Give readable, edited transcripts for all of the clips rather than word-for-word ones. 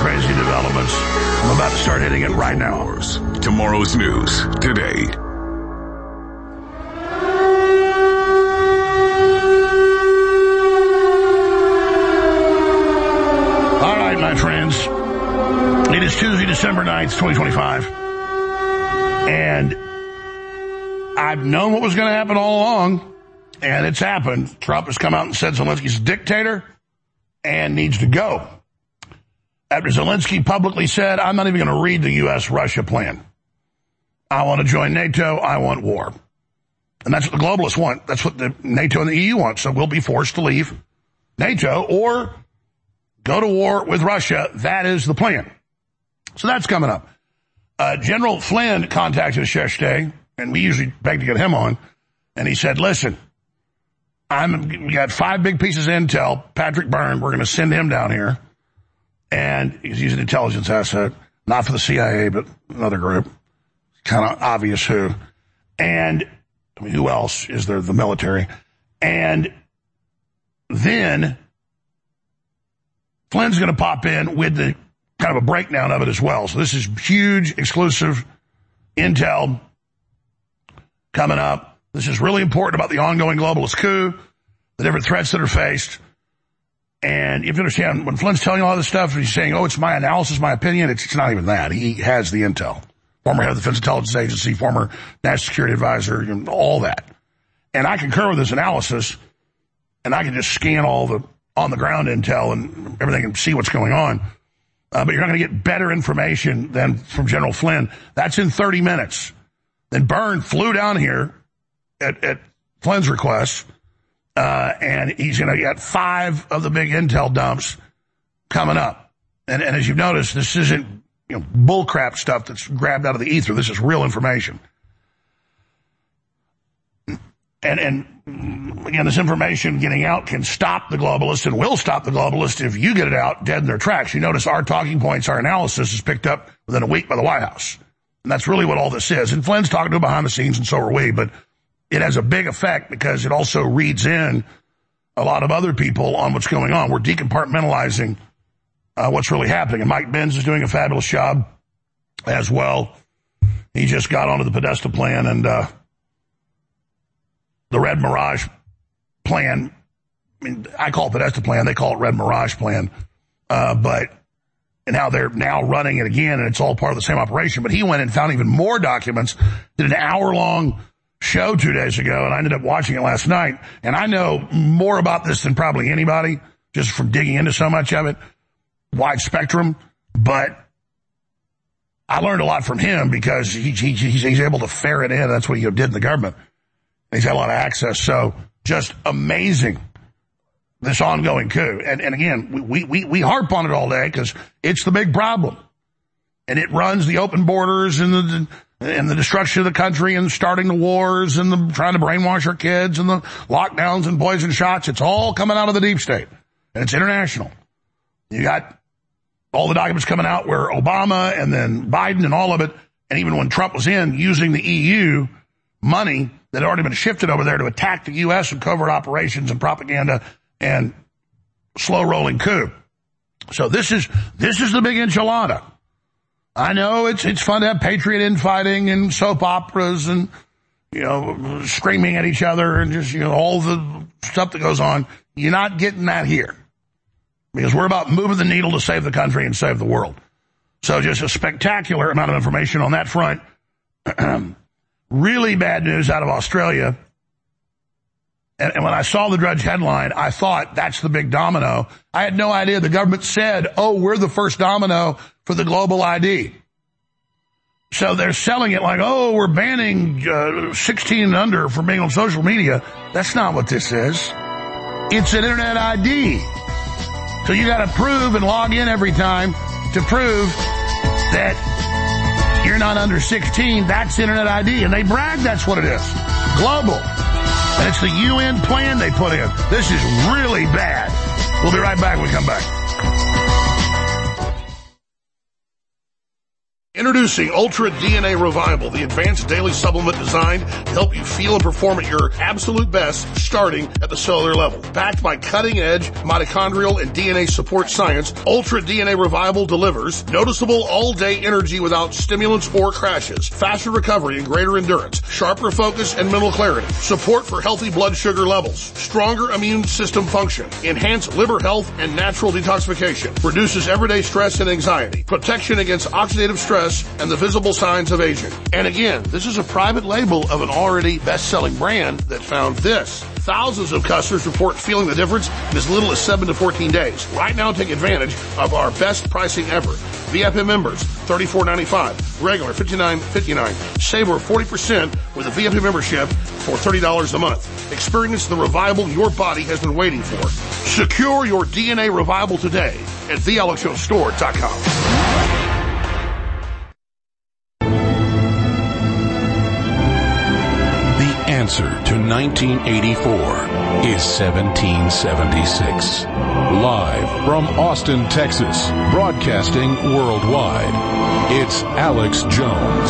crazy developments. I'm about to start hitting it right now. Tomorrow's news today. All right, my friends. It is Tuesday, December 9th, 2025. And I've known what was going to happen all along, and it's happened. Trump has come out and said Zelensky's a dictator and needs to go. After Zelensky publicly said, I'm not even going to read the U.S.-Russia plan. I want to join NATO. I want war. And that's what the globalists want. That's what the NATO and the EU want. So we'll be forced to leave NATO or go to war with Russia. That is the plan. So that's coming up. General Flynn contacted us yesterday, and we usually beg to get him on. And he said, listen, we got 5 big pieces of intel. Patrick Byrne, we're going to send him down here. And he's an intelligence asset, not for the CIA, but another group. Kind of obvious who. And I mean, who else is there? The military. And then Flynn's going to pop in with the kind of a breakdown of it as well. So this is huge, exclusive intel coming up. This is really important about the ongoing globalist coup, the different threats that are faced. And you have to understand, when Flynn's telling you all this stuff, he's saying, oh, it's my analysis, my opinion. It's not even that. He has the intel. Former head of the Defense Intelligence Agency, former national security advisor, all that. And I concur with his analysis, and I can just scan all the on-the-ground intel and everything and see what's going on. But you're not going to get better information than from General Flynn. That's in 30 minutes. Then Byrne flew down here at Flynn's request, and he's going to get 5 of the big intel dumps coming up. And as you've noticed, this isn't bullcrap stuff that's grabbed out of the ether. This is real information. And again, this information getting out can stop the globalists and will stop the globalists if you get it out dead in their tracks. You notice our talking points, our analysis is picked up within a week by the White House. And that's really what all this is. And Flynn's talking to him behind the scenes, and so are we. But it has a big effect because it also reads in a lot of other people on what's going on. We're decompartmentalizing what's really happening. And Mike Benz is doing a fabulous job as well. He just got onto the Podesta plan and the Red Mirage plan. I mean, I call it Podesta plan. They call it Red Mirage plan. And how they're now running it again, and it's all part of the same operation. But he went and found even more documents, did an hour-long show 2 days ago, and I ended up watching it last night. And I know more about this than probably anybody, just from digging into so much of it, wide spectrum. But I learned a lot from him because he's able to ferret in. That's what he did in the government. He's had a lot of access. So just amazing, this ongoing coup. And again, we harp on it all day because it's the big problem. And it runs the open borders and the destruction of the country and starting the wars and the trying to brainwash our kids and the lockdowns and poison shots. It's all coming out of the deep state. And it's international. You got all the documents coming out where Obama and then Biden and all of it, and even when Trump was in, using the EU money that had already been shifted over there to attack the U.S. and covert operations and propaganda and slow-rolling coup. So this is the big enchilada. I know it's fun to have patriot infighting and soap operas and, screaming at each other and just, all the stuff that goes on. You're not getting that here because we're about moving the needle to save the country and save the world. So just a spectacular amount of information on that front. Really bad news out of Australia. And when I saw the Drudge headline, I thought that's the big domino. I had no idea. The government said, we're the first domino for the global ID. So they're selling it like, we're banning 16 and under from being on social media. That's not what this is. It's an internet ID. So you got to prove and log in every time to prove that you're not under 16. That's internet ID. And they brag that's what it is. Global. And it's the UN plan they put in. This is really bad. We'll be right back when we come back. Introducing Ultra DNA Revival, the advanced daily supplement designed to help you feel and perform at your absolute best, starting at the cellular level. Backed by cutting-edge mitochondrial and DNA support science, Ultra DNA Revival delivers noticeable all-day energy without stimulants or crashes, faster recovery and greater endurance, sharper focus and mental clarity, support for healthy blood sugar levels, stronger immune system function, enhanced liver health and natural detoxification, reduces everyday stress and anxiety, protection against oxidative stress, and the visible signs of aging. And again, this is a private label of an already best-selling brand that found this. Thousands of customers report feeling the difference in as little as 7 to 14 days. Right now, take advantage of our best pricing ever. VIP members, $34.95. Regular, $59.59. Save over 40% with a VIP membership for $30 a month. Experience the revival your body has been waiting for. Secure your DNA Revival today at thealexshowstore.com. Answer to 1984 is 1776. Live from Austin, Texas, broadcasting worldwide, it's Alex Jones.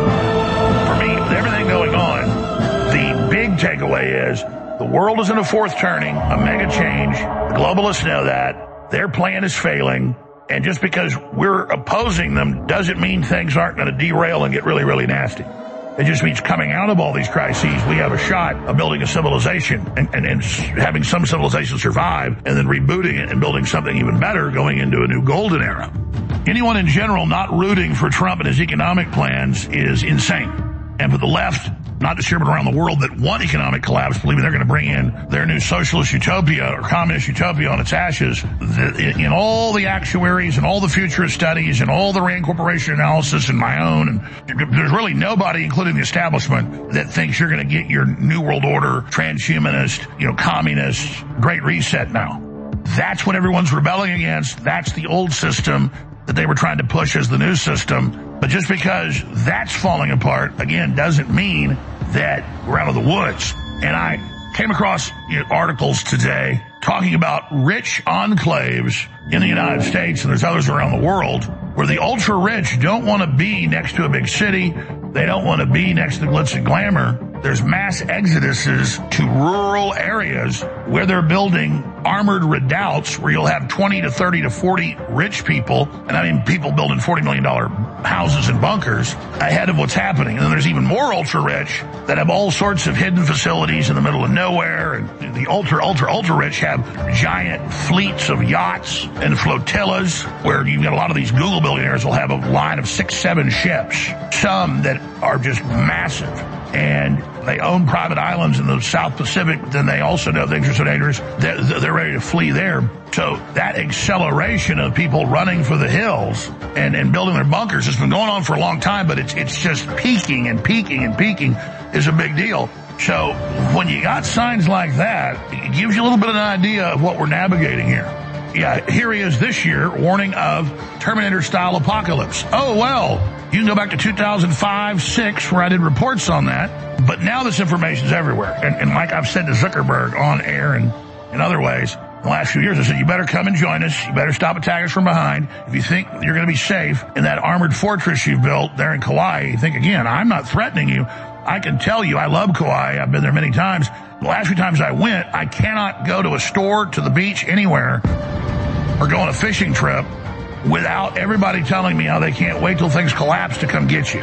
For me, with everything going on, the big takeaway is the world is in a fourth turning, a mega change. The globalists know that. Their plan is failing. And just because we're opposing them doesn't mean things aren't going to derail and get really, really nasty. It just means coming out of all these crises, we have a shot of building a civilization and having some civilization survive and then rebooting it and building something even better going into a new golden era. Anyone in general not rooting for Trump and his economic plans is insane. And for the left, not distributed around the world, that want economic collapse, believing they're going to bring in their new socialist utopia or communist utopia on its ashes, in all the actuaries and all the futurist studies and all the Rand Corporation analysis and my own, and there's really nobody, including the establishment, that thinks you're going to get your New World Order, transhumanist, communist, Great Reset now. That's what everyone's rebelling against. That's the old system that they were trying to push as the new system. But just because that's falling apart, again, doesn't mean that we're out of the woods. And I came across articles today talking about rich enclaves in the United States, and there's others around the world, where the ultra-rich don't want to be next to a big city. They don't want to be next to glitz and glamour. There's mass exoduses to rural areas where they're building armored redoubts where you'll have 20 to 30 to 40 rich people, and I mean people building $40 million houses and bunkers ahead of what's happening. And then there's even more ultra-rich that have all sorts of hidden facilities in the middle of nowhere, and the ultra-rich have giant fleets of yachts and flotillas where you've got a lot of these Google billionaires will have a line of 6-7 ships, some that are just massive. And they own private islands in the South Pacific. Then they also know things are so dangerous they're ready to flee there. So that acceleration of people running for the hills and building their bunkers has been going on for a long time, but it's just peaking is a big deal. So when you got signs like that, it gives you a little bit of an idea of what we're navigating here. Yeah, here he is this year warning of Terminator-style apocalypse. Oh, well, you can go back to 2005-06 where I did reports on that. But now this information's everywhere. And like I've said to Zuckerberg on air and in other ways, in the last few years, I said, you better come and join us. You better stop attacking us from behind. If you think you're going to be safe in that armored fortress you've built there in Kauai, you think, again, I'm not threatening you. I can tell you, I love Kauai. I've been there many times. The last few times I went, I cannot go to a store, to the beach, anywhere, or go on a fishing trip without everybody telling me how they can't wait till things collapse to come get you.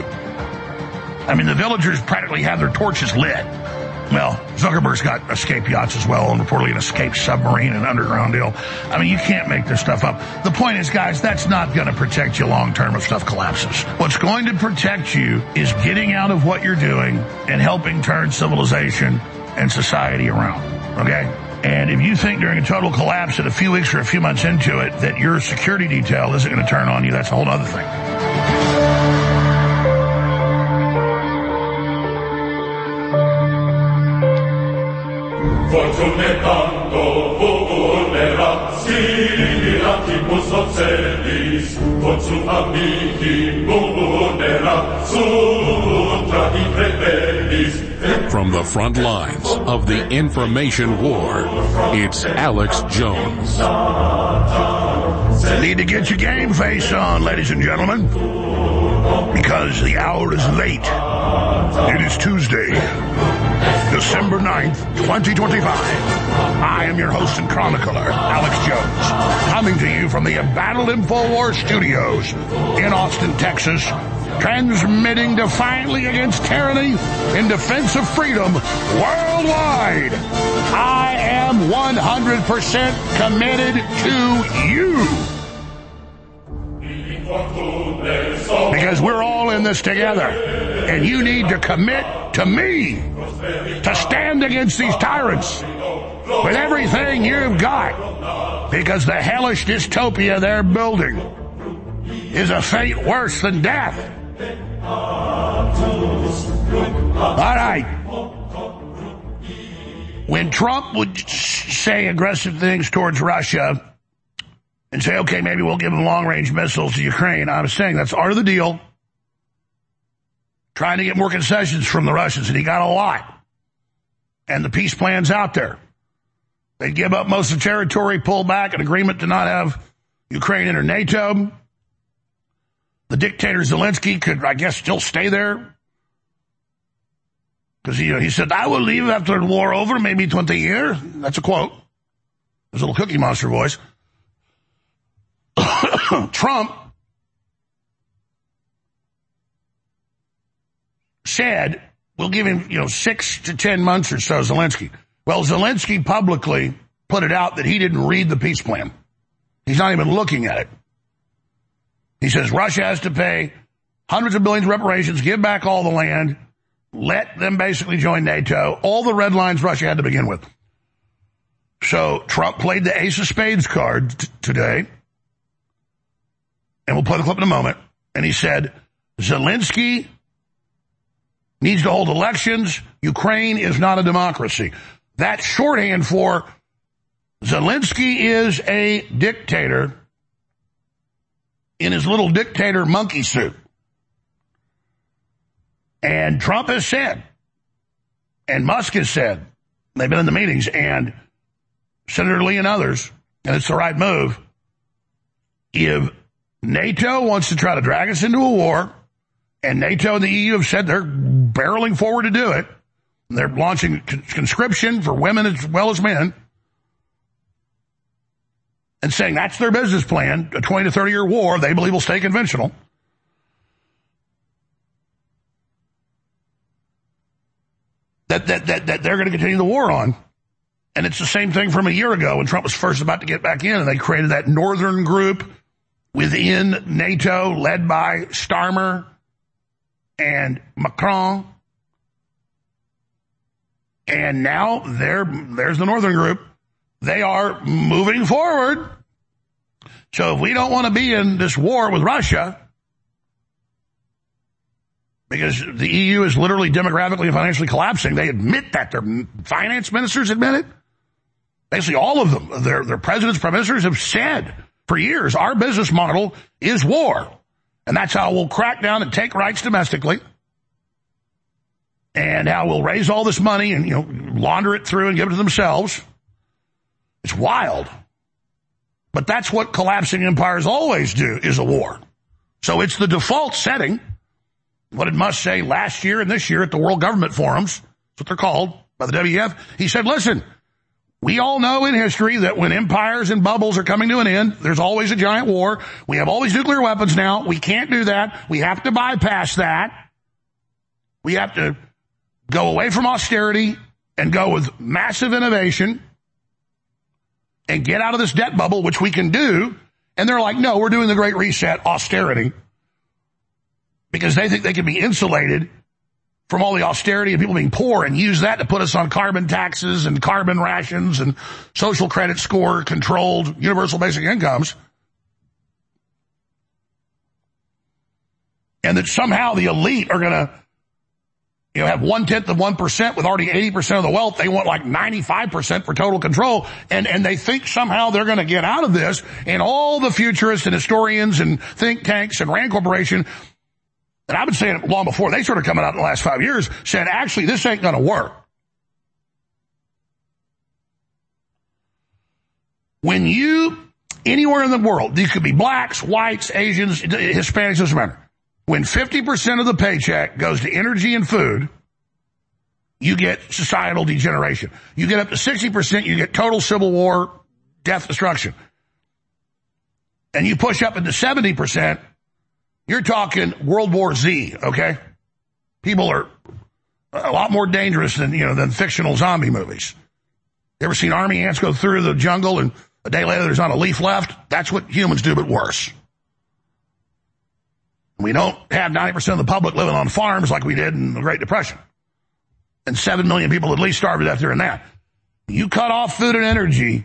I mean, the villagers practically have their torches lit. Well, Zuckerberg's got escape yachts as well, and reportedly an escape submarine and underground deal. I mean, you can't make this stuff up. The point is, guys, that's not going to protect you long term if stuff collapses. What's going to protect you is getting out of what you're doing and helping turn civilization and society around, okay? And if you think during a total collapse that a few weeks or a few months into it that your security detail isn't going to turn on you, that's a whole other thing. From the front lines of the information war, it's Alex Jones. Need to get your game face on, ladies and gentlemen, because the hour is late. It is Tuesday, December 9th, 2025. I am your host and chronicler, Alex Jones, coming to you from the Embattled InfoWars studios in Austin, Texas, transmitting defiantly against tyranny in defense of freedom worldwide. I am 100% committed to you. Because we're all in this together. And you need to commit to me to stand against these tyrants with everything you've got. Because the hellish dystopia they're building is a fate worse than death. All right. When Trump would say aggressive things towards Russia and say, okay, maybe we'll give them long-range missiles to Ukraine, I was saying that's art of the deal. Trying to get more concessions from the Russians, and he got a lot. And the peace plan's out there. They'd give up most of the territory, pull back, an agreement to not have Ukraine enter NATO. The dictator Zelensky could, I guess, still stay there. Because he said, I will leave after the war over, maybe 20 years. That's a quote. His little Cookie Monster voice. Trump said, we'll give him, 6 to 10 months or so, Zelensky. Well, Zelensky publicly put it out that he didn't read the peace plan. He's not even looking at it. He says Russia has to pay hundreds of billions of reparations, give back all the land, let them basically join NATO, all the red lines Russia had to begin with. So Trump played the ace of spades card today, and we'll play the clip in a moment, and he said, Zelensky needs to hold elections. Ukraine is not a democracy. That's shorthand for Zelensky is a dictator in his little dictator monkey suit. And Trump has said, and Musk has said, they've been in the meetings, and Senator Lee and others, and it's the right move, if NATO wants to try to drag us into a war, and NATO and the EU have said they're barreling forward to do it, they're launching conscription for women as well as men, and saying that's their business plan, a 20 to 30-year war they believe will stay conventional. That they're going to continue the war on. And it's the same thing from a year ago when Trump was first about to get back in, and they created that northern group within NATO led by Starmer and Macron. And now there's the northern group. They are moving forward. So if we don't want to be in this war with Russia, because the EU is literally demographically and financially collapsing, they admit that. Their finance ministers admit it. Basically all of them, their presidents, prime ministers have said for years, our business model is war. And that's how we'll crack down and take rights domestically. And how we'll raise all this money and, launder it through and give it to themselves. It's wild. But that's what collapsing empires always do, is a war. So it's the default setting. What did Musk say last year and this year at the World Government Forums? That's what they're called by the WEF. He said, listen, we all know in history that when empires and bubbles are coming to an end, there's always a giant war. We have all these nuclear weapons now. We can't do that. We have to bypass that. We have to go away from austerity and go with massive innovation and get out of this debt bubble, which we can do. And they're like, no, we're doing the Great Reset, austerity, because they think they can be insulated from all the austerity and people being poor and use that to put us on carbon taxes and carbon rations and social credit score controlled universal basic incomes. And that somehow the elite are going to have 0.1% with already 80% of the wealth. They want like 95% for total control. And they think somehow they're going to get out of this. And all the futurists and historians and think tanks and Rand Corporation, and I've been saying it long before, they started coming out in the last 5 years, said, actually, this ain't going to work. When you Anywhere in the world, these could be blacks, whites, Asians, Hispanics, doesn't matter. When 50% of the paycheck goes to energy and food, you get societal degeneration. You get up to 60%, you get total civil war, death, destruction. And you push up into 70%, you're talking World War Z, okay? People are a lot more dangerous than fictional zombie movies. You ever seen army ants go through the jungle and a day later there's not a leaf left? That's what humans do, but worse. We don't have 90% of the public living on farms like we did in the Great Depression. And 7 million people at least starved to death during that. You cut off food and energy,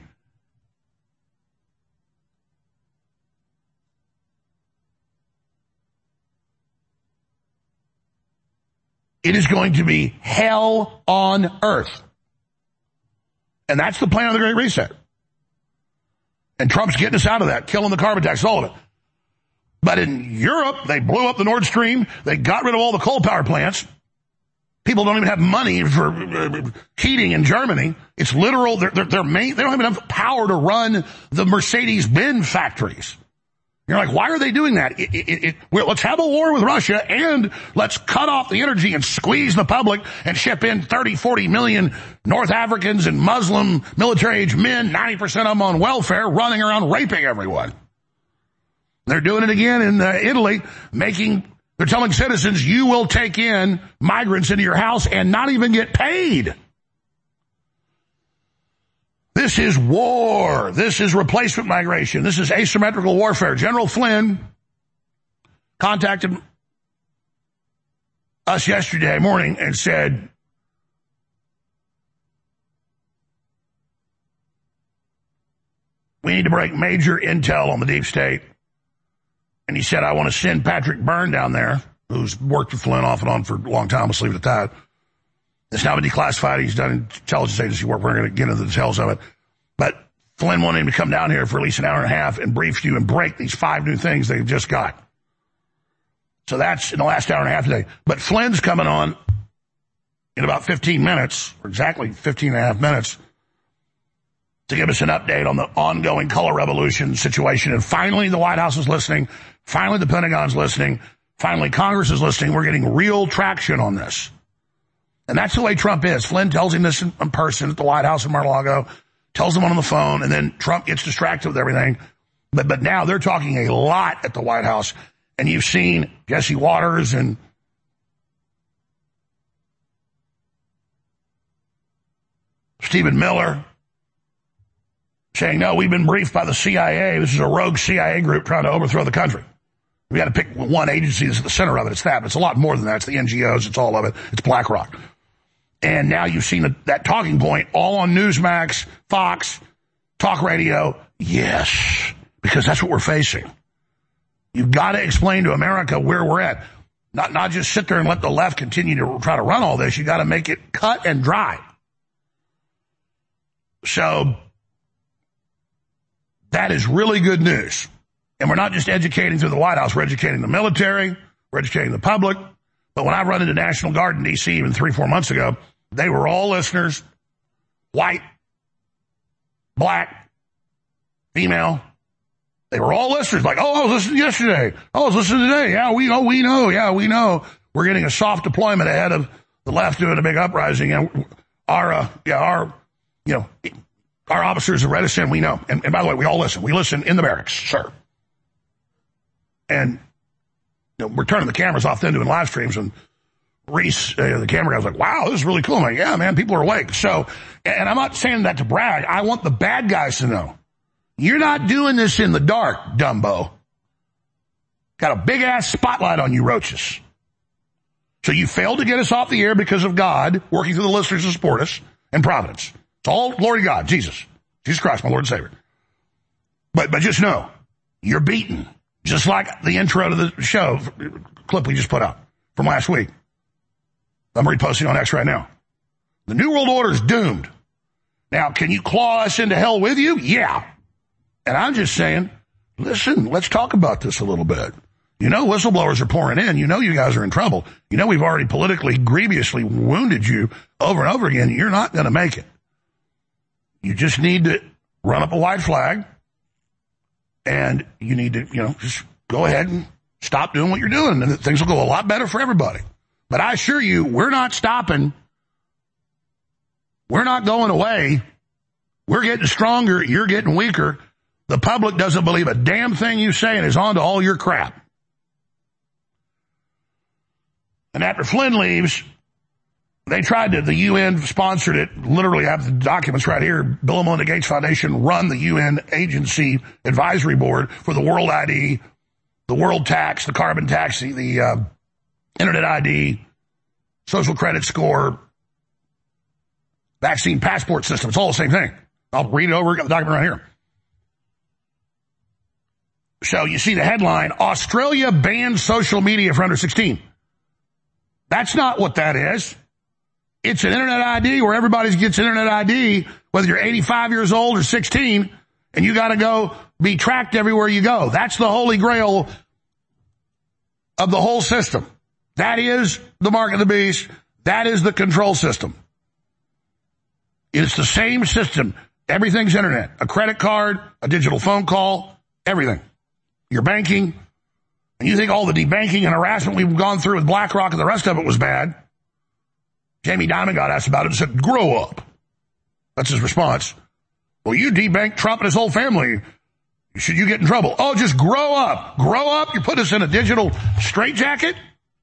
it is going to be hell on earth. And that's the plan of the Great Reset. And Trump's getting us out of that, killing the carbon tax, all of it. But in Europe, they blew up the Nord Stream. They got rid of all the coal power plants. People don't even have money for heating in Germany. It's literal. They don't have enough power to run the Mercedes-Benz factories. You're like, why are they doing that? Let's have a war with Russia and let's cut off the energy and squeeze the public and ship in 30, 40 million North Africans and Muslim military-age men, 90% of them on welfare, running around raping everyone. They're doing it again in Italy, they're telling citizens, you will take in migrants into your house and not even get paid. This is war. This is replacement migration. This is asymmetrical warfare. General Flynn contacted us yesterday morning and said, we need to break major intel on the deep state. And he said, I want to send Patrick Byrne down there, who's worked with Flynn off and on for a long time. Let's leave it at that. It's now been declassified. He's done intelligence agency work. We're going to get into the details of it. But Flynn wanted him to come down here for at least an hour and a half and brief you and break these 5 new things they've just got. So that's in the last hour and a half today. But Flynn's coming on in about 15 minutes, or exactly 15 and a half minutes, to give us an update on the ongoing color revolution situation. And finally, the White House is listening. Finally, the Pentagon's listening. Finally, Congress is listening. We're getting real traction on this. And that's the way Trump is. Flynn tells him this in person at the White House in Mar-a-Lago, tells him on the phone, and then Trump gets distracted with everything. But now they're talking a lot at the White House. And you've seen Jesse Waters and Stephen Miller saying, no, we've been briefed by the CIA. This is a rogue CIA group trying to overthrow the country. We got to pick one agency that's at the center of it. It's that. But it's a lot more than that. It's the NGOs. It's all of it. It's BlackRock. And now you've seen that talking point all on Newsmax, Fox, talk radio. Yes, because that's what we're facing. You've got to explain to America where we're at. Not just sit there and let the left continue to try to run all this. You got to make it cut and dry. So that is really good news. And we're not just educating through the White House. We're educating the military. We're educating the public. But when I run into National Guard in D.C. even 3-4 months ago, they were all listeners, white, black, female. They were all listeners. Like, oh, I was listening yesterday. Oh, I was listening today. Yeah, we know. Yeah, we know. We're getting a soft deployment ahead of the left doing a big uprising. And our officers are reticent. We know. And by the way, we all listen. We listen in the barracks, sir. And we're turning the cameras off then doing live streams, and Reese, the camera guy, was like, wow, this is really cool. I'm like, yeah, man, people are awake. So, and I'm not saying that to brag. I want the bad guys to know. You're not doing this in the dark, Dumbo. Got a big-ass spotlight on you, roaches. So you failed to get us off the air because of God working through the listeners to support us and providence. It's all glory to God, Jesus Christ, my Lord and Savior. But just know, you're beaten. Just like the intro to the show clip we just put out from last week. I'm reposting on X right now. The New World Order is doomed. Now, can you claw us into hell with you? Yeah. And I'm just saying, listen, let's talk about this a little bit. You know, whistleblowers are pouring in. You know, you guys are in trouble. You know, we've already politically, grievously wounded you over and over again. You're not going to make it. You just need to run up a white flag, And you need to, just go ahead and stop doing what you're doing, and things will go a lot better for everybody. But I assure you, we're not stopping. We're not going away. We're getting stronger. You're getting weaker. The public doesn't believe a damn thing you say and is on to all your crap. And after Flynn leaves, they tried to, the UN sponsored it, literally have the documents right here. Bill and Melinda Gates Foundation run the UN agency advisory board for the World ID, the World Tax, the Carbon Tax, the Internet ID, Social Credit Score, Vaccine Passport System. It's all the same thing. I'll read it over, got the document right here. So you see the headline, Australia bans social media for under 16. That's not what that is. It's an Internet ID where everybody gets Internet ID, whether you're 85 years old or 16, and you got to go be tracked everywhere you go. That's the holy grail of the whole system. That is the mark of the beast. That is the control system. It's the same system. Everything's Internet. A credit card, a digital phone call, everything. Your banking. And you think all the debanking and harassment we've gone through with BlackRock and the rest of it was bad. Jamie Dimon got asked about it and said, grow up. That's his response. Well, you debanked Trump and his whole family. Should you get in trouble? Oh, just grow up. Grow up? You put us in a digital straitjacket?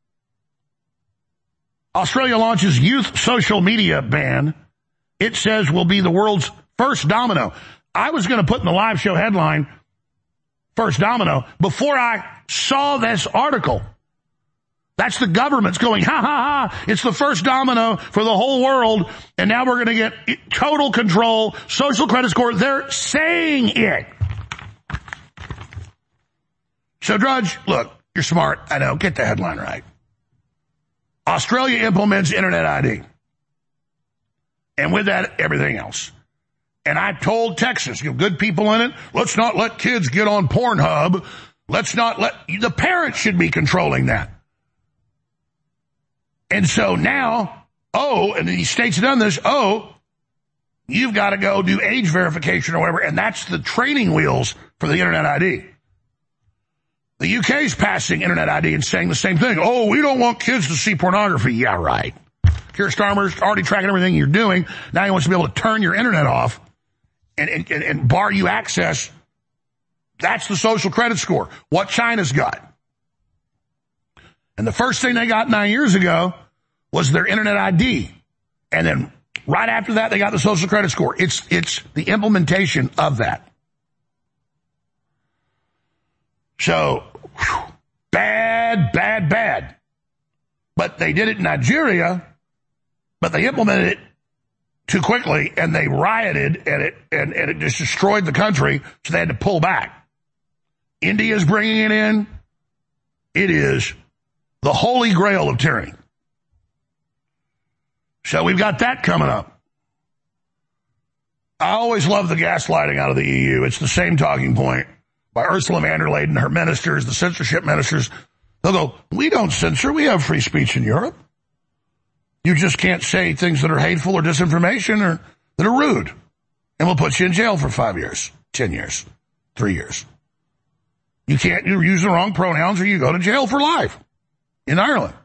Australia launches youth social media ban. It says will be the world's first domino. I was going to put in the live show headline, first domino, before I saw this article. That's the government's going, ha, ha, ha. It's the first domino for the whole world, and now we're going to get total control, social credit score. They're saying it. So, Drudge, look, you're smart. I know. Get the headline right. Australia implements Internet ID. And with that, everything else. And I told Texas, you have good people in it, let's not let kids get on Pornhub. Let's not let, the parents should be controlling that. And so now, and the states have done this, you've got to go do age verification or whatever, and that's the training wheels for the Internet ID. The UK's passing Internet ID and saying the same thing. Oh, we don't want kids to see pornography. Yeah, right. Keir Starmer's already tracking everything you're doing. Now he wants to be able to turn your Internet off and bar you access. That's the social credit score, what China's got. And the first thing they got 9 years ago was their Internet ID. And then right after that, they got the social credit score. It's the implementation of that. So, bad. But they did it in Nigeria, but they implemented it too quickly, and they rioted, and it just destroyed the country, so they had to pull back. India's bringing it in. It is the holy grail of tyranny. So we've got that coming up. I always love the gaslighting out of the EU. It's the same talking point by Ursula von der Leyen and her ministers, the censorship ministers. They'll go, we don't censor. We have free speech in Europe. You just can't say things that are hateful or disinformation or that are rude. And we'll put you in jail for 5 years, 10 years, 3 years. You can't use the wrong pronouns or you go to jail for life in Ireland.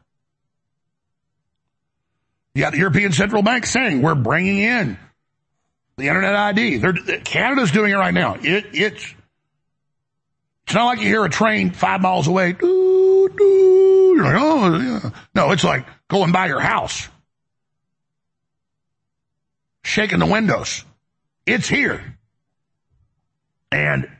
You got the European Central Bank saying we're bringing in the Internet ID. Canada's doing it right now. It's not like you hear a train 5 miles away. Doo, doo. You're like, oh, yeah. No, it's like going by your house, shaking the windows. It's here. And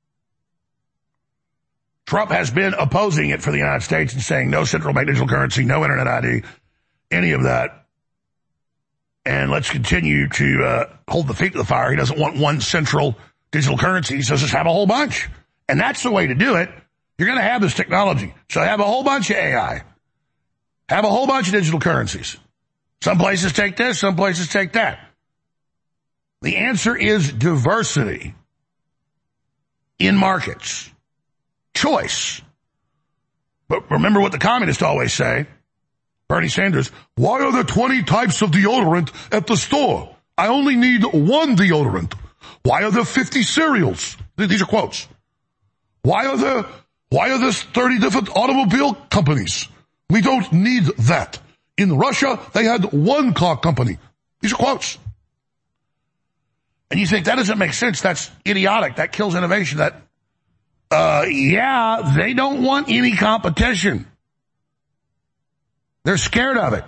Trump has been opposing it for the United States and saying no central bank digital currency, no Internet ID, any of that. And let's continue to hold the feet to the fire. He doesn't want one central digital currency. He says just have a whole bunch. And that's the way to do it. You're going to have this technology. So have a whole bunch of AI. Have a whole bunch of digital currencies. Some places take this, some places take that. The answer is diversity in markets. Choice. But remember what the communists always say. Bernie Sanders, why are there 20 types of deodorant at the store? I only need one deodorant. Why are there 50 cereals? These are quotes. Why are there 30 different automobile companies? We don't need that. In Russia, they had one car company. These are quotes. And you think that doesn't make sense. That's idiotic. That kills innovation. Yeah, they don't want any competition. They're scared of it.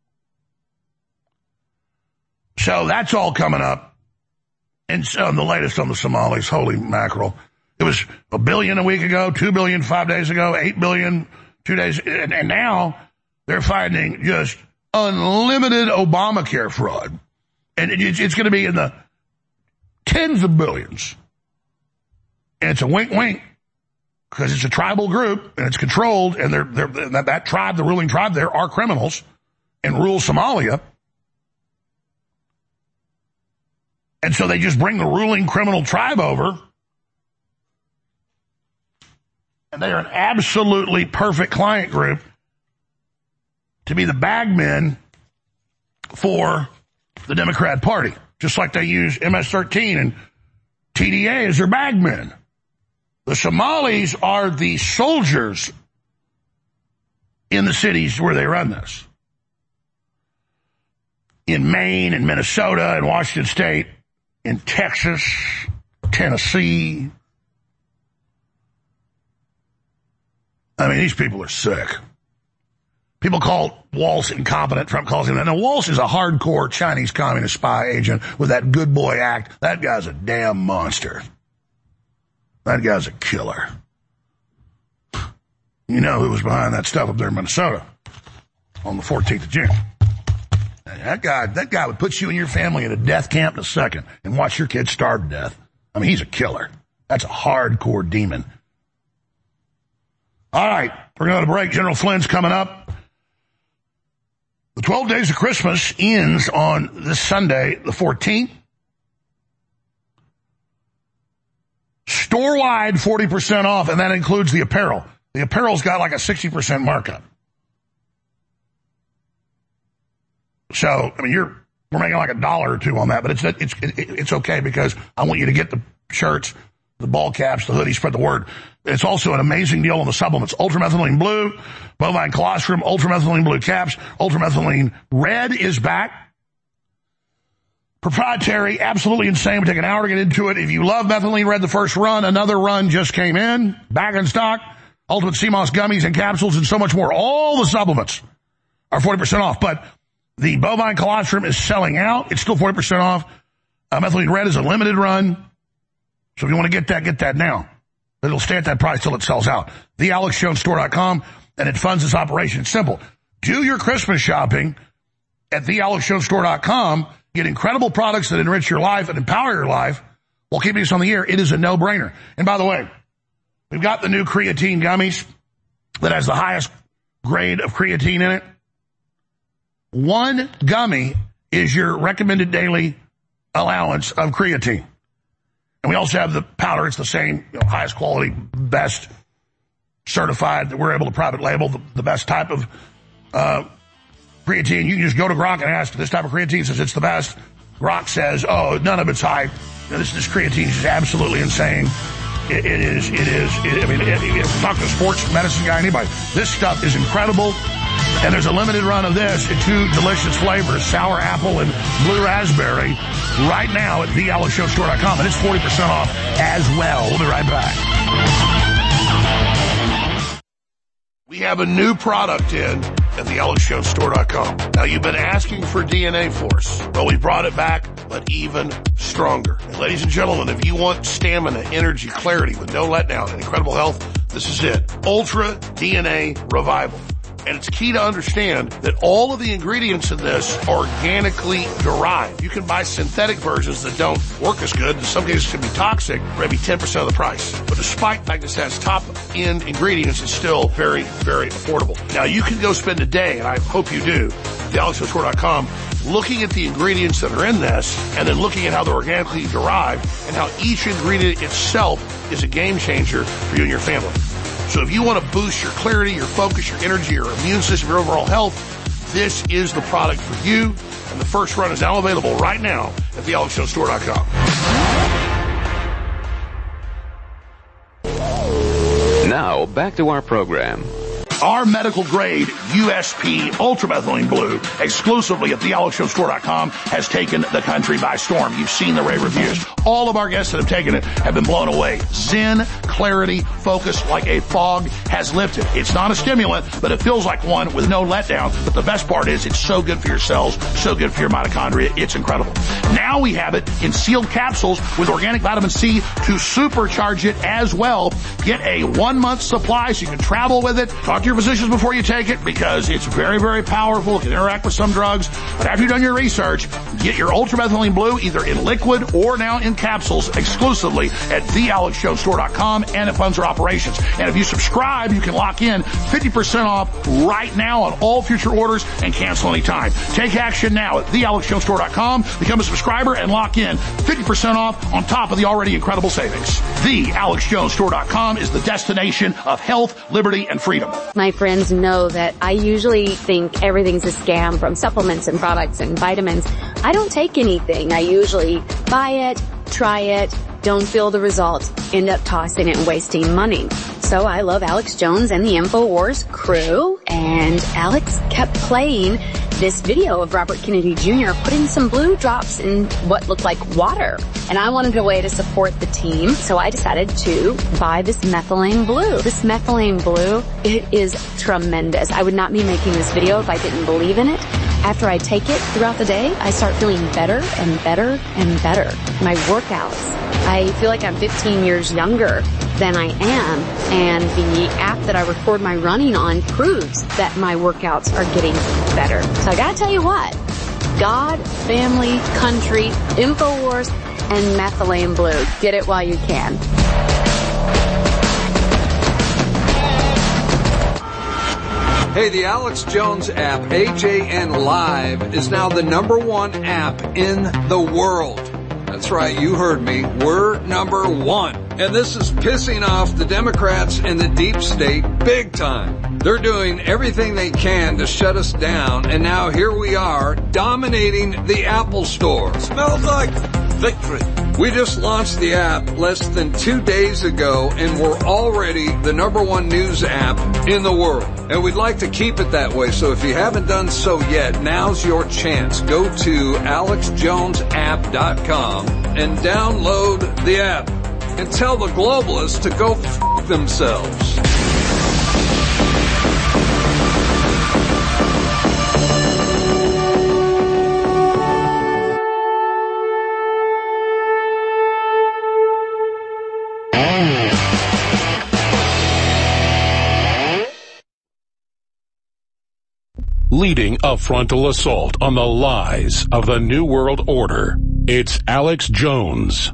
So that's all coming up. And so the latest on the Somalis, holy mackerel. It was $1 billion a week ago, $2 billion 5 days ago, $8 billion 2 days. And now they're finding just unlimited Obamacare fraud. And it's going to be in the tens of billions. And it's a wink, wink. Because it's a tribal group, and it's controlled, and that tribe, the ruling tribe there, are criminals and rule Somalia. And so they just bring the ruling criminal tribe over, and they are an absolutely perfect client group to be the bagmen for the Democrat Party, just like they use MS-13 and TDA as their bagmen. The Somalis are the soldiers in the cities where they run this. In Maine and Minnesota and Washington State, in Texas, Tennessee. I mean, these people are sick. People call Walsh incompetent. Trump calls him that. Now, Walsh is a hardcore Chinese communist spy agent with that good boy act. That guy's a damn monster. That guy's a killer. You know who was behind that stuff up there in Minnesota on the 14th of June. That guy would put you and your family in a death camp in a second and watch your kids starve to death. I mean, he's a killer. That's a hardcore demon. All right, we're going to break. General Flynn's coming up. The 12 Days of Christmas ends on this Sunday, the 14th. Store-wide 40% off, and that includes the apparel. The apparel's got like a 60% markup. So, I mean, we're making like $1 or $2 on that, but it's okay because I want you to get the shirts, the ball caps, the hoodies, spread the word. It's also an amazing deal on the supplements. Ultramethylene Blue, Bovine Colostrum, Ultramethylene Blue caps, Ultramethylene Red is back. Proprietary, absolutely insane. We take an hour to get into it. If you love Methylene Red, the first run, another run just came in, back in stock. Ultimate CMOS gummies and capsules and so much more. All the supplements are 40% off, but the Bovine Colostrum is selling out. It's still 40% off. Methylene Red is a limited run. So if you want to get that now. It'll stay at that price till it sells out. TheAlexJonesStore.com, and it funds this operation. It's simple. Do your Christmas shopping at TheAlexJonesStore.com. Get incredible products that enrich your life and empower your life while keeping us on the air. It is a no-brainer. And by the way, we've got the new creatine gummies that has the highest grade of creatine in it. One gummy is your recommended daily allowance of creatine. And we also have the powder. It's the same, highest quality, best certified that we're able to private label, the best type of creatine. You can just go to Grok and ask, this type of creatine says it's the best. Grok says, oh, none of it's high. This creatine is absolutely insane. It is. I mean, talk to a sports medicine guy, anybody. This stuff is incredible. And there's a limited run of this in 2 delicious flavors, sour apple and blue raspberry, right now at TheAlexJonesStore.com. And it's 40% off as well. We'll be right back. We have a new product in at TheAlexJonesStore.com. Now, you've been asking for DNA Force. Well, we brought it back, but even stronger. And ladies and gentlemen, if you want stamina, energy, clarity with no letdown and incredible health, this is it. Ultra DNA Revival. And it's key to understand that all of the ingredients in this are organically derived. You can buy synthetic versions that don't work as good. In some cases, can be toxic, maybe 10% of the price. But despite the fact this has top-end ingredients, it's still very, very affordable. Now, you can go spend a day, and I hope you do, at TheAlexJonesStore.com, looking at the ingredients that are in this, and then looking at how they're organically derived, and how each ingredient itself is a game changer for you and your family. So if you want to boost your clarity, your focus, your energy, your immune system, your overall health, this is the product for you. And the first run is now available right now at TheAlexJonesStore.com. back to our program. Our medical-grade USP Ultramethylene Blue, exclusively at thealexshowstore.com, has taken the country by storm. You've seen the rave reviews. All of our guests that have taken it have been blown away. Zen, clarity, focus, like a fog has lifted. It's not a stimulant, but it feels like one with no letdown. But the best part is it's so good for your cells, so good for your mitochondria. It's incredible. Now we have it in sealed capsules with organic vitamin C to supercharge it as well. Get a 1-month supply so you can travel with it. Talk to your physicians before you take it because it's very, very powerful. It can interact with some drugs. But after you've done your research, get your Ultramethylene Blue either in liquid or now in capsules exclusively at thealexshowstore.com, and it funds our operations. And if you subscribe, you can lock in 50% off right now on all future orders and cancel anytime. Take action now at thealexshowstore.com. Become a subscriber and lock in 50% off on top of the already incredible savings. Thealexshowstore.com is the destination of health, liberty, and freedom. My friends know that I usually think everything's a scam, from supplements and products and vitamins. I don't take anything. I usually buy it, try it, don't feel the results, end up tossing it and wasting money. So I love Alex Jones and the InfoWars crew, and Alex kept playing this video of Robert Kennedy Jr. putting some blue drops in what looked like water. And I wanted a way to support the team, so I decided to buy this methylene blue. This methylene blue, it is tremendous. I would not be making this video if I didn't believe in it. After I take it throughout the day, I start feeling better and better and better. My workouts, I feel like I'm 15 years younger than I am, and the app that I record my running on proves that my workouts are getting better. So I gotta tell you what, God, family, country, InfoWars, and methylene blue. Get it while you can. Hey, the Alex Jones app, AJN Live, is now the #1 app in the world. That's right, you heard me. We're #1. And this is pissing off the Democrats and the deep state big time. They're doing everything they can to shut us down, and now here we are, dominating the Apple Store. Smells like victory. We just launched the app less than 2 days ago, and we're already the #1 news app in the world. And we'd like to keep it that way, so if you haven't done so yet, now's your chance. Go to alexjonesapp.com and download the app. And tell the globalists to go f*** themselves. Leading a frontal assault on the lies of the New World Order, it's Alex Jones.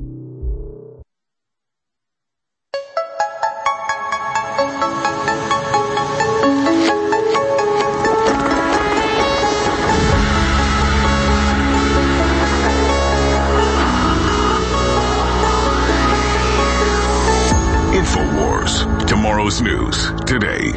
InfoWars. Tomorrow's news today.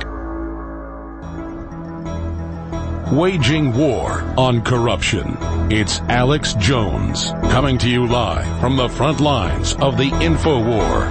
Waging war on corruption. It's Alex Jones, coming to you live from the front lines of the InfoWar.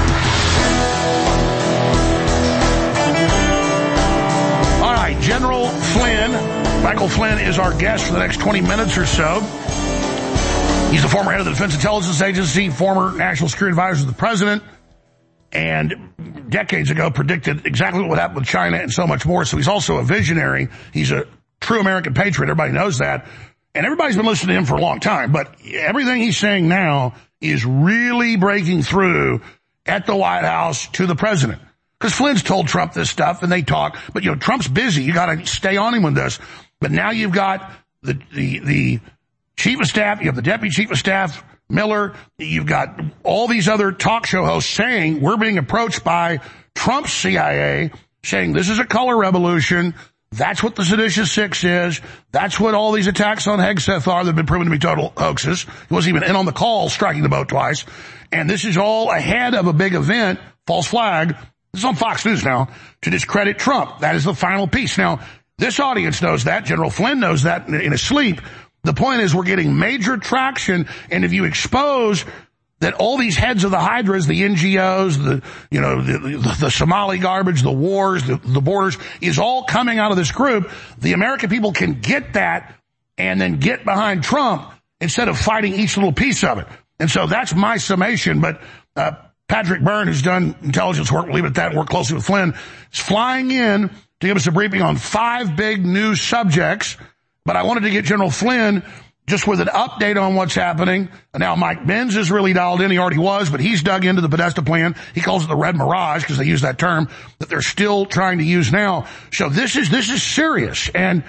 All right, General Flynn, Michael Flynn, is our guest for the next 20 minutes or so. He's the former head of the Defense Intelligence Agency, former National Security Advisor to the President, and decades ago predicted exactly what would happen with China and so much more. So he's also a visionary. He's a true American patriot. Everybody knows that. And everybody's been listening to him for a long time. But everything he's saying now is really breaking through at the White House to the president. Because Flynn's told Trump this stuff and they talk. But, you know, Trump's busy. You got to stay on him with this. But now you've got the chief of staff. You have the deputy chief of staff, Miller. You've got all these other talk show hosts saying we're being approached by Trump's CIA, saying this is a color revolution. That's what the Seditious Six is. That's what all these attacks on Hegseth are that have been proven to be total hoaxes. He wasn't even in on the call, striking the boat twice. And this is all ahead of a big event, false flag. This is on Fox News now, to discredit Trump. That is the final piece. Now, this audience knows that. General Flynn knows that in his sleep. The point is we're getting major traction, and if you expose that all these heads of the hydras, the NGOs, the Somali garbage, the wars, the borders, is all coming out of this group. The American people can get that and then get behind Trump instead of fighting each little piece of it. And so that's my summation. But Patrick Byrne, who's done intelligence work, we'll leave it at that, work closely with Flynn, is flying in to give us a briefing on 5 big news subjects. But I wanted to get General Flynn just with an update on what's happening. And now Mike Benz is really dialed in. He already was, but he's dug into the Podesta plan. He calls it the Red Mirage because they use that term that they're still trying to use now. So this is serious. And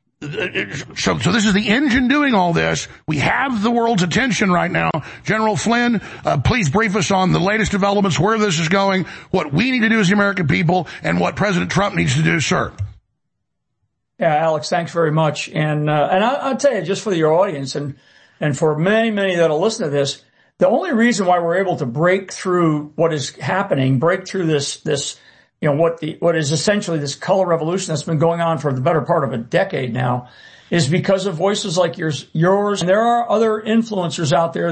so this is the engine doing all this. We have the world's attention right now. General Flynn, please brief us on the latest developments, where this is going, what we need to do as the American people, and what President Trump needs to do, sir. Yeah, Alex, thanks very much. And I'll tell you, just for your audience and for many that'll listen to this, the only reason why we're able to break through what is happening, break through this what is essentially this color revolution that's been going on for the better part of a decade now, is because of voices like yours. And there are other influencers out there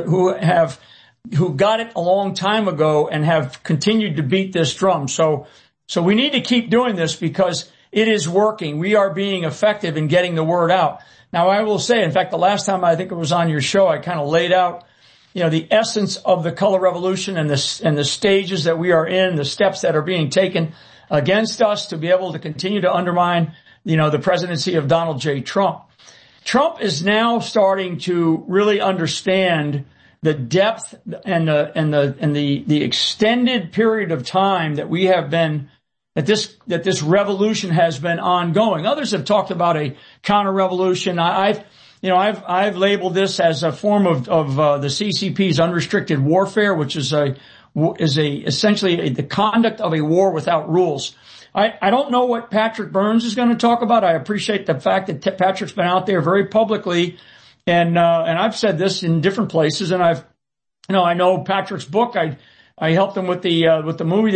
who got it a long time ago and have continued to beat this drum. So we need to keep doing this because it is working. We are being effective in getting the word out. Now, I will say, in fact, the last time I think it was on your show, I kind of laid out, the essence of the color revolution and the stages that we are in, the steps that are being taken against us to be able to continue to undermine, the presidency of Donald J. Trump. Trump is now starting to really understand the depth and the extended period of time that we have been, that this revolution has been ongoing. Others have talked about a counter-revolution. I've labeled this as a form of the CCP's unrestricted warfare, which is essentially the conduct of a war without rules. I don't know what Patrick Burns is going to talk about. I appreciate the fact that Patrick's been out there very publicly, and I've said this in different places, and I know Patrick's book. I helped him with the movie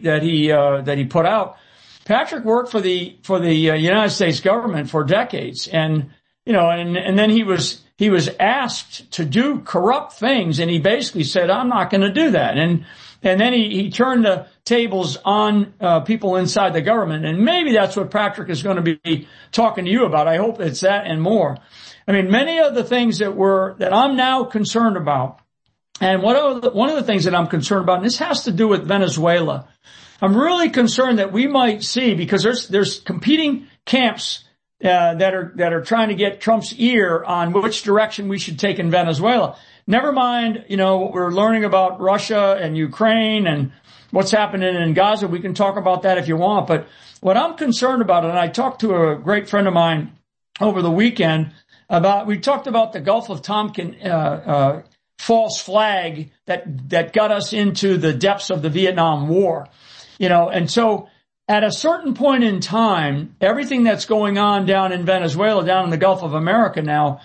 that he put out. Patrick worked for the United States government for decades, and then he was asked to do corrupt things, and he basically said, I'm not going to do that. And then he turned the tables on people inside the government, and maybe that's what Patrick is going to be talking to you about. I hope it's that and more. I mean, many of the things that I'm now concerned about, and one of the things that I'm concerned about, and this has to do with Venezuela. I'm really concerned that we might see, because there's competing camps that are trying to get Trump's ear on which direction we should take in Venezuela. Never mind, what we're learning about Russia and Ukraine and what's happening in Gaza. We can talk about that if you want. But what I'm concerned about, and I talked to a great friend of mine over the weekend we talked about the Gulf of Tonkin false flag that got us into the depths of the Vietnam War. And so at a certain point in time, everything that's going on down in Venezuela, down in the Gulf of America now,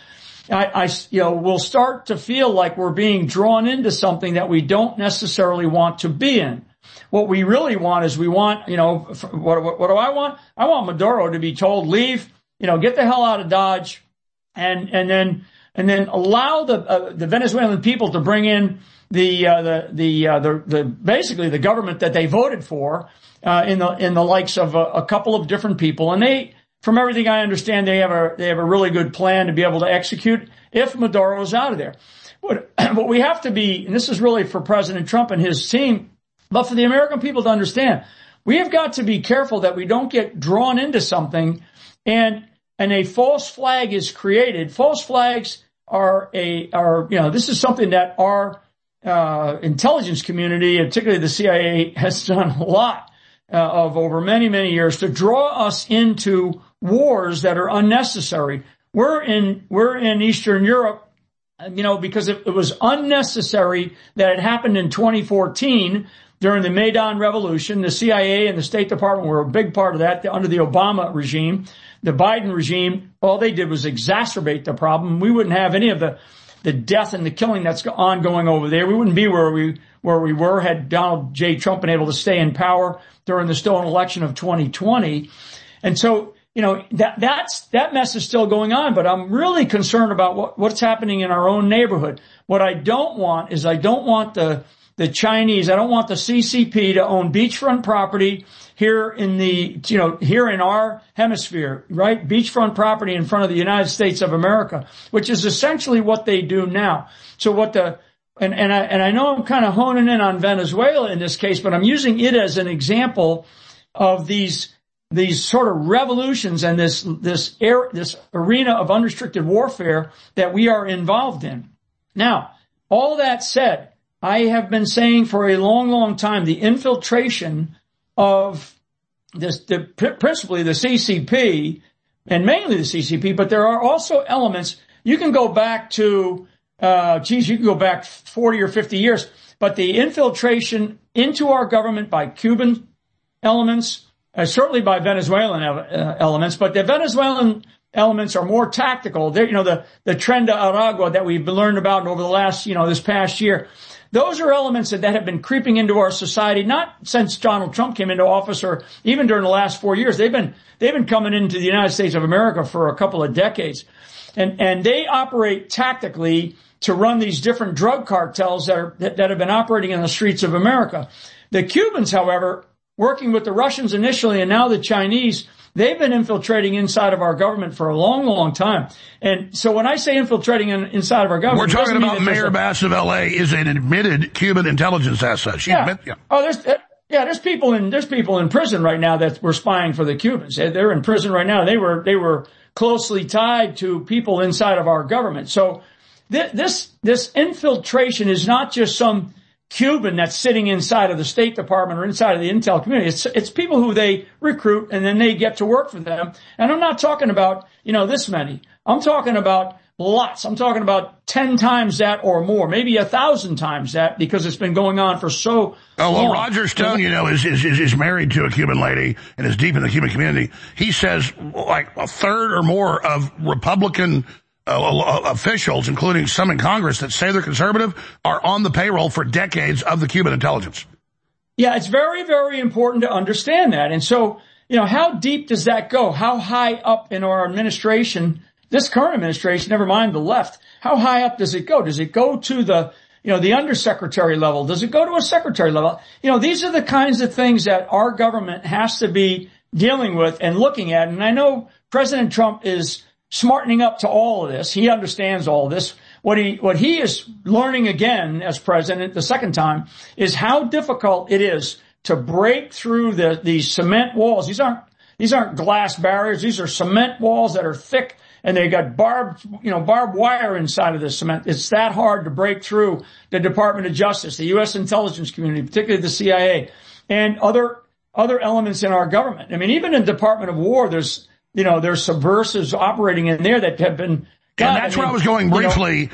we'll start to feel like we're being drawn into something that we don't necessarily want to be in. What we really want is what do I want? I want Maduro to be told, leave, get the hell out of Dodge, and then allow the Venezuelan people to bring in the basically the government that they voted for, in the likes of a couple of different people. And from everything I understand, they have a really good plan to be able to execute if Maduro is out of there. But we have to be, and this is really for President Trump and his team, but for the American people to understand, we have got to be careful that we don't get drawn into something and a false flag is created. False flags are this is something that our intelligence community, and particularly the CIA, has done a lot of over many, many years to draw us into wars that are unnecessary. We're in Eastern Europe, because it was unnecessary that it happened in 2014 during the Maidan Revolution. The CIA and the State Department were a big part of that under the Obama regime. The Biden regime, all they did was exacerbate the problem. We wouldn't have any of the death and the killing that's ongoing over there. We wouldn't be where we were had Donald J. Trump been able to stay in power during the stolen election of 2020. And so that mess is still going on, but I'm really concerned about what's happening in our own neighborhood. What I don't want is I don't want the Chinese, I don't want the CCP to own beachfront property here in here in our hemisphere, right? Beachfront property in front of the United States of America, which is essentially what they do now. So and I know I'm kind of honing in on Venezuela in this case, but I'm using it as an example of these sort of revolutions and this arena of unrestricted warfare that we are involved in. Now, all that said, I have been saying for a long, long time the infiltration of principally the CCP and mainly the CCP, but there are also elements. You can go back to, you can go back 40 or 50 years, but the infiltration into our government by Cuban elements, certainly by Venezuelan elements, but the Venezuelan elements are more tactical. They're, the Tren de Aragua that we've learned about over the last, this past year. Those are elements that have been creeping into our society, not since Donald Trump came into office or even during the last 4 years. They've been coming into the United States of America for a couple of decades. And they operate tactically to run these different drug cartels that have been operating in the streets of America. The Cubans, however, working with the Russians initially and now the Chinese, they've been infiltrating inside of our government for a long, long time. And so when I say infiltrating inside of our government, we're talking about Mayor Bass of L.A. is an admitted Cuban intelligence asset. Oh, there's people in prison right now that were spying for the Cubans. They're in prison right now. They were closely tied to people inside of our government. So this infiltration is not just some Cuban that's sitting inside of the State Department or inside of the intel community. It's people who they recruit and then they get to work for them. And I'm not talking about, this many. I'm talking about lots. I'm talking about 10 times that or more, maybe 1,000 times that, because it's been going on for so long. Roger Stone, is married to a Cuban lady and is deep in the Cuban community. He says like a third or more of Republican officials, including some in Congress that say they're conservative, are on the payroll for decades of the Cuban intelligence. Yeah, it's very, very important to understand that. And so, how deep does that go? How high up in our administration, this current administration, never mind the left, how high up does it go? Does it go to the undersecretary level? Does it go to a secretary level? These are the kinds of things that our government has to be dealing with and looking at. And I know President Trump is smartening up to all of this. He understands all of this. What he is learning again as president the second time is how difficult it is to break through these cement walls. These aren't glass barriers. These are cement walls that are thick and they got barbed wire inside of the cement. It's that hard to break through the Department of Justice, the U.S. intelligence community, particularly the CIA, and other elements in our government. I mean, even in the Department of War, there's subversives operating in there that have been. And that's where I was going briefly.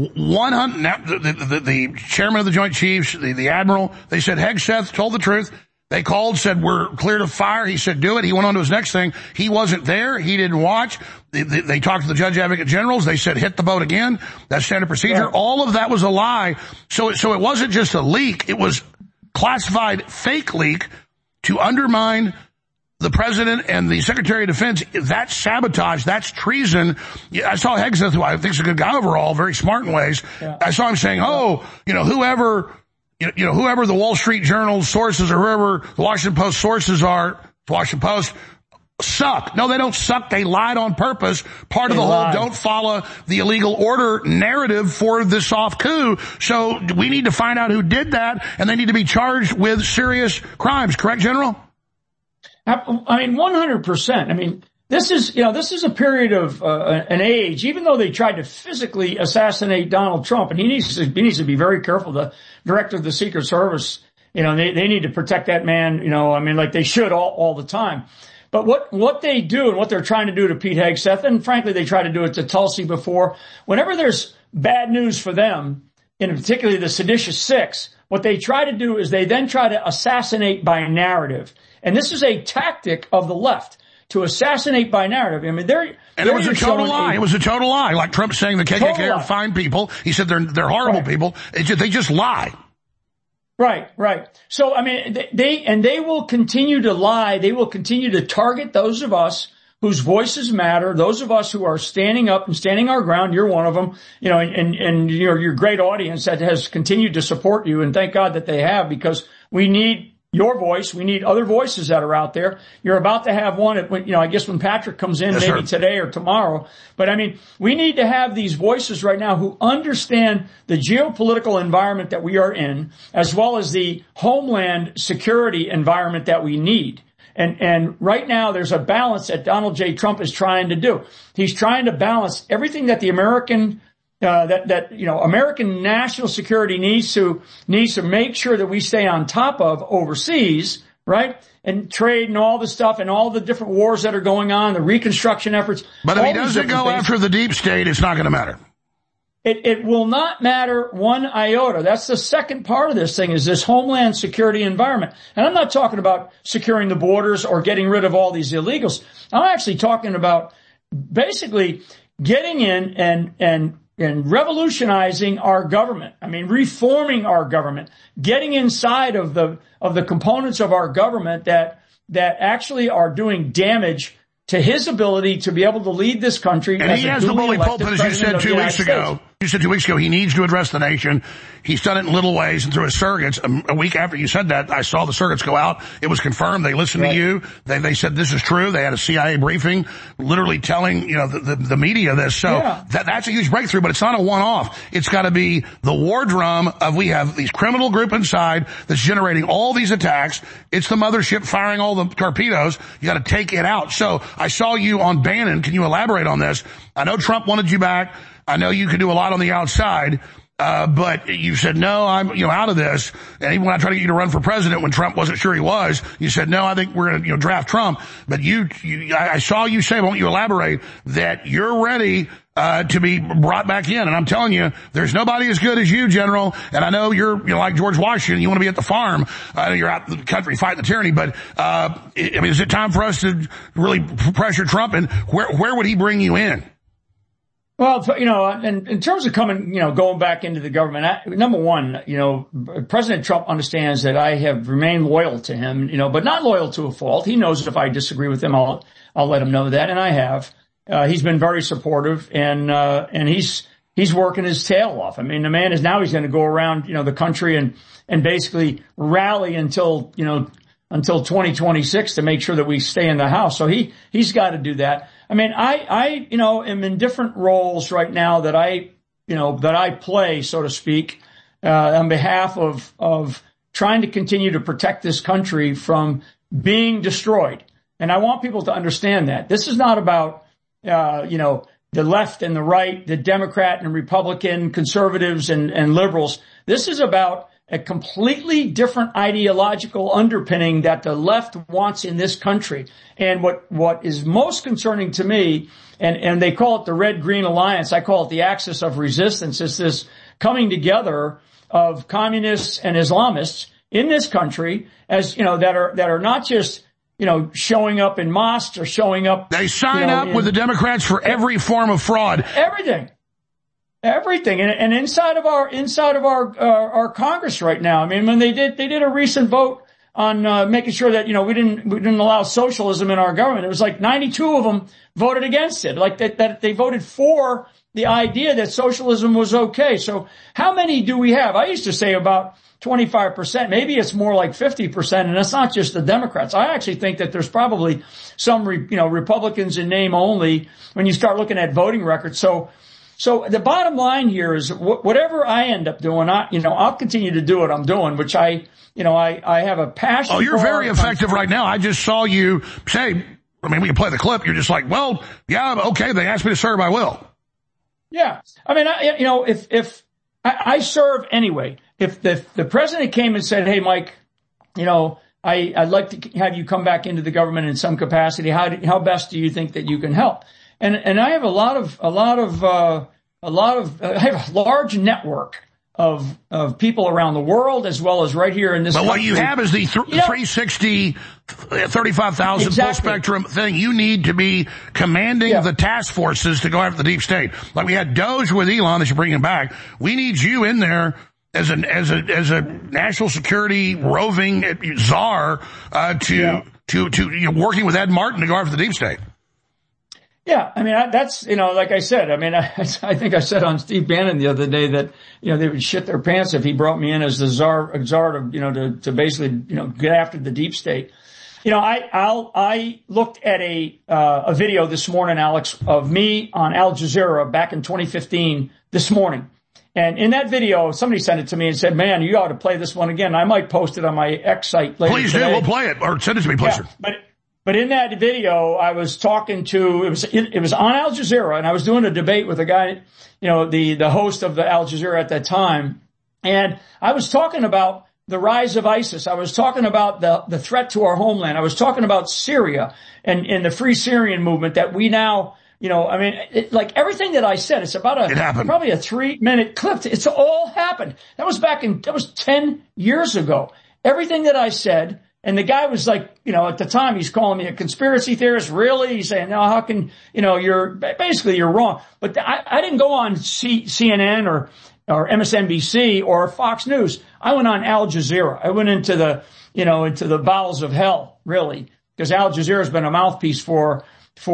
100. The chairman of the Joint Chiefs, the admiral, they said Hegseth told the truth. They called, said we're clear to fire. He said do it. He went on to his next thing. He wasn't there. He didn't watch. They talked to the judge advocate generals. They said hit the boat again. That's standard procedure. Right. All of that was a lie. So it wasn't just a leak. It was classified fake leak to undermine the president and the Secretary of Defense. That's sabotage. That's treason. I saw Hegseth, who I think is a good guy overall, very smart in ways. Yeah. I saw him saying, whoever the Wall Street Journal sources or whoever the Washington Post sources are, Washington Post, suck. No, they don't suck. They lied on purpose. Part of the whole don't follow the illegal order narrative for this soft coup. So we need to find out who did that, and they need to be charged with serious crimes. Correct, General? I mean, 100%. I mean, this is a period of an age. Even though they tried to physically assassinate Donald Trump, and he needs to be very careful. The director of the Secret Service, they need to protect that man. Like they should all the time. But what they do and what they're trying to do to Pete Hegseth, and frankly, they tried to do it to Tulsi before. Whenever there's bad news for them, and particularly the seditious six, what they try to do is they then try to assassinate by narrative. And this is a tactic of the left, to assassinate by narrative. I mean, it was a total lie. It was a total lie. Like Trump saying the KKK are fine people. He said they're horrible people. They just lie. Right. So, I mean, they will continue to lie. They will continue to target those of us whose voices matter, those of us who are standing up and standing our ground. You're one of them, and your great audience that has continued to support you. And thank God that they have, because we need your voice. We need other voices that are out there. You're about to have one, I guess when Patrick comes in, maybe today or tomorrow. But I mean, we need to have these voices right now who understand the geopolitical environment that we are in, as well as the homeland security environment that we need. And right now there's a balance that Donald J. Trump is trying to do. He's trying to balance everything that the American American national security needs to make sure that we stay on top of overseas, right? And trade and all the stuff and all the different wars that are going on, the reconstruction efforts. But if he doesn't go after the deep state, it's not going to matter. It will not matter one iota. That's the second part of this thing, is this homeland security environment. And I'm not talking about securing the borders or getting rid of all these illegals. I'm actually talking about basically getting in and revolutionizing our government. I mean, reforming our government, getting inside of the components of our government that actually are doing damage to his ability to be able to lead this country. And he has the bully pulpit, as you said 2 weeks ago. You said 2 weeks ago he needs to address the nation. He's done it in little ways and through his surrogates. A week after you said that, I saw the surrogates go out. It was confirmed. They listened to you. They said this is true. They had a CIA briefing, literally telling the media this. So that's a huge breakthrough. But it's not a one-off. It's got to be the war drum of we have these criminal group inside that's generating all these attacks. It's the mothership firing all the torpedoes. You got to take it out. So I saw you on Bannon. Can you elaborate on this? I know Trump wanted you back. I know you could do a lot on the outside, but you said, no, I'm, out of this. And even when I tried to get you to run for president when Trump wasn't sure he was, you said, no, I think we're going to, draft Trump. But I saw you say, won't you elaborate, that you're ready, to be brought back in. And I'm telling you, there's nobody as good as you, General. And I know you're, like George Washington, you want to be at the farm. I know you're out in the country fighting the tyranny, but, is it time for us to really pressure Trump? And where would he bring you in? Well, in terms of going back into the government, number one, President Trump understands that I have remained loyal to him, but not loyal to a fault. He knows if I disagree with him, I'll let him know that. And I have. He's been very supportive and he's working his tail off. I mean, the man he's going to go around, the country and basically rally until 2026 to make sure that we stay in the House. So he's got to do that. I mean, I am in different roles right now that I play, so to speak, on behalf of trying to continue to protect this country from being destroyed. And I want people to understand that this is not about, the left and the right, the Democrat and Republican, conservatives and liberals. This is about a completely different ideological underpinning that the left wants in this country. And what is most concerning to me, and they call it the Red-Green Alliance, I call it the axis of resistance, is this coming together of communists and Islamists in this country as, that are not just, showing up in mosques or showing up. They sign up with the Democrats for every form of fraud. Everything. And inside of our Congress right now, I mean, when they did a recent vote on, making sure that, we didn't allow socialism in our government. It was like 92 of them voted against it. Like that they voted for the idea that socialism was okay. So how many do we have? I used to say about 25%. Maybe it's more like 50%. And it's not just the Democrats. I actually think that there's probably some, Republicans in name only when you start looking at voting records. So the bottom line here is whatever I end up doing, I'll continue to do what I'm doing, which I have a passion. Oh, you're very effective right now. I just saw you say, we can play the clip. You're just like, well, yeah, okay. They asked me to serve. I will. Yeah. I mean, if I serve anyway, if the president came and said, hey, Mike, I'd like to have you come back into the government in some capacity. How best do you think that you can help? And I have I have a large network of people around the world as well as right here in this country. But what you have is the 360, 35,000 full spectrum thing. You need to be commanding the task forces to go after the deep state. Like we had Doge with Elon that should bring him back. We need you in there as a national security roving czar, working with Ed Martin to go after the deep state. Yeah, I mean, that's, like I said, I mean, I think I said on Steve Bannon the other day that, they would shit their pants if he brought me in as the czar to basically, get after the deep state. I looked at a video this morning, Alex, of me on Al Jazeera back in 2015 this morning. And in that video, somebody sent it to me and said, man, you ought to play this one again. I might post it on my X site later Please today. do. We'll play it, or send it to me, please. Yeah, but in that video, I was talking to, it was on Al Jazeera, and I was doing a debate with a guy, the host of the Al Jazeera at that time. And I was talking about the rise of ISIS. I was talking about the threat to our homeland. I was talking about Syria and the Free Syrian movement that we now, like everything that I said, it's about probably a 3-minute clip. It's all happened. That was 10 years ago. Everything that I said. And the guy was like, at the time he's calling me a conspiracy theorist. Really? He's saying, no, how can, you're wrong. But I didn't go on CNN or MSNBC or Fox News. I went on Al Jazeera. I went into the bowels of hell, really, because Al Jazeera has been a mouthpiece for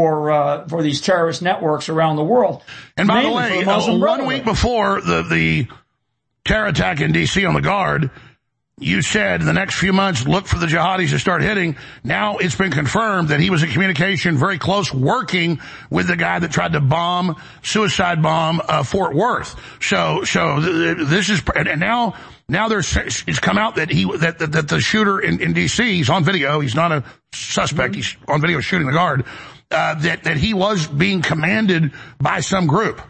these terrorist networks around the world. And by the way, 1 week before the terror attack in D.C. on the Guard, you said in the next few months, look for the jihadis to start hitting. Now it's been confirmed that he was in communication very close, working with the guy that tried to suicide bomb Fort Worth. So this is, and now it's come out that that the shooter in D.C., he's on video, he's not a suspect, he's on video shooting the Guard, that he was being commanded by some group.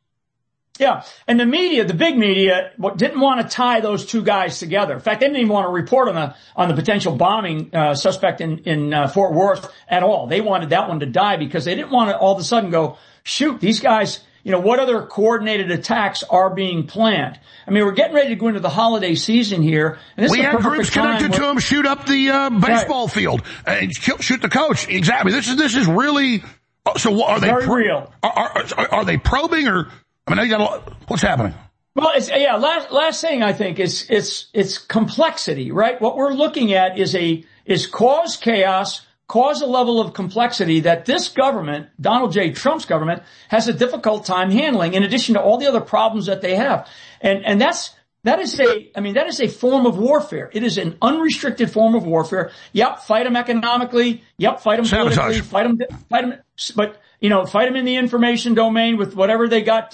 Yeah, and the media, the big media, didn't want to tie those two guys together. In fact, they didn't even want to report on the potential bombing suspect in Fort Worth at all. They wanted that one to die because they didn't want to all of a sudden go, shoot, these guys, what other coordinated attacks are being planned? I mean, we're getting ready to go into the holiday season here. And this we had groups connected to them shoot up the baseball field and shoot the coach. Exactly. This is really. So are they very real? Are they probing or? I mean, now you got a lot. What's happening? Well, last thing I think is it's complexity, right? What we're looking at is cause chaos, cause a level of complexity that this government, Donald J. Trump's government, has a difficult time handling in addition to all the other problems that they have. And that is a form of warfare. It is an unrestricted form of warfare. Yep, fight them economically. Yep, fight them politically. Fight them, but fight them in the information domain with whatever they got,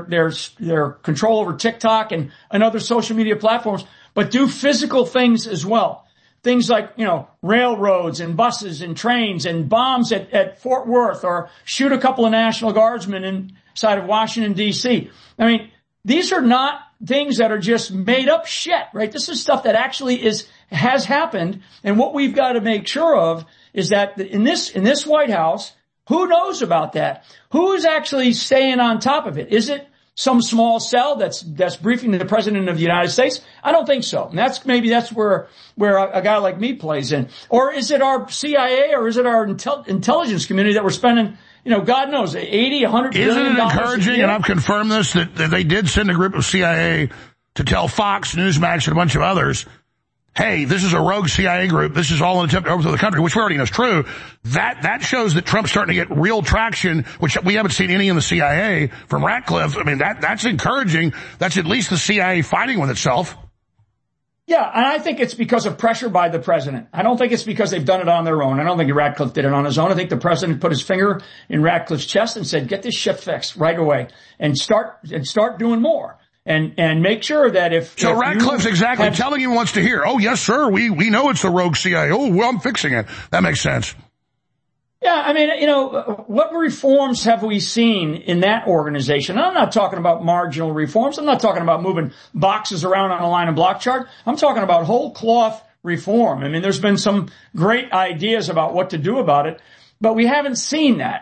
their control over TikTok and other social media platforms, but do physical things as well. Things like, railroads and buses and trains and bombs at Fort Worth, or shoot a couple of National Guardsmen inside of Washington, D.C. I mean, these are not things that are just made up shit, right? This is stuff that actually has happened. And what we've got to make sure of is that in this White House, who knows about that? Who is actually staying on top of it? Is it some small cell that's briefing the President of the United States? I don't think so. And that's where a guy like me plays in. Or is it our CIA, or is it our intelligence community that we're spending, God knows, $80, $100 billion. Isn't it encouraging, and I've confirmed this, that they did send a group of CIA to tell Fox, Newsmax, and a bunch of others, hey, this is a rogue CIA group. This is all an attempt to overthrow the country, which we already know is true. That shows that Trump's starting to get real traction, which we haven't seen any in the CIA from Ratcliffe. I mean, that's encouraging. That's at least the CIA fighting with itself. Yeah, and I think it's because of pressure by the president. I don't think it's because they've done it on their own. I don't think Ratcliffe did it on his own. I think the president put his finger in Ratcliffe's chest and said, get this shit fixed right away and start doing more. And make sure that if Ratcliffe's exactly telling you wants to hear, oh, yes, sir, we know it's the rogue CIA. Oh, well, I'm fixing it. That makes sense. Yeah, I mean, what reforms have we seen in that organization? And I'm not talking about marginal reforms. I'm not talking about moving boxes around on a line and block chart. I'm talking about whole cloth reform. I mean, there's been some great ideas about what to do about it, but we haven't seen that,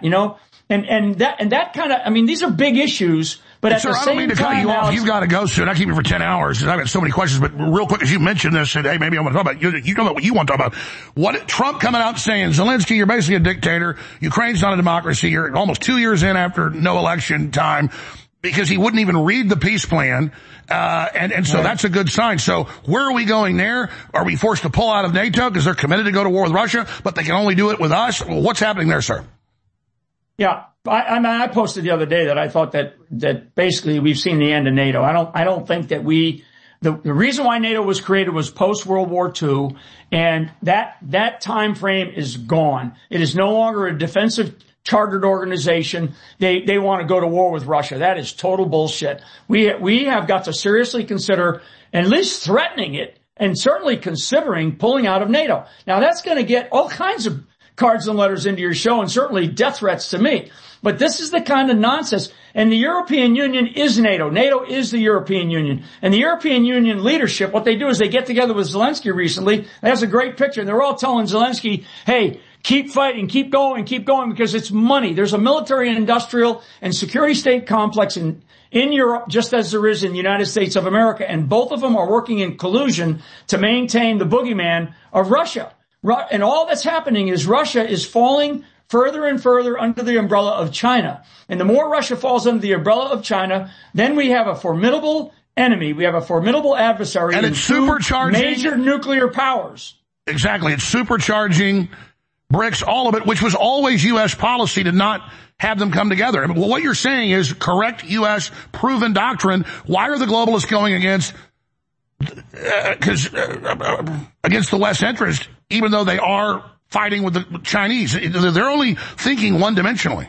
and that kind of, I mean, these are big issues. But at the same time, I don't mean to cut you off. You've got to go soon. I keep you for 10 hours. I've got so many questions. But real quick, as you mentioned this, said, hey, maybe I want to talk about you know what you want to talk about. What Trump coming out saying, Zelensky, you're basically a dictator. Ukraine's not a democracy. You're almost 2 years in after no election time, because he wouldn't even read the peace plan. And so that's a good sign. So where are we going there? Are we forced to pull out of NATO because they're committed to go to war with Russia, but they can only do it with us? Well, what's happening there, sir? Yeah. I posted the other day that I thought that basically we've seen the end of NATO. I don't think that the reason why NATO was created was post World War II, and that time frame is gone. It is no longer a defensive chartered organization. They want to go to war with Russia. That is total bullshit. We have got to seriously consider at least threatening it and certainly considering pulling out of NATO. Now that's going to get all kinds of cards and letters into your show and certainly death threats to me. But this is the kind of nonsense. And the European Union is NATO. NATO is the European Union. And the European Union leadership, what they do is they get together with Zelensky recently. That's a great picture. And they're all telling Zelensky, hey, keep fighting, keep going, because it's money. There's a military, industrial, and security state complex in Europe, just as there is in the United States of America. And both of them are working in collusion to maintain the boogeyman of Russia. And all that's happening is Russia is falling further and further under the umbrella of China. And the more Russia falls under the umbrella of China, then we have a formidable enemy. We have a formidable adversary. And it's supercharging major nuclear powers. Exactly. It's supercharging BRICS, all of it, which was always U.S. policy to not have them come together. I mean, well, what you're saying is correct U.S. proven doctrine. Why are the globalists going against the West interest, even though they are fighting with the Chinese? They're only thinking one-dimensionally.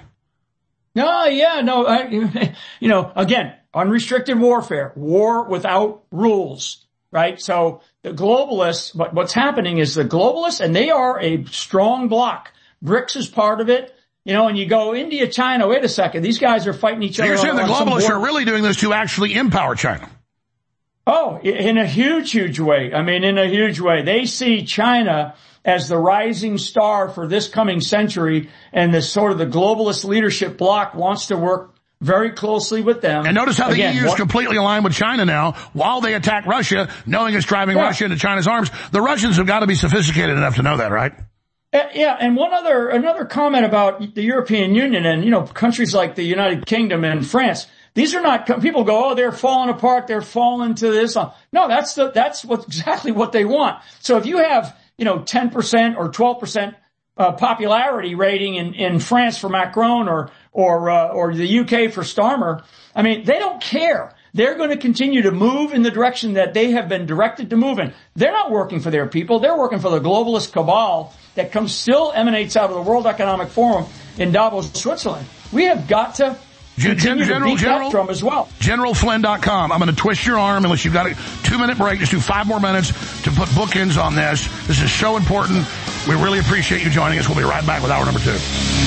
Again, unrestricted warfare, war without rules, right? So the globalists, what's happening is the globalists, and they are a strong bloc. BRICS is part of it. And you go India, China, wait a second, these guys are fighting each other. You're saying the globalists are really doing this to actually empower China? Oh, in a huge, huge way. I mean, in a huge way. They see China as the rising star for this coming century, and the sort of the globalist leadership bloc wants to work very closely with them. And notice how the EU is completely aligned with China now, while they attack Russia, knowing it's driving Russia into China's arms. The Russians have got to be sophisticated enough to know that, right? Yeah, and another comment about the European Union and, countries like the United Kingdom and France. These are not, people go, oh, they're falling apart, they're falling to this. No, that's exactly what they want. So if you have, 10% or 12%, popularity rating in France for Macron or the UK for Starmer, I mean, they don't care. They're going to continue to move in the direction that they have been directed to move in. They're not working for their people. They're working for the globalist cabal that still emanates out of the World Economic Forum in Davos, Switzerland. We have got to continue to beat that drum as well. GeneralFlynn.com. I'm going to twist your arm unless you've got a 2-minute break. Just do 5 more minutes to put bookends on this. This is so important. We really appreciate you joining us. We'll be right back with hour number 2.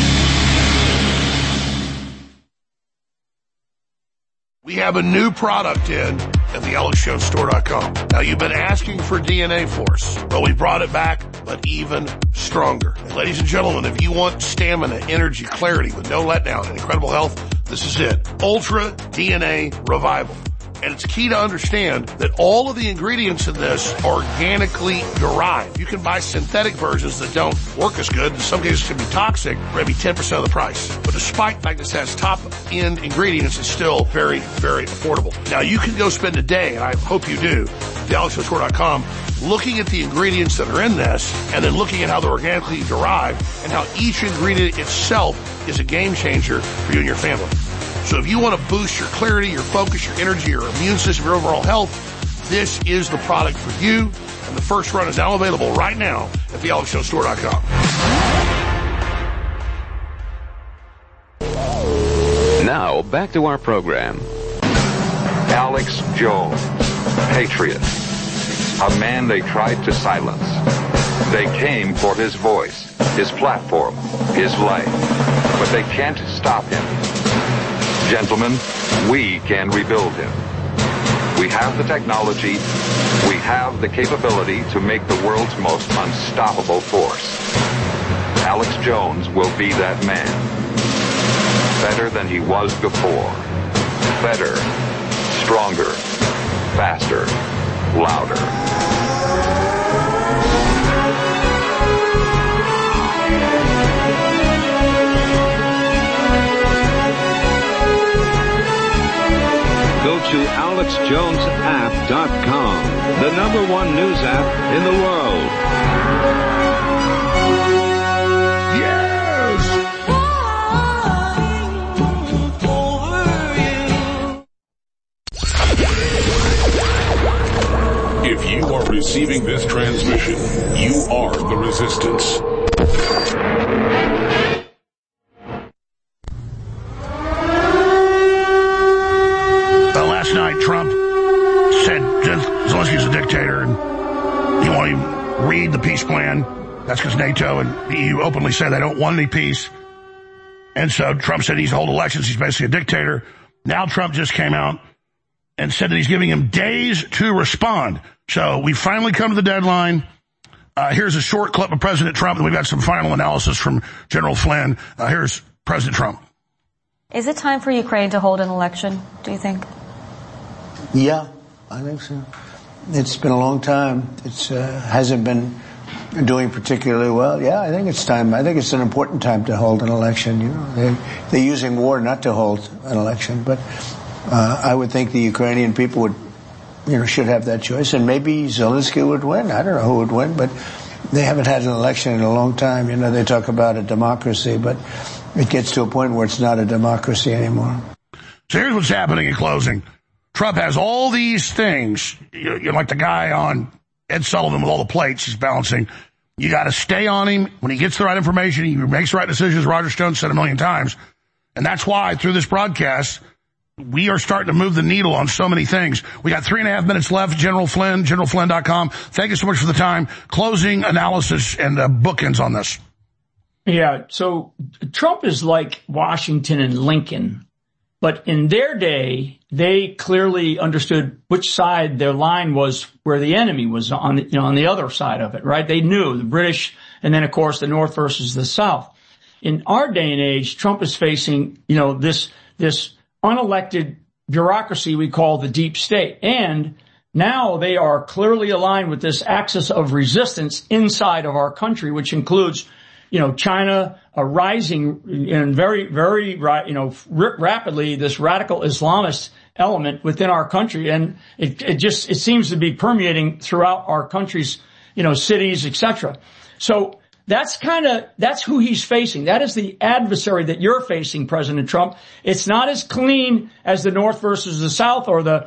We have a new product in at thealexshowstore.com. Now, you've been asking for DNA Force. Well, we brought it back, but even stronger. And ladies and gentlemen, if you want stamina, energy, clarity with no letdown and incredible health, this is it. Ultra DNA Revival. And it's key to understand that all of the ingredients in this are organically derived. You can buy synthetic versions that don't work as good. In some cases, can be toxic, maybe 10% of the price. But despite the fact that it has top-end ingredients, it's still very, very affordable. Now, you can go spend a day, and I hope you do, at thealexshowstore.com, looking at the ingredients that are in this, and then looking at how they're organically derived, and how each ingredient itself is a game changer for you and your family. So if you want to boost your clarity, your focus, your energy, your immune system, your overall health, this is the product for you. And the first run is now available right now at thealexshowstore.com. Now, back to our program. Alex Jones, patriot. A man they tried to silence. They came for his voice, his platform, his life. But they can't stop him. Gentlemen, we can rebuild him. We have the technology, we have the capability to make the world's most unstoppable force. Alex Jones will be that man. Better than he was before. Better, stronger, faster, louder. Go to AlexJonesApp.com, the #1 news app in the world. Yes! President Trump said Zelensky's a dictator and he won't even read the peace plan. That's because NATO and the EU openly say they don't want any peace. And so Trump said he's hold elections. He's basically a dictator. Now Trump just came out and said that he's giving him days to respond. So we finally come to the deadline. Here's a short clip of President Trump, and we've got some final analysis from General Flynn. Here's President Trump. Is it time for Ukraine to hold an election, do you think? Yeah, I think so. It's been a long time. It hasn't been doing particularly well. Yeah, I think it's time. I think it's an important time to hold an election. You know, they're using war not to hold an election, but I would think the Ukrainian people would, should have that choice, and maybe Zelensky would win. I don't know who would win, but they haven't had an election in a long time. They talk about a democracy, but it gets to a point where it's not a democracy anymore. So here's what's happening in closing. Trump has all these things. You're like the guy on Ed Sullivan with all the plates he's balancing. You got to stay on him. When he gets the right information, he makes the right decisions. Roger Stone said 1,000,000 times. And that's why through this broadcast, we are starting to move the needle on so many things. We got 3.5 minutes left. General Flynn, generalflynn.com. Thank you so much for the time. Closing analysis and bookends on this. Yeah, so Trump is like Washington and Lincoln. But in their day, they clearly understood which side their line was, where the enemy was on the other side of it, right? They knew the British, and then of course the North versus the South. In our day and age, Trump is facing, this unelected bureaucracy we call the deep state. And now they are clearly aligned with this axis of resistance inside of our country, which includes, China rising in very, very, rapidly, this radical Islamist element within our country. And it seems to be permeating throughout our country's, cities, etc. So that's who he's facing. That is the adversary that you're facing, President Trump. It's not as clean as the North versus the South or the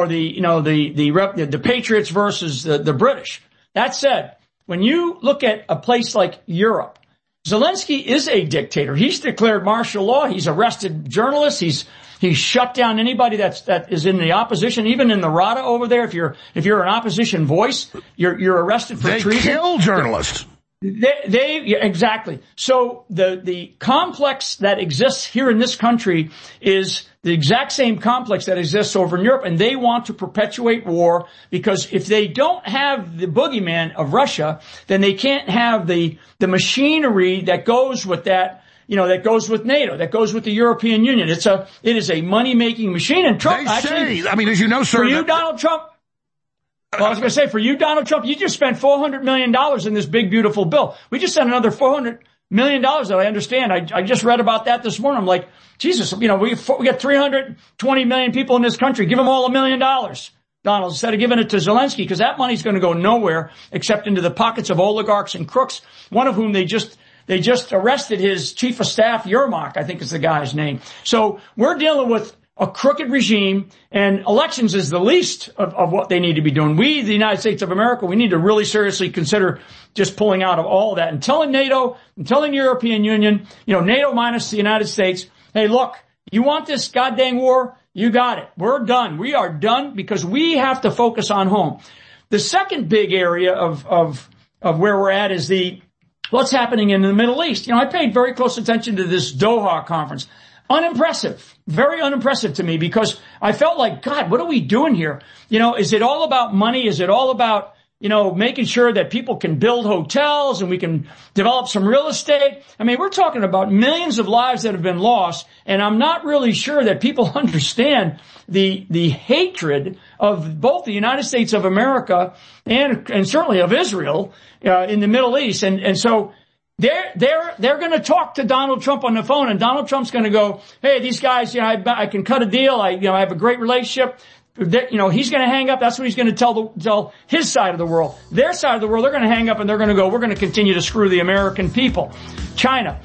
Patriots versus the British. That said, when you look at a place like Europe, Zelensky is a dictator. He's declared martial law. He's arrested journalists. He's shut down anybody that is in the opposition. Even in the Rada over there, if you're an opposition voice, you're arrested for treason. They kill journalists. Exactly. So the complex that exists here in this country is the exact same complex that exists over in Europe, and they want to perpetuate war because if they don't have the boogeyman of Russia, then they can't have the machinery that goes with that, that goes with NATO, that goes with the European Union. It is a money-making machine, and Trump as you know, sir, for you, Donald Trump. Well, I was going to say, for you, Donald Trump, you just spent $400 million in this big, beautiful bill. We just sent another $400 million that I understand. I just read about that this morning. I'm like, Jesus, we got 320 million people in this country. Give them all $1 million, Donald, instead of giving it to Zelensky, because that money's going to go nowhere except into the pockets of oligarchs and crooks, one of whom they just arrested his chief of staff, Yermak, I think is the guy's name. So we're dealing with a crooked regime, and elections is the least of what they need to be doing. We, the United States of America, we need to really seriously consider just pulling out of all of that and telling NATO and telling the European Union, NATO minus the United States, hey, look, you want this goddamn war? You got it. We're done. We are done because we have to focus on home. The second big area of where we're at is what's happening in the Middle East. I paid very close attention to this Doha conference. Unimpressive. Very unimpressive to me because I felt like, God, what are we doing here? Is it all about money? Is it all about, making sure that people can build hotels and we can develop some real estate? I mean, we're talking about millions of lives that have been lost, and I'm not really sure that people understand the hatred of both the United States of America and certainly of Israel in the Middle East. And so they're going to talk to Donald Trump on the phone, and Donald Trump's going to go, hey, these guys, I can cut a deal. I have a great relationship. He's going to hang up. That's what he's going to tell his side of the world. Their side of the world, they're going to hang up and they're going to go, we're going to continue to screw the American people. China,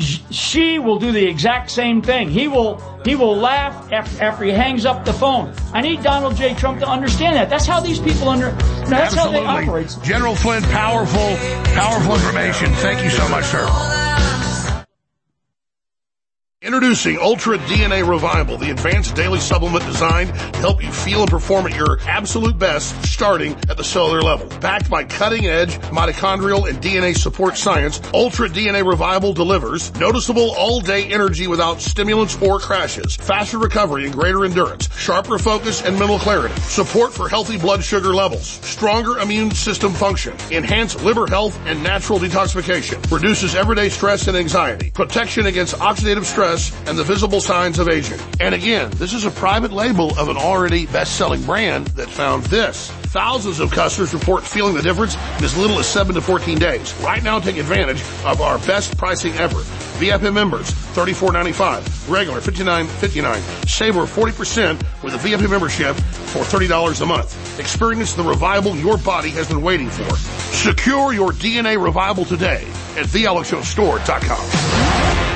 she will do the exact same thing. He will laugh after he hangs up the phone. I need Donald J. Trump to understand that. That's how these people that's how they operate. General Flynn, powerful information. Thank you so much, sir. Introducing Ultra DNA Revival, the advanced daily supplement designed to help you feel and perform at your absolute best, starting at the cellular level. Backed by cutting-edge mitochondrial and DNA support science, Ultra DNA Revival delivers noticeable all-day energy without stimulants or crashes, faster recovery and greater endurance, sharper focus and mental clarity, support for healthy blood sugar levels, stronger immune system function, enhanced liver health and natural detoxification, reduces everyday stress and anxiety, protection against oxidative stress, and the visible signs of aging. And again, this is a private label of an already best-selling brand that found this. Thousands of customers report feeling the difference in as little as 7 to 14 days. Right now, take advantage of our best pricing ever. VIP members, $34.95. Regular, $59.59. Save over 40% with a VIP membership for $30 a month. Experience the revival your body has been waiting for. Secure your DNA Revival today at thealexjonesstore.com.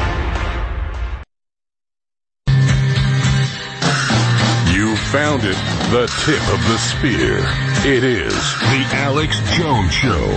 Found it, the tip of the spear. It is the Alex Jones Show. All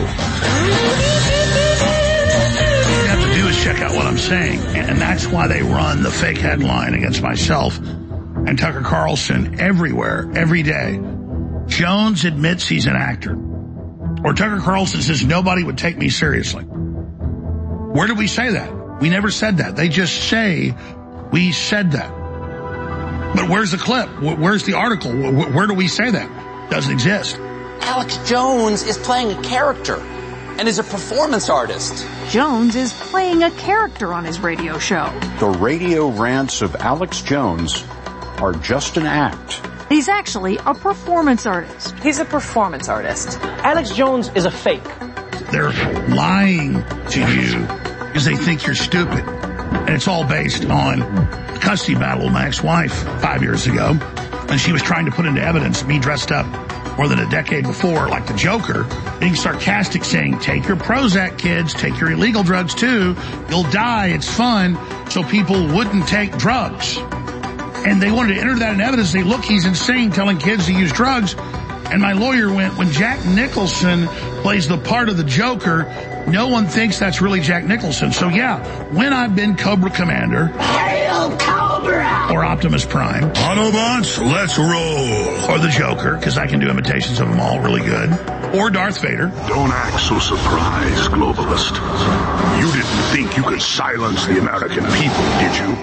you have to do is check out what I'm saying, and that's why they run the fake headline against myself and Tucker Carlson everywhere, every day. Jones admits he's an actor. Or Tucker Carlson says nobody would take me seriously. Where did we say that? We never said that. They just say we said that. But where's the clip? Where's the article? Where do we say that? Doesn't exist. Alex Jones is playing a character and is a performance artist. Jones is playing a character on his radio show. The radio rants of Alex Jones are just an act. He's actually a performance artist. He's a performance artist. Alex Jones is a fake. They're lying to you because they think you're stupid. And it's all based on a custody battle with my ex-wife 5 years ago. And she was trying to put into evidence me dressed up more than a decade before, like the Joker, being sarcastic, saying, take your Prozac, kids, take your illegal drugs too. You'll die. It's fun. So people wouldn't take drugs. And they wanted to enter that in evidence. They look, he's insane telling kids to use drugs. And my lawyer went, when Jack Nicholson plays the part of the Joker, no one thinks that's really Jack Nicholson. So yeah, when I've been Cobra Commander, Hail Cobra, or Optimus Prime, Autobots, let's roll, or the Joker, because I can do imitations of them all really good, or Darth Vader. Don't act so surprised, globalist. You didn't think you could silence the American people, did you?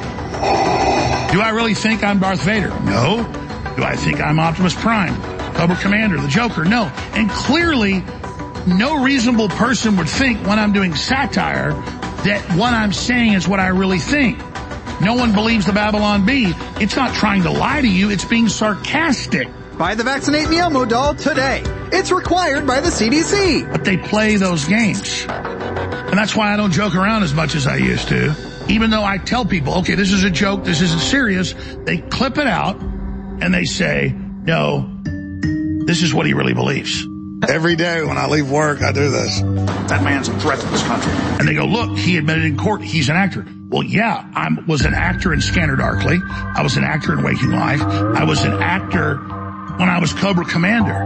Do I really think I'm Darth Vader? No. Do I think I'm Optimus Prime, Cobra Commander, the Joker? No. And clearly, no reasonable person would think when I'm doing satire that what I'm saying is what I really think. No one believes the Babylon Bee. It's not trying to lie to you. It's being sarcastic. Buy the Vaccinate Me Elmo doll today. It's required by the CDC. But they play those games. And that's why I don't joke around as much as I used to. Even though I tell people, okay, this is a joke, this isn't serious, they clip it out and they say, no, this is what he really believes. Every day when I leave work, I do this. That man's a threat to this country. And they go, look, he admitted in court he's an actor. Well, yeah, I was an actor in Scanner Darkly. I was an actor in Waking Life. I was an actor when I was Cobra Commander.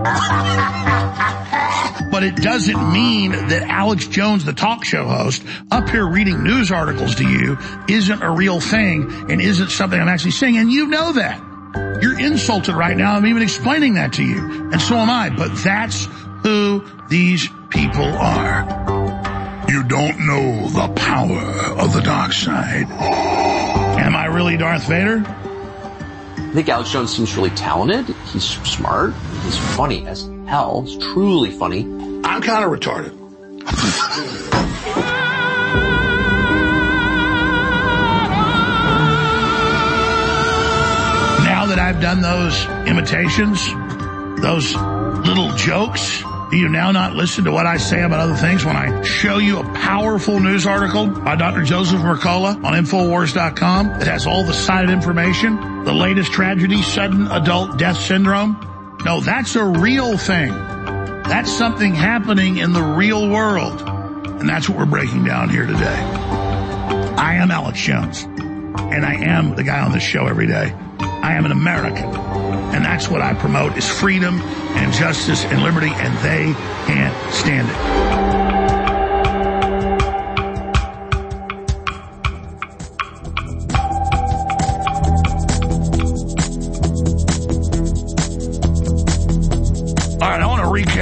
But it doesn't mean that Alex Jones, the talk show host, up here reading news articles to you isn't a real thing and isn't something I'm actually saying. And you know that. You're insulted right now. I'm even explaining that to you. And so am I. But that's who these people are. You don't know the power of the dark side. Am I really Darth Vader? I think Alex Jones seems really talented. He's smart. He's funny as hell. He's truly funny. I'm kind of retarded. Now that I've done those imitations, those little jokes, do you now not listen to what I say about other things when I show you a powerful news article by Dr. Joseph Mercola on Infowars.com that has all the cited information, the latest tragedy, sudden adult death syndrome? No, that's a real thing. That's something happening in the real world. And that's what we're breaking down here today. I am Alex Jones, and I am the guy on this show every day. I am an American, and that's what I promote is freedom and justice and liberty, and they can't stand it.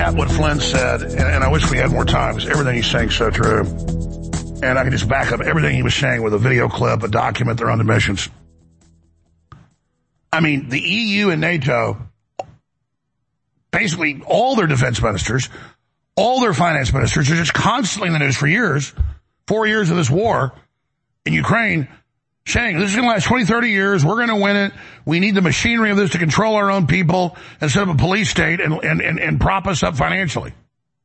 recap what Flynn said, and I wish we had more time because everything he's saying is so true. And I can just back up everything he was saying with a video clip, a document, they're on the missions. I mean, the EU and NATO, basically all their defense ministers, all their finance ministers are just constantly in the news for years, 4 years of this war in Ukraine, saying this is going to last 20, 30 years, we're going to win it, we need the machinery of this to control our own people and set up a police state and prop us up financially.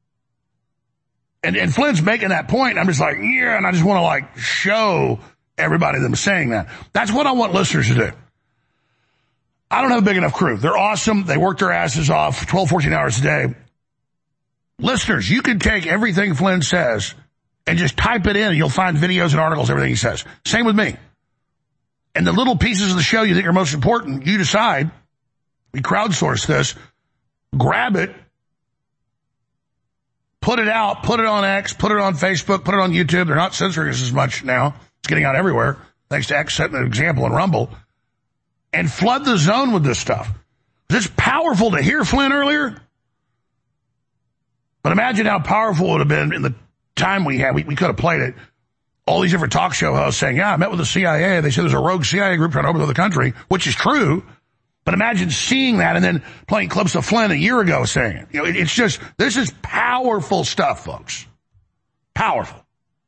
And Flynn's making that point, I'm just like, yeah, and I just want to like show everybody them saying that. That's what I want listeners to do. I don't have a big enough crew. They're awesome. They work their asses off 12, 14 hours a day. Listeners, you can take everything Flynn says and just type it in and you'll find videos and articles, everything he says. Same with me. And the little pieces of the show you think are most important, you decide. We crowdsource this. Grab it. Put it out. Put it on X. Put it on Facebook. Put it on YouTube. They're not censoring us as much now. It's getting out everywhere. Thanks to X setting an example in Rumble. And flood the zone with this stuff. It's powerful to hear Flynn earlier. But imagine how powerful it would have been in the time we had. We could have played it. All these different talk show hosts saying, yeah, I met with the CIA. They said there's a rogue CIA group trying to overthrow the country, which is true. But imagine seeing that and then playing clips of Flynn a year ago saying it. You know, it's just, this is powerful stuff, folks. Powerful.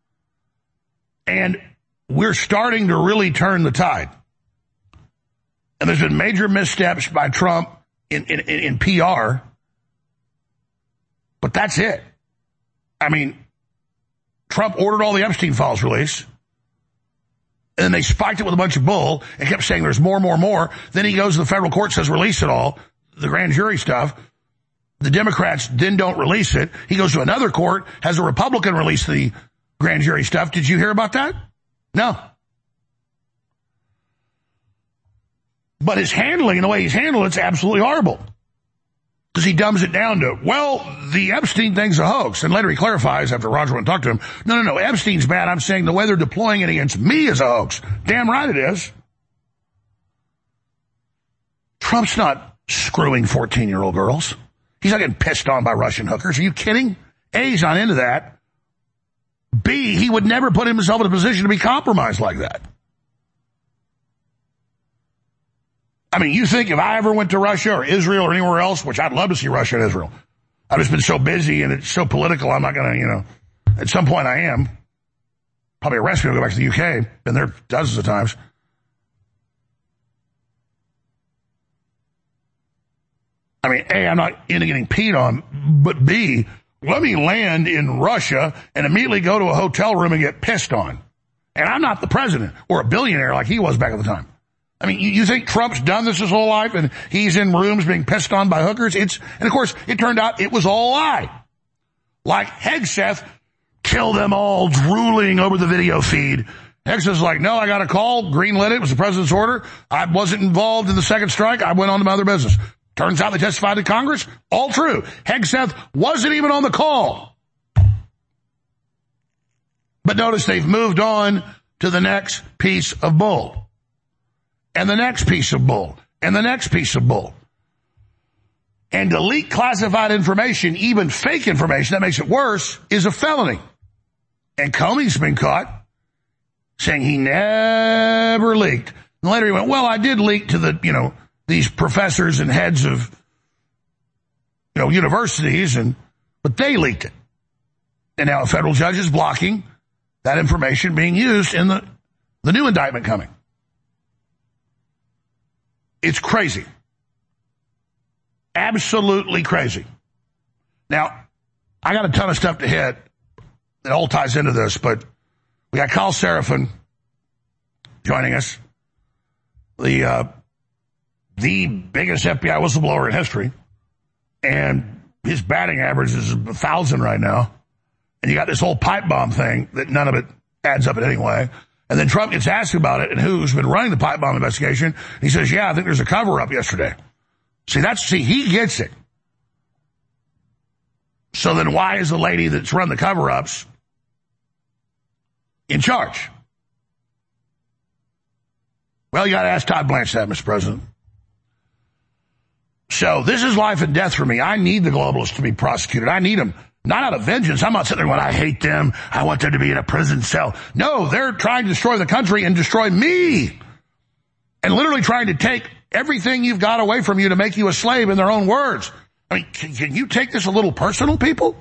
And we're starting to really turn the tide. And there's been major missteps by Trump in PR. But that's it. I mean, Trump ordered all the Epstein files released. And then they spiked it with a bunch of bull and kept saying there's more. Then he goes to the federal court, says release it all, the grand jury stuff. The Democrats then don't release it. He goes to another court, has a Republican release the grand jury stuff. Did you hear about that? No. But his handling and the way he's handled it's absolutely horrible. Because he dumbs it down to, well, the Epstein thing's a hoax. And later he clarifies after Roger went and talked to him, no, Epstein's bad. I'm saying the way they're deploying it against me is a hoax. Damn right it is. Trump's not screwing 14-year-old girls. He's not getting pissed on by Russian hookers. Are you kidding? A, he's not into that. B, he would never put himself in a position to be compromised like that. I mean, you think if I ever went to Russia or Israel or anywhere else, which I'd love to see Russia and Israel. I've just been so busy and it's so political, I'm not going to, at some point I am. Probably arrest me and go back to the UK. Been there dozens of times. I mean, A, I'm not into getting peed on, but B, let me land in Russia and immediately go to a hotel room and get pissed on. And I'm not the president or a billionaire like he was back at the time. I mean, you think Trump's done this his whole life and he's in rooms being pissed on by hookers? And of course, it turned out it was all a lie. Like Hegseth killed them all drooling over the video feed. Hegseth's like, no, I got a call, greenlit it, it was the president's order. I wasn't involved in the second strike. I went on to my other business. Turns out they testified to Congress. All true. Hegseth wasn't even on the call. But notice they've moved on to the next piece of bull. And the next piece of bull, and the next piece of bull. And to leak classified information, even fake information, that makes it worse, is a felony. And Comey's been caught saying he never leaked. And later he went, well, I did leak to these professors and heads of, universities, but they leaked it. And now a federal judge is blocking that information being used in the new indictment coming. It's crazy. Absolutely crazy. Now, I got a ton of stuff to hit. It all ties into this, but we got Kyle Seraphin joining us. The biggest FBI whistleblower in history. And his batting average is 1,000 right now. And you got this whole pipe bomb thing that none of it adds up in any way. And then Trump gets asked about it and who's been running the pipe bomb investigation. He says, yeah, I think there's a cover-up yesterday. See, he gets it. So then why is the lady that's run the cover-ups in charge? Well, you got to ask Todd Blanchett that, Mr. President. So this is life and death for me. I need the globalists to be prosecuted. I need them. Not out of vengeance. I'm not sitting there going, I hate them. I want them to be in a prison cell. No, they're trying to destroy the country and destroy me. And literally trying to take everything you've got away from you to make you a slave in their own words. I mean, can you take this a little personal, people?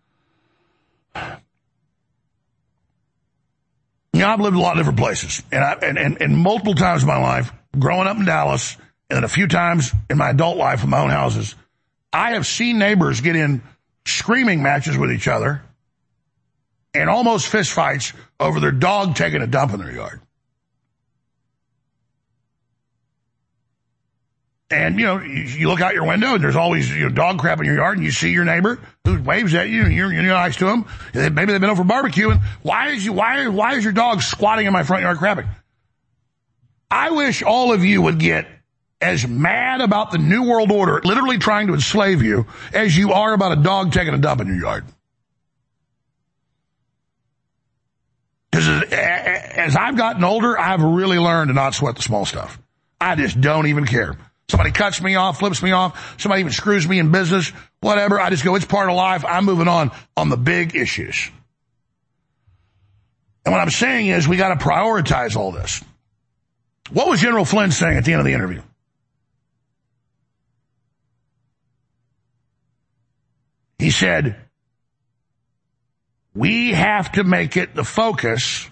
You know, I've lived a lot of different places. And multiple times in my life, growing up in Dallas, and then a few times in my adult life in my own houses, I have seen neighbors get in screaming matches with each other and almost fist fights over their dog taking a dump in their yard. And, you know, you look out your window and there's always, you know, dog crap in your yard, and you see your neighbor who waves at you and you're nice to him. Maybe they've been over barbecuing. Why is your dog squatting in my front yard crapping? I wish all of you would get as mad about the New World Order, literally trying to enslave you, as you are about a dog taking a dump in your yard. Because as I've gotten older, I've really learned to not sweat the small stuff. I just don't even care. Somebody cuts me off, flips me off, somebody even screws me in business, whatever. I just go, it's part of life. I'm moving on the big issues. And what I'm saying is we got to prioritize all this. What was General Flynn saying at the end of the interview? He said, we have to make it the focus,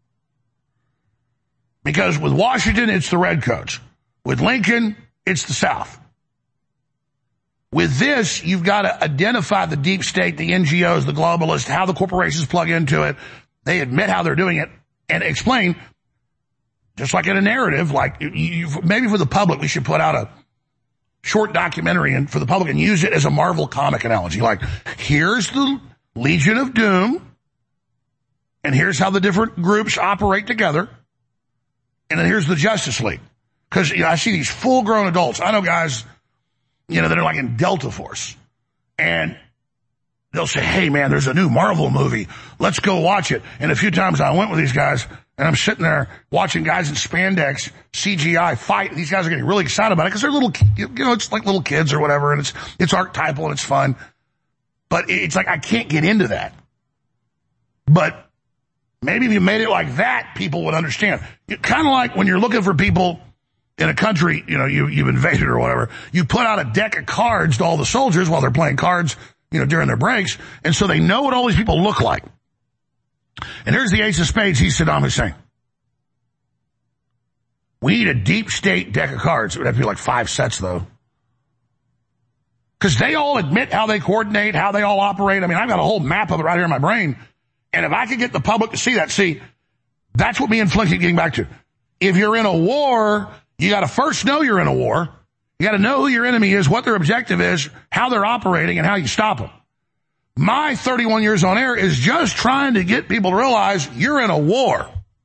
because with Washington, it's the redcoats. With Lincoln, it's the South. With this, you've got to identify the deep state, the NGOs, the globalists, how the corporations plug into it. They admit how they're doing it and explain, just like in a narrative, like maybe for the public, we should put out a short documentary and for the public and use it as a Marvel comic analogy. Like, here's the Legion of Doom, and here's how the different groups operate together, and then here's the Justice League. Because, you know, I see these full-grown adults. I know guys, you know, that are like in Delta Force, and they'll say, hey, man, there's a new Marvel movie. Let's go watch it. And a few times I went with these guys, and I'm sitting there watching guys in spandex, CGI fight. These guys are getting really excited about it because they're little, you know, it's like little kids or whatever, and it's archetypal and it's fun. But it's like I can't get into that. But maybe if you made it like that, people would understand. Kind of like when you're looking for people in a country, you know, you've invaded or whatever, you put out a deck of cards to all the soldiers while they're playing cards, you know, during their breaks, and so they know what all these people look like. And here's the ace of spades. He's Saddam Hussein. We need a deep state deck of cards. It would have to be like 5 sets, though. Because they all admit how they coordinate, how they all operate. I mean, I've got a whole map of it right here in my brain. And if I could get the public to see that, that's what me and Flink are getting back to. If you're in a war, you got to first know you're in a war. You got to know who your enemy is, what their objective is, how they're operating, and how you stop them. My 31 years on air is just trying to get people to realize you're in a war.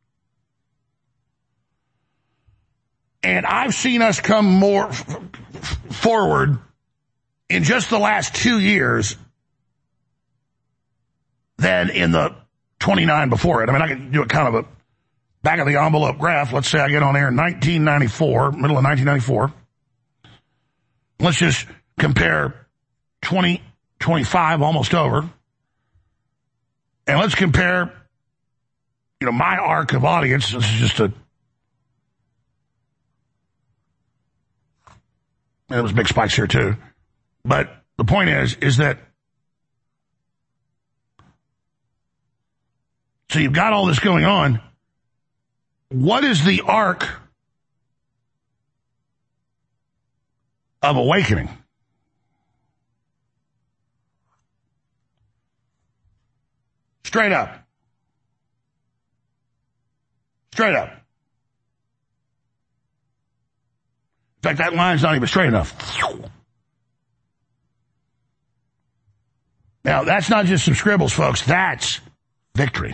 And I've seen us come more forward in just the last 2 years than in the 29 before it. I mean, I could do a kind of a back of the envelope graph. Let's say I get on air in 1994, middle of 1994. Let's just compare 2025, almost over. And let's compare, you know, my arc of audience. This is just there was big spikes here too. But the point is that, so you've got all this going on. What is the arc of awakening? Straight up. Straight up. In fact, that line's not even straight enough. Now, that's not just some scribbles, folks. That's victory.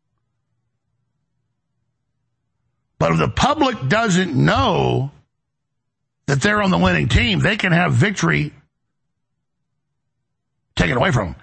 But if the public doesn't know that they're on the winning team, they can have victory taken away from them.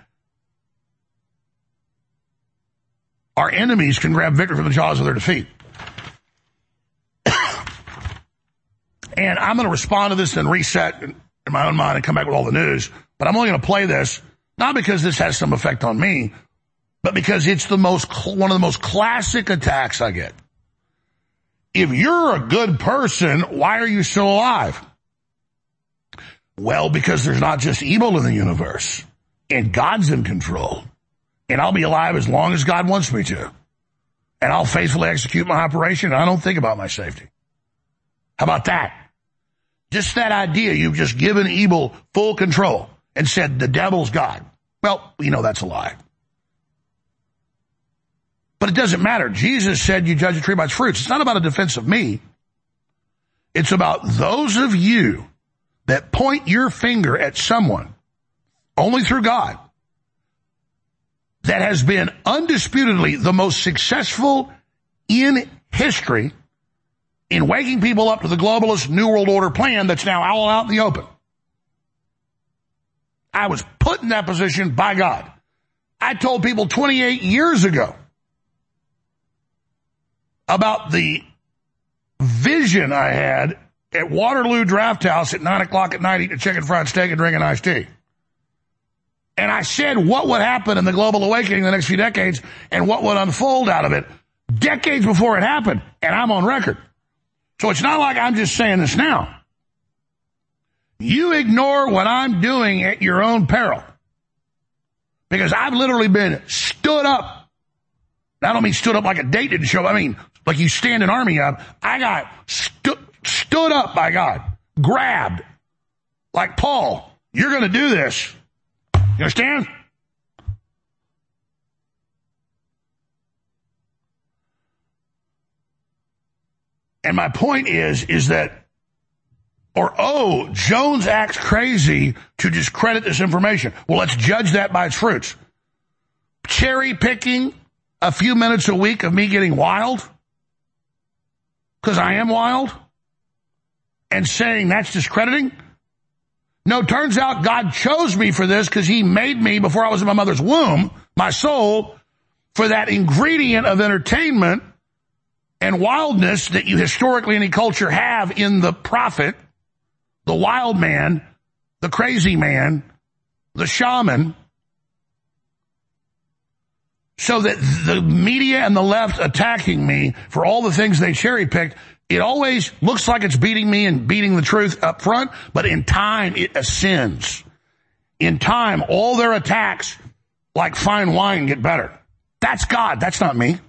Our enemies can grab victory from the jaws of their defeat. And I'm going to respond to this and reset and in my own mind and come back with all the news. But I'm only going to play this, not because this has some effect on me, but because it's one of the most classic attacks I get. If you're a good person, why are you still alive? Well, because there's not just evil in the universe, and God's in control, and I'll be alive as long as God wants me to, and I'll faithfully execute my operation, and I don't think about my safety. How about that? Just that idea, you've just given evil full control and said the devil's God. Well, you know that's a lie. But it doesn't matter. Jesus said you judge a tree by its fruits. It's not about a defense of me. It's about those of you that point your finger at someone, only through God, that has been undisputedly the most successful in history in waking people up to the globalist New World Order plan that's now all out in the open. I was put in that position by God. I told people 28 years ago about the vision I had at Waterloo Draft House at 9 o'clock at night eating a chicken fried steak and drinking iced tea. And I said what would happen in the global awakening in the next few decades and what would unfold out of it decades before it happened. And I'm on record. So it's not like I'm just saying this now. You ignore what I'm doing at your own peril. Because I've literally been stood up. I don't mean stood up like a date didn't show. I mean, like you stand an army up. I got stood up by God. Grabbed. Like Paul, you're going to do this. You understand? And my point is that, Jones acts crazy to discredit this information. Well, let's judge that by its fruits. Cherry picking a few minutes a week of me getting wild, because I am wild, and saying that's discrediting? No, turns out God chose me for this because he made me before I was in my mother's womb, my soul, for that ingredient of entertainment and wildness that you historically in any culture have in the prophet, the wild man, the crazy man, the shaman, so that the media and the left attacking me for all the things they cherry-picked, it always looks like it's beating me and beating the truth up front, but in time it ascends. In time, all their attacks, like fine wine, get better. That's God. That's not me.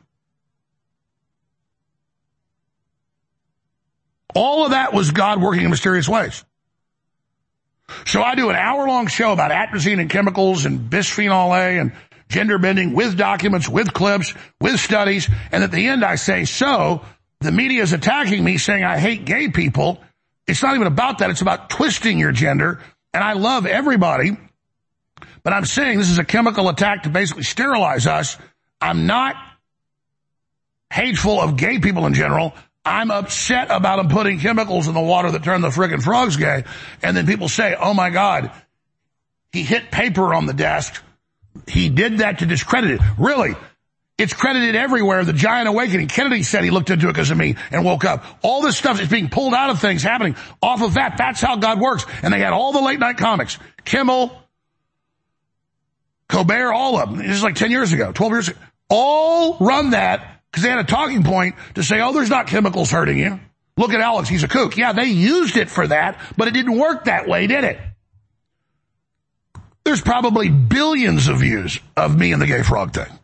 All of that was God working in mysterious ways. So I do an hour-long show about atrazine and chemicals and bisphenol A and gender bending with documents, with clips, with studies, and at the end I say, so the media is attacking me saying I hate gay people. It's not even about that. It's about twisting your gender, and I love everybody, but I'm saying this is a chemical attack to basically sterilize us. I'm not hateful of gay people in general. I'm upset about them putting chemicals in the water that turn the frickin' frogs gay. And then people say, oh my God, he hit paper on the desk. He did that to discredit it. Really? It's credited everywhere. The giant awakening. Kennedy said he looked into it because of me and woke up. All this stuff is being pulled out of things happening off of that. That's how God works. And they had all the late night comics. Kimmel, Colbert, all of them. This is like 10 years ago, 12 years ago. All run that because they had a talking point to say, oh, there's not chemicals hurting you. Look at Alex, he's a kook. Yeah, they used it for that, but it didn't work that way, did it? There's probably billions of views of me and the gay frog thing.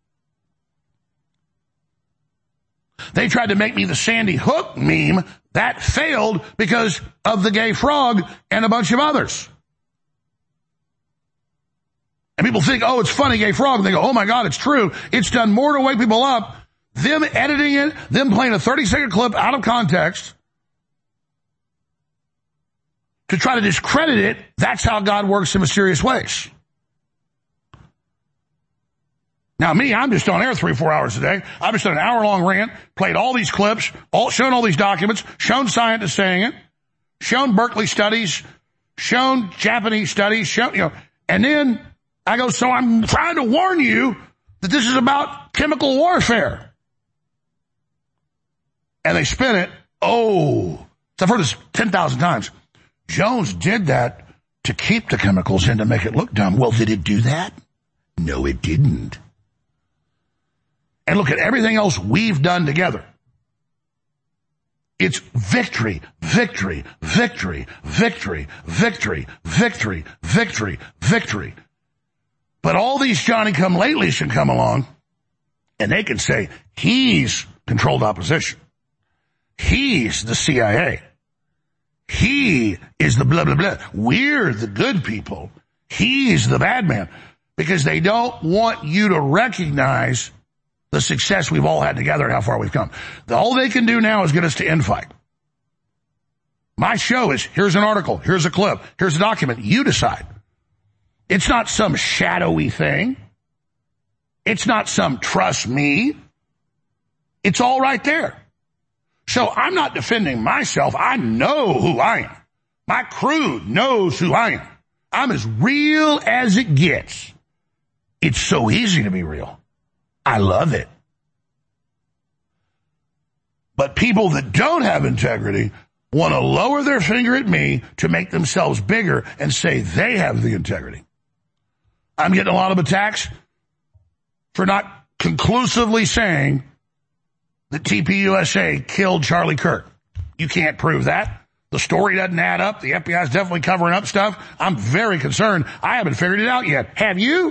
They tried to make me the Sandy Hook meme. That failed because of the gay frog and a bunch of others. And people think, oh, it's funny, gay frog. And they go, oh my God, it's true. It's done more to wake people up. Them editing it, them playing a 30-second clip out of context to try to discredit it. That's how God works in mysterious ways. Now me, I'm just on air 3-4 hours a day. I've just done an hour-long rant, played all these clips, shown all these documents, shown scientists saying it, shown Berkeley studies, shown Japanese studies, and then I go, so I'm trying to warn you that this is about chemical warfare. And they spin it, I've heard this 10,000 times. Jones did that to keep the chemicals in to make it look dumb. Well, did it do that? No, it didn't. And look at everything else we've done together. It's victory, victory, victory, victory, victory, victory, victory, victory. But all these Johnny-come-latelys can come along, and they can say, he's controlled opposition. He's the CIA. He is the blah, blah, blah. We're the good people. He's the bad man. Because they don't want you to recognize the success we've all had together and how far we've come. All they can do now is get us to infight. My show is, here's an article, here's a clip, here's a document. You decide. It's not some shadowy thing. It's not some trust me. It's all right there. So I'm not defending myself. I know who I am. My crew knows who I am. I'm as real as it gets. It's so easy to be real. I love it. But people that don't have integrity want to lower their finger at me to make themselves bigger and say they have the integrity. I'm getting a lot of attacks for not conclusively saying that TPUSA killed Charlie Kirk. You can't prove that. The story doesn't add up. The FBI is definitely covering up stuff. I'm very concerned. I haven't figured it out yet. Have you?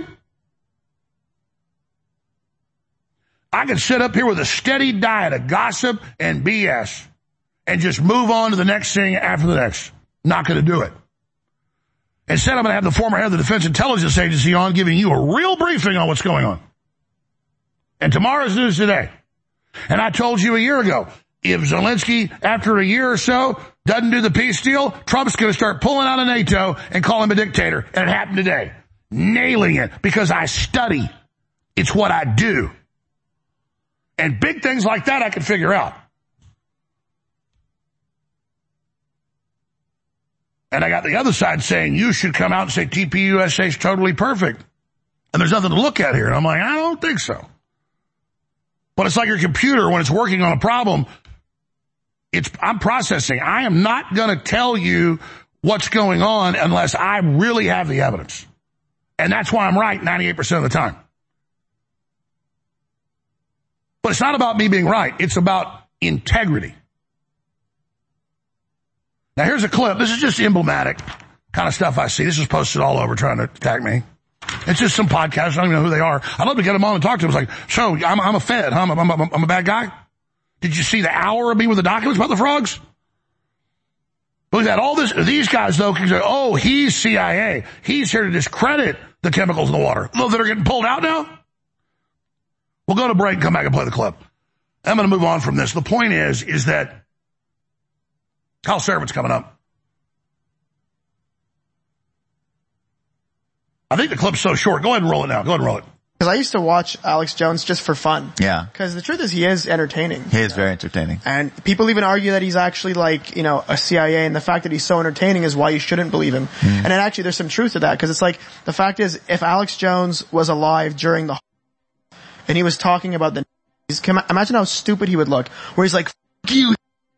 I could sit up here with a steady diet of gossip and BS and just move on to the next thing after the next. Not going to do it. Instead, I'm going to have the former head of the Defense Intelligence Agency on giving you a real briefing on what's going on. And tomorrow's news today. And I told you a year ago, if Zelensky, after a year or so, doesn't do the peace deal, Trump's going to start pulling out of NATO and call him a dictator. And it happened today. Nailing it because I study. It's what I do. And big things like that I can figure out. And I got the other side saying, you should come out and say TPUSA is totally perfect. And there's nothing to look at here. And I'm like, I don't think so. But it's like your computer when it's working on a problem. I'm processing. I am not going to tell you what's going on unless I really have the evidence. And that's why I'm right 98% of the time. But it's not about me being right. It's about integrity. Now, here's a clip. This is just emblematic kind of stuff I see. This is posted all over trying to attack me. It's just some podcast. I don't even know who they are. I'd love to get them on and talk to them. It's like, so I'm a Fed, huh? I'm a bad guy? Did you see the hour of me with the documents about the frogs? Look at that. These guys, though, can say, oh, he's CIA. He's here to discredit the chemicals in the water. Well, that are getting pulled out now? We'll go to break and come back and play the clip. I'm going to move on from this. The point is that Kyle Seraphin's coming up. I think the clip's so short. Go ahead and roll it now. Go ahead and roll it. Because I used to watch Alex Jones just for fun. Yeah. Because the truth is he is entertaining. He is very entertaining. And people even argue that he's actually like, a CIA, and the fact that he's so entertaining is why you shouldn't believe him. And then actually there's some truth to that, because it's like, the fact is, if Alex Jones was alive during the and he was talking about imagine how stupid he would look, where he's like, fuck you,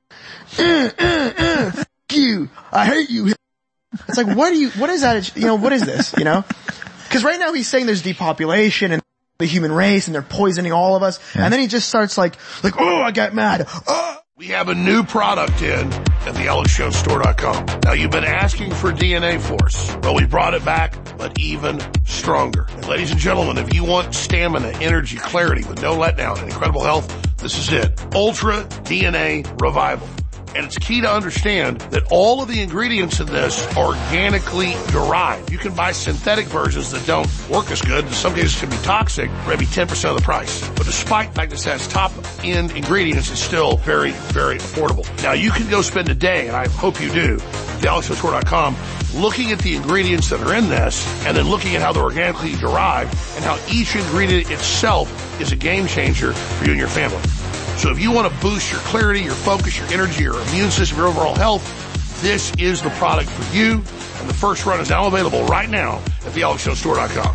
fuck you, I hate you. It's like, what is that? What is this, Because right now he's saying there's depopulation and the human race and they're poisoning all of us. Yeah. And then he just starts like, oh, I got mad. Oh. We have a new product in at the AlexJonesStore.com. Now, you've been asking for DNA Force. Well, we brought it back, but even stronger. And ladies and gentlemen, if you want stamina, energy, clarity with no letdown and incredible health, this is it. Ultra DNA Revival. And it's key to understand that all of the ingredients in this are organically derived. You can buy synthetic versions that don't work as good. In some cases can be toxic, for maybe 10% of the price. But despite the fact that it has top-end ingredients, it's still very, very affordable. Now, you can go spend a day, and I hope you do, at thealexjonesstore.com, looking at the ingredients that are in this, and then looking at how they're organically derived, and how each ingredient itself is a game changer for you and your family. So if you want to boost your clarity, your focus, your energy, your immune system, your overall health, this is the product for you. And the first run is now available right now at thealexjonesstore.com.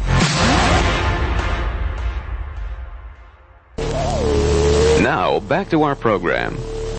Now, back to our program.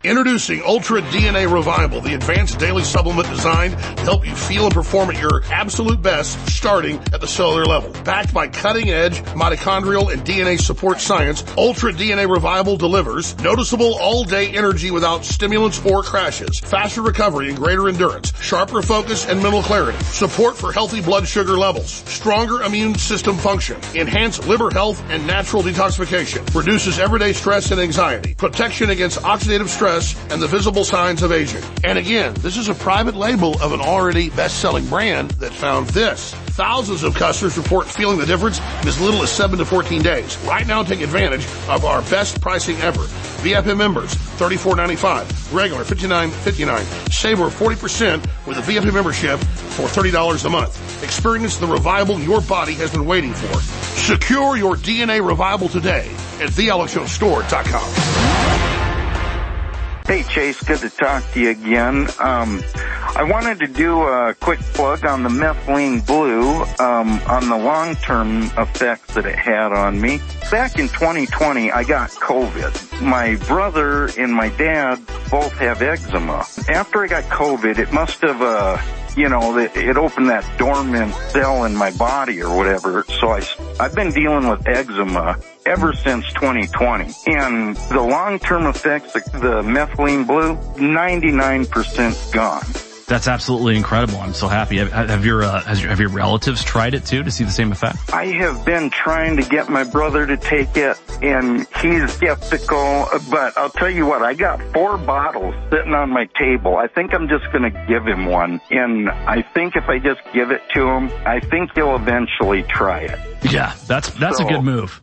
Introducing Ultra DNA Revival, the advanced daily supplement designed to help you feel and perform at your absolute best, starting at the cellular level. Backed by cutting-edge mitochondrial and DNA support science, Ultra DNA Revival delivers noticeable all-day energy without stimulants or crashes, faster recovery and greater endurance, sharper focus and mental clarity, support for healthy blood sugar levels, stronger immune system function, enhanced liver health and natural detoxification, reduces everyday stress and anxiety, protection against oxidative stress and the visible signs of aging. And again, this is a private label of an already best-selling brand that found this. Thousands of customers report feeling the difference in as little as 7 to 14 days. Right now, take advantage of our best pricing ever. VIP members, $34.95. Regular, $59.59. Save over 40% with a VIP membership for $30 a month. Experience the revival your body has been waiting for. Secure your DNA revival today at thealexjonesstore.com. Hey, Chase, good to talk to you again. I wanted to do a quick plug on the methylene blue, on the long-term effects that it had on me. Back in 2020, I got COVID. My brother and my dad both have eczema. After I got COVID, it must have, it opened that dormant cell in my body or whatever. So I've been dealing with eczema ever since 2020. And the long-term effects, the methylene blue, 99% gone. That's absolutely incredible. I'm so happy. Have your relatives tried it too to see the same effect? I have been trying to get my brother to take it, and he's skeptical. But I'll tell you what, I got 4 bottles sitting on my table. I think I'm just going to give him one, and I think if I just give it to him, I think he'll eventually try it. Yeah, that's a good move.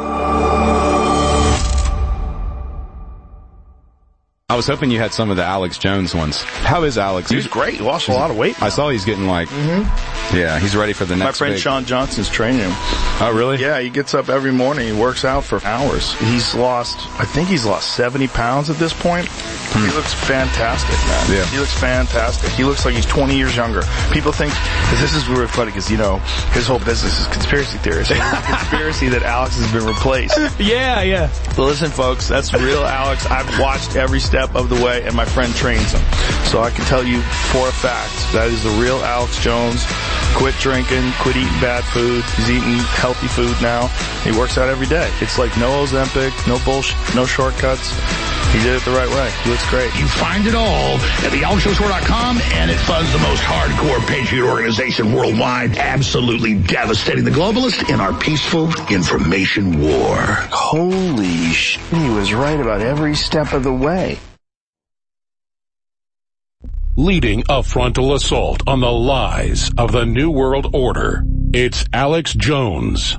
I was hoping you had some of the Alex Jones ones. How is Alex? He's great. He lost a lot of weight. I saw he's getting yeah, he's ready for the next. My friend Sean Johnson's training him. Oh, really? Yeah, he gets up every morning. He works out for hours. I think he's lost 70 pounds at this point. He looks fantastic, man. Yeah. He looks fantastic. He looks like he's 20 years younger. People think, this is really funny because, his whole business is conspiracy theories. It's a conspiracy that Alex has been replaced. Yeah. But listen, folks, that's real Alex. I've watched every step of the way, and my friend trains him. So I can tell you for a fact that is the real Alex Jones. Quit drinking, quit eating bad food. He's eating healthy food now. He works out every day. It's like no Ozempic, no bullshit, no shortcuts. He did it the right way. He looks great. You find it all at thealexjonesstore.com, and it funds the most hardcore patriot organization worldwide, absolutely devastating the globalists in our peaceful information war. Holy shit, he was right about every step of the way. Leading a frontal assault on the lies of the New World Order, it's Alex Jones.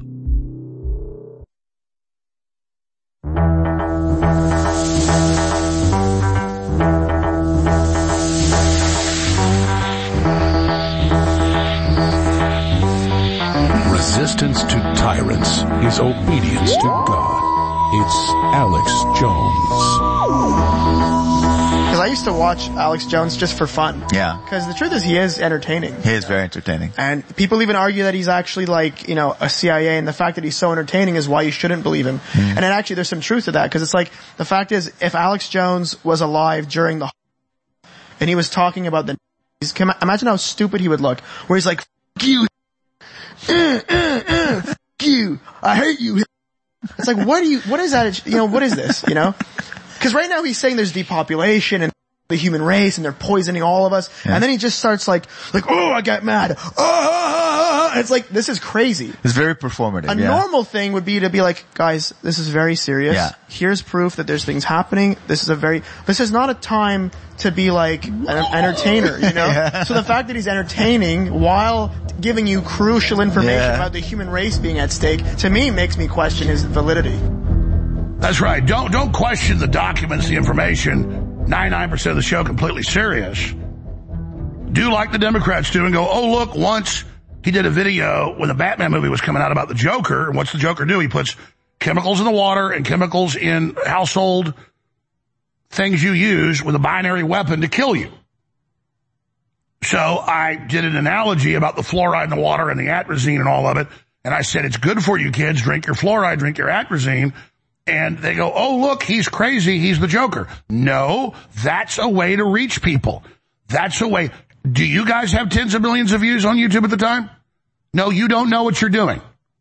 Resistance to tyrants is obedience to God. It's Alex Jones. Because I used to watch Alex Jones just for fun. Yeah. Because the truth is he is entertaining. He is very entertaining. And people even argue that he's actually a CIA, and the fact that he's so entertaining is why you shouldn't believe him. And then actually there's some truth to that, because it's like, the fact is, if Alex Jones was alive during the and he was talking about imagine how stupid he would look, where he's like, fuck you, fuck you, I hate you. It's like, what is that, what is this, Because right now he's saying there's depopulation and the human race and they're poisoning all of us. Yeah. And then he just starts like, oh, I got mad. It's like, this is crazy. It's very performative. A normal thing would be to be like, guys, this is very serious. Yeah. Here's proof that there's things happening. This is not a time to be like an entertainer, Yeah. So the fact that he's entertaining while giving you crucial information about the human race being at stake, to me, makes me question his validity. That's right. Don't question the documents, the information. 99% of the show completely serious. Do like the Democrats do and go, oh, look, once he did a video when the Batman movie was coming out about the Joker, and what's the Joker do? He puts chemicals in the water and chemicals in household things you use with a binary weapon to kill you. So I did an analogy about the fluoride in the water and the atrazine and all of it, and I said, it's good for you kids. Drink your fluoride, drink your atrazine. And they go, oh, look, he's crazy. He's the Joker. No, that's a way to reach people. That's a way. Do you guys have tens of millions of views on YouTube at the time? No, you don't know what you're doing.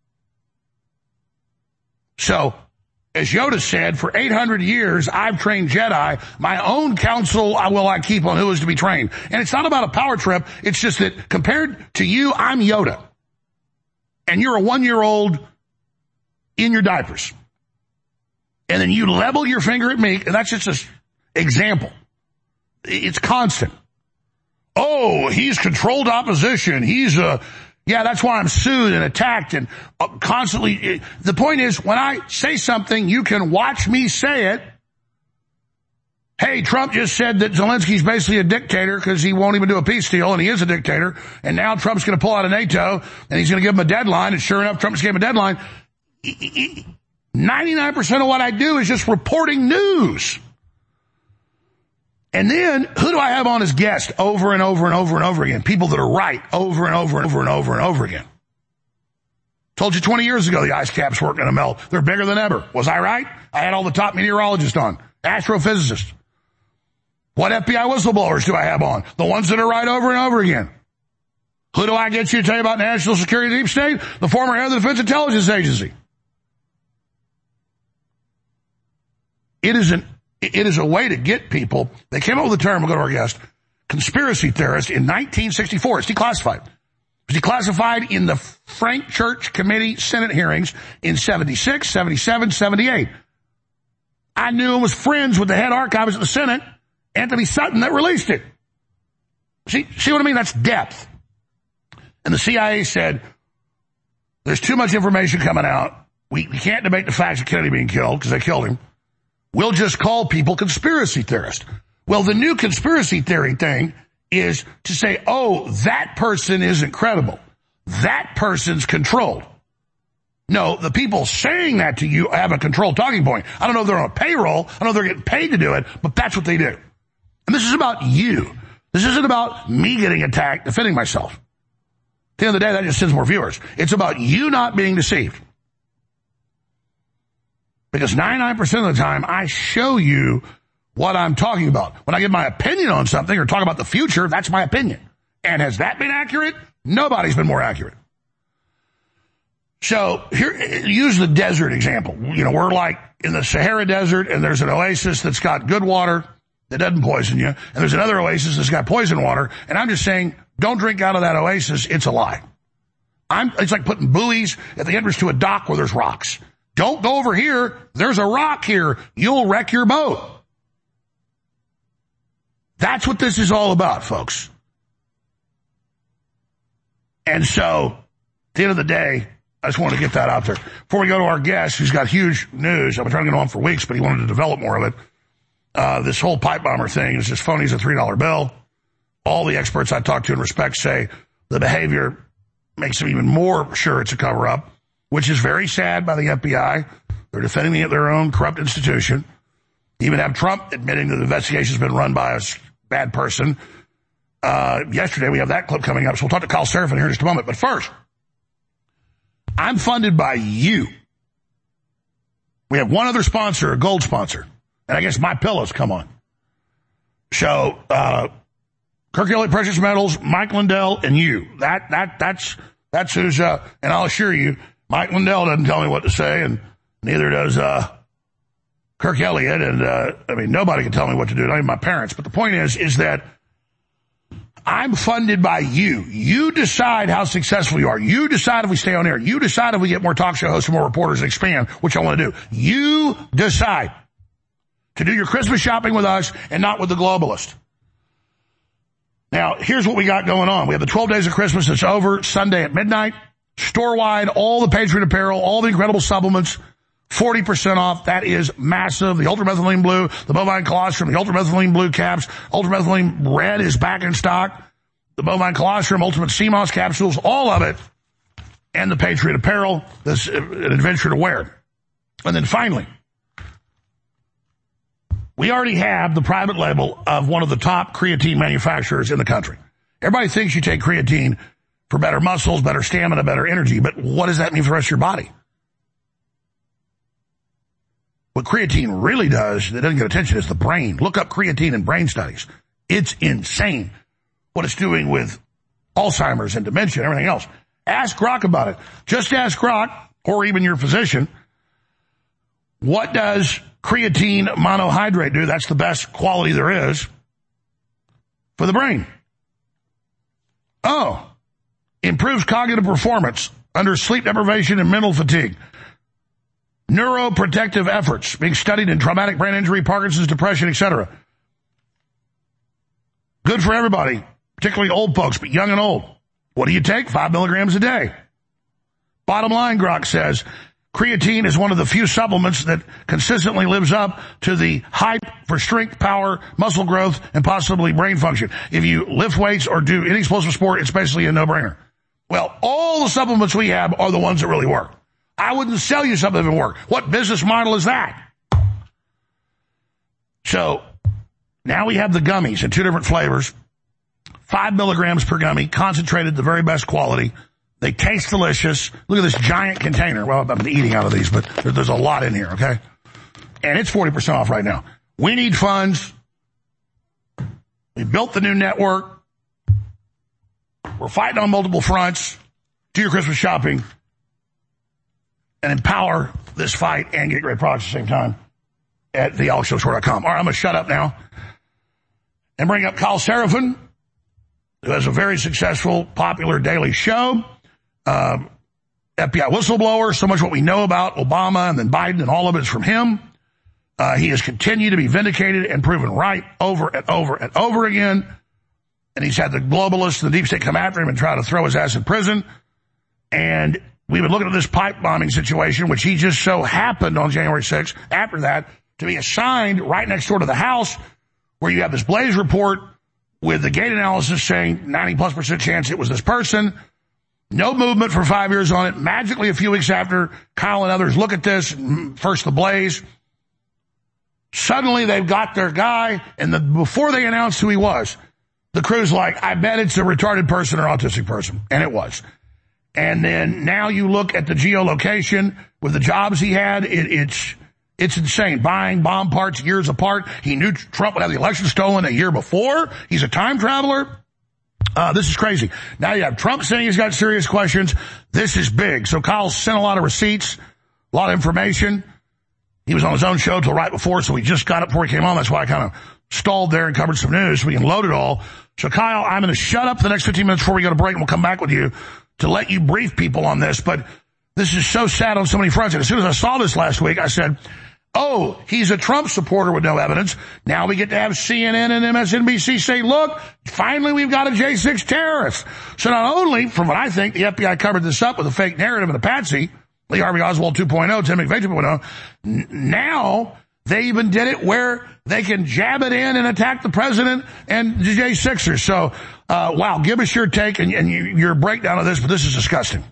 So, as Yoda said, for 800 years, I've trained Jedi. My own counsel will I keep on who is to be trained. And it's not about a power trip. It's just that compared to you, I'm Yoda. And you're a 1-year-old in your diapers. And then you level your finger at me, and that's just an example. It's constant. Oh, he's controlled opposition. He's yeah, that's why I'm sued and attacked and constantly. The point is, when I say something, you can watch me say it. Hey, Trump just said that Zelensky's basically a dictator because he won't even do a peace deal, and he is a dictator. And now Trump's going to pull out of NATO, and he's going to give him a deadline. And sure enough, Trump's gave him a deadline. 99% of what I do is just reporting news. And then, who do I have on as guest over and over and over and over again? People that are right over and over and over and over and over again. Told you 20 years ago the ice caps weren't going to melt. They're bigger than ever. Was I right? I had all the top meteorologists on. Astrophysicists. What FBI whistleblowers do I have on? The ones that are right over and over again. Who do I get you to tell you about national security deep state? The former head of the Defense Intelligence Agency. It is a way to get people. They came up with the term, we'll go to our guest, conspiracy theorist in 1964. It's declassified. It was declassified in the Frank Church Committee Senate hearings in 76, 77, 78. I knew and was friends with the head archivist of the Senate, Anthony Sutton, that released it. See what I mean? That's depth. And the CIA said, there's too much information coming out. We can't debate the facts of Kennedy being killed because they killed him. We'll just call people conspiracy theorists. Well, the new conspiracy theory thing is to say, oh, that person isn't credible. That person's controlled. No, the people saying that to you have a controlled talking point. I don't know if they're on a payroll. I don't know if they're getting paid to do it, but that's what they do. And this is about you. This isn't about me getting attacked, defending myself. At the end of the day, that just sends more viewers. It's about you not being deceived. Because 99% of the time, I show you what I'm talking about. When I give my opinion on something or talk about the future, that's my opinion. And has that been accurate? Nobody's been more accurate. So here, use the desert example. You know, we're like in the Sahara Desert, and there's an oasis that's got good water that doesn't poison you, and there's another oasis that's got poison water, and I'm just saying, don't drink out of that oasis. It's a lie. It's like putting buoys at the entrance to a dock where there's rocks. Don't go over here. There's a rock here. You'll wreck your boat. That's what this is all about, folks. And so, at the end of the day, I just wanted to get that out there. Before we go to our guest, who's got huge news, I've been trying to get him on for weeks, but he wanted to develop more of it. This whole pipe bomber thing is just phony as a $3 bill. All the experts I talk to in respect say the behavior makes them even more sure it's a cover-up, which is very sad by the FBI. They're defending their own corrupt institution. You even have Trump admitting that the investigation's been run by a bad person. Yesterday, we have that clip coming up, so we'll talk to Kyle Seraphin here in just a moment. But first, I'm funded by you. We have one other sponsor, a gold sponsor, and I guess My Pillows come on. So, Kirk Elliott Precious Metals, Mike Lindell, and you. That's who's, and I'll assure you, Mike Lindell doesn't tell me what to say, and neither does Kirk Elliott. And I mean, nobody can tell me what to do, not even my parents. But the point is that I'm funded by you. You decide how successful you are. You decide if we stay on air. You decide if we get more talk show hosts and more reporters and expand, which I want to do. You decide to do your Christmas shopping with us and not with the globalist. Now, here's what we got going on. We have the 12 Days of Christmas. It's over Sunday at midnight. Store-wide, all the Patriot apparel, all the incredible supplements, 40% off. That is massive. The Ultramethylene Blue, the Bovine Colostrum, the Ultramethylene Blue caps, Ultramethylene Red is back in stock, the Bovine Colostrum, Ultimate CMOS capsules, all of it, and the Patriot apparel. That's an adventure to wear. And then finally, we already have the private label of one of the top creatine manufacturers in the country. Everybody thinks you take creatine for better muscles, better stamina, better energy. But what does that mean for the rest of your body? What creatine really does that doesn't get attention is the brain. Look up creatine in brain studies. It's insane what it's doing with Alzheimer's and dementia and everything else. Ask Grok about it. Just ask Grok, or even your physician, what does creatine monohydrate do? That's the best quality there is for the brain. Oh, improves cognitive performance under sleep deprivation and mental fatigue. Neuroprotective efforts being studied in traumatic brain injury, Parkinson's, depression, etc. Good for everybody, particularly old folks, but young and old. What do you take? 5 milligrams a day. Bottom line, Grok says, creatine is one of the few supplements that consistently lives up to the hype for strength, power, muscle growth, and possibly brain function. If you lift weights or do any explosive sport, it's basically a no-brainer. Well, all the supplements we have are the ones that really work. I wouldn't sell you something that didn't work. What business model is that? So, now we have the gummies in 2 different flavors. 5 milligrams per gummy, concentrated, the very best quality. They taste delicious. Look at this giant container. Well, I've been eating out of these, but there's a lot in here, okay? And it's 40% off right now. We need funds. We built the new network. We're fighting on multiple fronts. Do your Christmas shopping and empower this fight and get great products at the same time at thealexshowstore.com. All right, I'm going to shut up now and bring up Kyle Seraphin, who has a very successful, popular daily show. FBI whistleblower, so much what we know about Obama and then Biden, and all of it is from him. He has continued to be vindicated and proven right over and over and over again. And he's had the globalists and the deep state come after him and try to throw his ass in prison. And we've been looking at this pipe bombing situation, which he just so happened on January 6th, after that, to be assigned right next door to the house, where you have this Blaze report with the gate analysis saying 90+% chance it was this person. No movement for 5 years on it. Magically, a few weeks after Kyle and others look at this, first the Blaze, suddenly they've got their guy, and before they announced who he was, the crew's like, I bet it's a retarded person or autistic person. And it was. And then now you look at the geolocation with the jobs he had, it's insane. Buying bomb parts years apart. He knew Trump would have the election stolen a year before. He's a time traveler. This is crazy. Now you have Trump saying he's got serious questions. This is big. So Kyle sent a lot of receipts, a lot of information. He was on his own show till right before, so he just got it before he came on. That's why I kind of stalled there and covered some news so we can load it all. So Kyle, I'm going to shut up the next 15 minutes before we go to break, and we'll come back with you to let you brief people on this. But this is so sad on so many fronts. And as soon as I saw this last week, I said, oh, he's a Trump supporter with no evidence. Now we get to have CNN and MSNBC say, look, finally we've got a J6 terrorist. So not only, from what I think, the FBI covered this up with a fake narrative and a patsy, Lee Harvey Oswald 2.0, Tim McVeigh 2.0, now they even did it where they can jab it in and attack the president and the J6ers. So, wow, give us your take and your breakdown of this, but this is disgusting.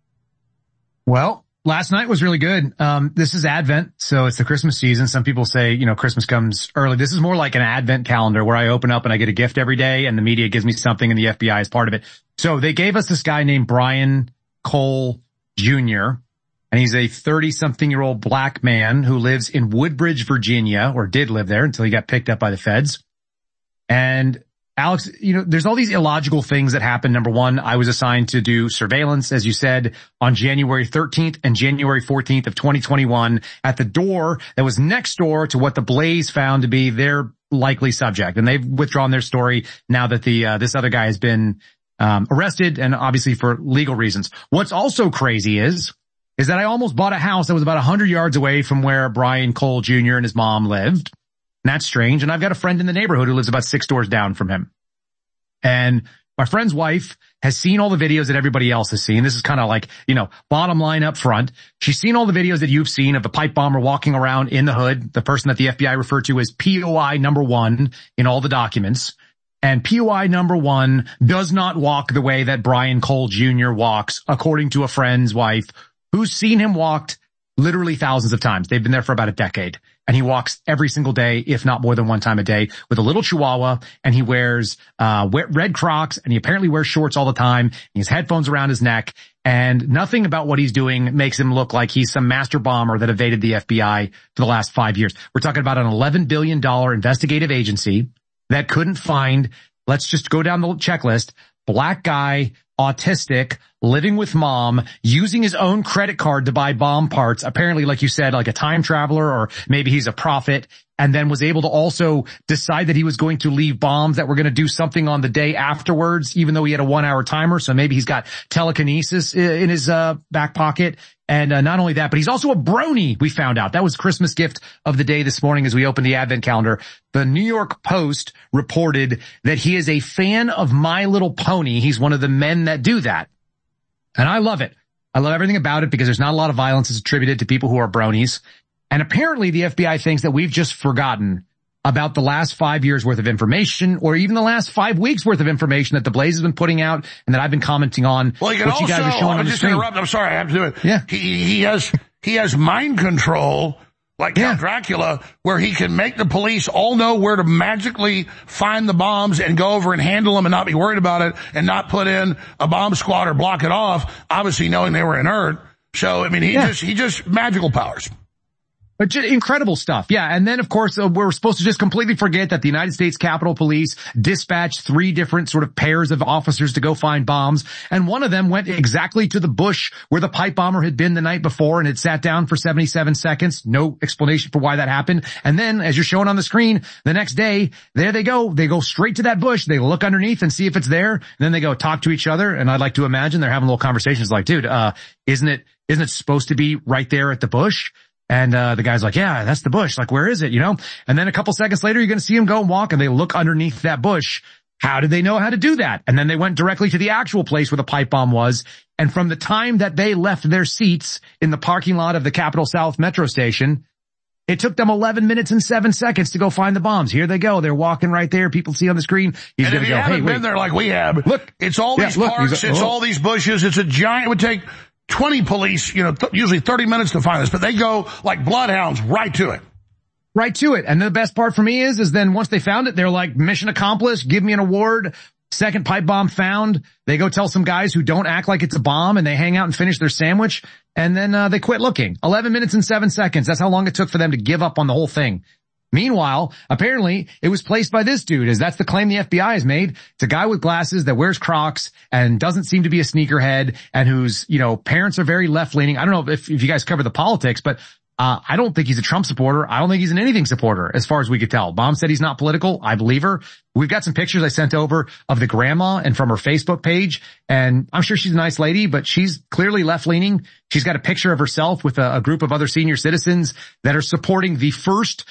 Well, last night was really good. This is Advent, so it's the Christmas season. Some people say, Christmas comes early. This is more like an Advent calendar where I open up and I get a gift every day and the media gives me something and the FBI is part of it. So they gave us this guy named Brian Cole Jr., and he's a 30-something-year-old black man who lives in Woodbridge, Virginia, or did live there until he got picked up by the feds. And Alex, there's all these illogical things that happen. Number one, I was assigned to do surveillance, as you said, on January 13th and January 14th of 2021 at the door that was next door to what the Blaze found to be their likely subject. And they've withdrawn their story now that this other guy has been arrested, and obviously for legal reasons. What's also crazy is that I almost bought a house that was about 100 yards away from where Brian Cole Jr. and his mom lived. And that's strange. And I've got a friend in the neighborhood who lives about 6 doors down from him. And my friend's wife has seen all the videos that everybody else has seen. This is kind of like, bottom line up front. She's seen all the videos that you've seen of the pipe bomber walking around in the hood, the person that the FBI referred to as POI number 1 in all the documents. And POI number 1 does not walk the way that Brian Cole Jr. walks, according to a friend's wife who's seen him walked literally thousands of times. They've been there for about a decade. And he walks every single day, if not more than one time a day, with a little chihuahua, and he wears red Crocs, and he apparently wears shorts all the time. He has headphones around his neck, And nothing about what he's doing makes him look like he's some master bomber that evaded the FBI for the last 5 years. We're talking about an $11 billion investigative agency that couldn't find, let's just go down the checklist, black guy, autistic, living with mom, using his own credit card to buy bomb parts, apparently, like you said, like a time traveler, or maybe he's a prophet, and then was able to also decide that he was going to leave bombs that were going to do something on the day afterwards, even though he had a 1-hour timer. So maybe he's got telekinesis in his back pocket. And not only that, but he's also a brony, we found out. That was Christmas gift of the day this morning as we opened the Advent calendar. The New York Post reported that he is a fan of My Little Pony. He's one of the men that do that. And I love it. I love everything about it because there's not a lot of violence that's attributed to people who are bronies. And apparently the FBI thinks that we've just forgotten about the last 5 years worth of information, or even the last 5 weeks worth of information that the Blaze has been putting out and that I've been commenting on. Well, you guys are showing on the screen. Interrupt. I'm sorry, I have to do it. Yeah. He has mind control, like Count Dracula, where he can make the police all know where to magically find the bombs and go over and handle them and not be worried about it and not put in a bomb squad or block it off, obviously knowing they were inert. So, I mean, he just magical powers. But just incredible stuff. Yeah. And then, of course, we're supposed to just completely forget that the United States Capitol Police dispatched 3 different sort of pairs of officers to go find bombs. And one of them went exactly to the bush where the pipe bomber had been the night before and had sat down for 77 seconds. No explanation for why that happened. And then, as you're showing on the screen, the next day, there they go. They go straight to that bush. They look underneath and see if it's there. And then they go talk to each other. And I'd like to imagine they're having little conversations like, dude, isn't it supposed to be right there at the bush? And the guy's like, yeah, that's the bush. Like, where is it, you know? And then a couple seconds later, you're going to see him go and walk, and they look underneath that bush. How did they know how to do that? And then they went directly to the actual place where the pipe bomb was. And from the time that they left their seats in the parking lot of the Capitol South Metro Station, it took them 11 minutes and 7 seconds to go find the bombs. Here they go. They're walking right there. People see on the screen. He's going to go, hey, wait. If you haven't been there like we have, look, it's all these parks, it's all these bushes. It's a giant, it would take 20 police, usually 30 minutes to find this, but they go like bloodhounds right to it. Right to it. And the best part for me is then once they found it, they're like, mission accomplished, give me an award. Second pipe bomb found. They go tell some guys who don't act like it's a bomb, and they hang out and finish their sandwich, and then they quit looking. 11 minutes and 7 seconds. That's how long it took for them to give up on the whole thing. Meanwhile, apparently, it was placed by this dude, as that's the claim the FBI has made. It's a guy with glasses that wears Crocs and doesn't seem to be a sneakerhead, and whose, parents are very left-leaning. I don't know if you guys cover the politics, but I don't think he's a Trump supporter. I don't think he's an anything supporter, as far as we could tell. Mom said he's not political. I believe her. We've got some pictures I sent over of the grandma and from her Facebook page, and I'm sure she's a nice lady, but she's clearly left-leaning. She's got a picture of herself with a group of other senior citizens that are supporting the first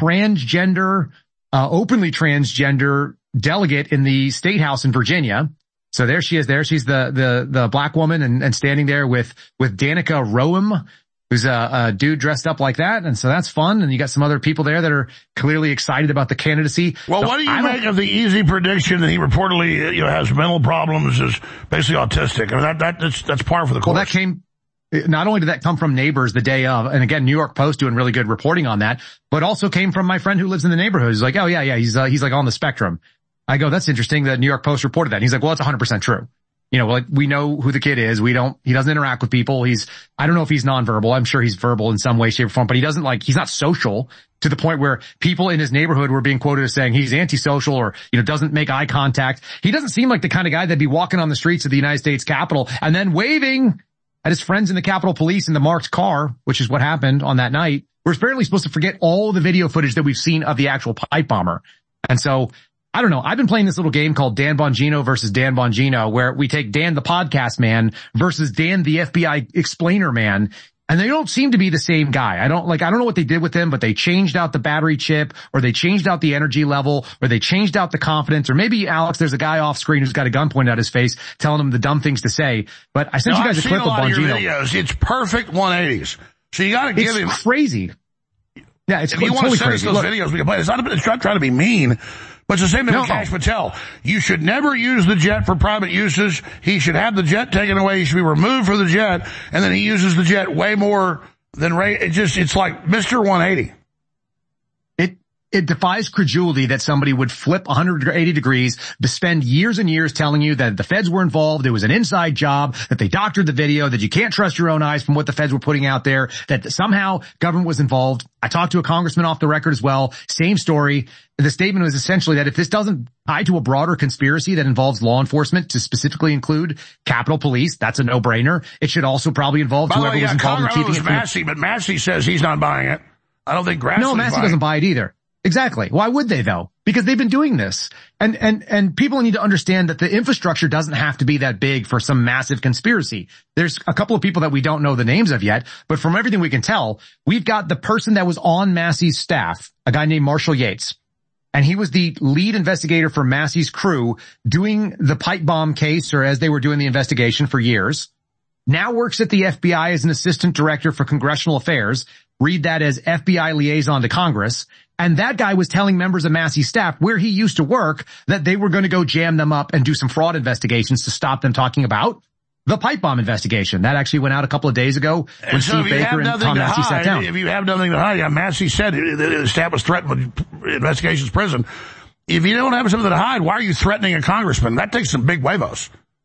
openly transgender delegate in the State House in Virginia. So there she is there. She's the black woman and standing there with Danica Roem, who's a dude dressed up like that. And so that's fun. And you got some other people there that are clearly excited about the candidacy. Well, so what do you make of the easy prediction that he reportedly, has mental problems, is basically autistic? I mean, that's par for the course. Well, not only did that come from neighbors the day of, and again, New York Post doing really good reporting on that, but also came from my friend who lives in the neighborhood. He's like, oh yeah, he's like on the spectrum. I go, that's interesting that New York Post reported that. And he's like, well, it's 100% true. Like we know who the kid is. He doesn't interact with people. I don't know if he's nonverbal. I'm sure he's verbal in some way, shape, or form, but he's not social to the point where people in his neighborhood were being quoted as saying he's antisocial or, doesn't make eye contact. He doesn't seem like the kind of guy that'd be walking on the streets of the United States Capitol and then waving at his friends in the Capitol Police in the marked car, which is what happened on that night. We're apparently supposed to forget all the video footage that we've seen of the actual pipe bomber. And so, I don't know. I've been playing this little game called Dan Bongino versus Dan Bongino, where we take Dan the podcast man versus Dan the FBI explainer man. And they don't seem to be the same guy. I don't know what they did with him, but they changed out the battery chip, or they changed out the energy level, or they changed out the confidence, or maybe, Alex, there's a guy off screen who's got a gun pointed at his face telling him the dumb things to say. But I sent you guys a clip of Bongino. Videos. It's perfect 180s. So you gotta give him. It's crazy. Yeah, it's if you want to send us those videos, we can play. It's not trying to be mean. But it's the same thing with Kash Patel. You should never use the jet for private uses. He should have the jet taken away. He should be removed from the jet. And then he uses the jet way more than Ray. It's like Mr. 180. it defies credulity that somebody would flip 180 degrees, spend years and years telling you that the feds were involved, it was an inside job, that they doctored the video, that you can't trust your own eyes from what the feds were putting out there, that somehow government was involved. I talked to a congressman off the record as well. Same story. The statement was essentially that if this doesn't tie to a broader conspiracy that involves law enforcement to specifically include Capitol Police, that's a no-brainer. It should also probably involve whoever was involved in keeping it. Massey, but Massey says he's not buying it. I don't think Grassley's No, Massey doesn't buy it either. Exactly. Why would they though? Because they've been doing this. And people need to understand that the infrastructure doesn't have to be that big for some massive conspiracy. There's a couple of people that we don't know the names of yet, but from everything we can tell, we've got the person that was on Massey's staff, a guy named Marshall Yates. And he was the lead investigator for Massey's crew doing the pipe bomb case, or as they were doing the investigation for years. Now works at the FBI as an assistant director for congressional affairs. Read that as FBI liaison to Congress. And that guy was telling members of Massey's staff where he used to work that they were going to go jam them up and do some fraud investigations to stop them talking about the pipe bomb investigation. That actually went out a couple of days ago when Steve Baker and Tom Massey sat down. If you have nothing to hide, Massey said the staff was threatened with investigations prison. If you don't have something to hide, why are you threatening a congressman? That takes some big huevos.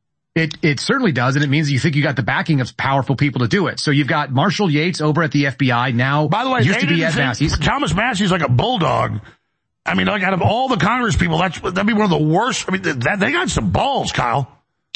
It certainly does, and it means that you think you got the backing of powerful people to do it. So you've got Marshall Yates over at the FBI now. By the way, used to be at Massey's. Thomas Massey's like a bulldog. I mean, like out of all the Congress people, that'd be one of the worst. I mean, they got some balls, Kyle.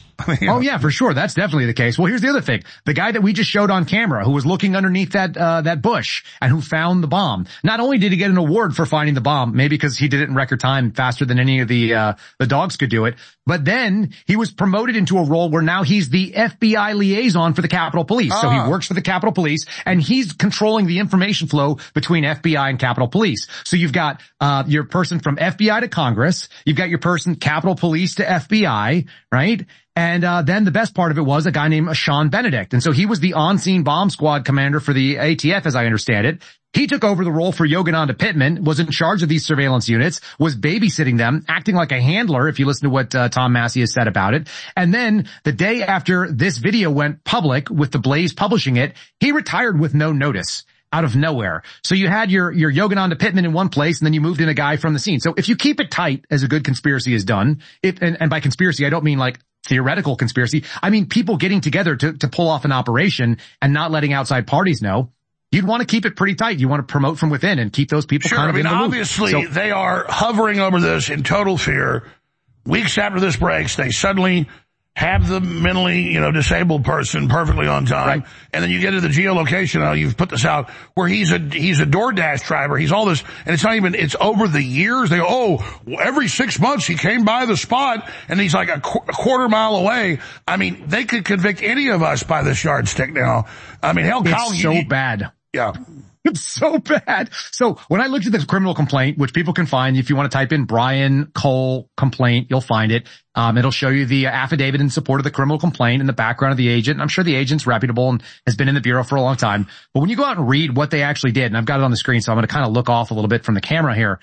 Oh yeah, for sure. That's definitely the case. Well, here's the other thing. The guy that we just showed on camera who was looking underneath that bush and who found the bomb. Not only did he get an award for finding the bomb, maybe because he did it in record time faster than any of the dogs could do it, but then he was promoted into a role where now he's the FBI liaison for the Capitol Police. So he works for the Capitol Police and he's controlling the information flow between FBI and Capitol Police. So you've got your person from FBI to Congress, you've got your person Capitol Police to FBI, right? And then the best part of it was a guy named Sean Benedict. And so he was the on-scene bomb squad commander for the ATF, as I understand it. He took over the role for Yogananda Pittman, was in charge of these surveillance units, was babysitting them, acting like a handler, if you listen to what Tom Massey has said about it. And then the day after this video went public, with the Blaze publishing it, he retired with no notice. Out of nowhere. So you had your Yogananda Pittman in one place and then you moved in a guy from the scene. So if you keep it tight, as a good conspiracy is done, and by conspiracy I don't mean like theoretical conspiracy, I mean people getting together to pull off an operation and not letting outside parties know, you'd want to keep it pretty tight. You want to promote from within and keep those people kind of in the loop. Obviously they are hovering over this in total fear. Weeks after this breaks, they suddenly have the mentally, disabled person perfectly on time. Right. And then you get to the geolocation, you've put this out, where he's a DoorDash driver. He's all this, and it's over the years. They go, every 6 months he came by the spot and he's like a quarter mile away. I mean, they could convict any of us by this yardstick now. I mean, hell, Kyle, it's so bad. Yeah. It's so bad. So when I looked at this criminal complaint, which people can find, if you want to type in Brian Cole complaint, you'll find it. It'll show you the affidavit in support of the criminal complaint and the background of the agent. I'm sure the agent's reputable and has been in the Bureau for a long time. But when you go out and read what they actually did, and I've got it on the screen, so I'm going to kind of look off a little bit from the camera here.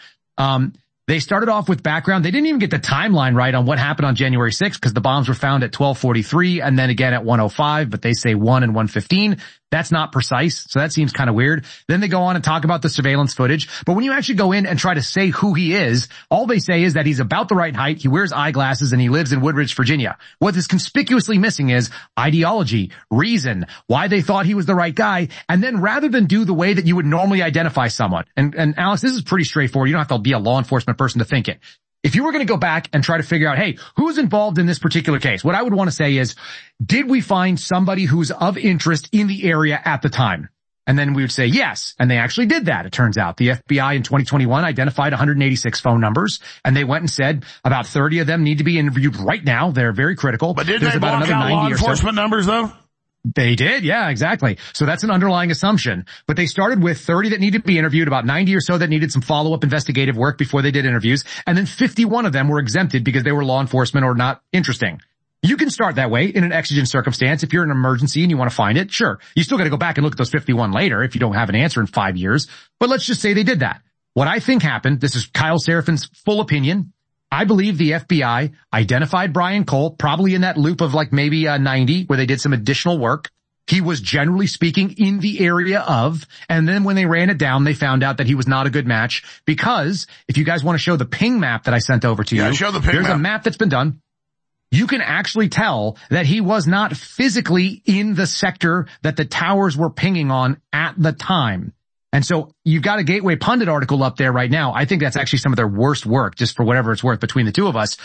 They started off with background. They didn't even get the timeline right on what happened on January 6th because the bombs were found at 12:43 and then again at 1:05, but they say 1 and 1:15. That's not precise, so that seems kind of weird. Then they go on and talk about the surveillance footage, but when you actually go in and try to say who he is, all they say is that he's about the right height, he wears eyeglasses, and he lives in Woodridge, Virginia. What is conspicuously missing is ideology, reason, why they thought he was the right guy, and then rather than do the way that you would normally identify someone, and Alex, this is pretty straightforward, you don't have to be a law enforcement person to think it. If you were going to go back and try to figure out, hey, who's involved in this particular case? What I would want to say is, did we find somebody who's of interest in the area at the time? And then we would say yes. And they actually did that. It turns out the FBI in 2021 identified 186 phone numbers and they went and said about 30 of them need to be interviewed right now. They're very critical. But didn't they block out law enforcement numbers though? They did, yeah, exactly. So that's an underlying assumption. But they started with 30 that needed to be interviewed, about 90 or so that needed some follow-up investigative work before they did interviews, and then 51 of them were exempted because they were law enforcement or not interesting. You can start that way in an exigent circumstance. If you're in an emergency and you want to find it, sure. You still got to go back and look at those 51 later if you don't have an answer in 5 years. But let's just say they did that. What I think happened, this is Kyle Serafin's full opinion, I believe the FBI identified Brian Cole, probably in that loop of like maybe 90, where they did some additional work. he was generally speaking in the area of, and then when they ran it down, they found out that he was not a good match because if you guys want to show the ping map that I sent over to you, show the ping there's map. A map that's been done. You can actually tell that he was not physically in the sector that the towers were pinging on at the time. And so you've got a Gateway Pundit article up there right now. I think that's actually some of their worst work, just for whatever it's worth between the two of us.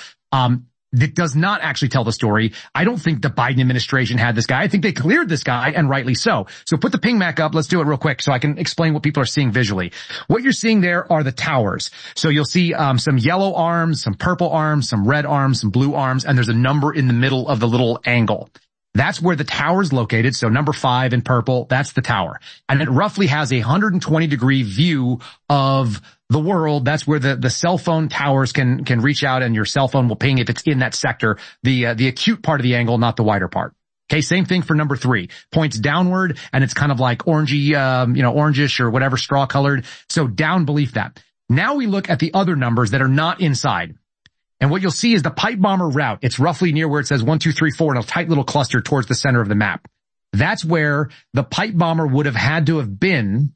That does not actually tell the story. I don't think the Biden administration had this guy. I think they cleared this guy, and rightly so. So put the ping map up. Let's do it real quick so I can explain what people are seeing visually. What you're seeing there are the towers. So you'll see some yellow arms, some purple arms, some red arms, some blue arms, and there's a number in the middle of the little angle. That's where the tower is located. So number 5 in purple, that's the tower. And it roughly has a 120-degree view of the world. That's where the cell phone towers can reach out, and your cell phone will ping if it's in that sector, the acute part of the angle, not the wider part. Okay, same thing for number 3. Points downward, and it's kind of like orangey, orangish or whatever, straw colored. So down beneath that. Now we look at the other numbers that are not inside. And what you'll see is the pipe bomber route. It's roughly near where it says 1, 2, 3, 4 in a tight little cluster towards the center of the map. That's where the pipe bomber would have had to have been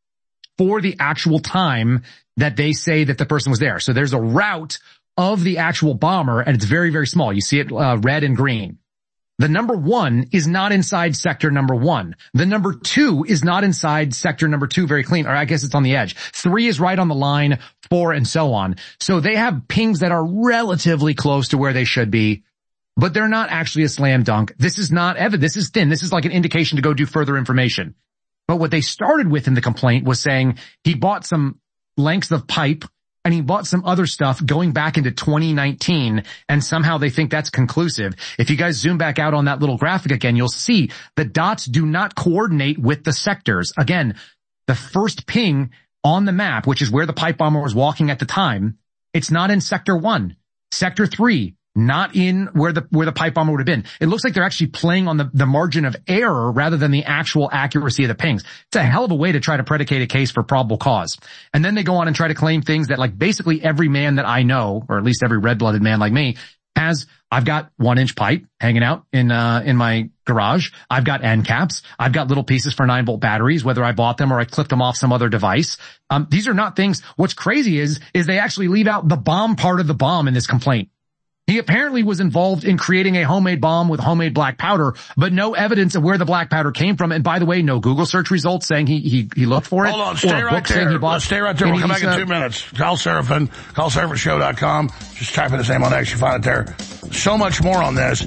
for the actual time that they say that the person was there. So there's a route of the actual bomber, and it's very, very small. You see it red and green. The number 1 is not inside sector number 1. The number 2 is not inside sector number 2, very clean, or I guess it's on the edge. 3 is right on the line, 4 and so on. So they have pings that are relatively close to where they should be, but they're not actually a slam dunk. This is not evidence. This is thin. This is like an indication to go do further information. But what they started with in the complaint was saying he bought some lengths of pipe and he bought some other stuff going back into 2019, and somehow they think that's conclusive. If you guys zoom back out on that little graphic again, you'll see the dots do not coordinate with the sectors. Again, the first ping on the map, which is where the pipe bomber was walking at the time, it's not in sector 1. Sector 3, not in where the pipe bomber would have been. It looks like they're actually playing on the margin of error rather than the actual accuracy of the pings. It's a hell of a way to try to predicate a case for probable cause. And then they go on and try to claim things that, like, basically every man that I know, or at least every red-blooded man like me, has. I've got 1-inch pipe hanging out in my garage. I've got end caps. I've got little pieces for 9-volt batteries, whether I bought them or I clipped them off some other device. These are not things. What's crazy is they actually leave out the bomb part of the bomb in this complaint. He apparently was involved in creating a homemade bomb with homemade black powder, but no evidence of where the black powder came from. And by the way, no Google search results saying he looked for it. Hold on, stay right there. Stay right there. We'll come back in 2 minutes. Kyle Seraphin, KyleSerafinShow.com. Just type in his name on X, you find it there. So much more on this.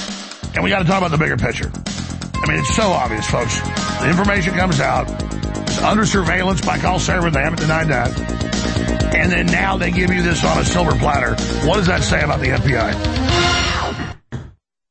And we got to talk about the bigger picture. I mean, it's so obvious, folks. The information comes out. It's under surveillance by Kyle Seraphin. They haven't denied that. And then now they give you this on a silver platter. What does that say about the FBI?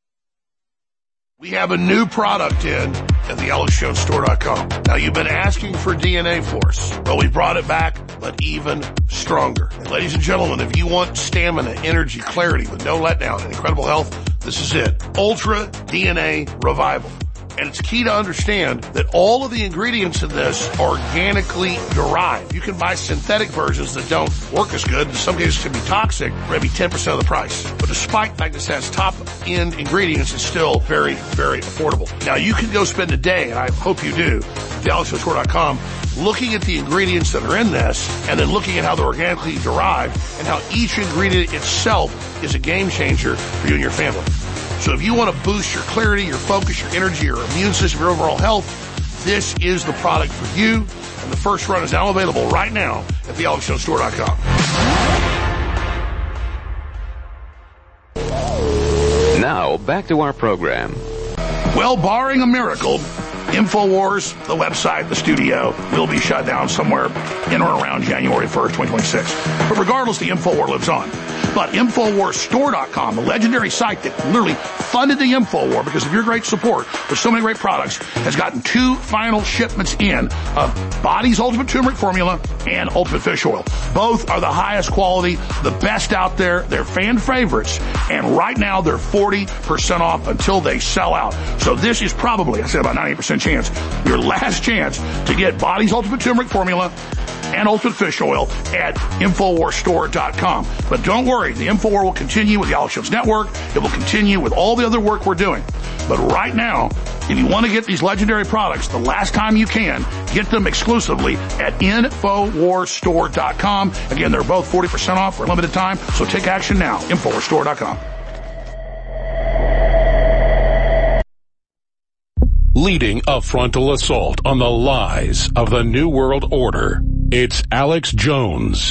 We have a new product in at the AlexJonesStore.com. Now, you've been asking for DNA Force. Well, we brought it back, but even stronger. And ladies and gentlemen, if you want stamina, energy, clarity with no letdown and incredible health, this is it. Ultra DNA Revival. And it's key to understand that all of the ingredients in this are organically derived. You can buy synthetic versions that don't work as good. In some cases can be toxic, maybe 10% of the price. But despite the fact this has top-end ingredients, it's still very, very affordable. Now, you can go spend a day, and I hope you do, at thealexjonesstore.com, looking at the ingredients that are in this, and then looking at how they're organically derived, and how each ingredient itself is a game changer for you and your family. So if you want to boost your clarity, your focus, your energy, your immune system, your overall health, this is the product for you. And the first run is now available right now at thealexjonesstore.com. Now, back to our program. Well, barring a miracle, InfoWars, the website, the studio, will be shut down somewhere in or around January 1st, 2026. But regardless, the InfoWar lives on. But InfoWarsStore.com, the legendary site that literally funded the InfoWar because of your great support with so many great products, has gotten 2 final shipments in of Body's Ultimate Turmeric Formula and Ultimate Fish Oil. Both are the highest quality, the best out there. They're fan favorites. And right now, they're 40% off until they sell out. So this is probably, I said about 98% chance, your last chance to get Body's Ultimate Turmeric Formula and Ultimate Fish Oil at InfoWarsStore.com. But don't worry, the InfoWar will continue with the Alex Jones Network. It will continue with all the other work we're doing. But right now, if you want to get these legendary products, the last time you can, get them exclusively at InfoWarsStore.com. Again, they're both 40% off for a limited time, so take action now. InfoWarsStore.com. Leading a frontal assault on the lies of the New World Order, it's Alex Jones.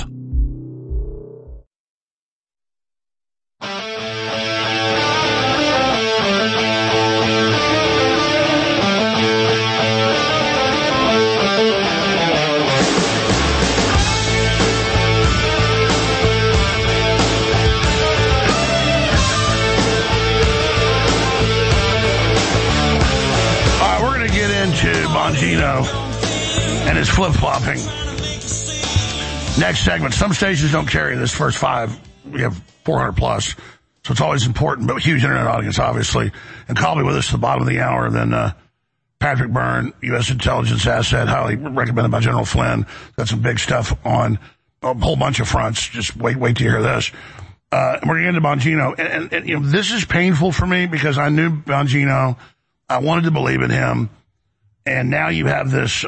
Bongino and his flip-flopping. Next segment. Some stations don't carry this first 5. We have 400 plus, so it's always important, but huge internet audience, obviously. And call me with us at the bottom of the hour. Then Patrick Byrne, U.S. intelligence asset, highly recommended by General Flynn. Got some big stuff on a whole bunch of fronts. Just wait to hear this. And we're going to get into Bongino. And you know, this is painful for me because I knew Bongino. I wanted to believe in him. And now you have this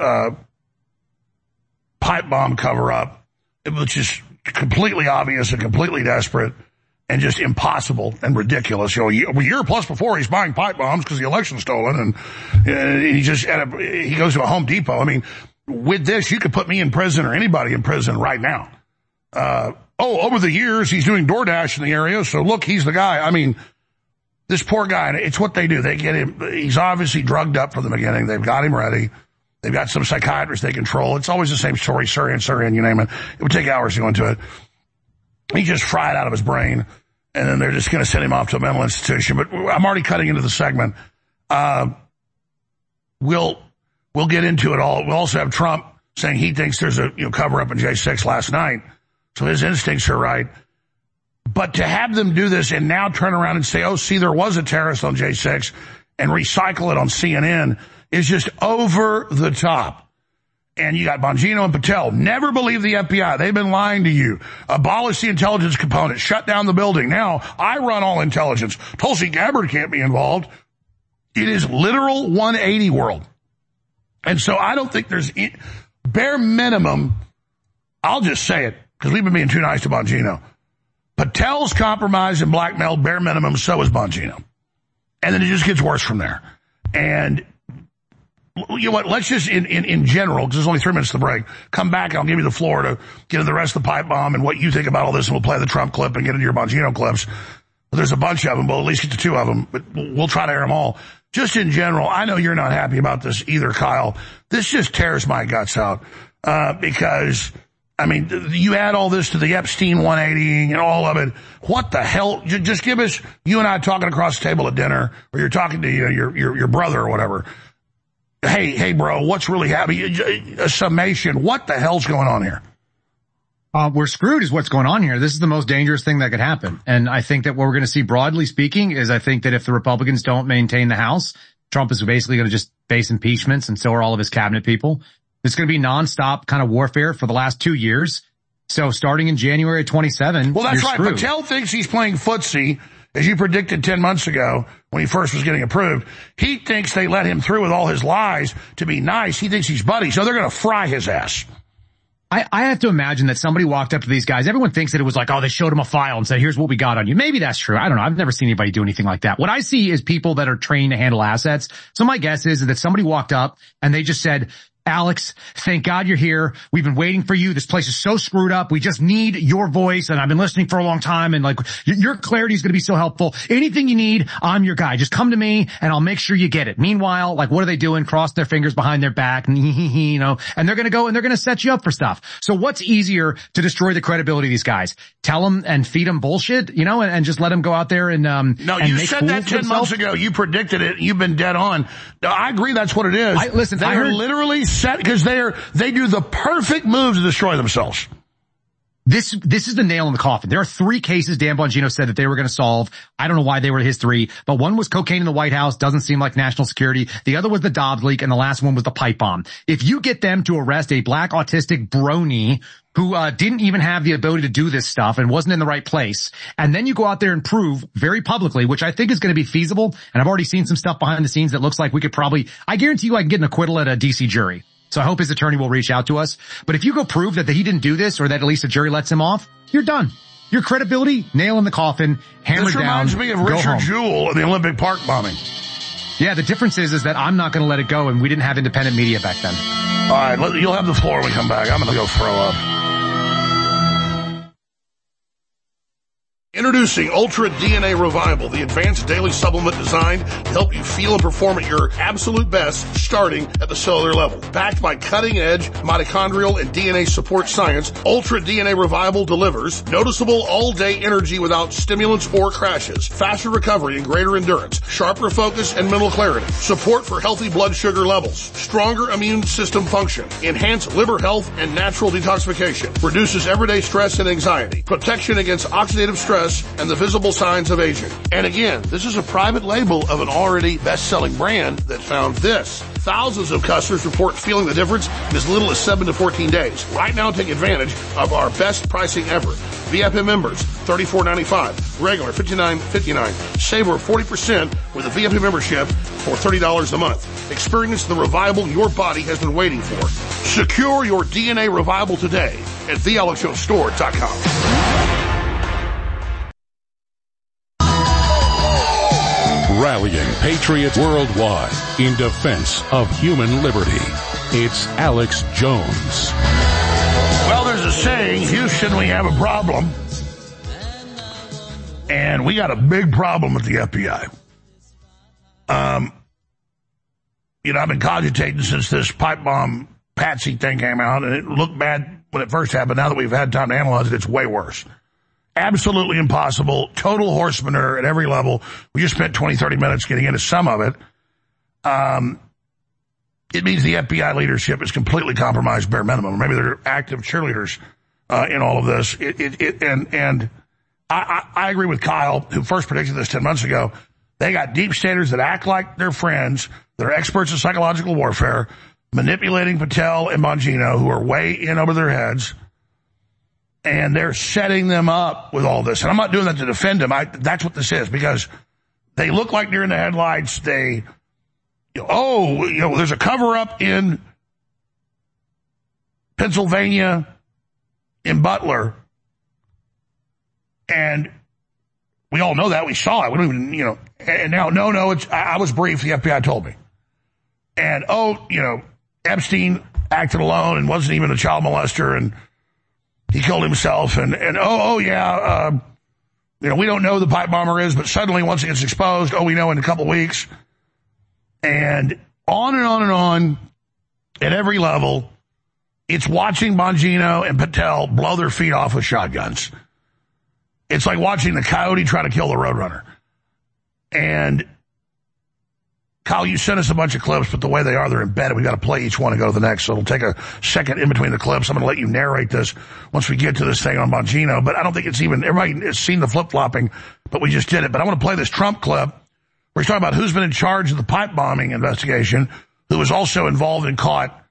pipe bomb cover-up, which is completely obvious and completely desperate and just impossible and ridiculous. You know, a year plus before, he's buying pipe bombs because the election's stolen, and he goes to a Home Depot. I mean, with this, you could put me in prison or anybody in prison right now. Over the years, he's doing DoorDash in the area, so look, he's the guy. I mean, this poor guy, it's what they do. They get him, he's obviously drugged up from the beginning. They've got him ready. They've got some psychiatrists they control. It's always the same story, Syrian, you name it. It would take hours to go into it. He just fried out of his brain, and then they're just going to send him off to a mental institution. But I'm already cutting into the segment. We'll get into it all. We'll also have Trump saying he thinks there's a cover-up in J6 last night, so his instincts are right. But to have them do this and now turn around and say, oh, see, there was a terrorist on J6 and recycle it on CNN is just over the top. And you got Bongino and Patel. Never believe the FBI. They've been lying to you. Abolish the intelligence component. Shut down the building. Now, I run all intelligence. Tulsi Gabbard can't be involved. It is literal 180 world. And so I don't think there's bare minimum. I'll just say it because we've been being too nice to Bongino. Patel's compromised and blackmailed, bare minimum, so is Bongino. And then it just gets worse from there. And you know what, let's just, in general, because there's only 3 minutes to break, come back and I'll give you the floor to get into the rest of the pipe bomb and what you think about all this, and we'll play the Trump clip and get into your Bongino clips. There's a bunch of them, but we'll at least get to 2 of them, but we'll try to air them all. Just in general, I know you're not happy about this either, Kyle. This just tears my guts out, because I mean, you add all this to the Epstein 180 and all of it. What the hell? Just give us, you and I talking across the table at dinner, or you're talking to your brother or whatever. Hey, bro, what's really happening? A summation. What the hell's going on here? We're screwed is what's going on here. This is the most dangerous thing that could happen. And I think that what we're going to see, broadly speaking, is I think that if the Republicans don't maintain the House, Trump is basically going to just face impeachments, and so are all of his cabinet people. It's going to be nonstop kind of warfare for the last 2 years. So starting in January 27, well, that's right. Screwed. Patel thinks he's playing footsie, as you predicted 10 months ago when he first was getting approved. He thinks they let him through with all his lies to be nice. He thinks he's buddy, so they're going to fry his ass. I have to imagine that somebody walked up to these guys. Everyone thinks that it was like, oh, they showed him a file and said, here's what we got on you. Maybe that's true. I don't know. I've never seen anybody do anything like that. What I see is people that are trained to handle assets. So my guess is that somebody walked up and they just said, Alex, thank God you're here. We've been waiting for you. This place is so screwed up. We just need your voice, and I've been listening for a long time, and like your clarity is going to be so helpful. Anything you need, I'm your guy. Just come to me and I'll make sure you get it. Meanwhile, like, what are they doing? Cross their fingers behind their back, and they're going to go and they're going to set you up for stuff. So what's easier to destroy the credibility of these guys? Tell them and feed them bullshit, and just let them go out there and no, you said that 10 months ago. You predicted it. You've been dead on. I agree. That's what it is. They're literally set because they do the perfect move to destroy themselves. This is the nail in the coffin. There are 3 cases Dan Bongino said that they were going to solve. I don't know why they were his 3, but one was cocaine in the White House. Doesn't seem like national security. The other was the Dobbs leak, and the last one was the pipe bomb. If you get them to arrest a black autistic brony who didn't even have the ability to do this stuff and wasn't in the right place, and then you go out there and prove very publicly, which I think is going to be feasible, and I've already seen some stuff behind the scenes that looks like we could probably, I guarantee you I can get an acquittal at a DC jury. So I hope his attorney will reach out to us. But if you go prove that he didn't do this, or that at least a jury lets him off, you're done. Your credibility, nail in the coffin, hammered down. This reminds me of Richard Jewell and the Olympic Park bombing. Yeah, the difference is that I'm not going to let it go, and we didn't have independent media back then. All right, you'll have the floor when we come back. I'm going to go throw up. Introducing Ultra DNA Revival, the advanced daily supplement designed to help you feel and perform at your absolute best, starting at the cellular level. Backed by cutting-edge mitochondrial and DNA support science, Ultra DNA Revival delivers noticeable all-day energy without stimulants or crashes, faster recovery and greater endurance, sharper focus and mental clarity, support for healthy blood sugar levels, stronger immune system function, enhanced liver health and natural detoxification, reduces everyday stress and anxiety, protection against oxidative stress, and the visible signs of aging. And again, this is a private label of an already best-selling brand that found this. Thousands of customers report feeling the difference in as little as 7 to 14 days. Right now, take advantage of our best pricing ever. VIP members, $34.95. Regular, $59.59. Save over 40% with a VIP membership for $30 a month. Experience the revival your body has been waiting for. Secure your DNA revival today at thealexshowstore.com. Rallying patriots worldwide in defense of human liberty. It's Alex Jones. Well, there's a saying, Houston, we have a problem. And we got a big problem with the FBI. I've been cogitating since this pipe bomb Patsy thing came out, and it looked bad when it first happened. Now that we've had time to analyze it, it's way worse. Absolutely impossible, total horse manure at every level. We just spent 20, 30 minutes getting into some of it. It means the FBI leadership is completely compromised, bare minimum. Maybe they're active cheerleaders in all of this. I agree with Kyle, who first predicted this 10 months ago. They got deep staters that act like they're friends, that are experts in psychological warfare, manipulating Patel and Bongino, who are way in over their heads. And they're setting them up with all this. And I'm not doing that to defend them. That's what this is, because they look like they're in the headlights. There's a cover-up in Pennsylvania, in Butler. And we all know that. We saw it. We don't even, and now, I was briefed. The FBI told me. And, Epstein acted alone and wasn't even a child molester, and he killed himself, we don't know who the pipe bomber is, but suddenly once it gets exposed, we know in a couple of weeks. And on and on and on, at every level, it's watching Bongino and Patel blow their feet off with shotguns. It's like watching the coyote try to kill the roadrunner. And Kyle, you sent us a bunch of clips, but the way they are, they're embedded. We've got to play each one and go to the next, so it'll take a second in between the clips. I'm going to let you narrate this once we get to this thing on Bongino, but I don't think it's even, everybody has seen the flip-flopping, but we just did it. But I want to play this Trump clip where he's talking about who's been in charge of the pipe bombing investigation, who was also involved and caught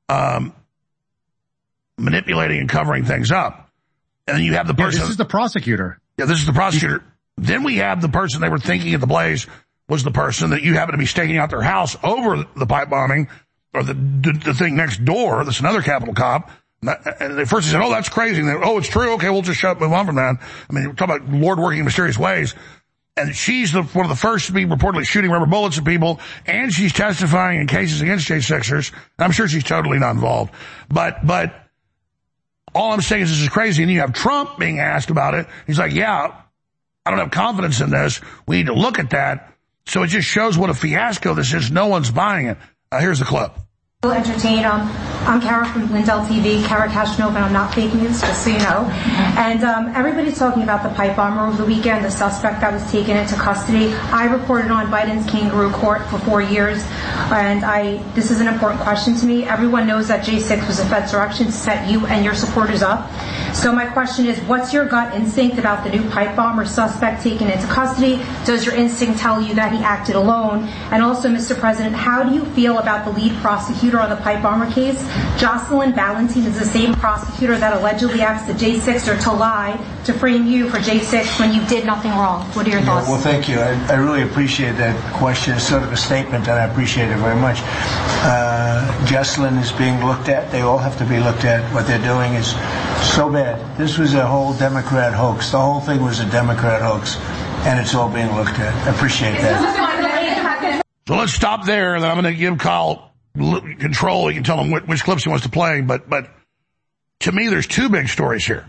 manipulating and covering things up. And then you have the person. This is the prosecutor. Yeah, this is the prosecutor. Then we have the person they were thinking at the Blaze was the person that you happen to be staking out their house over the pipe bombing, or the thing next door. That's another Capitol cop. And at first he said, that's crazy. And then, it's true. Okay, we'll just move on from that. I mean, we're talking about Lord working in mysterious ways. And she's one of the first to be reportedly shooting rubber bullets at people, and she's testifying in cases against J6ers. I'm sure she's totally not involved. But all I'm saying is this is crazy. And you have Trump being asked about it. He's like, I don't have confidence in this. We need to look at that. So it just shows what a fiasco this is. No one's buying it. Here's the clip. Entertain. I'm Kara from Lindell TV, Kara Kashnova, and I'm not fake news, just so you know. And everybody's talking about the pipe bomber over the weekend, the suspect that was taken into custody. I reported on Biden's kangaroo court for 4 years, and this is an important question to me. Everyone knows that J6 was a Fed's direction to set you and your supporters up. So my question is, what's your gut instinct about the new pipe bomb or suspect taken into custody? Does your instinct tell you that he acted alone? And also, Mr. President, how do you feel about the lead prosecutor on the pipe bomber case? Jocelyn Ballantine is the same prosecutor that allegedly asked the J6er to lie to frame you for J6 when you did nothing wrong. What are your thoughts? Well, thank you. I really appreciate that question. It's sort of a statement, and I appreciate it very much. Jocelyn is being looked at. They all have to be looked at. What they're doing is so bad. This was a whole Democrat hoax. The whole thing was a Democrat hoax, and it's all being looked at. I appreciate that. So let's stop there, and then I'm going to give Kyle control. You can tell him which clips he wants to play. But to me, there's two big stories here.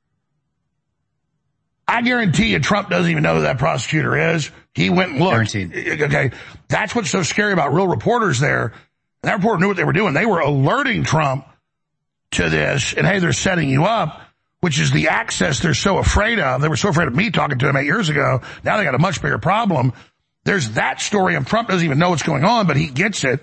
I guarantee you Trump doesn't even know who that prosecutor is. He went and looked. Guaranteed. Okay. That's what's so scary about real reporters there. And that reporter knew what they were doing. They were alerting Trump to this, and hey, they're setting you up, which is the access they're so afraid of. They were so afraid of me talking to him 8 years ago. Now they got a much bigger problem. There's that story of Trump doesn't even know what's going on, but he gets it.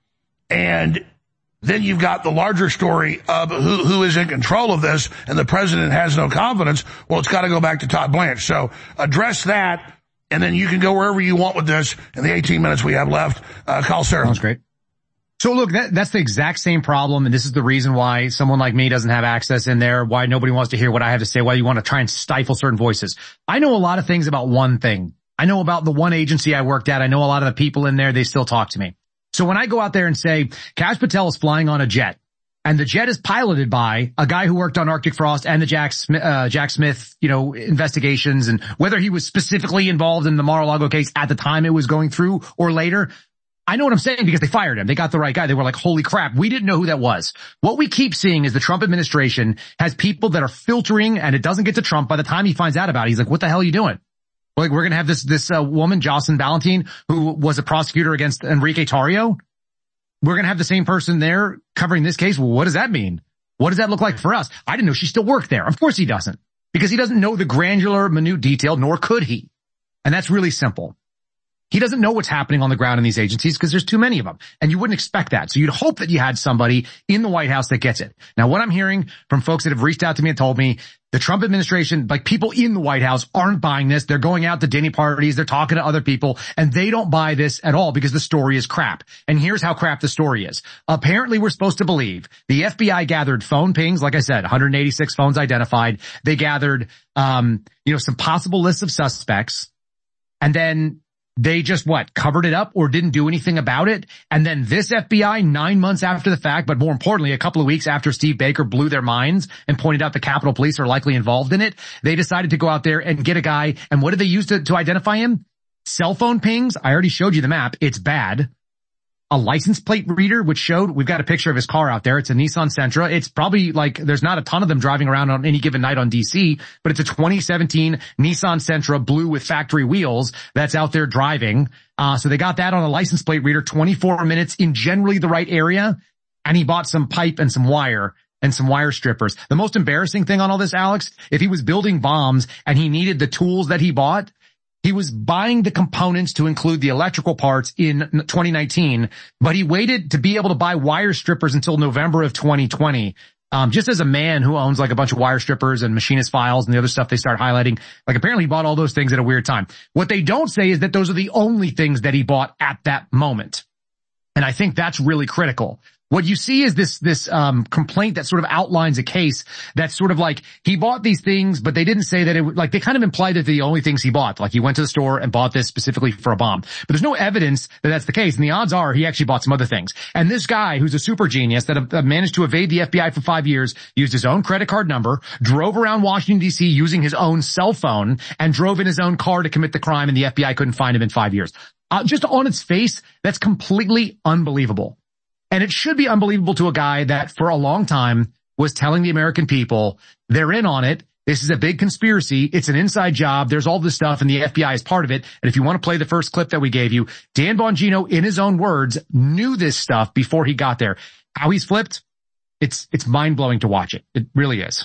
And then you've got the larger story of who is in control of this, and the president has no confidence. Well, it's got to go back to Todd Blanche. So address that, and then you can go wherever you want with this in the 18 minutes we have left. Call Sarah. Sounds great. So look, that's the exact same problem, and this is the reason why someone like me doesn't have access in there, why nobody wants to hear what I have to say, why you want to try and stifle certain voices. I know a lot of things about one thing. I know about the one agency I worked at. I know a lot of the people in there. They still talk to me. So when I go out there and say, Kash Patel is flying on a jet, and the jet is piloted by a guy who worked on Arctic Frost and the Jack Smith, investigations, and whether he was specifically involved in the Mar-a-Lago case at the time it was going through or later, I know what I'm saying because they fired him. They got the right guy. They were like, holy crap, we didn't know who that was. What we keep seeing is the Trump administration has people that are filtering, and it doesn't get to Trump. By the time he finds out about it, he's like, what the hell are you doing? Like, we're going to have this woman, Jocelyn Ballantine, who was a prosecutor against Enrique Tarrio. We're going to have the same person there covering this case. Well, what does that mean? What does that look like for us? I didn't know she still worked there. Of course he doesn't, because he doesn't know the granular, minute detail, nor could he. And that's really simple. He doesn't know what's happening on the ground in these agencies because there's too many of them. And you wouldn't expect that. So you'd hope that you had somebody in the White House that gets it. Now, what I'm hearing from folks that have reached out to me and told me the Trump administration, like people in the White House, aren't buying this. They're going out to dinner parties. They're talking to other people, and they don't buy this at all because the story is crap. And here's how crap the story is. Apparently, we're supposed to believe the FBI gathered phone pings. Like I said, 186 phones identified. They gathered, some possible lists of suspects, and then they just covered it up or didn't do anything about it. And then this FBI 9 months after the fact, but more importantly, a couple of weeks after Steve Baker blew their minds and pointed out the Capitol Police are likely involved in it, they decided to go out there and get a guy. And what did they use to identify him? Cell phone pings. I already showed you the map. It's bad. A license plate reader, which showed, we've got a picture of his car out there. It's a Nissan Sentra. It's probably there's not a ton of them driving around on any given night on DC, but it's a 2017 Nissan Sentra blue with factory wheels that's out there driving. So they got that on a license plate reader, 24 minutes in generally the right area. And he bought some pipe and some wire and some wire strippers. The most embarrassing thing on all this, Alex, if he was building bombs and he needed the tools that he bought, he was buying the components to include the electrical parts in 2019, but he waited to be able to buy wire strippers until November of 2020. Just as a man who owns a bunch of wire strippers and machinist files and the other stuff they start highlighting, apparently he bought all those things at a weird time. What they don't say is that those are the only things that he bought at that moment. And I think that's really critical. What you see is this complaint that sort of outlines a case that's sort of he bought these things, but they didn't say that it they kind of implied that the only things he bought, he went to the store and bought this specifically for a bomb. But there's no evidence that that's the case, and the odds are he actually bought some other things. And this guy, who's a super genius that managed to evade the FBI for 5 years, used his own credit card number, drove around Washington D.C. using his own cell phone, and drove in his own car to commit the crime, and the FBI couldn't find him in 5 years. Just on its face, that's completely unbelievable. And it should be unbelievable to a guy that for a long time was telling the American people they're in on it. This is a big conspiracy. It's an inside job. There's all this stuff, and the FBI is part of it. And if you want to play the first clip that we gave you, Dan Bongino, in his own words, knew this stuff before he got there. How he's flipped, it's mind-blowing to watch it. It really is.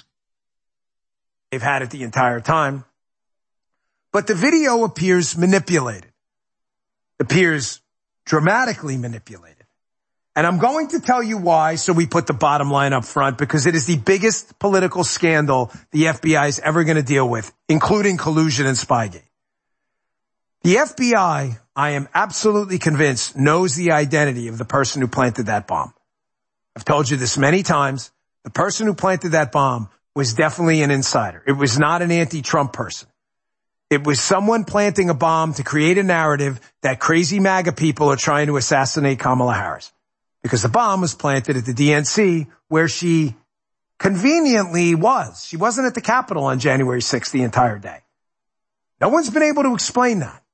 They've had it the entire time. But the video appears manipulated. Appears dramatically manipulated. And I'm going to tell you why, so we put the bottom line up front, because it is the biggest political scandal the FBI is ever going to deal with, including collusion and Spygate. The FBI, I am absolutely convinced, knows the identity of the person who planted that bomb. I've told you this many times. The person who planted that bomb was definitely an insider. It was not an anti-Trump person. It was someone planting a bomb to create a narrative that crazy MAGA people are trying to assassinate Kamala Harris. Because the bomb was planted at the DNC, where she conveniently was. She wasn't at the Capitol on January 6th the entire day. No one's been able to explain that.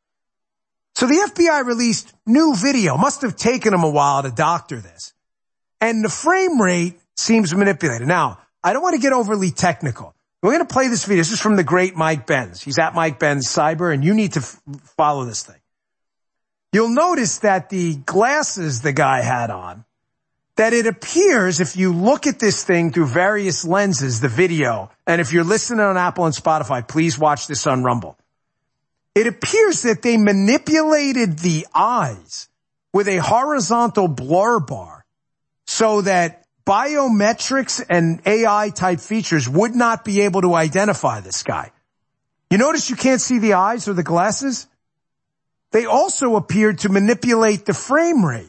So the FBI released new video. Must have taken them a while to doctor this. And the frame rate seems manipulated. Now, I don't want to get overly technical. We're going to play this video. This is from the great Mike Benz. He's at Mike Benz Cyber, and you need to follow this thing. You'll notice that the glasses the guy had on, that it appears, if you look at this thing through various lenses, the video, and if you're listening on Apple and Spotify, please watch this on Rumble. It appears that they manipulated the eyes with a horizontal blur bar so that biometrics and AI type features would not be able to identify this guy. You notice you can't see the eyes or the glasses? They also appeared to manipulate the frame rate.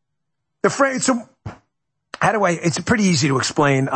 So it's pretty easy to explain.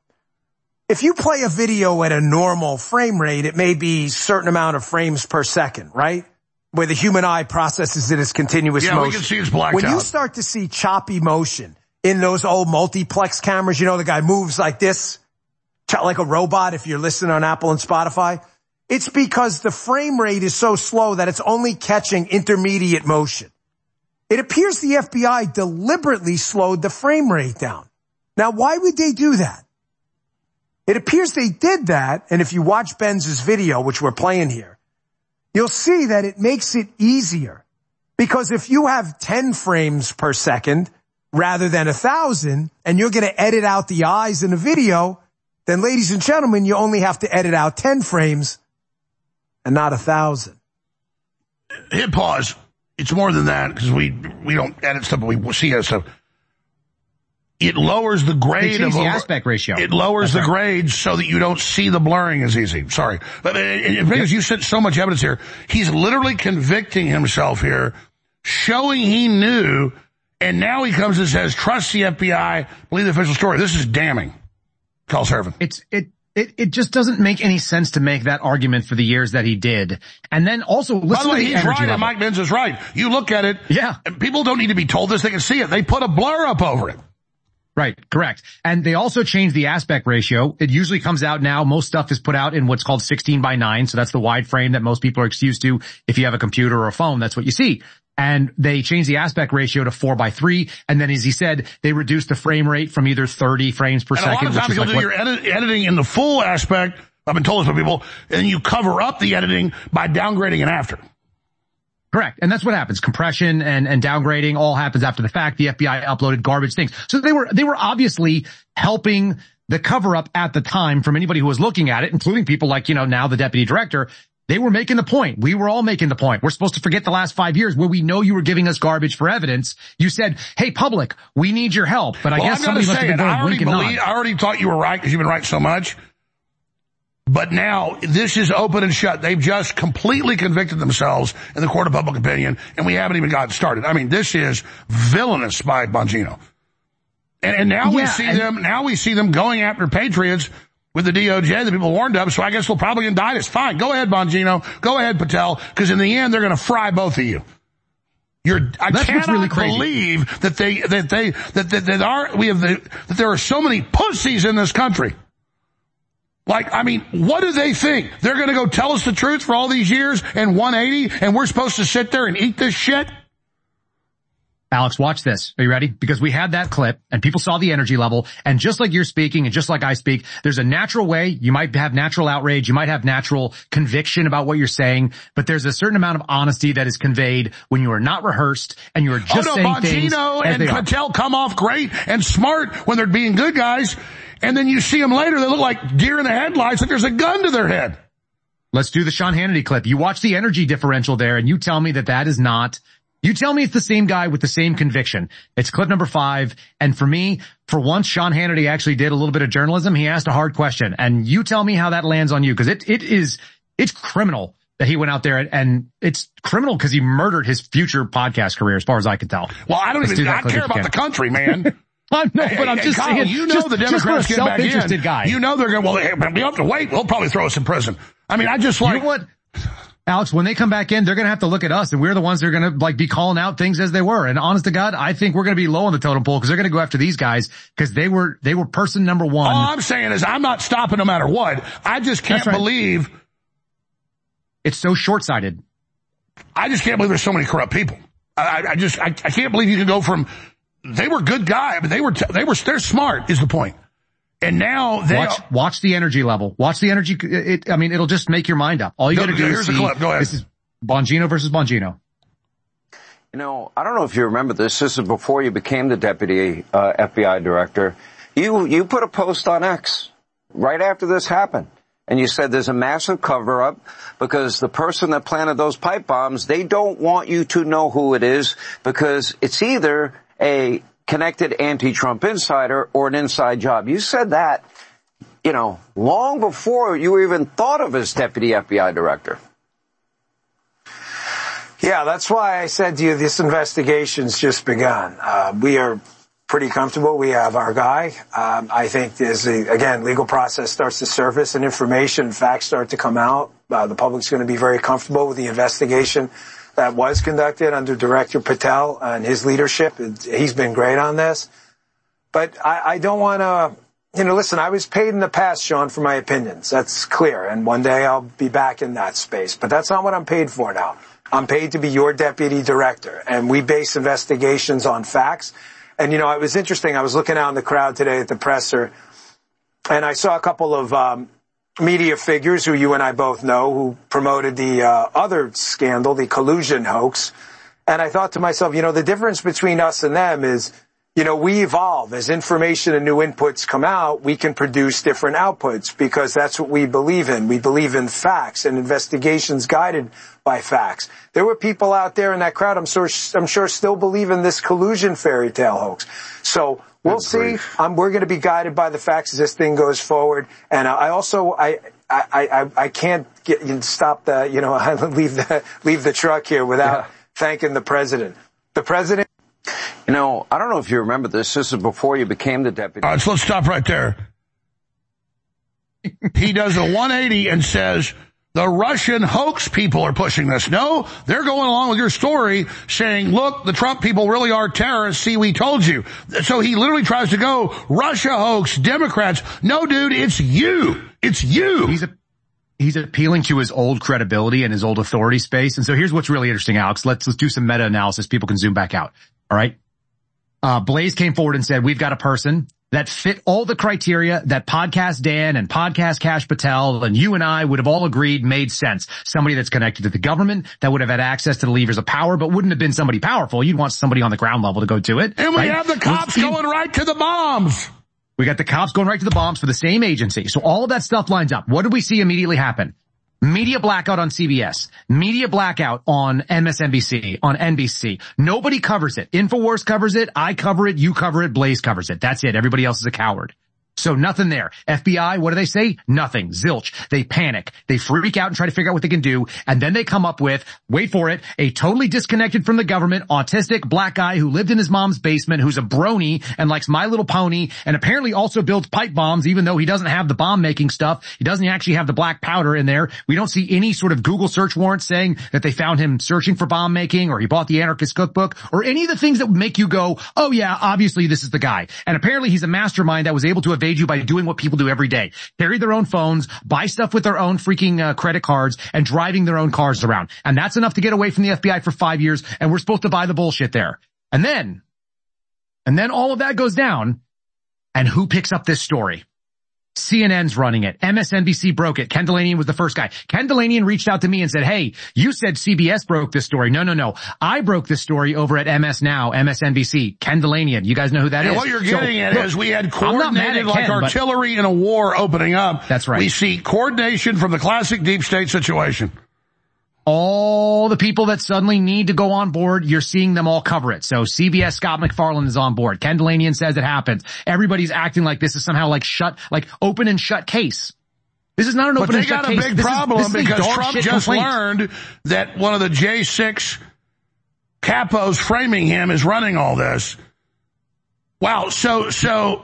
If you play a video at a normal frame rate, it may be a certain amount of frames per second, right? Where the human eye processes it as continuous motion. Yeah, we can see it's blacked When out. you start to see choppy motion in those old multiplex cameras, you know, the guy moves like this, like a robot if you're listening on Apple and Spotify. It's because the frame rate is so slow that it's only catching intermediate motion. It appears the FBI deliberately slowed the frame rate down. Now, why would they do that? It appears they did that, and if you watch Benz's video, which we're playing here, you'll see that it makes it easier. Because if you have 10 frames per second rather than 1,000, and you're going to edit out the eyes in the video, then ladies and gentlemen, you only have to edit out 10 frames and not 1,000. Hit pause. It's more than that, because we don't edit stuff, but we see it stuff. It lowers the grade of the aspect ratio. It lowers the grade so that you don't see the blurring as easy. Sorry. But because you said so much evidence here, he's literally convicting himself here, showing he knew, and now he comes and says, trust the FBI, believe the official story. This is damning. Carl Servan. It just doesn't make any sense to make that argument for the years that he did. And then also listen By the way, to the he's energy right, level. and Mike Benz is right. You look at it. Yeah. And people don't need to be told this. They can see it. They put a blur up over it. Right, correct. And they also changed the aspect ratio. It usually comes out now. Most stuff is put out in what's called 16:9. So that's the wide frame that most people are used to. If you have a computer or a phone, that's what you see. And they changed the aspect ratio to 4:3. And then, as he said, they reduced the frame rate from either 30 frames per second. And a lot of times you'll do your editing in the full aspect. I've been told this by people. And you cover up the editing by downgrading it after. Correct. And that's what happens. Compression and downgrading all happens after the fact. The FBI uploaded garbage things. So they were obviously helping the cover up at the time from anybody who was looking at it, including people like, now the deputy director. They were making the point. We were all making the point. We're supposed to forget the last 5 years where we know you were giving us garbage for evidence. You said, hey, public, we need your help. But I guess somebody must have been going wink and nod. I already thought you were right because you've been right so much. But now this is open and shut. They've just completely convicted themselves in the court of public opinion, and we haven't even gotten started. I mean, this is villainous by Bongino. And now we see them going after patriots with the DOJ that people warned of, so I guess they'll probably indict us. Fine, go ahead, Bongino. Go ahead, Patel, because in the end they're going to fry both of you. I cannot really believe that there are so many pussies in this country. What do they think? They're going to go tell us the truth for all these years and 180, and we're supposed to sit there and eat this shit? Alex, watch this. Are you ready? Because we had that clip and people saw the energy level, and just like you're speaking and just like I speak, there's a natural way. You might have natural outrage. You might have natural conviction about what you're saying, but there's a certain amount of honesty that is conveyed when you are not rehearsed and you are just saying things. Bongino and Patel come off great and smart when they're being good guys, and then you see them later, they look like deer in the headlights, like there's a gun to their head. Let's do the Sean Hannity clip. You watch the energy differential there and you tell me that is not You tell me it's the same guy with the same conviction. It's clip number 5. And for me, for once, Sean Hannity actually did a little bit of journalism. He asked a hard question. And you tell me how that lands on you, because it's criminal that he went out there, and it's criminal because he murdered his future podcast career, as far as I can tell. Well, I care about the country, man. I'm just Kyle, saying. You know the Democrats get back in. Guy. You know they're going, well, we have to wait. We'll probably throw us in prison. I mean, you know what? Alex, when they come back in, they're going to have to look at us, and we're the ones that are going to be calling out things as they were. And honest to God, I think we're going to be low on the totem pole because they're going to go after these guys because they were person number one. All I'm saying is I'm not stopping no matter what. I just can't believe it's so short-sighted. I just can't believe there's so many corrupt people. I can't believe you can go from they were good guys, but they're smart is the point. And now watch the energy level. Watch the energy. It'll just make your mind up. All you got to do is see. Clip. Go ahead. This is Bongino versus Bongino. You know, I don't know if you remember this. This is before you became the deputy FBI director. You put a post on X right after this happened. And you said there's a massive cover-up because the person that planted those pipe bombs, they don't want you to know who it is because it's either a connected anti-Trump insider or an inside job. You said that, long before you even thought of as deputy FBI director. Yeah, that's why I said to you, this investigation's just begun. We are pretty comfortable. We have our guy. I think legal process starts to surface and information, facts start to come out. The public's going to be very comfortable with the investigation that was conducted under Director Patel and his leadership. He's been great on this. But I don't want to, listen, I was paid in the past, Sean, for my opinions. That's clear. And one day I'll be back in that space. But that's not what I'm paid for now. I'm paid to be your deputy director. And we base investigations on facts. And, it was interesting. I was looking out in the crowd today at the presser, and I saw a couple of media figures who you and I both know who promoted the other scandal, the collusion hoax. And I thought to myself, the difference between us and them is, we evolve. As information and new inputs come out, we can produce different outputs because that's what we believe in. We believe in facts and investigations guided by facts. There were people out there in that crowd, I'm sure still believe in this collusion fairy tale hoax. So we'll see. We're going to be guided by the facts as this thing goes forward. And I can't stop leave the truck here without thanking the president. The president. I don't know if you remember this. This is before you became the deputy. All right, so let's stop right there. He does a 180 and says, the Russian hoax people are pushing this. No, they're going along with your story saying, look, the Trump people really are terrorists. See, we told you. So he literally tries to go, Russia hoax, Democrats. No, dude, it's you. It's you. He's appealing to his old credibility and his old authority space. And so here's what's really interesting, Alex. Let's do some meta-analysis. People can zoom back out. All right. Blaze came forward and said, we've got a person that fit all the criteria that Podcast Dan and Podcast Kash Patel and you and I would have all agreed made sense. Somebody that's connected to the government, that would have had access to the levers of power, but wouldn't have been somebody powerful. You'd want somebody on the ground level to go to it. And we have the cops going right to the bombs. We got the cops going right to the bombs for the same agency. So all of that stuff lines up. What did we see immediately happen? Media blackout on CBS. Media blackout on MSNBC, on NBC. Nobody covers it. InfoWars covers it. I cover it. You cover it. Blaze covers it. That's it. Everybody else is a coward. So nothing there. FBI, what do they say? Nothing. Zilch. They panic. They freak out and try to figure out what they can do. And then they come up with, wait for it, a totally disconnected from the government, autistic black guy who lived in his mom's basement, who's a brony and likes My Little Pony, and apparently also builds pipe bombs, even though he doesn't have the bomb making stuff. He doesn't actually have the black powder in there. We don't see any sort of Google search warrant saying that they found him searching for bomb making, or he bought the anarchist cookbook, or any of the things that would make you go, oh yeah, obviously this is the guy. And apparently he's a mastermind that was able to evade you by doing what people do every day. Carry their own phones, buy stuff with their own freaking credit cards, and driving their own cars around. And that's enough to get away from the FBI for 5 years, and we're supposed to buy the bullshit there. And then all of that goes down, and who picks up this story? CNN's running it. MSNBC broke it. Ken Dilanian was the first guy. Ken Dilanian reached out to me and said, hey, you said CBS broke this story. No. I broke this story over at MS Now, MSNBC. Ken Dilanian. You guys know who that is? What you're getting at is we had coordinated like artillery in a war opening up. That's right. We see coordination from the classic deep state situation. all the people that suddenly need to go on board, you're seeing them all cover it. So CBS Scott McFarlane is on board. Ken Delanian says it happens. Everybody's acting like this is somehow like open and shut case. This is not an open and shut case. But they got a big problem because Trump just learned that one of the J6 capos framing him is running all this. Wow. So.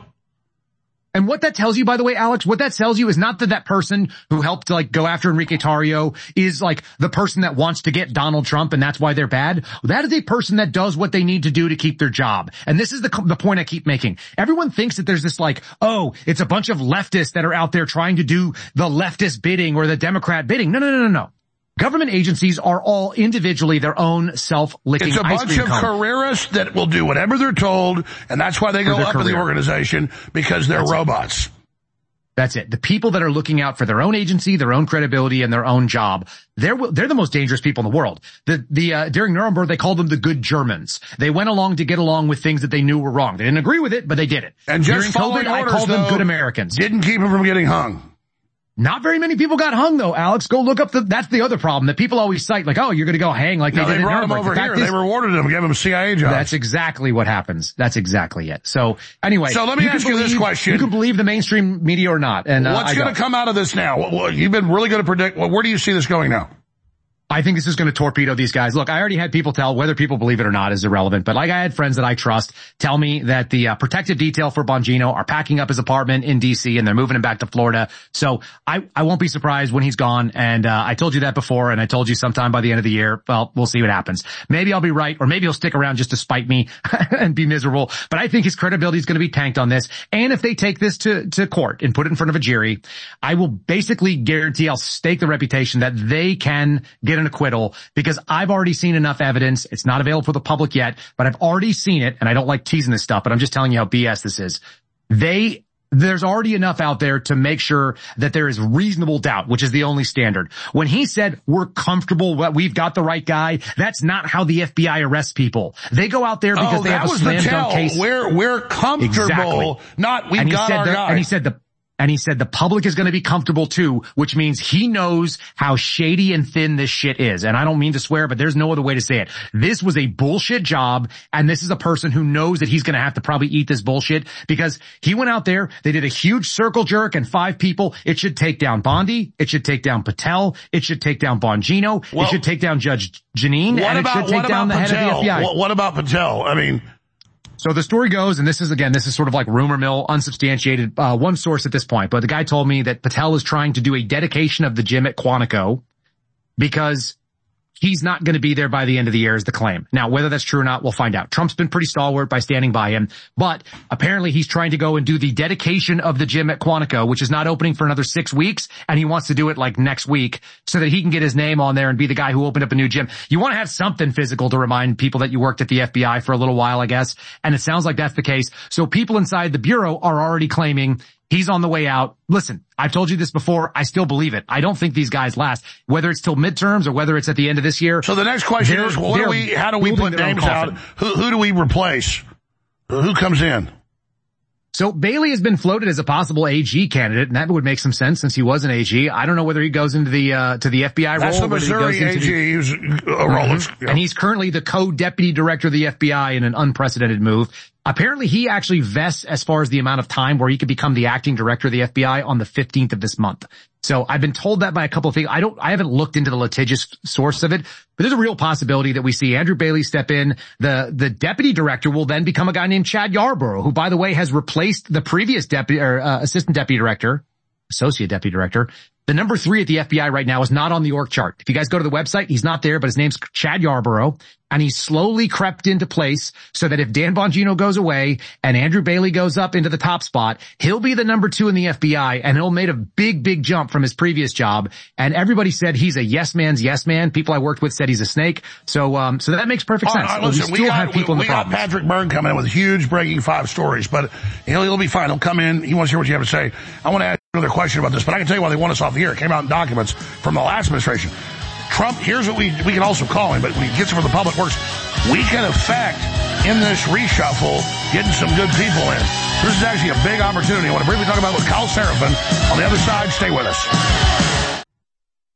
And what that tells you, by the way, Alex, what that tells you is not that person who helped go after Enrique Tarrio is the person that wants to get Donald Trump and that's why they're bad. That is a person that does what they need to do to keep their job. And this is the point I keep making. Everyone thinks that there's this it's a bunch of leftists that are out there trying to do the leftist bidding or the Democrat bidding. No. Government agencies are all individually their own self-licking ice cream cone. It's a bunch of careerists that will do whatever they're told, and that's why they go up in the organization, because they're robots. That's it. The people that are looking out for their own agency, their own credibility, and their own job, they're the most dangerous people in the world. During Nuremberg, they called them the good Germans. They went along to get along with things that they knew were wrong. They didn't agree with it, but they did it. And just during COVID, I called them good Americans. Didn't keep them from getting hung. Not very many people got hung though, Alex. Go look up that's the other problem that people always cite, you're going to go hang like they did in brought Nuremberg. Them over here. They rewarded them, gave them CIA jobs. That's exactly what happens. That's exactly it. So anyway. So let me ask you this question. You can believe the mainstream media or not. And what's going to come out of this now? You've been really good to predict. Where do you see this going now? I think this is going to torpedo these guys. Look, I already had people whether people believe it or not is irrelevant, but I had friends that I trust tell me that the protective detail for Bongino are packing up his apartment in DC and they're moving him back to Florida. So I won't be surprised when he's gone. And I told you that before, and I told you sometime by the end of the year. Well, we'll see what happens. Maybe I'll be right, or maybe he'll stick around just to spite me and be miserable. But I think his credibility is going to be tanked on this. And if they take this to court and put it in front of a jury, I will basically guarantee I'll stake the reputation that they can get an acquittal, because I've already seen enough evidence. It's not available for the public yet, but I've already seen it, and I don't like teasing this stuff, but I'm just telling you how BS this is. There's already enough out there to make sure that there is reasonable doubt, which is the only standard. When he said, we're comfortable, we've got the right guy, that's not how the FBI arrests people. They go out there because they have a slam dunk case. We're comfortable, exactly. Not we've got our guy. And he said the public is going to be comfortable too, which means he knows how shady and thin this shit is. And I don't mean to swear, but there's no other way to say it. This was a bullshit job, and this is a person who knows that he's going to have to probably eat this bullshit, because he went out there, they did a huge circle jerk and 5 people. It should take down Bondi. It should take down Patel. It should take down Bongino. It should take down Judge Janine. And it should take down the head of the FBI. What about Patel? I mean... So the story goes, and this is sort of like rumor mill, unsubstantiated, one source at this point, but the guy told me that Patel is trying to do a dedication of the gym at Quantico because he's not going to be there by the end of the year is the claim. Now, whether that's true or not, we'll find out. Trump's been pretty stalwart by standing by him, but apparently he's trying to go and do the dedication of the gym at Quantico, which is not opening for another 6 weeks, and he wants to do it next week so that he can get his name on there and be the guy who opened up a new gym. You want to have something physical to remind people that you worked at the FBI for a little while, I guess, and it sounds like that's the case. So people inside the Bureau are already claiming he's on the way out. Listen, I've told you this before. I still believe it. I don't think these guys last, whether it's till midterms or whether it's at the end of this year. So the next question is, how do we put names out? Who do we replace? Who comes in? So Bailey has been floated as a possible AG candidate, and that would make some sense since he was an AG. I don't know whether he goes into the FBI role. That's the Missouri AG. He's a role. And he's currently the co-deputy director of the FBI in an unprecedented move. Apparently he actually vests as far as the amount of time where he could become the acting director of the FBI on the 15th of this month. So I've been told that by a couple of things. I haven't looked into the litigious source of it, but there's a real possibility that we see Andrew Bailey step in. The deputy director will then become a guy named Chad Yarborough, who, by the way, has replaced the previous assistant deputy director, associate deputy director. The number 3 at the FBI right now is not on the org chart. If you guys go to the website, he's not there, but his name's Chad Yarborough, and he's slowly crept into place so that if Dan Bongino goes away and Andrew Bailey goes up into the top spot, he'll be the number 2 in the FBI, and he'll made a big jump from his previous job. And everybody said he's a yes man's yes man. People I worked with said he's a snake. So that makes perfect sense. Listen, we got Patrick Byrne coming in with huge breaking 5 stories, but he'll be fine. He'll come in. He wants to hear what you have to say. I want to ask another question about this, but I can tell you why they want us off the air. It came out in documents from the last administration. Trump, here's what we can also call him, but when he gets it for the public works, we can affect in this reshuffle getting some good people in. This is actually a big opportunity. I want to briefly talk about it with Kyle Seraphin on the other side. Stay with us.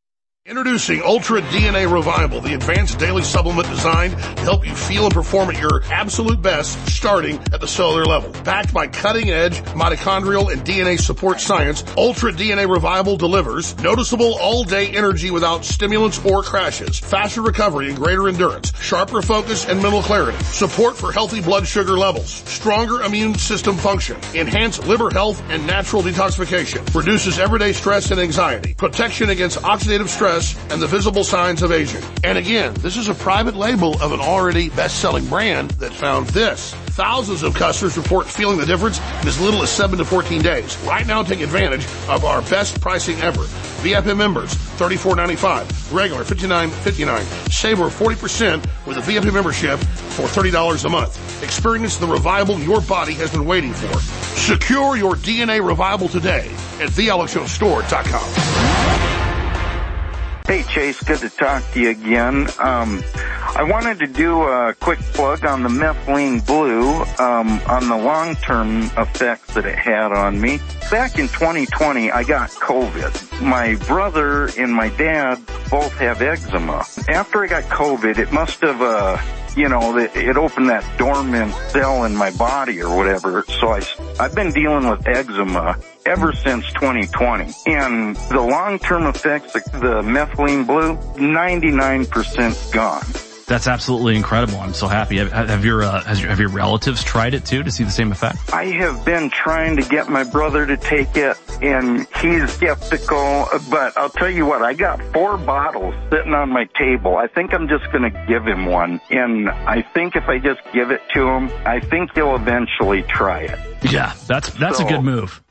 Introducing Ultra DNA Revival, the advanced daily supplement designed to help you feel and perform at your absolute best, starting at the cellular level. Backed by cutting-edge mitochondrial and DNA support science, Ultra DNA Revival delivers noticeable all-day energy without stimulants or crashes, faster recovery and greater endurance, sharper focus and mental clarity, support for healthy blood sugar levels, stronger immune system function, enhanced liver health and natural detoxification, reduces everyday stress and anxiety, protection against oxidative stress, and the visible signs of aging. And again, this is a private label of an already best-selling brand that found this. Thousands of customers report feeling the difference in as little as 7 to 14 days. Right now, take advantage of our best pricing ever. VIP members, $34.95. Regular, $59.59. Save over 40% with a VIP membership for $30 a month. Experience the revival your body has been waiting for. Secure your DNA Revival today at thealexjonesstore.com. Hey, Chase, good to talk to you again. I wanted to do a quick plug on the methylene blue, on the long-term effects that it had on me. Back in 2020, I got COVID. My brother and my dad both have eczema. After I got COVID, it must have, it opened that dormant cell in my body or whatever. So I've been dealing with eczema ever since 2020. And the long-term effects of the methylene blue, 99% gone. That's absolutely incredible. I'm so happy. Have your relatives tried it too to see the same effect? I have been trying to get my brother to take it, and he's skeptical. But I'll tell you what, I got 4 bottles sitting on my table. I think I'm just going to give him one, and I think if I just give it to him, I think he'll eventually try it. Yeah, that's a good move.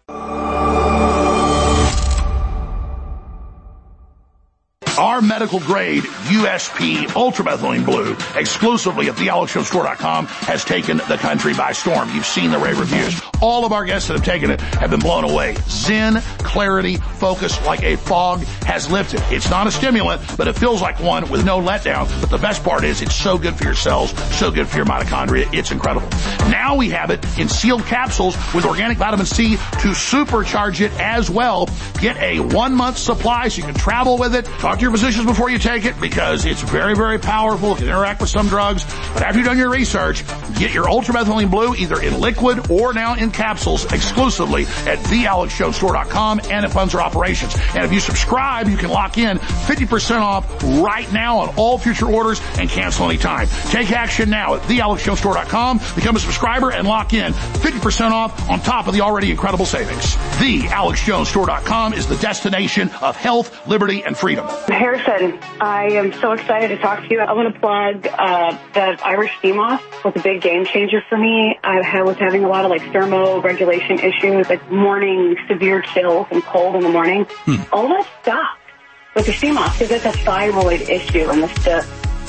Our medical grade USP Ultramethylene Blue, exclusively at thealexjonesstore.com, has taken the country by storm. You've seen the rave reviews. All of our guests that have taken it have been blown away. Zen, clarity, focus like a fog has lifted. It's not a stimulant, but it feels like one with no letdown. But the best part is it's so good for your cells, so good for your mitochondria. It's incredible. Now we have it in sealed capsules with organic vitamin C to supercharge it as well. Get a 1-month supply so you can travel with it. Talk to your physicians before you take it because it's very, very powerful. It can interact with some drugs. But after you've done your research, get your Ultramethylene Blue either in liquid or now in capsules exclusively at thealexjonesstore.com, and it funds our operations. And if you subscribe, you can lock in 50% off right now on all future orders and cancel anytime. Take action now at thealexjonesstore.com. Become a subscriber and lock in 50% off on top of the already incredible savings. Thealexjonesstore.com is the destination of health, liberty, and freedom. Harrison, I am so excited to talk to you. I want to plug that Irish sea moss was a big game changer for me. I was having a lot of thermoregulation issues, like morning severe chills and cold in the morning. All that stopped with the sea moss because it's a thyroid issue, and the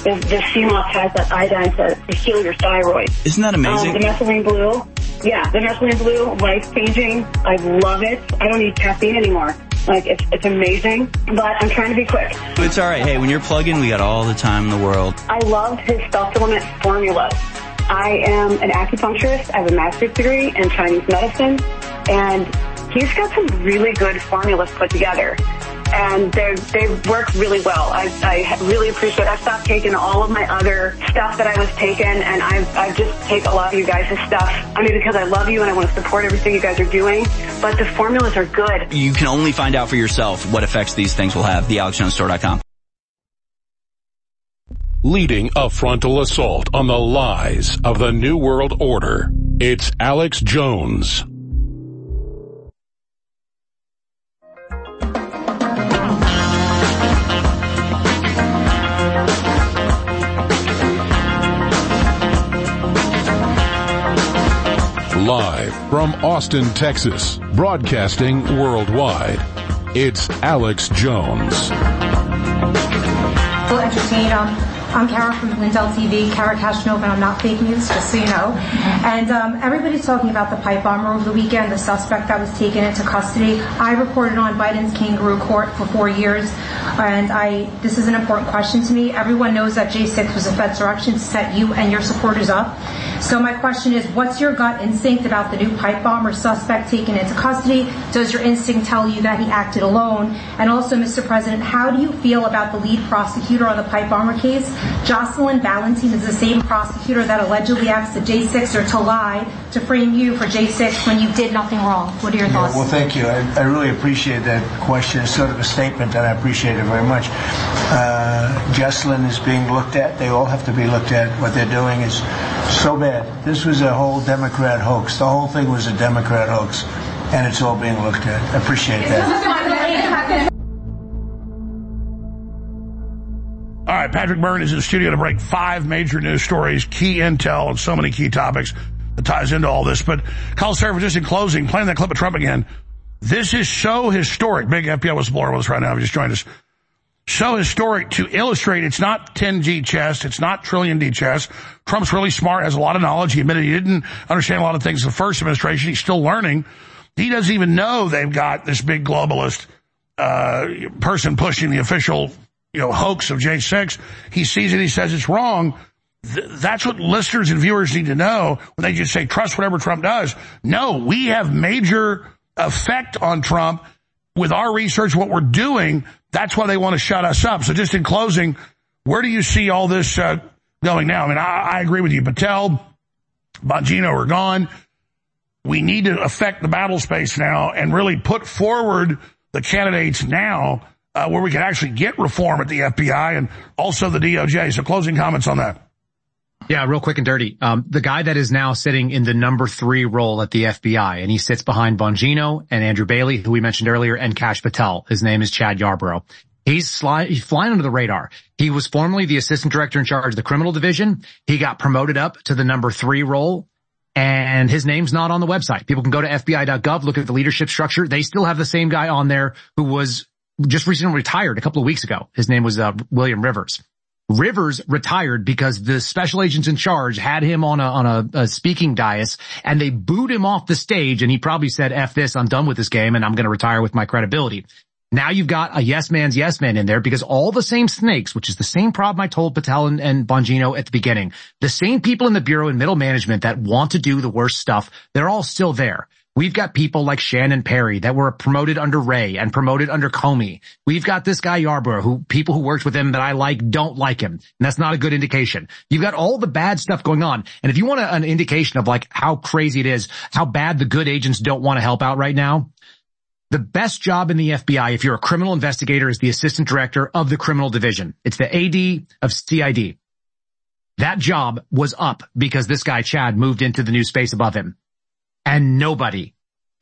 sea moss has that iodine to heal your thyroid. Isn't that amazing? The methylene blue, the methylene blue, life-changing. I love it. I don't need caffeine anymore. It's amazing, but I'm trying to be quick. It's all right. Hey, when you're plugging, we got all the time in the world. I love his supplement formulas. I am an acupuncturist. I have a master's degree in Chinese medicine, and he's got some really good formulas put together. And they work really well. I really appreciate it. I've stopped taking all of my other stuff that I was taking, and I just take a lot of you guys' stuff. I mean, because I love you and I want to support everything you guys are doing, but the formulas are good. You can only find out for yourself what effects these things will have. TheAlexJonesStore.com. Leading a frontal assault on the lies of the New World Order, it's Alex Jones. Live from Austin, Texas, broadcasting worldwide, it's Alex Jones. Well, entertain. I'm Kara from Lindell TV, Kara Kashnova, and I'm not fake news, just so you know. And everybody's talking about the pipe bomber over the weekend, the suspect that was taken into custody. I reported on Biden's kangaroo court for 4 years. And this is an important question to me. Everyone knows that J6 was a Fed direction to set you and your supporters up. So my question is, what's your gut instinct about the new pipe bomb or suspect taken into custody? Does your instinct tell you that he acted alone? And also, Mr. President, how do you feel about the lead prosecutor on the pipe bomber case? Jocelyn Ballantine is the same prosecutor that allegedly asked the J6er to lie to frame you for J6 when you did nothing wrong. What are your thoughts? Well, thank you. I really appreciate that question. It's sort of a statement, and I appreciate it very much. Jocelyn is being looked at. They all have to be looked at. What they're doing is so bad. This was a whole Democrat hoax. The whole thing was a Democrat hoax, and it's all being looked at. I appreciate that. All right, Patrick Byrne is in the studio to break 5 major news stories, key intel, and so many key topics that ties into all this. But, Carl Server, just in closing, playing that clip of Trump again, this is so historic. Big FBI whistleblower with us right now. He just joined us. So historic to illustrate it's not 10G chess. It's not trillion D chess. Trump's really smart, has a lot of knowledge. He admitted he didn't understand a lot of things in the first administration. He's still learning. He doesn't even know they've got this big globalist person pushing the official hoax of J6. He sees it. He says it's wrong. That's what listeners and viewers need to know when they just say, trust whatever Trump does. No, we have major effect on Trump with our research, what we're doing. That's why they want to shut us up. So just in closing, where do you see all this going now? I mean, I agree with you. Patel, Bongino are gone. We need to affect the battle space now and really put forward the candidates now where we can actually get reform at the FBI and also the DOJ. So closing comments on that. Yeah, real quick and dirty. The guy that is now sitting in the number 3 role at the FBI, and he sits behind Bongino and Andrew Bailey, who we mentioned earlier, and Kash Patel. His name is Chad Yarborough. He's flying under the radar. He was formerly the assistant director in charge of the criminal division. He got promoted up to the number 3 role, and his name's not on the website. People can go to FBI.gov, look at the leadership structure. They still have the same guy on there who was just recently retired a couple of weeks ago. His name was William Rivers. Rivers retired because the special agents in charge had him on a speaking dais, and they booed him off the stage, and he probably said, F this, I'm done with this game, and I'm going to retire with my credibility. Now you've got a yes man's yes man in there because all the same snakes, which is the same problem I told Patel and Bongino at the beginning, the same people in the Bureau and middle management that want to do the worst stuff, they're all still there. We've got people like Shannon Perry that were promoted under Wray and promoted under Comey. We've got this guy Yarborough, people who worked with him that I like don't like him. And that's not a good indication. You've got all the bad stuff going on. And if you want an indication of like how crazy it is, how bad the good agents don't want to help out right now, the best job in the FBI, if you're a criminal investigator, is the assistant director of the criminal division. It's the AD of CID. That job was up because this guy Chad moved into the new space above him. And nobody,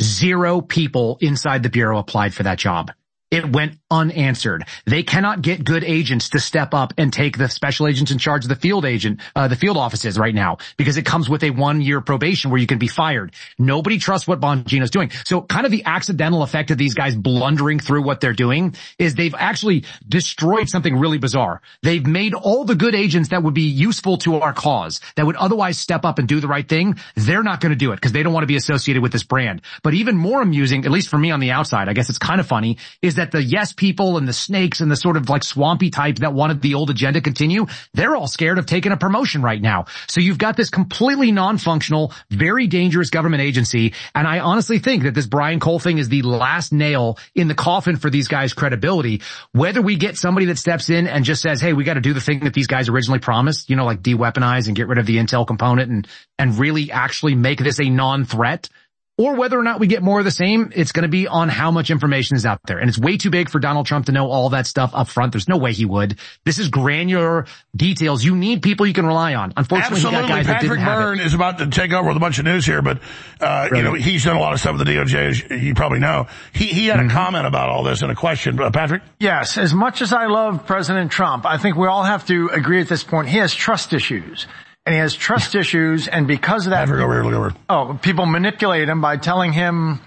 0 people inside the Bureau applied for that job. It went unanswered. They cannot get good agents to step up and take the special agents in charge of the field offices right now, because it comes with a 1-year probation where you can be fired. Nobody trusts what Bongino's doing. So kind of the accidental effect of these guys blundering through what they're doing is they've actually destroyed something really bizarre. They've made all the good agents that would be useful to our cause, that would otherwise step up and do the right thing, they're not going to do it because they don't want to be associated with this brand. But even more amusing, at least for me on the outside, I guess it's kind of funny, is that the yes people and the snakes and the sort of like swampy types that wanted the old agenda continue, they're all scared of taking a promotion right now. So you've got this completely non-functional, very dangerous government agency, and I honestly think that this Brian Cole thing is the last nail in the coffin for these guys' credibility. Whether we get somebody that steps in and just says, hey, we got to do the thing that these guys originally promised, like de-weaponize and get rid of the intel component and really actually make this a non-threat, or whether or not we get more of the same, it's going to be on how much information is out there. And it's way too big for Donald Trump to know all that stuff up front. There's no way he would. This is granular details. You need people you can rely on. Unfortunately, absolutely. He got guys Patrick that didn't Byrne have it. is about to take over with a bunch of news here, but he's done a lot of stuff with the DOJ, as you probably know. He had a comment about all this and a question. Patrick? Yes, as much as I love President Trump, I think we all have to agree at this point, he has trust issues. And he has trust issues, and because of that, people manipulate him by telling him,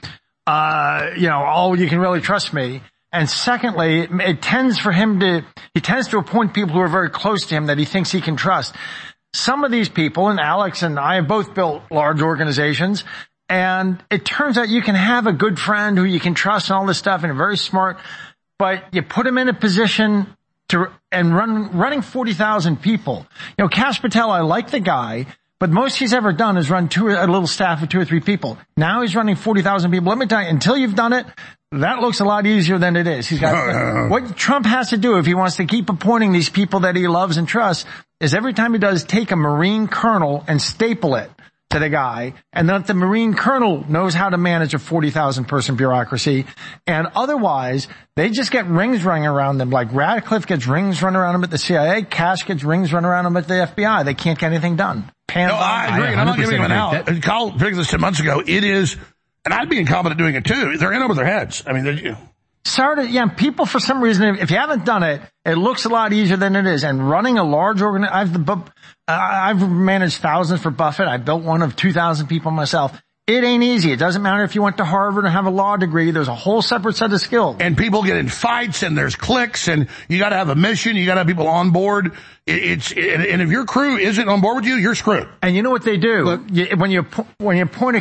oh, you can really trust me. And secondly, he tends to appoint people who are very close to him that he thinks he can trust. Some of these people, and Alex and I have both built large organizations, and it turns out you can have a good friend who you can trust and all this stuff and very smart, but you put him in a position running 40,000 people. You know, Kash Patel, I like the guy, but most he's ever done is run a little staff of 2 or 3 people. Now he's running 40,000 people. Let me tell you, until you've done it, that looks a lot easier than it is. He's got what Trump has to do if he wants to keep appointing these people that he loves and trusts is every time he does take a Marine colonel and staple it to the guy, and then the Marine colonel knows how to manage a 40,000 person bureaucracy, and otherwise they just get rings running around them. Like Radcliffe gets rings running around him at the CIA, Kash gets rings running around him at the FBI. They can't get anything done. I agree, and I'm not giving him an out. Kyle picked this 10 months ago. It is, and I'd be incompetent doing it too. They're in over their heads. I mean, people for some reason, if you haven't done it, it looks a lot easier than it is. And running a large organization, I've managed thousands for Buffett. I built one of 2,000 people myself. It ain't easy. It doesn't matter if you went to Harvard and have a law degree. There's a whole separate set of skills. And people get in fights and there's cliques and you got to have a mission. You got to have people on board. And if your crew isn't on board with you, you're screwed. And you know what they do? Look, when you appoint a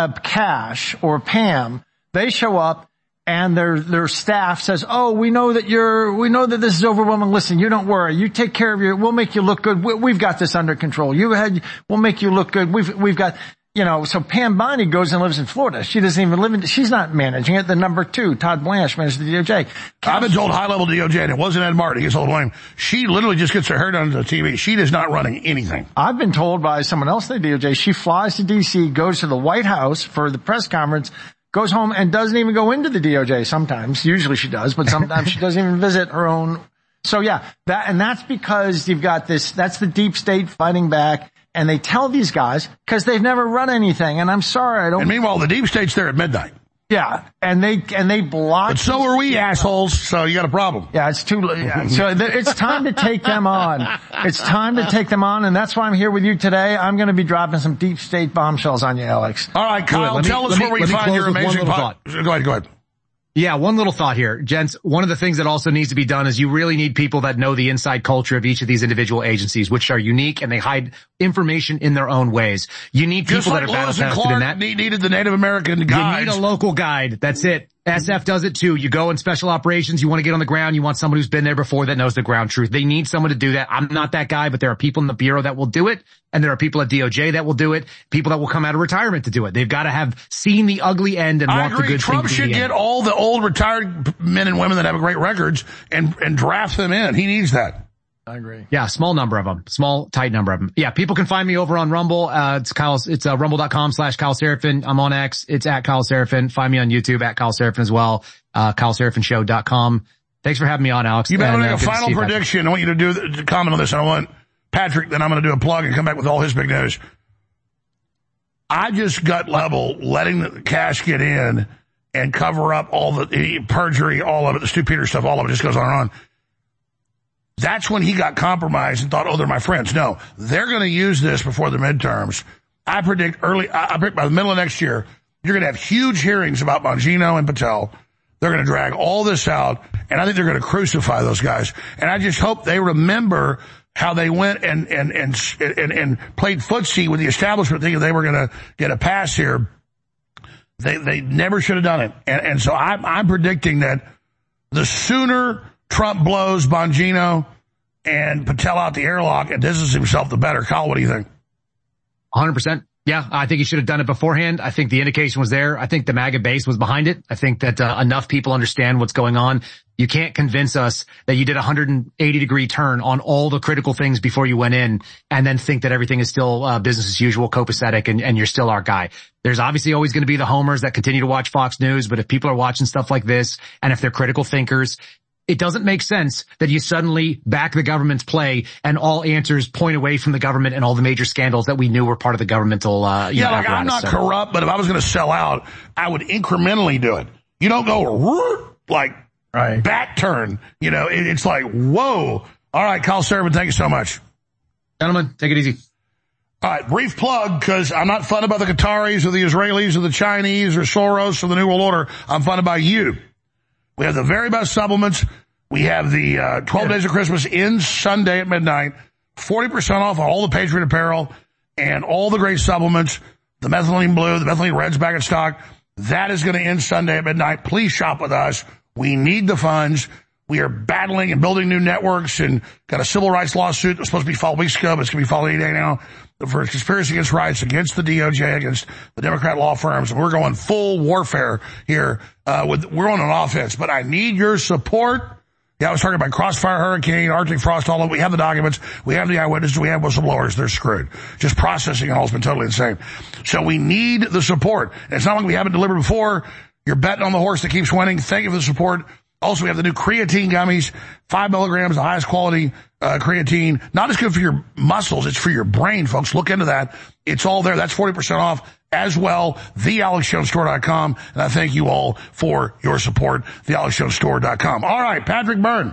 Kash or a Pam, they show up and their staff says, "Oh, we know that this is overwhelming. Listen, you don't worry. You take care of we'll make you look good. We've got this under control. We'll make you look good. We've got." You know, so Pam Bondi goes and lives in Florida. She doesn't even she's not managing it. The number 2, Todd Blanche, manages the DOJ. I've been told high-level DOJ, and it wasn't Ed Martin. He gets all the blame. She literally just gets her hair done on the TV. She is not running anything. I've been told by someone else at the DOJ, she flies to D.C., goes to the White House for the press conference, goes home, and doesn't even go into the DOJ sometimes. Usually she does, but sometimes she doesn't even visit her own. So, yeah, that's because you've got that's the deep state fighting back. And they tell these guys, because they've never run anything, and I'm sorry, I don't. And meanwhile, the deep state's there at midnight. Yeah, and they block. But so are we, assholes. So you got a problem. Yeah, it's too late. Yeah. So it's time to take them on. It's time to take them on, and that's why I'm here with you today. I'm going to be dropping some deep state bombshells on you, Alex. All right, Kyle, tell us where we find your amazing pot. Go ahead. Yeah, one little thought here. Gents, one of the things that also needs to be done is you really need people that know the inside culture of each of these individual agencies, which are unique and they hide information in their own ways. You need people that are battle-tested in that. Needed the Native American guides. You need a local guide. That's it. SF does it too. You go in special operations, you want to get on the ground, you want someone who's been there before that knows the ground truth. They need someone to do that. I'm not that guy, but there are people in the Bureau that will do it, and there are people at DOJ that will do it, people that will come out of retirement to do it. They've got to have seen the ugly end and walk the good thing. Trump should get all the old retired men and women that have great records and draft them in. He needs that. I agree. Yeah, small number of them. Small, tight number of them. Yeah, people can find me over on Rumble. It's rumble.com/Kyle Seraphin. I'm on X. It's at Kyle Seraphin. Find me on YouTube at Kyle Seraphin as well. KyleSeraphinShow.com. Thanks for having me on, Alex. You better make a final prediction. I want you to comment on this, and I want Patrick, then I'm going to do a plug and come back with all his big news. I just gut level letting the Kash get in and cover up all the perjury, all of it, the Stu Peters stuff, all of it just goes on and on. That's when he got compromised and thought, oh, they're my friends. No, they're going to use this before the midterms. I predict by the middle of next year, you're going to have huge hearings about Bongino and Patel. They're going to drag all this out, and I think they're going to crucify those guys. And I just hope they remember how they went and played footsie with the establishment, thinking they were going to get a pass here. They never should have done it. And so I'm predicting that the sooner Trump blows Bongino and Patel out the airlock and distances himself, the better. Kyle, what do you think? 100%. Yeah, I think he should have done it beforehand. I think the indication was there. I think the MAGA base was behind it. I think that enough people understand what's going on. You can't convince us that you did a 180-degree turn on all the critical things before you went in and then think that everything is still business as usual, copacetic, and you're still our guy. There's obviously always going to be the homers that continue to watch Fox News, but if people are watching stuff like this and if they're critical thinkers, it doesn't make sense that you suddenly back the government's play and all answers point away from the government and all the major scandals that we knew were part of the governmental, I'm not corrupt, but if I was going to sell out, I would incrementally do it. You don't go like back turn. You know, it's like, whoa. All right, Kyle Seraphin, thank you so much. Gentlemen, take it easy. All right, brief plug, because I'm not funded by the Qataris or the Israelis or the Chinese or Soros or the New World Order. I'm funded by you. We have the very best supplements. We have the 12 Days of Christmas ends Sunday at midnight. 40% off all the Patriot apparel and all the great supplements. The Methylene Blue, the Methylene Red's back in stock. That is going to end Sunday at midnight. Please shop with us. We need the funds. We are battling and building new networks and got a civil rights lawsuit that was supposed to be filed weeks ago, but it's going to be filed any day now for conspiracy against rights, against the DOJ, against the Democrat law firms. We're going full warfare here. We're on an offense, but I need your support. Yeah, I was talking about Crossfire, Hurricane, Arctic Frost, all of it. We have the documents. We have the eyewitnesses. We have whistleblowers. They're screwed. Just processing it all has been totally insane. So we need the support. And it's not like we haven't delivered before. You're betting on the horse that keeps winning. Thank you for the support. Also, we have the new creatine gummies, 5 milligrams, the highest quality creatine. Not as good for your muscles, it's for your brain, folks. Look into that. It's all there. That's 40% off as well. TheAlexJonesStore.com. And I thank you all for your support. TheAlexJonesStore.com. All right, Patrick Byrne.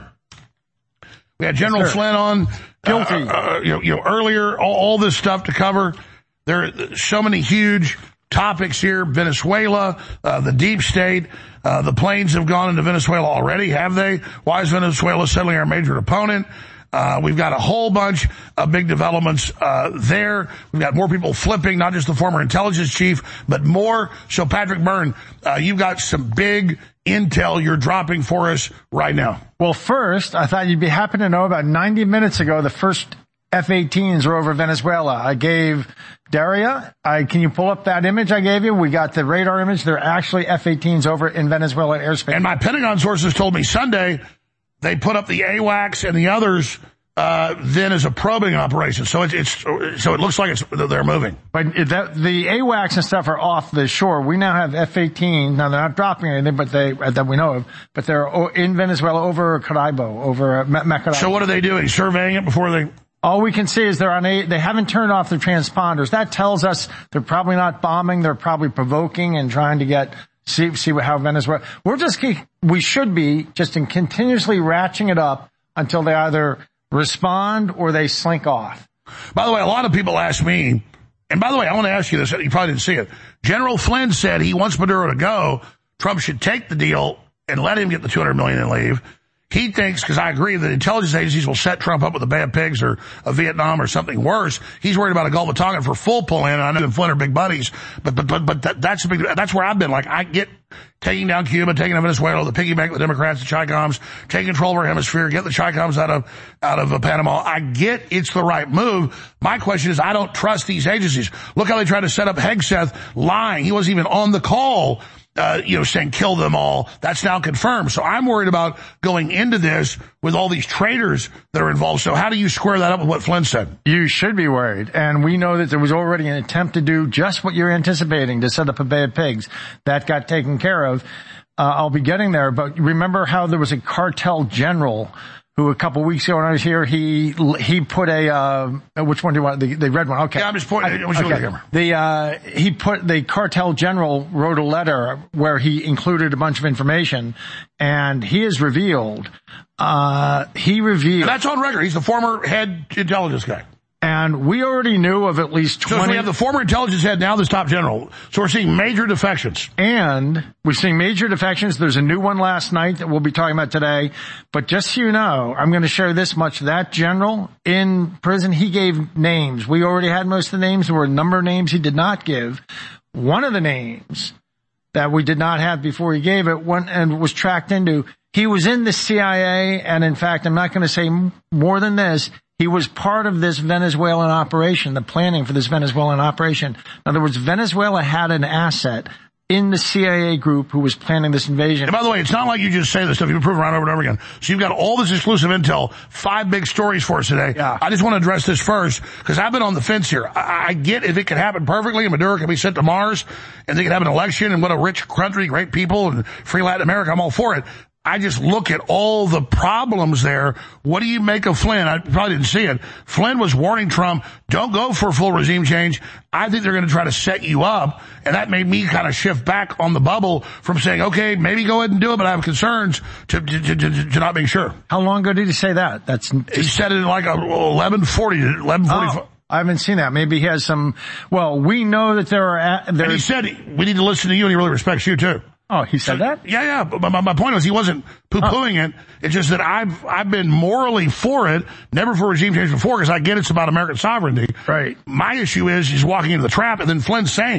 We had General Flynn on. Guilty. Earlier, all this stuff to cover. There are so many huge topics here. Venezuela, the deep state. The planes have gone into Venezuela already, have they? Why is Venezuela settling our major opponent? We've got a whole bunch of big developments there. We've got more people flipping, not just the former intelligence chief, but more. So, Patrick Byrne, you've got some big intel you're dropping for us right now. Well, first, I thought you'd be happy to know about 90 minutes ago, the first F-18s were over Venezuela. I gave Daria, can you pull up that image I gave you? We got the radar image. They're actually F-18s over in Venezuela airspace. And my Pentagon sources told me Sunday they put up the AWACS and the others then as a probing operation. So it looks like they're moving. But the AWACS and stuff are off the shore. We now have F-18. Now they're not dropping anything, but that we know of. But they're in Venezuela over Caraibo, over Macaraibo. So what are they doing? Surveying it before they? All we can see is they haven't turned off their transponders. That tells us they're probably not bombing. They're probably provoking and trying to see how Venezuela. We should be just in continuously ratcheting it up until they either respond or they slink off. By the way, a lot of people ask me, and by the way, I want to ask you this. You probably didn't see it. General Flynn said he wants Maduro to go. Trump should take the deal and let him get the $200 million and leave. He thinks, because I agree, that intelligence agencies will set Trump up with the Bay of Pigs or a Vietnam or something worse. He's worried about a Gulf of Tonkin for full pull-in, and I know him and Flynn are big buddies, but that's where I've been. Like, I get taking down Cuba, taking down Venezuela, the piggy bank with the Democrats, the Chi-Coms, taking control of our hemisphere, get the Chi-Coms out of Panama. I get it's the right move. My question is, I don't trust these agencies. Look how they tried to set up Hegseth lying. He wasn't even on the call. Saying kill them all. That's now confirmed. So I'm worried about going into this with all these traitors that are involved. So how do you square that up with what Flynn said? You should be worried. And we know that there was already an attempt to do just what you're anticipating, to set up a Bay of Pigs. That got taken care of. I'll be getting there. But remember how there was a cartel general who a couple of weeks ago when I was here, he put which one do you want? The red one. Okay. Yeah, I'm just pointing. The cartel general wrote a letter where he included a bunch of information, and he has revealed, and that's on record. He's the former head intelligence guy. And we already knew of at least 20. So we have the former intelligence head, now the top general. So we're seeing major defections. And we're seeing major defections. There's a new one last night that we'll be talking about today. But just so you know, I'm going to share this much. That general in prison, he gave names. We already had most of the names. There were a number of names he did not give. One of the names that we did not have before he gave it and was tracked into, he was in the CIA. And in fact, I'm not going to say more than this. He was part of this Venezuelan operation, the planning for this Venezuelan operation. In other words, Venezuela had an asset in the CIA group who was planning this invasion. And by the way, it's not like you just say this stuff. You've proven around over and over again. So you've got all this exclusive intel, 5 big stories for us today. Yeah. I just want to address this first because I've been on the fence here. I get if it could happen perfectly and Maduro could be sent to Mars and they could have an election and what a rich country, great people and free Latin America. I'm all for it. I just look at all the problems there. What do you make of Flynn? I probably didn't see it. Flynn was warning Trump, don't go for full regime change. I think they're going to try to set you up. And that made me kind of shift back on the bubble from saying, okay, maybe go ahead and do it, but I have concerns to not being sure. How long ago did he say that? He said it in like 11:40, 11:45. Oh. I haven't seen that. Maybe he has some, well, we know that there are, and he said, we need to listen to you and he really respects you too. Oh, he said that? Yeah. But my point was he wasn't poo-pooing it. It's just that I've been morally for it, never for regime change before, because I get it's about American sovereignty. Right. My issue is he's walking into the trap and then Flynn's saying it.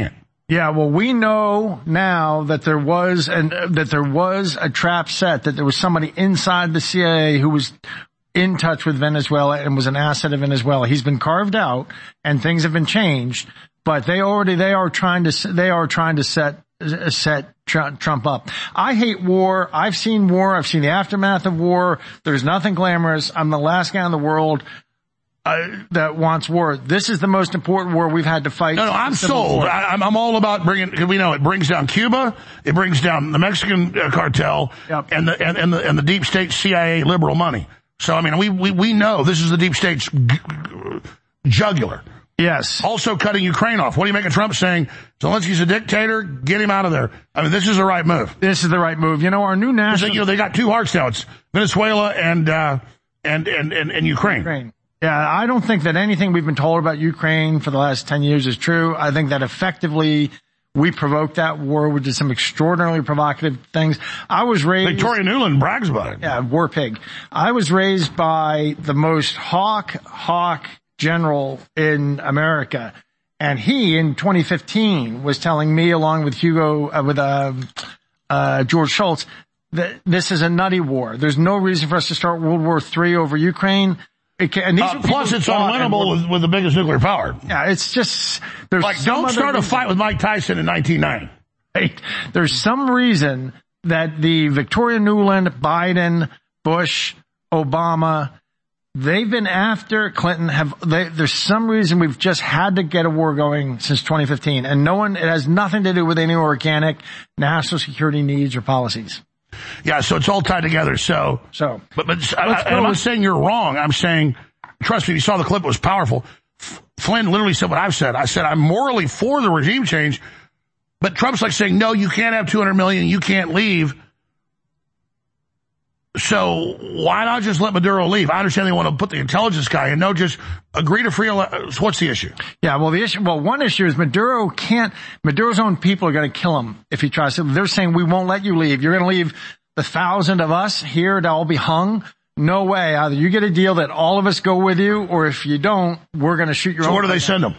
Yeah, well, we know now that there was a trap set, that there was somebody inside the CIA who was in touch with Venezuela and was an asset of Venezuela. He's been carved out and things have been changed, but they are trying to set Trump up. I hate war. I've seen war. I've seen the aftermath of war. There's nothing glamorous. I'm the last guy in the world that wants war. This is the most important war we've had to fight. No, I'm sold. I'm all about bringing. We know it brings down Cuba, it brings down the Mexican cartel, and the deep state CIA liberal money. So I mean, we know this is the deep state's jugular. Yes. Also cutting Ukraine off. What do you make of Trump saying Zelensky's a dictator? Get him out of there. I mean, this is the right move. This is the right move. You know, our new national. They got two hearts now. It's Venezuela and Ukraine. Yeah, I don't think that anything we've been told about Ukraine for the last 10 years is true. I think that effectively we provoked that war. We did some extraordinarily provocative things. I was raised... Victoria Nuland brags about it. Yeah, war pig. I was raised by the most hawk general in America. And he, in 2015, was telling me, along with George Shultz, that this is a nutty war. There's no reason for us to start World War III over Ukraine. Plus, it's unwinnable with the biggest nuclear power. Yeah, it's just... don't start a fight with Mike Tyson in 1990. Right. There's some reason that the Victoria Nuland, Biden, Bush, Obama, they've been after Clinton. There's some reason we've just had to get a war going since 2015. And it has nothing to do with any organic national security needs or policies. Yeah, so it's all tied together. But I'm not saying you're wrong. I'm saying, trust me, you saw the clip, it was powerful. Flynn literally said what I've said. I said, I'm morally for the regime change, but Trump's like saying, no, you can't have 200 million, you can't leave. So why not just let Maduro leave? I understand they want to put the intelligence guy in. No, just agree to free elections. What's the issue? Yeah, one issue is Maduro's own people are going to kill him if he tries to. They're saying, we won't let you leave. You're going to leave the 1,000 of us here to all be hung. No way. Either you get a deal that all of us go with you, or if you don't, we're going to shoot your own. So where do they send them?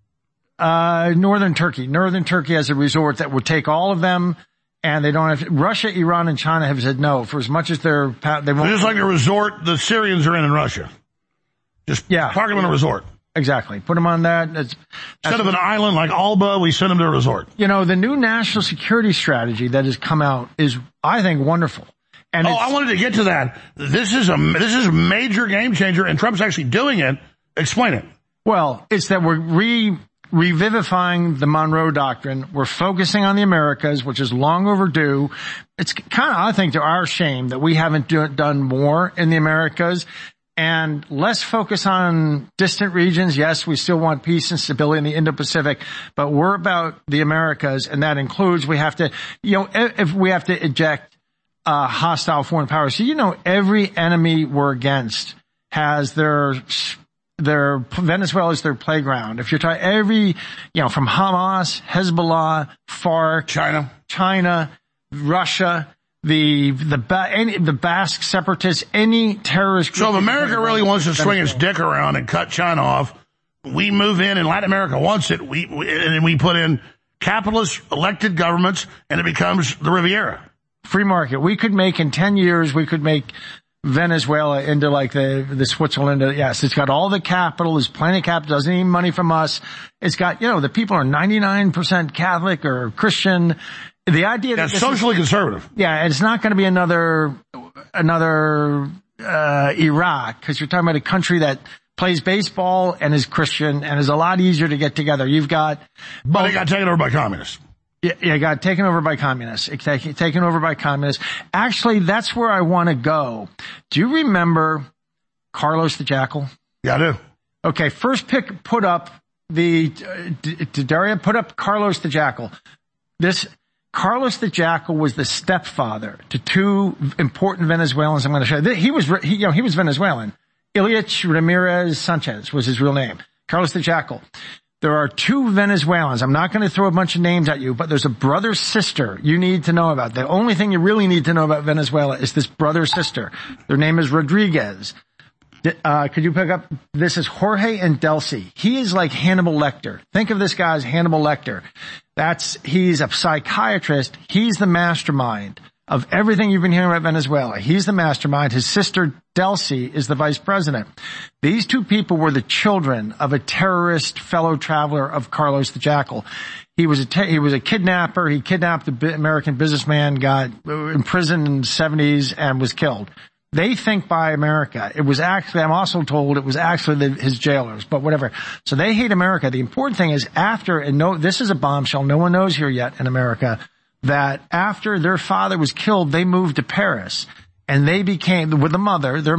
Northern Turkey. Northern Turkey has a resort that would take all of them. And they don't have Russia, Iran, and China have said no for as much as they won't. Just like a resort the Syrians are in Russia. Just park them in a resort. Exactly. Put them on that. Instead of an island like Alba, we send them to a resort. You know, the new national security strategy that has come out is, I think, wonderful. And I wanted to get to that. This is a major game changer, and Trump's actually doing it. Explain it. Well, it's that we're revivifying the Monroe Doctrine. We're focusing on the Americas, which is long overdue. It's kind of, I think, to our shame that we haven't done more in the Americas, and less focus on distant regions. Yes, we still want peace and stability in the Indo-Pacific, but we're about the Americas, and that includes if we have to eject hostile foreign powers. So, every enemy we're against has Venezuela is their playground. If you're talking from Hamas, Hezbollah, FARC, China, Russia, the Basque separatists, any terrorist group. So if America really wants to swing its dick around and cut China off, we move in, and Latin America wants it. We put in capitalist elected governments, and it becomes the Riviera. Free market. In 10 years, we could make Venezuela into like the Switzerland. Yes, it's got all the capital. There's plenty of capital. Doesn't need money from us. It's got, the people are 99% Catholic or Christian. The idea that's socially conservative. Yeah, it's not going to be another Iraq, because you're talking about a country that plays baseball and is Christian and is a lot easier to get together. But it got taken over by communists. Yeah, it got taken over by communists. Taken over by communists. Actually, that's where I want to go. Do you remember Carlos the Jackal? Yeah, I do. Okay, first put up Daria put up Carlos the Jackal. Carlos the Jackal was the stepfather to two important Venezuelans. I'm going to show you. He was Venezuelan. Ilyich Ramirez Sanchez was his real name. Carlos the Jackal. There are two Venezuelans. I'm not going to throw a bunch of names at you, but there's a brother-sister you need to know about. The only thing you really need to know about Venezuela is this brother-sister. Their name is Rodriguez. Could you pick up? This is Jorge and Delcy. He is like Hannibal Lecter. Think of this guy as Hannibal Lecter. He's a psychiatrist. He's the mastermind of everything you've been hearing about Venezuela. He's the mastermind. His sister, Delcy, is the vice president. These two people were the children of a terrorist fellow traveler of Carlos the Jackal. He was a kidnapper. He kidnapped the American businessman, got imprisoned in the 70s, and was killed. They think by America. It was actually, I'm also told it was actually his jailers, but whatever. So they hate America. The important thing is this is a bombshell. No one knows here yet in America that after their father was killed, they moved to Paris and they became with their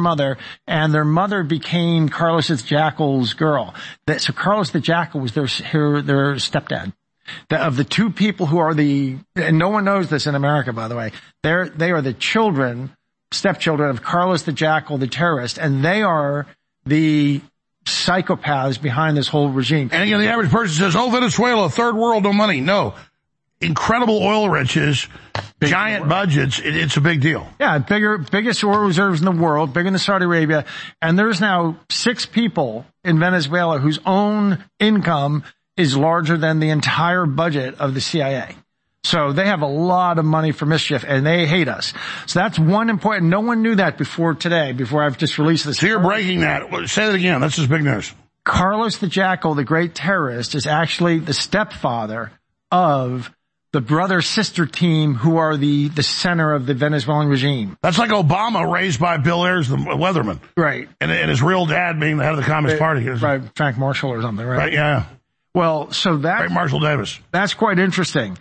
mother became Carlos the Jackal's girl. So Carlos the Jackal was their stepdad. Of the two people who are and no one knows this in America, by the way, they are the stepchildren of Carlos the Jackal, the terrorist, and they are the psychopaths behind this whole regime. And again, the average person says, Venezuela, third world, no money. No. Incredible oil riches, giant budgets. It's a big deal. Yeah, biggest oil reserves in the world, bigger than Saudi Arabia. And there's now 6 people in Venezuela whose own income is larger than the entire budget of the CIA. So they have a lot of money for mischief, and they hate us. So that's one important. No one knew that before I've just released this. So you're breaking that. Say that again. That's just big news. Carlos the Jackal, the great terrorist, is actually the stepfather of the brother-sister team who are the center of the Venezuelan regime. That's like Obama raised by Bill Ayers, the weatherman. Right. And his real dad being the head of the Communist Party. Right, Frank Marshall or something, right? Right, yeah. Well, so Frank Marshall Davis. That's quite interesting.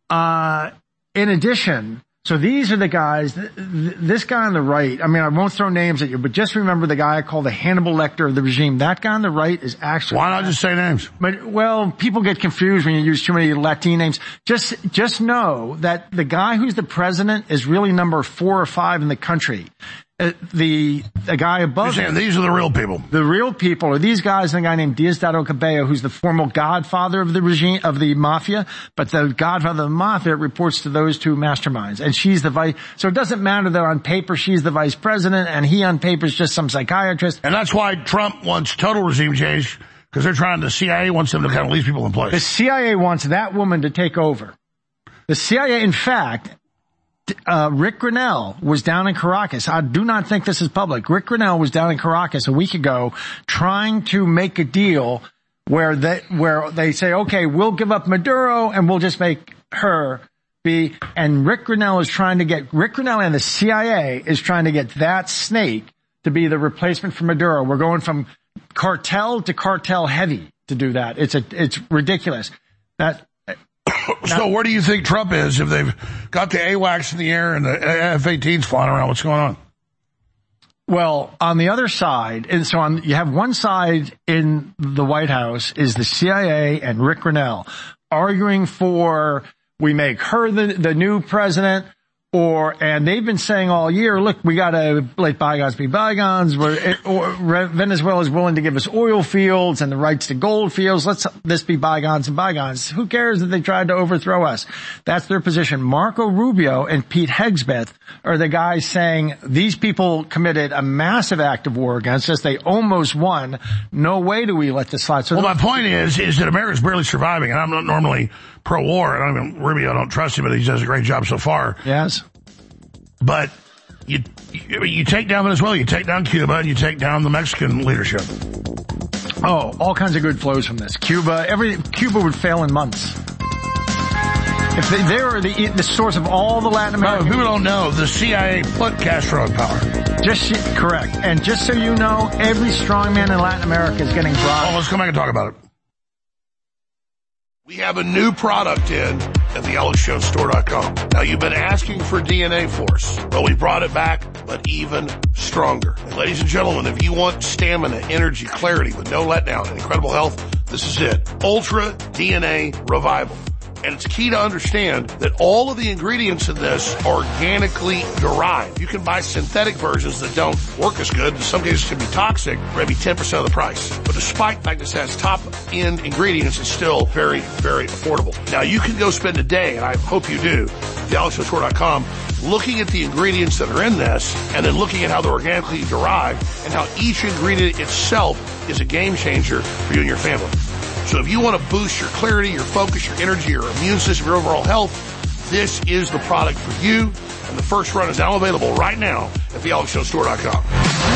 In addition, so these are the guys, this guy on the right, I mean, I won't throw names at you, but just remember the guy I call the Hannibal Lecter of the regime. That guy on the right is actually... Why not just say names? But, well, people get confused when you use too many Latin names. Just know that the guy who's the president is really number 4 or 5 in the country. The guy above him. These are the real people. The real people are these guys and a guy named Diosdado Cabello, who's the formal godfather of the regime, of the mafia, but the godfather of the mafia reports to those two masterminds. And she's the vice, so it doesn't matter that on paper she's the vice president and he on paper is just some psychiatrist. And that's why Trump wants total regime change, because the CIA wants them to kind of leave people in place. The CIA wants that woman to take over. The CIA, in fact, Rick Grinnell was down in Caracas. I do not think this is public. Rick Grinnell was down in Caracas a week ago trying to make a deal where they say, okay, we'll give up Maduro and we'll just make her be, and Rick Grinnell and the CIA is trying to get that snake to be the replacement for Maduro. We're going from cartel to cartel heavy to do that. It's ridiculous. So where do you think Trump is if they've got the AWACS in the air and the F-18s flying around? What's going on? Well, on the other side, and so you have one side in the White House is the CIA and Rick Grinnell arguing for we make her the new president, and they've been saying all year, look, we got to let bygones be bygones. Venezuela is willing to give us oil fields and the rights to gold fields. Let's this be bygones and bygones. Who cares that they tried to overthrow us? That's their position. Marco Rubio and Pete Hegseth are the guys saying these people committed a massive act of war against us. They almost won. No way do we let this slide. So my point is that America's barely surviving, and I'm not normally pro-war. Rubio, I don't trust him, but he does a great job so far. Yes. But you take down Venezuela, you take down Cuba, and you take down the Mexican leadership. Oh, all kinds of good flows from this. Cuba would fail in months. If they are the source of all the Latin American... No, people don't know. The CIA put Castro in power. Correct. And just so you know, every strongman in Latin America is getting brought... Oh, let's come back and talk about it. We have a new product in at thealexjonesstore.com. Now, you've been asking for DNA Force. Well, we brought it back, but even stronger. And ladies and gentlemen, if you want stamina, energy, clarity with no letdown and incredible health, this is it. Ultra DNA Revival. And it's key to understand that all of the ingredients in this are organically derived. You can buy synthetic versions that don't work as good. In some cases can be toxic, maybe 10% of the price. But despite the fact this has top-end ingredients, it's still very, very affordable. Now, you can go spend a day, and I hope you do, at thealexjonesstore.com, looking at the ingredients that are in this, and then looking at how they're organically derived, and how each ingredient itself is a game changer for you and your family. So if you want to boost your clarity, your focus, your energy, your immune system, your overall health, this is the product for you. And the first run is now available right now at thealexjonesstore.com.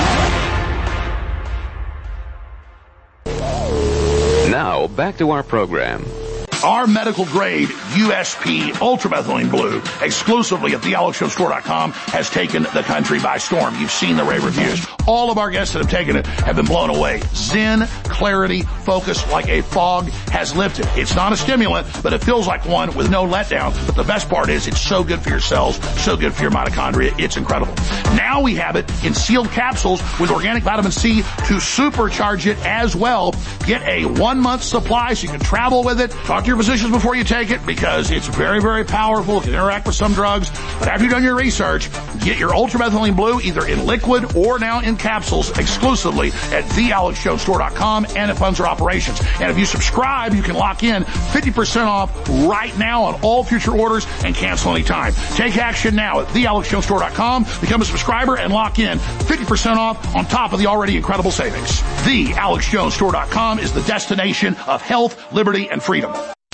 Now, back to our program. Our medical grade USP Ultramethylene Blue, exclusively at thealexjonesstore.com, has taken the country by storm. You've seen the rave reviews. All of our guests that have taken it have been blown away. Zen, clarity, focus like a fog has lifted. It's not a stimulant, but it feels like one with no letdown. But the best part is it's so good for your cells, so good for your mitochondria. It's incredible. Now we have it in sealed capsules with organic vitamin C to supercharge it as well. Get a 1-month supply so you can travel with it. Talk to your physicians before you take it because it's very, very powerful. It can interact with some drugs. But after you've done your research, get your Ultramethylene Blue either in liquid or now in capsules exclusively at thealexjonesstore.com and it funds our operations. And if you subscribe, you can lock in 50% off right now on all future orders and cancel anytime. Take action now at thealexjonesstore.com. Become a subscriber and lock in 50% off on top of the already incredible savings. Thealexjonesstore.com is the destination of health, liberty, and freedom.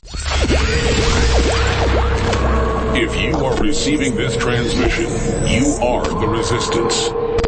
If you are receiving this transmission, you are the resistance.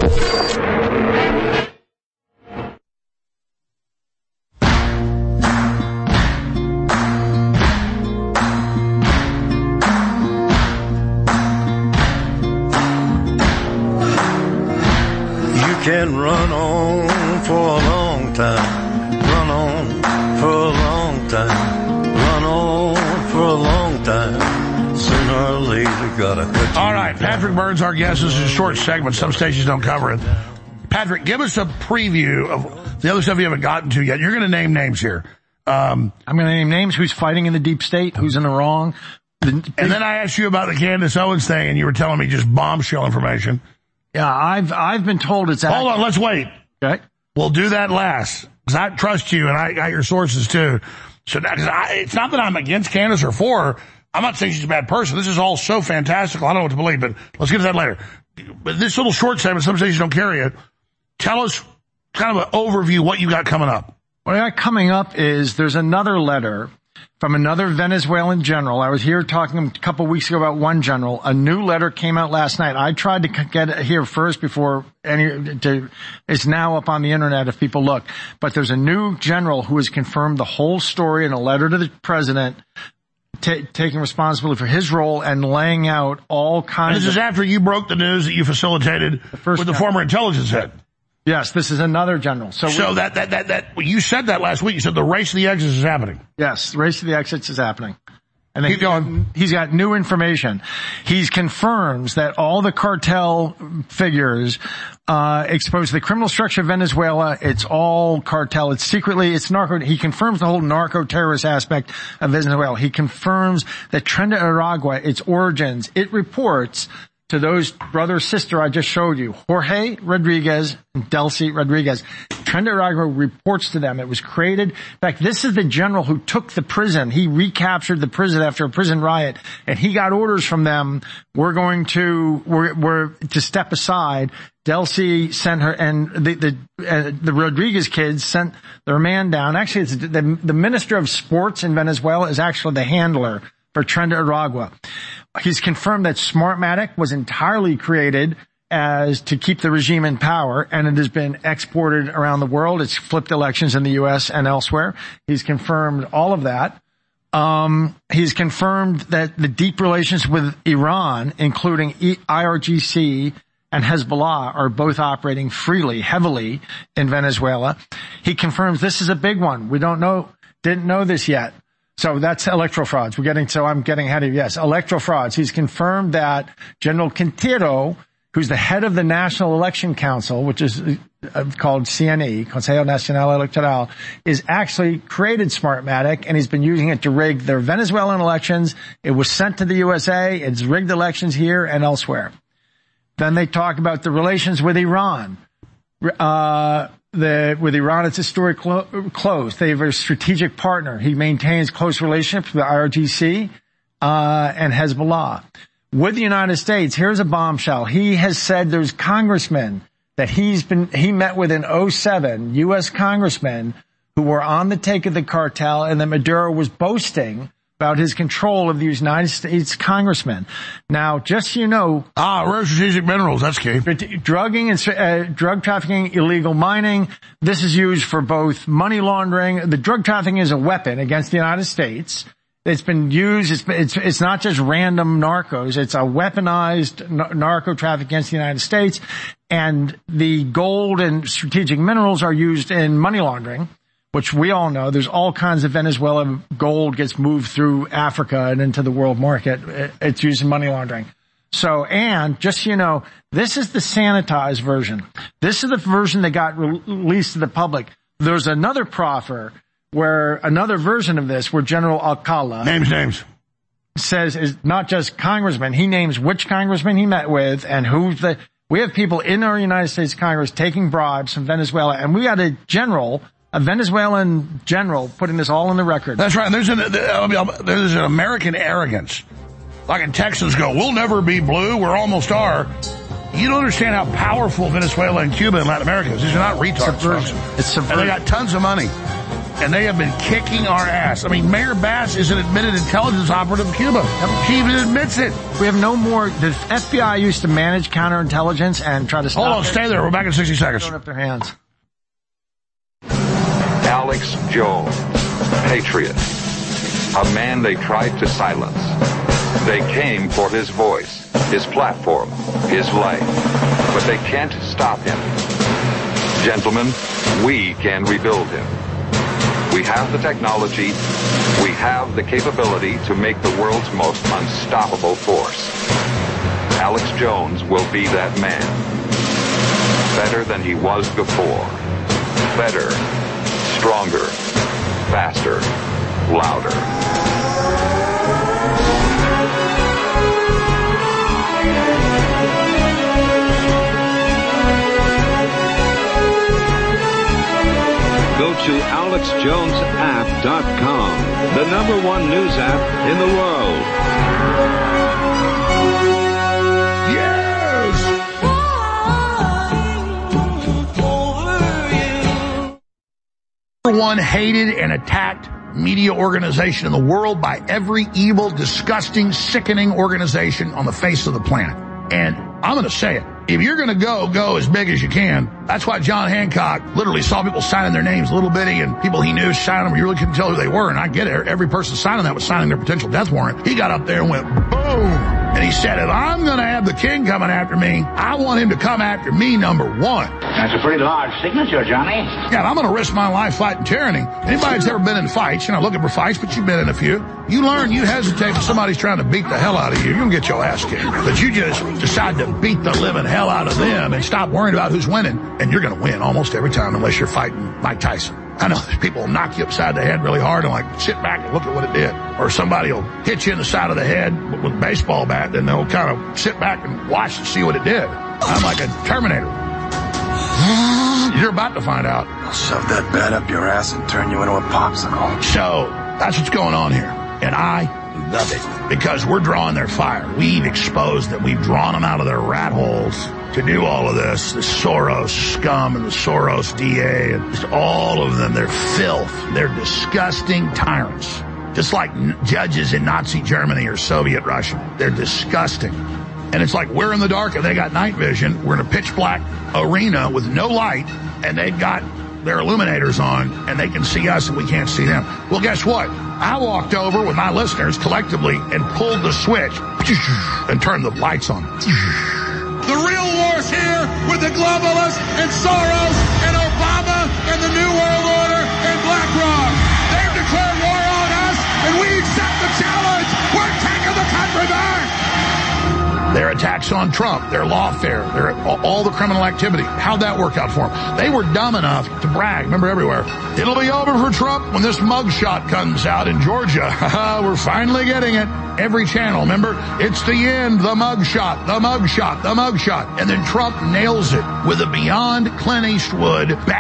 You can run on for a long time, run on for a long time, run on for a long time. Sooner or later, gotta cut you. All right, Patrick Byrne's our guest. This is a short segment. Some stations don't cover it. Patrick, give us a preview of the other stuff you haven't gotten to yet. You're going to name names here. I'm going to name names. Who's fighting in the deep state? Who's in the wrong? And then I asked you about the Candace Owens thing, and you were telling me just bombshell information. Yeah, I've been told it's Hold on, let's wait. Okay. We'll do that last, because I trust you, and I got your sources, too. So it's not that I'm against Candace or for her. I'm not saying she's a bad person. This is all so fantastical. I don't know what to believe, but let's get to that later. But this little short segment, some stations don't carry it. Tell us kind of an overview what you got coming up. What I got coming up is there's another letter from another Venezuelan general. I was here talking a couple of weeks ago about one general. A new letter came out last night. I tried to get it here first before it's now up on the internet if people look. But there's a new general who has confirmed the whole story in a letter to the president, taking responsibility for his role and laying out all kinds of... This is after you broke the news that you facilitated with the former intelligence head. Yes, this is another general. So that you said that last week. You said the race to the exits is happening. Yes, the race to the exits is happening. And keep going. He's got new information. He confirms that all the cartel figures exposed to the criminal structure of Venezuela. It's all cartel. It's narco. He confirms the whole narco-terrorist aspect of Venezuela. He confirms that Tren de Aragua, its origins, it reports to those brother sister I just showed you, Jorge Rodriguez and Delcy Rodriguez. Tren de Aragua reports to them. It was created. In fact, this is the general who took the prison. He recaptured the prison after a prison riot, and he got orders from them. We're to step aside. Delcy sent her, and the Rodriguez kids sent their man down. Actually, it's the minister of sports in Venezuela is actually the handler for Tren de Aragua. He's confirmed that Smartmatic was entirely created as to keep the regime in power, and it has been exported around the world. It's flipped elections in the U.S. and elsewhere. He's confirmed all of that. He's confirmed that the deep relations with Iran, including IRGC and Hezbollah, are both operating freely, heavily in Venezuela. He confirms this is a big one. We didn't know this yet. So that's electoral frauds. I'm getting ahead of you. Yes, electoral frauds. He's confirmed that General Quintero, who's the head of the National Election Council, which is called CNE, Consejo Nacional Electoral, is actually created Smartmatic, and he's been using it to rig their Venezuelan elections. It was sent to the USA. It's rigged elections here and elsewhere. Then they talk about the relations with Iran. With Iran, it's historically close. They have a strategic partner. He maintains close relationships with the IRGC and Hezbollah. With the United States, here's a bombshell. He has said there's congressmen that he met with in 2007, U.S. congressmen who were on the take of the cartel, and that Maduro was boasting about his control of the United States congressmen. Now, just so you know... rare strategic minerals, that's key. Drug trafficking, illegal mining, this is used for both money laundering. The drug trafficking is a weapon against the United States. It's been used, it's not just random narcos, it's a weaponized narco traffic against the United States. And the gold and strategic minerals are used in money laundering, which we all know. There's all kinds of Venezuela gold gets moved through Africa and into the world market. It's used in money laundering. So, and just so you know, this is the sanitized version. This is the version that got released to the public. There's another proffer where another version of this, where General Alcala names says is not just congressman. He names which congressman he met with and we have people in our United States Congress taking bribes from Venezuela, and we got a Venezuelan general putting this all in the record. That's right. And there's an American arrogance. Like in Texans go, we'll never be blue. We're almost are. You don't understand how powerful Venezuela and Cuba and Latin America is. These are not retards. Subversion. It's subversion. And they got tons of money. And they have been kicking our ass. I mean, Mayor Bass is an admitted intelligence operative in Cuba. She even admits it. We have no more. The FBI used to manage counterintelligence and try to stop. Hold on, stay there. We're back in 60 seconds. Throwing up their hands. Alex Jones, patriot. A man they tried to silence. They came for his voice, his platform, his life. But they can't stop him. Gentlemen, we can rebuild him. We have the technology, we have the capability to make the world's most unstoppable force. Alex Jones will be that man. Better than he was before. Better, stronger, faster, louder. Go to AlexJonesApp.com, the #1 news app in the world. Yes! One hated and attacked media organization in the world by every evil, disgusting, sickening organization on the face of the planet. And I'm going to say it. If you're going to go as big as you can. That's why John Hancock literally saw people signing their names, little bitty, and people he knew signing them. You really couldn't tell who they were. And I get it. Every person signing that was signing their potential death warrant. He got up there and went, boom. And he said, if I'm going to have the king coming after me, I want him to come after me, #1. That's a pretty large signature, Johnny. Yeah, and I'm going to risk my life fighting tyranny. Anybody that's ever been in fights, looking for fights, but you've been in a few, you learn you hesitate when somebody's trying to beat the hell out of you. You're going to get your ass kicked. But you just decide to beat the living hell out of them and stop worrying about who's winning. And you're going to win almost every time unless you're fighting Mike Tyson. I know people will knock you upside the head really hard and sit back and look at what it did. Or somebody will hit you in the side of the head with a baseball bat, then they'll kind of sit back and watch to see what it did. I'm like a Terminator. You're about to find out. I'll shove that bat up your ass and turn you into a popsicle. So, that's what's going on here. And I love it. Because we're drawing their fire. We've exposed them. We've drawn them out of their rat holes to do all of this. The Soros scum and the Soros DA and just all of them. They're filth. They're disgusting tyrants. Just like judges in Nazi Germany or Soviet Russia. They're disgusting. And it's like we're in the dark and they got night vision. We're in a pitch black arena with no light and they've got their illuminators on and they can see us and we can't see them. Well, guess what? I walked over with my listeners collectively and pulled the switch and turned the lights on. The real war's here with the globalists and Soros and Obama and the New World Order and BlackRock. They've declared war on us and we accept the challenge. We're taking the country back. Their attacks on Trump, their lawfare, all the criminal activity. How'd that work out for them? They were dumb enough to brag, remember, everywhere. It'll be over for Trump when this mugshot comes out in Georgia. We're finally getting it. Every channel, remember? It's the end, the mugshot, the mugshot, the mugshot. And then Trump nails it with a beyond Clint Eastwood, badass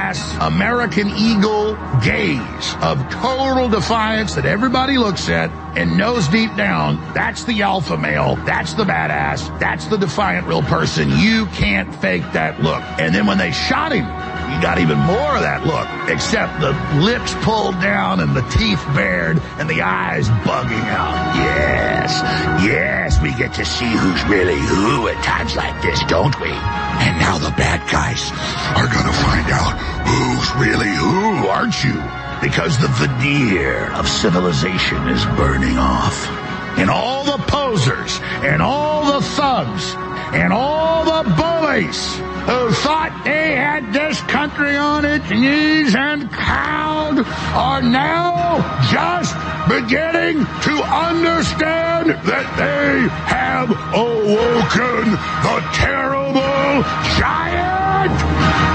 badass American Eagle gaze of total defiance that everybody looks at and knows deep down that's the alpha male, that's the badass, that's the defiant real person. You can't fake that look. And then when they shot him, you got even more of that look, except the lips pulled down and the teeth bared and the eyes bugging out. Yes, we get to see who's really who at times like this, don't we? And now the bad guys are gonna find out who's really who, aren't you? Because the veneer of civilization is burning off. And all the posers, and all the thugs, and all the bullies who thought they had this country on its knees and cowed are now just beginning to understand that they have awoken the terrible giant.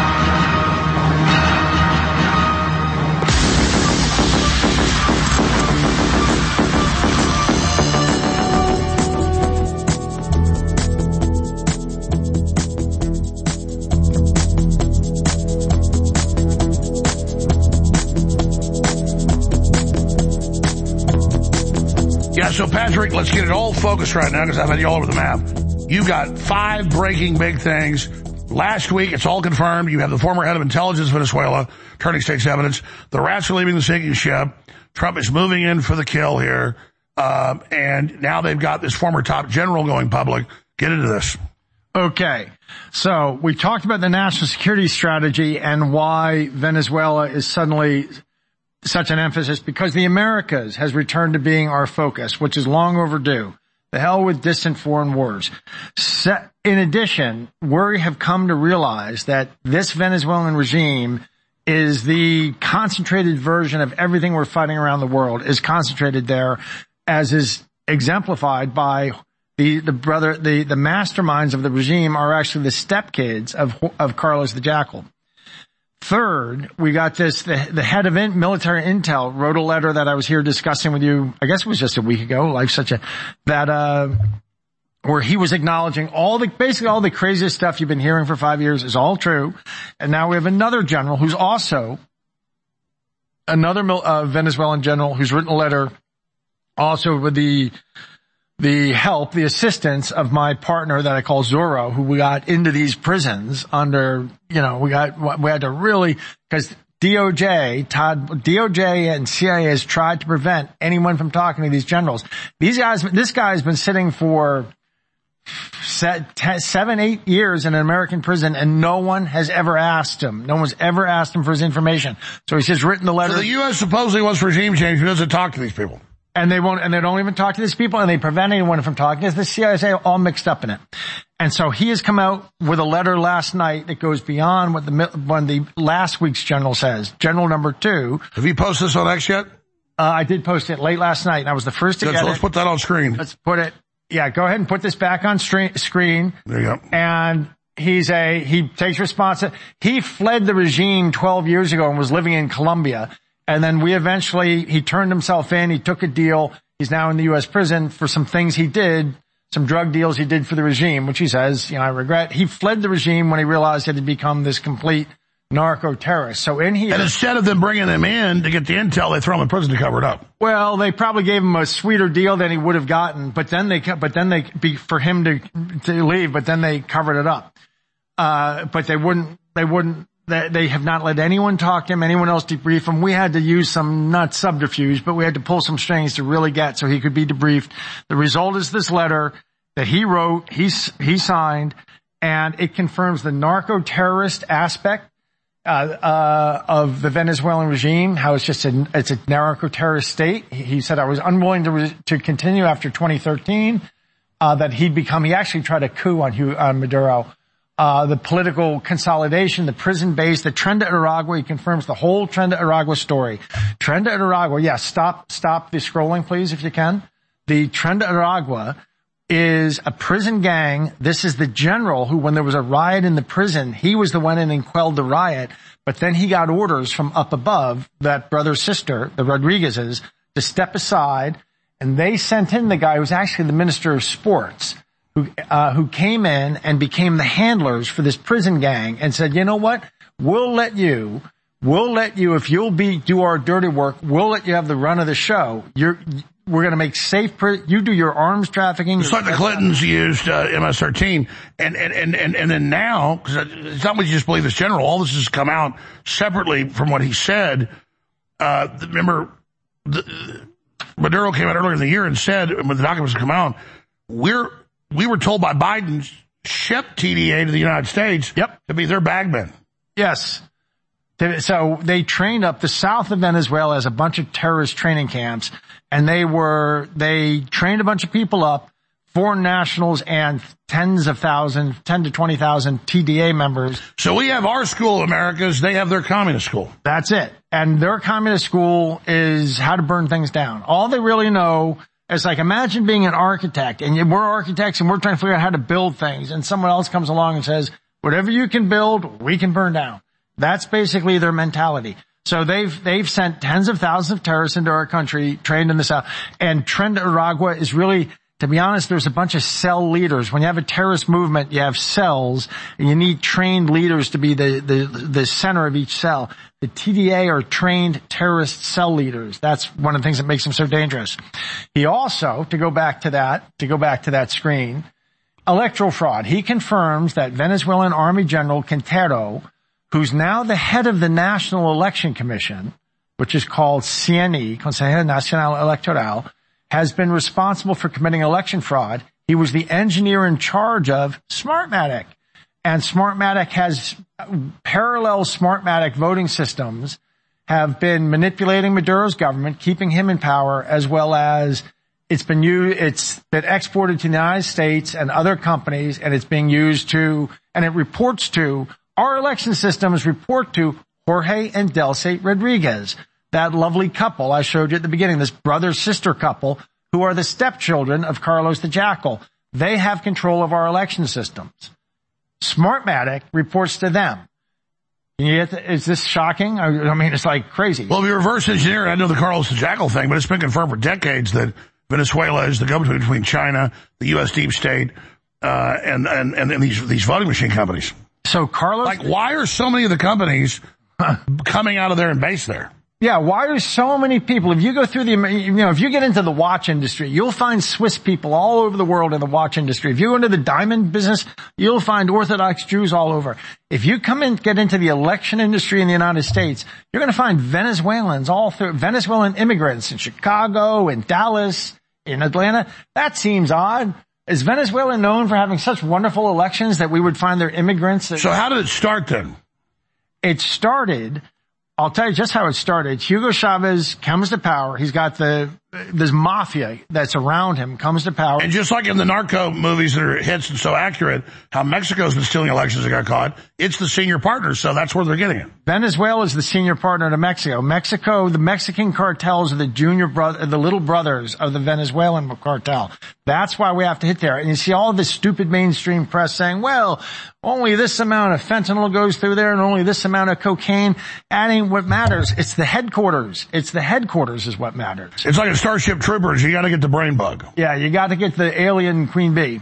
Yeah, so Patrick, let's get it all focused right now because I've had you all over the map. You've got 5 breaking big things. Last week, it's all confirmed. You have the former head of intelligence Venezuela turning state's evidence. The rats are leaving the sinking ship. Trump is moving in for the kill here. And now they've got this former top general going public. Get into this. Okay. So we talked about the national security strategy and why Venezuela is suddenly such an emphasis, because the Americas has returned to being our focus, which is long overdue. The hell with distant foreign wars. In addition, we have come to realize that this Venezuelan regime is the concentrated version of everything we're fighting around the world, is concentrated there, as is exemplified by the masterminds of the regime are actually the stepkids of Carlos the Jackal. Third, we got this, the head of military intel wrote a letter that I was here discussing with you, I guess it was just a week ago, where he was acknowledging basically all the craziest stuff you've been hearing for 5 years is all true. And now we have another general who's also, another Venezuelan general who's written a letter also with the assistance of my partner that I call Zorro, who we got into these prisons under, we had to really, because DOJ and CIA has tried to prevent anyone from talking to these generals. This guy's been sitting for 7-8 years in an American prison, and no one has ever asked him. No one's ever asked him for his information. So he's just written the letter. So the U.S. supposedly wants regime change. Who doesn't talk to these people? And they don't even talk to these people, and they prevent anyone from talking. It's the CIA all mixed up in it. And so he has come out with a letter last night that goes beyond what the last week's general says. General number 2. Have you posted this on X yet? I did post it late last night, and I was the first to get it. Let's put that on screen. Let's put it. Yeah, go ahead and put this back on screen. There you go. And he takes responsibility. He fled the regime 12 years ago and was living in Colombia. And then he turned himself in, he took a deal, he's now in the U.S. prison for some things he did, some drug deals he did for the regime, which he says, I regret. He fled the regime when he realized he had become this complete narco-terrorist. So in here. And instead of them bringing him in to get the intel, they throw him in prison to cover it up. Well, they probably gave him a sweeter deal than he would have gotten, for him to leave, but then they covered it up. But they have not let anyone talk to him, anyone else debrief him. We had to use some, not subterfuge, but we had to pull some strings to really get so he could be debriefed. The result is this letter that he wrote, he signed, and it confirms the narco-terrorist aspect of the Venezuelan regime, how it's a narco-terrorist state. He said, I was unwilling to continue after 2013, that he actually tried a coup on Maduro. The political consolidation, the prison base, the Tren de Aragua. He confirms the whole Tren de Aragua story. Tren de Aragua, yes, stop the scrolling, please, if you can. The Tren de Aragua is a prison gang. This is the general who, when there was a riot in the prison, he was the one in and quelled the riot. But then he got orders from up above, that brother-sister, the Rodriguezes, to step aside. And they sent in the guy who was actually the minister of sports, who came in and became the handlers for this prison gang and said, you know what? we'll let you, if you'll do our dirty work, we'll let you have the run of the show. We're going to make safe, you do your arms trafficking. It's like the Clintons used MS-13. And then now, because it's not what you just believe this general, all this has come out separately from what he said. Remember, Maduro came out earlier in the year and said, when the documents come out, we were told by Biden, ship TDA to the United States to be their bagmen. Yes. So they trained up the south of Venezuela as a bunch of terrorist training camps, and they trained a bunch of people up, foreign nationals and 10 to 20,000 TDA members. So we have our school of Americas, they have their communist school. That's it. And their communist school is how to burn things down. All they really know is, like, imagine being an architect, and we're architects and we're trying to figure out how to build things, and someone else comes along and says, whatever you can build, we can burn down. That's basically their mentality. So they've sent tens of thousands of terrorists into our country, trained in the South. And Tren de Aragua is really, to be honest, there's a bunch of cell leaders. When you have a terrorist movement, you have cells, and you need trained leaders to be the center of each cell. The TDA are trained terrorist cell leaders. That's one of the things that makes them so dangerous. He also, to go back to that screen, electoral fraud. He confirms that Venezuelan Army General Quintero, who's now the head of the National Election Commission, which is called CNE, Consejo Nacional Electoral, has been responsible for committing election fraud. He was the engineer in charge of Smartmatic. And Smartmatic has parallel Smartmatic voting systems have been manipulating Maduro's government, keeping him in power, as well as it's been exported to the United States and other companies, and it's being used to, and it reports to, our election systems report to Jorge and Delcy Rodriguez, that lovely couple I showed you at the beginning, this brother-sister couple who are the stepchildren of Carlos the Jackal. They have control of our election systems. Smartmatic reports to them. Is this shocking? I mean, it's like crazy. Well, if you reverse engineer, I know the Carlos the Jackal thing, but it's been confirmed for decades that Venezuela is the go-between between China, the U.S. deep state, and these voting machine companies. So Carlos, like, why are so many of the companies coming out of there and based there? Yeah, why are so many people, if you go through if you get into the watch industry, you'll find Swiss people all over the world in the watch industry. If you go into the diamond business, you'll find Orthodox Jews all over. If you get into the election industry in the United States, you're going to find Venezuelans all through, Venezuelan immigrants in Chicago, in Dallas, in Atlanta. That seems odd. Is Venezuela known for having such wonderful elections that we would find their immigrants? So how did it start then? It started, I'll tell you just how it started. Hugo Chavez comes to power. He's got this mafia that's around him, comes to power. And just like in the narco movies that are hits and so accurate, how Mexico's been stealing elections that got caught, it's the senior partner, so that's where they're getting it. Venezuela is the senior partner to Mexico. The Mexican cartels are the little brothers of the Venezuelan cartel. That's why we have to hit there. And you see all this stupid mainstream press saying, well, only this amount of fentanyl goes through there and only this amount of cocaine. That ain't what matters. It's the headquarters. It's the headquarters is what matters. It's like a Starship Troopers. You got to get the brain bug. Yeah, you got to get the alien Queen Bee.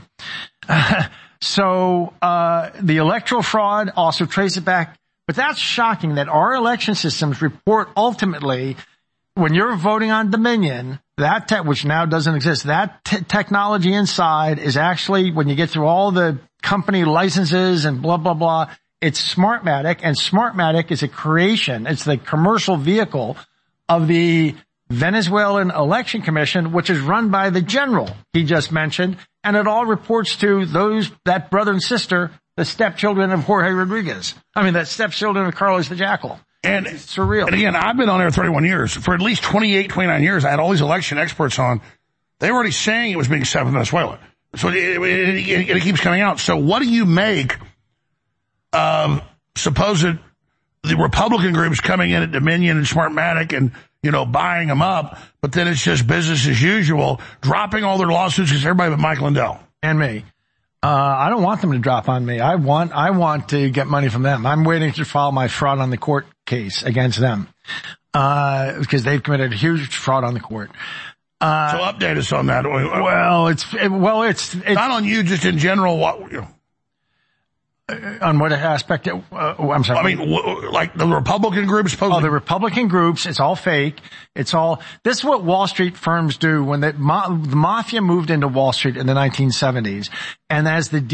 So the electoral fraud, also trace it back. But that's shocking that our election systems report ultimately when you're voting on Dominion, which now doesn't exist, that technology inside is actually, when you get through all the company licenses and blah, blah, blah, it's Smartmatic, and Smartmatic is a creation. It's the commercial vehicle of the Venezuelan Election Commission, which is run by the general he just mentioned, and it all reports to that brother and sister, the stepchildren of Jorge Rodriguez. That stepchildren of Carlos the Jackal. And it's surreal. And again, I've been on air 31 years. For at least 28, 29 years, I had all these election experts on. They were already saying it was being set with Venezuela. So it keeps coming out. So what do you make of the Republican groups coming in at Dominion and Smartmatic and, buying them up, but then it's just business as usual, dropping all their lawsuits because everybody but Mike Lindell. And me. I don't want them to drop on me. I want to get money from them. I'm waiting to file my fraud on the court case against them, because they've committed a huge fraud on the court. So update us on that. Well, it's not on you, just in general. On what aspect? I'm sorry. I mean, like the Republican groups. The Republican groups. It's all fake. This is what Wall Street firms do when the mafia moved into Wall Street in the 1970s. And as the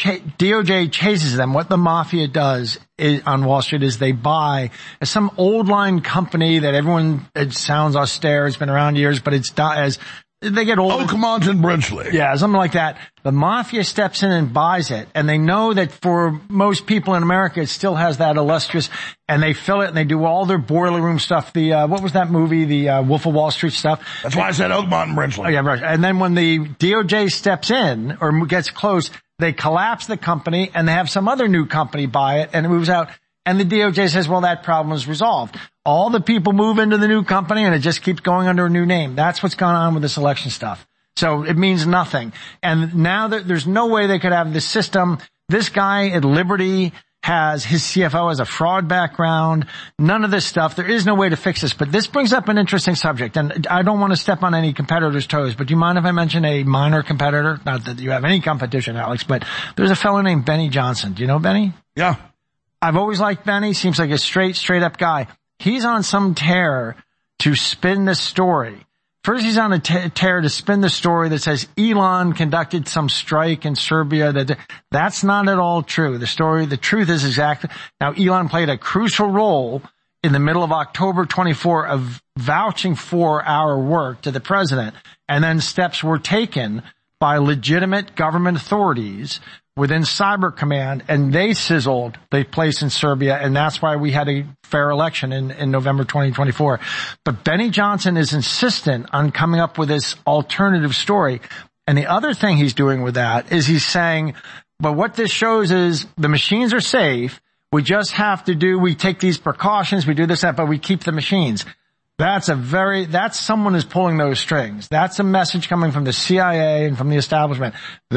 DOJ chases them, what the mafia does on Wall Street is they buy some old line company that it sounds austere. It's been around years, but as they get older. Oakmont and Bridgely. Yeah, something like that. The mafia steps in and buys it, and they know that for most people in America, it still has that illustrious, and they fill it and they do all their boiler room stuff. What was that movie? The Wolf of Wall Street stuff. That's why I said Oakmont and Bridgely. Oh, yeah, right. And then when the DOJ steps in or gets close, they collapse the company and they have some other new company buy it and it moves out. And the DOJ says, well, that problem is resolved. All the people move into the new company and it just keeps going under a new name. That's what's gone on with this election stuff. So it means nothing. And now there's no way they could have this system. This guy at Liberty his CFO has a fraud background. None of this stuff. There is no way to fix this. But this brings up an interesting subject. And I don't want to step on any competitor's toes, but do you mind if I mention a minor competitor? Not that you have any competition, Alex, but there's a fellow named Benny Johnson. Do you know Benny? Yeah. I've always liked Benny. Seems like a straight up guy. He's on some tear to spin this story. First, he's on a tear to spin the story that says Elon conducted some strike in Serbia. That's not at all true. The truth is exactly. Now, Elon played a crucial role in the middle of October 24 of vouching for our work to the president. And then steps were taken by legitimate government authorities within Cyber Command, and they sizzled the place in Serbia, and that's why we had a fair election in November 2024. But Benny Johnson is insistent on coming up with this alternative story. And the other thing he's doing with that is he's saying, but what this shows is the machines are safe. We just have we take these precautions, we do this, that, but we keep the machines. That's someone is pulling those strings. That's a message coming from the CIA and from the establishment.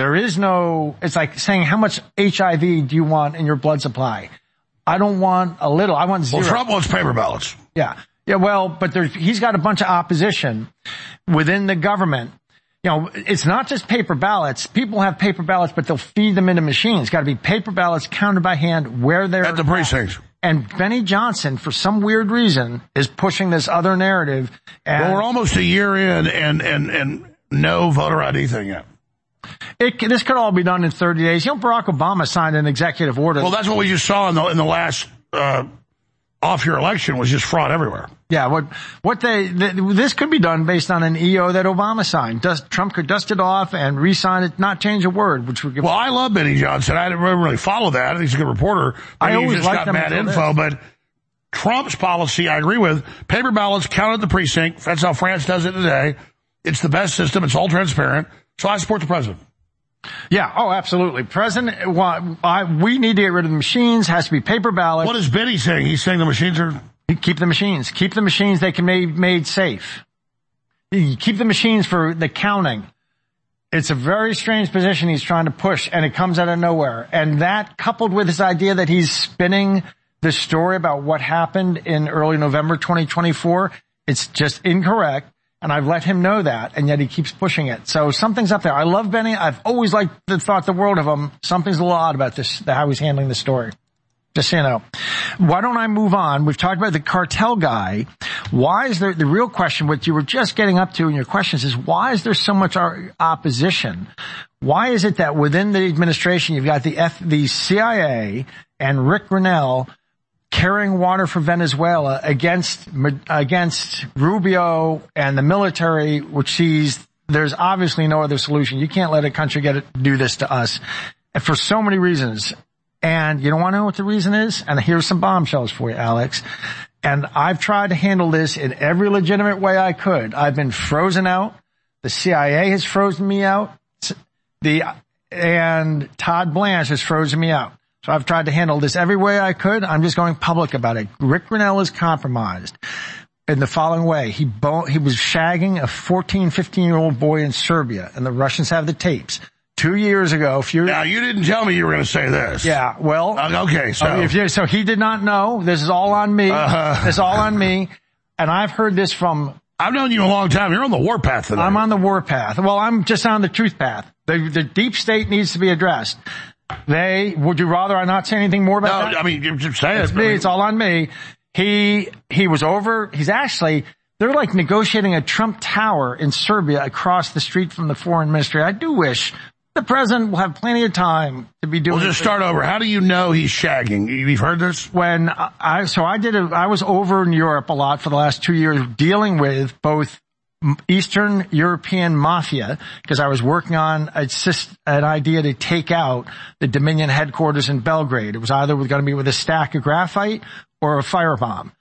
It's like saying, how much HIV do you want in your blood supply? I don't want a little, I want zero. Well, Trump wants paper ballots. Yeah. Yeah, well, but he's got a bunch of opposition within the government. You know, it's not just paper ballots. People have paper ballots, but they'll feed them into machines. It's got to be paper ballots counted by hand where they're at the precincts. And Benny Johnson, for some weird reason, is pushing this other narrative. Well, we're almost a year in and no voter ID thing yet. This could all be done in 30 days. You know, Barack Obama signed an executive order. Well, that's what we just saw in the last off your election was just fraud everywhere. Yeah, this could be done based on an EO that Obama signed. Trump could dust it off and re-sign it, not change a word, which would give. Well, I love Benny Johnson. I didn't really follow that. I think he's a good reporter. I always just got bad info, but Trump's policy, I agree with. Paper ballots counted at the precinct. That's how France does it today. It's the best system. It's all transparent. So I support the president. Yeah. Oh, absolutely. President, we need to get rid of the machines. Has to be paper ballots. What is Benny saying? He's saying the machines are. Keep the machines. Keep the machines. They can be made safe. Keep the machines for the counting. It's a very strange position he's trying to push, and it comes out of nowhere. And that, coupled with his idea that he's spinning the story about what happened in early November 2024, it's just incorrect. And I've let him know that, and yet he keeps pushing it. So something's up there. I love Benny. I've always thought the world of him. Something's a little odd about this, how he's handling the story. Just so you know. Why don't I move on? We've talked about the cartel guy. Why is there, the real question, what you were just getting up to in your questions is, why is there so much opposition? Why is it that within the administration you've got the CIA and Rick Grenell carrying water for Venezuela against Rubio and the military, which sees there's obviously no other solution. You can't let a country do this to us, and for so many reasons. And you don't want to know what the reason is? And here's some bombshells for you, Alex. And I've tried to handle this in every legitimate way I could. I've been frozen out. The CIA has frozen me out. And Todd Blanche has frozen me out. So I've tried to handle this every way I could. I'm just going public about it. Rick Grenell is compromised in the following way. He was shagging a 14, 15-year-old boy in Serbia, and the Russians have the tapes. 2 years ago, now you didn't tell me you were going to say this. Yeah, well, okay, so he did not know. This is all on me. This is all on me, and I've heard this from. I've known you a long time. You're on the warpath today. I'm on the warpath. Well, I'm just on the truth path. The deep state needs to be addressed. Would you rather I not say anything more about that? No, I mean, you just say it. It's me. It's all on me. He was over. They're like negotiating a Trump Tower in Serbia across the street from the foreign ministry. I do wish the president will have plenty of time to be doing. We'll just start over. How do you know he's shagging? You've heard this? When I was over in Europe a lot for the last 2 years dealing with both Eastern European mafia, because I was working on an idea to take out the Dominion headquarters in Belgrade. It was either going to be with a stack of graphite or a firebomb.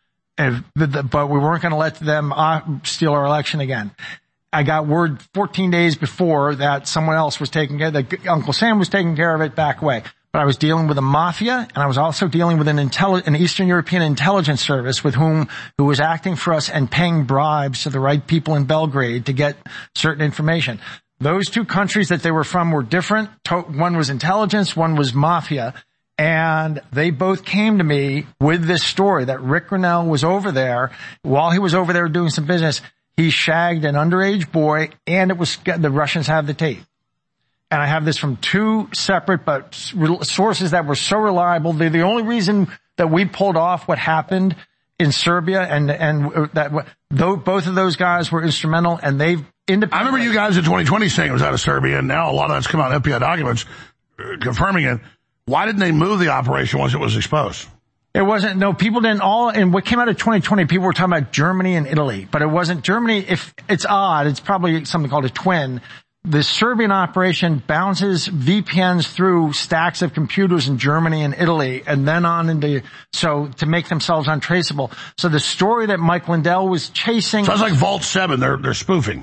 But we weren't going to let them steal our election again. I got word 14 days before that someone else was taking care, that Uncle Sam was taking care of it back away. But I was dealing with a mafia, and I was also dealing with an Eastern European intelligence service who was acting for us and paying bribes to the right people in Belgrade to get certain information. Those two countries that they were from were different. One was intelligence, one was mafia. And they both came to me with this story that Rick Grinnell was over there. While he was over there doing some business, he shagged an underage boy, and the Russians have the tape. And I have this from two separate but sources that were so reliable. They're the only reason that we pulled off what happened in Serbia, and that both of those guys were instrumental, and they've independently. I remember you guys in 2020 saying it was out of Serbia, and now a lot of that's come out in FBI documents confirming it. Why didn't they move the operation once it was exposed? It wasn't, no, people didn't and what came out of 2020, people were talking about Germany and Italy, but it wasn't Germany. If it's odd, it's probably something called a twin. The Serbian operation bounces VPNs through stacks of computers in Germany and Italy, and then on to make themselves untraceable. So the story that Mike Lindell was chasing. Sounds like Vault 7. They're spoofing.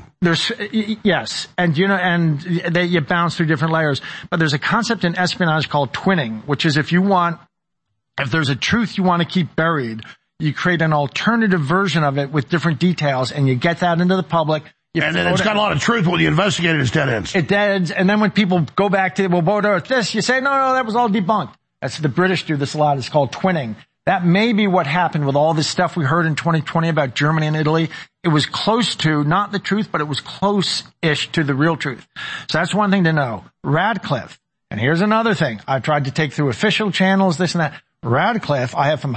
Yes. And you bounce through different layers. But there's a concept in espionage called twinning, which is if there's a truth you want to keep buried, you create an alternative version of it with different details, and you get that into the public. And then it's got a lot of truth when you investigate it, it's dead ends. It dead ends. And then when people go back to, this, you say, no, that was all debunked. That's the British do this a lot. It's called twinning. That may be what happened with all this stuff we heard in 2020 about Germany and Italy. It was close to, not the truth, but it was close-ish to the real truth. So that's one thing to know. Radcliffe. And here's another thing. I've tried to take through official channels, this and that. Radcliffe, I have from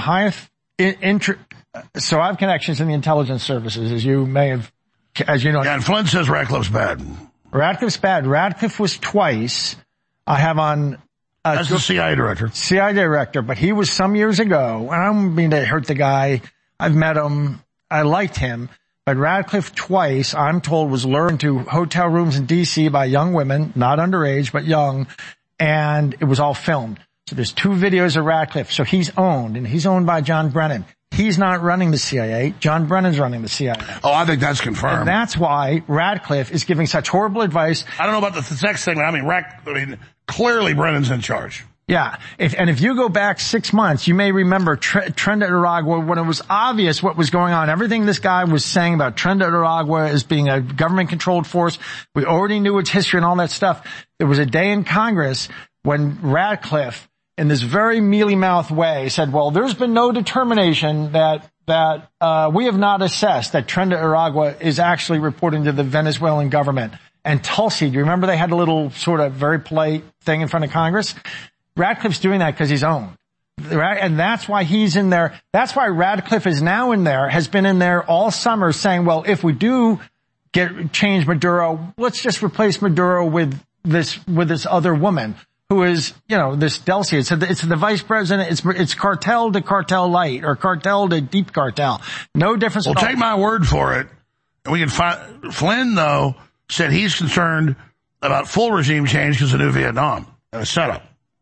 so I have connections in the intelligence services, as you know. Yeah, and Flynn says Radcliffe's bad. Radcliffe's bad. Radcliffe was twice. I have on. That's the CIA director. CIA director, but he was some years ago. I don't mean to hurt the guy. I've met him. I liked him. But Radcliffe twice, I'm told, was lured into hotel rooms in D.C. by young women, not underage, but young, and it was all filmed. So there's 2 videos of Radcliffe. So he's owned, and he's owned by John Brennan. He's not running the CIA. John Brennan's running the CIA. Oh, I think that's confirmed. And that's why Radcliffe is giving such horrible advice. I don't know about the sex thing, but I mean, clearly Brennan's in charge. Yeah. If you go back 6 months, you may remember Tren de Aragua, when it was obvious what was going on. Everything this guy was saying about Tren de Aragua as being a government-controlled force, we already knew its history and all that stuff. There was a day in Congress when Radcliffe, in this very mealy-mouthed way, said, well, there's been no determination that we have not assessed that Tren de Aragua is actually reporting to the Venezuelan government. And Tulsi, do you remember they had a little sort of very polite thing in front of Congress? Radcliffe's doing that because he's owned. And that's why he's in there. That's why Radcliffe is now in there, has been in there all summer saying, well, if we do change Maduro, let's just replace Maduro with this other woman who is, this Delcy. It's the vice president. It's cartel to cartel light or cartel to deep cartel. No difference. Well, take my word for it. And we can find Flynn, though, said he's concerned about full regime change because of New Vietnam and a setup.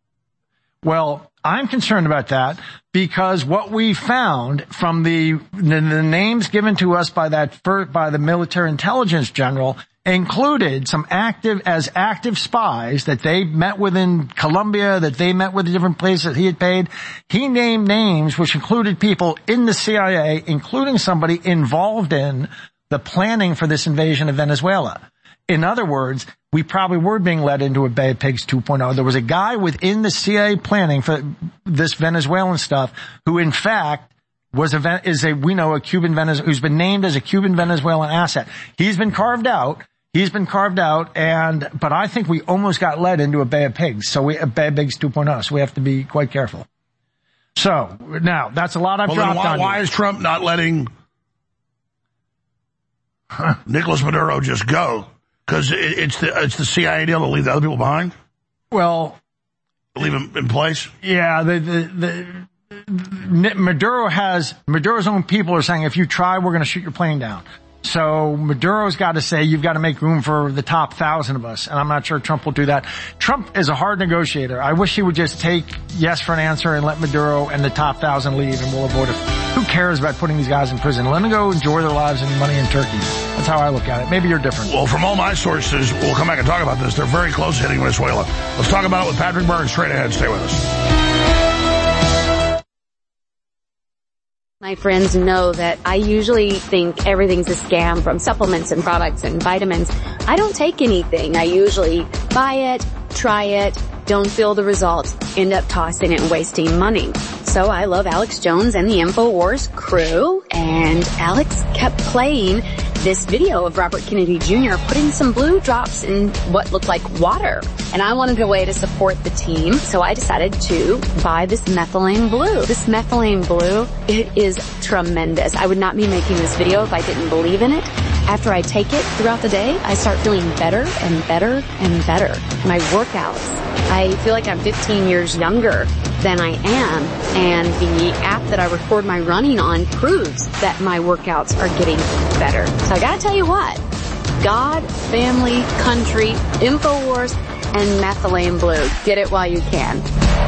Well, I'm concerned about that because what we found from the names given to us by the military intelligence general included some active spies that they met with in Colombia, that they met with different places that he had paid. He named names which included people in the CIA, including somebody involved in the planning for this invasion of Venezuela. In other words, we probably were being led into a Bay of Pigs 2.0. There was a guy within the CIA planning for this Venezuelan stuff who, in fact, we know a Cuban Venezuelan who's been named as a Cuban Venezuelan asset. He's been carved out. He's been carved out, but I think we almost got led into a Bay of Pigs. So a Bay of Pigs 2.0. So we have to be quite careful. So now that's a lot I've dropped on. Why is Trump not letting Nicolas Maduro just go? Because it's the CIA deal to leave the other people behind. Well, leave him in place. Yeah, Maduro's own people are saying if you try, we're going to shoot your plane down. So Maduro's got to say, you've got to make room for the top 1,000 of us. And I'm not sure Trump will do that. Trump is a hard negotiator. I wish he would just take yes for an answer and let Maduro and the top 1,000 leave, and we'll avoid it. Who cares about putting these guys in prison? Let them go enjoy their lives and money in Turkey. That's how I look at it. Maybe you're different. Well, from all my sources, we'll come back and talk about this. They're very close to hitting Venezuela. Let's talk about it with Patrick Byrne straight ahead. Stay with us. My friends know that I usually think everything's a scam, from supplements and products and vitamins. I don't take anything. I usually buy it, try it, don't feel the results, end up tossing it and wasting money. So I love Alex Jones and the InfoWars crew, and Alex kept playing this video of Robert Kennedy Jr. putting some blue drops in what looked like water. And I wanted a way to support the team, so I decided to buy this methylene blue. This methylene blue, it is tremendous. I would not be making this video if I didn't believe in it. After I take it throughout the day, I start feeling better and better and better. My workouts, I feel like I'm 15 years younger than I am, and the app that I record my running on proves that my workouts are getting better. So I gotta tell you what, God, family, country, InfoWars, and methylene blue. Get it while you can.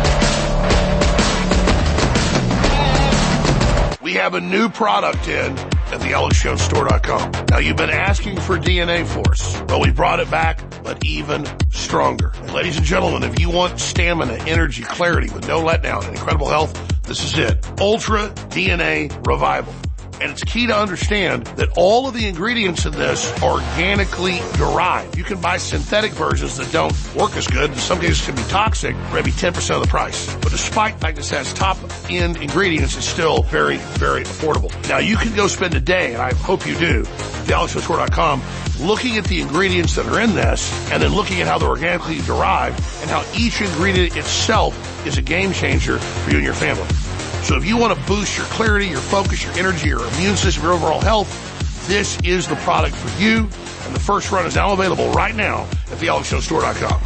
We have a new product in at thealexjonesstore.com. Now, you've been asking for DNA Force. Well, we brought it back, but even stronger. And ladies and gentlemen, if you want stamina, energy, clarity with no letdown and incredible health, this is it. Ultra DNA Revival. And it's key to understand that all of the ingredients in this are organically derived. You can buy synthetic versions that don't work as good. In some cases can be toxic, maybe 10% of the price. But despite the fact this has top-end ingredients, it's still very, very affordable. Now, you can go spend a day, and I hope you do, at thealexjonesstore.com, looking at the ingredients that are in this, and then looking at how they're organically derived, and how each ingredient itself is a game changer for you and your family. So if you want to boost your clarity, your focus, your energy, your immune system, your overall health, this is the product for you. And the first run is now available right now at thealexjonesstore.com.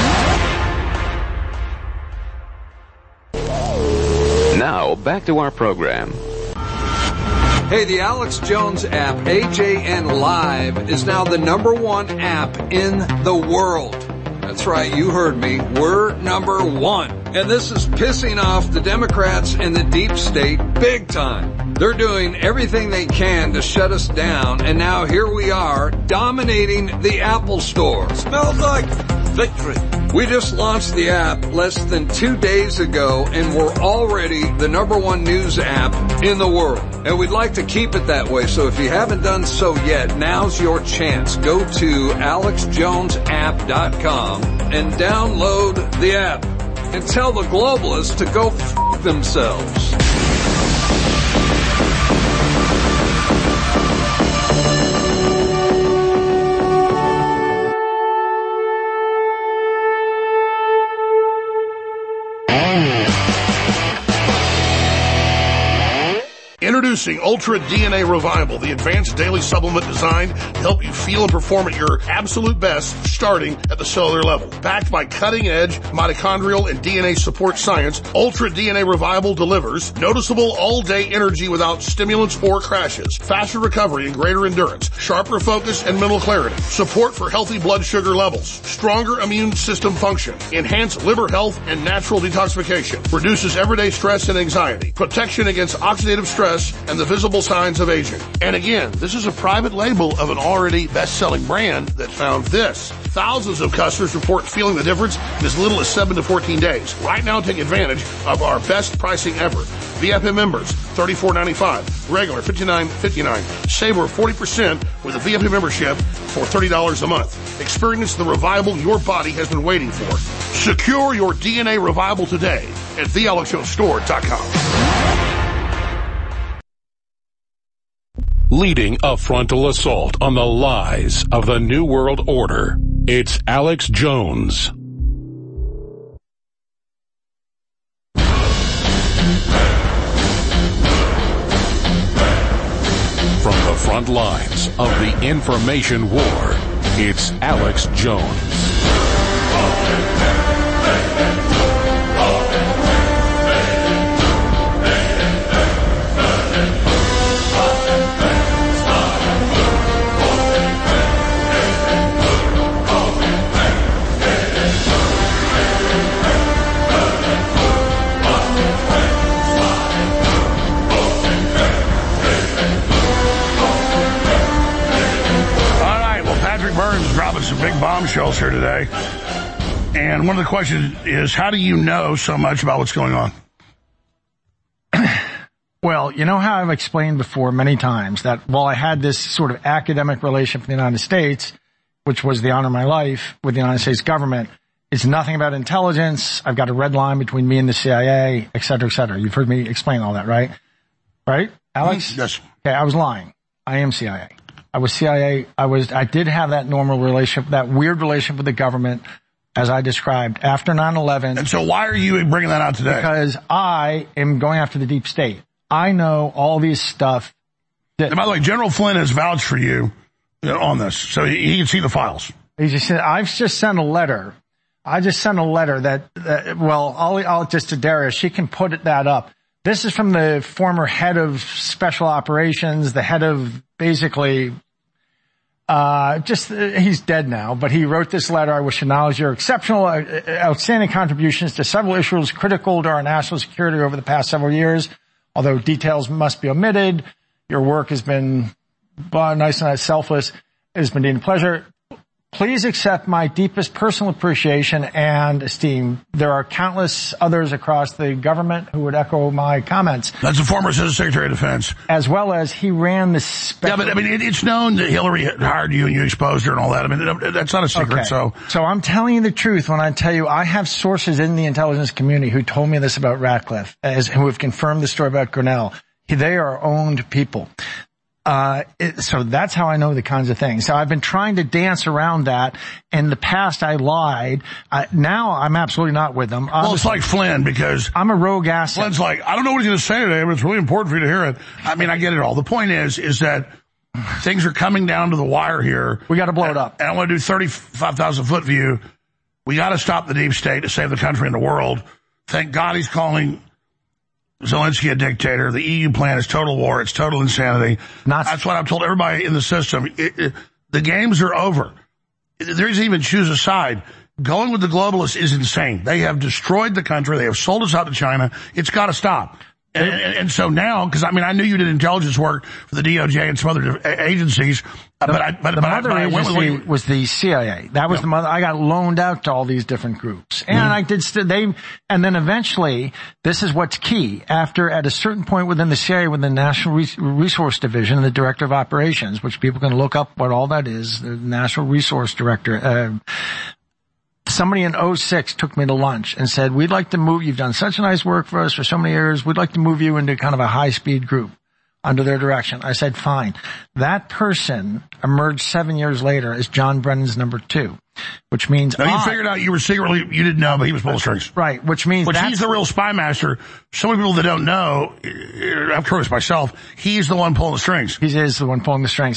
Now, back to our program. Hey, the Alex Jones app, AJN Live, is now the #1 app in the world. That's right, you heard me. We're #1. And this is pissing off the Democrats and the deep state big time. They're doing everything they can to shut us down, and now here we are, dominating the Apple Store. Smells like victory. We just launched the app less than 2 days ago, and we're already the #1 news app in the world. And we'd like to keep it that way, so if you haven't done so yet, now's your chance. Go to alexjonesapp.com and download the app. And tell the globalists to go f*** themselves. Introducing Ultra DNA Revival, the advanced daily supplement designed to help you feel and perform at your absolute best, starting at the cellular level. Backed by cutting-edge mitochondrial and DNA support science, Ultra DNA Revival delivers noticeable all-day energy without stimulants or crashes, faster recovery and greater endurance, sharper focus and mental clarity, support for healthy blood sugar levels, stronger immune system function, enhanced liver health and natural detoxification, reduces everyday stress and anxiety, protection against oxidative stress, and the visible signs of aging. And again, this is a private label of an already best-selling brand that found this. Thousands of customers report feeling the difference in as little as 7 to 14 days. Right now, take advantage of our best pricing ever. VFM members, $34.95. Regular, $59.59. Save over 40% with a VFM membership for $30 a month. Experience the revival your body has been waiting for. Secure your DNA revival today at thealexjonesstore.com. leading a frontal assault on the lies of the New World Order. It's Alex Jones. From the front lines of the information war, it's Alex Jones. Dropping some big bombshells here today. And one of the questions is, how do you know so much about what's going on? Well, you know how I've explained before many times that while I had this sort of academic relationship with the United States, which was the honor of my life with the United States government, it's nothing about intelligence. I've got a red line between me and the CIA, et cetera, et cetera. You've heard me explain all that, right? Right, Alex? Yes. Okay, I was lying. I am CIA. I was CIA. I did have that normal relationship, that weird relationship with the government, as I described, after 9/11. And so why are you bringing that out today? Because I am going after the deep state. I know all these stuff. And by the way, General Flynn has vouched for you on this, so he can see the files. He just said, I've just sent a letter. I just sent a letter that well, I'll just to Darius, she can put that up. This is from the former head of special operations, the head of basically, he's dead now, but he wrote this letter. I wish to acknowledge your exceptional, outstanding contributions to several issues critical to our national security over the past several years. Although details must be omitted, your work has been nice and selfless. It has been deemed a pleasure. Please accept my deepest personal appreciation and esteem. There are countless others across the government who would echo my comments. That's the former Assistant Secretary of Defense. As well as he ran the special... Yeah, but I mean, it's known that Hillary hired you and you exposed her and all that. I mean, that's not a secret, okay. So I'm telling you the truth when I tell you I have sources in the intelligence community who told me this about Ratcliffe, who have confirmed the story about Grinnell. They are owned people. So that's how I know the kinds of things. So I've been trying to dance around that. In the past, I lied. Now I'm absolutely not with them. Well, it's like Flynn, because I'm a rogue asset. Flynn's like, I don't know what he's going to say today, but it's really important for you to hear it. I mean, I get it all. The point is that things are coming down to the wire here. We got to blow it up. And I want to do 35,000 foot view. We got to stop the deep state to save the country and the world. Thank God he's calling Zelensky a dictator. The EU plan is total war. It's total insanity. That's what I've told everybody in the system. The games are over. There isn't even choose a side. Going with the globalists is insane. They have destroyed the country. They have sold us out to China. It's got to stop. And so now, because I mean, I knew you did intelligence work for the DOJ and some other agencies, the mother agency was the CIA. That was the mother. I got loaned out to all these different groups, and I did. And then eventually, this is what's key. At a certain point within the CIA, within the National Resource Division, the Director of Operations, which people can look up what all that is, the National Resource Director. Somebody in 2006 took me to lunch and said, we'd like to move, you've done such nice work for us for so many years, we'd like to move you into kind of a high-speed group under their direction. I said, fine. That person emerged 7 years later as John Brennan's number 2, which means... Now, you figured out you were secretly, you didn't know, but he was pulling strings. Right, which means he's the real spy master. So many people that don't know, I'm curious myself, he's the one pulling the strings. He is the one pulling the strings.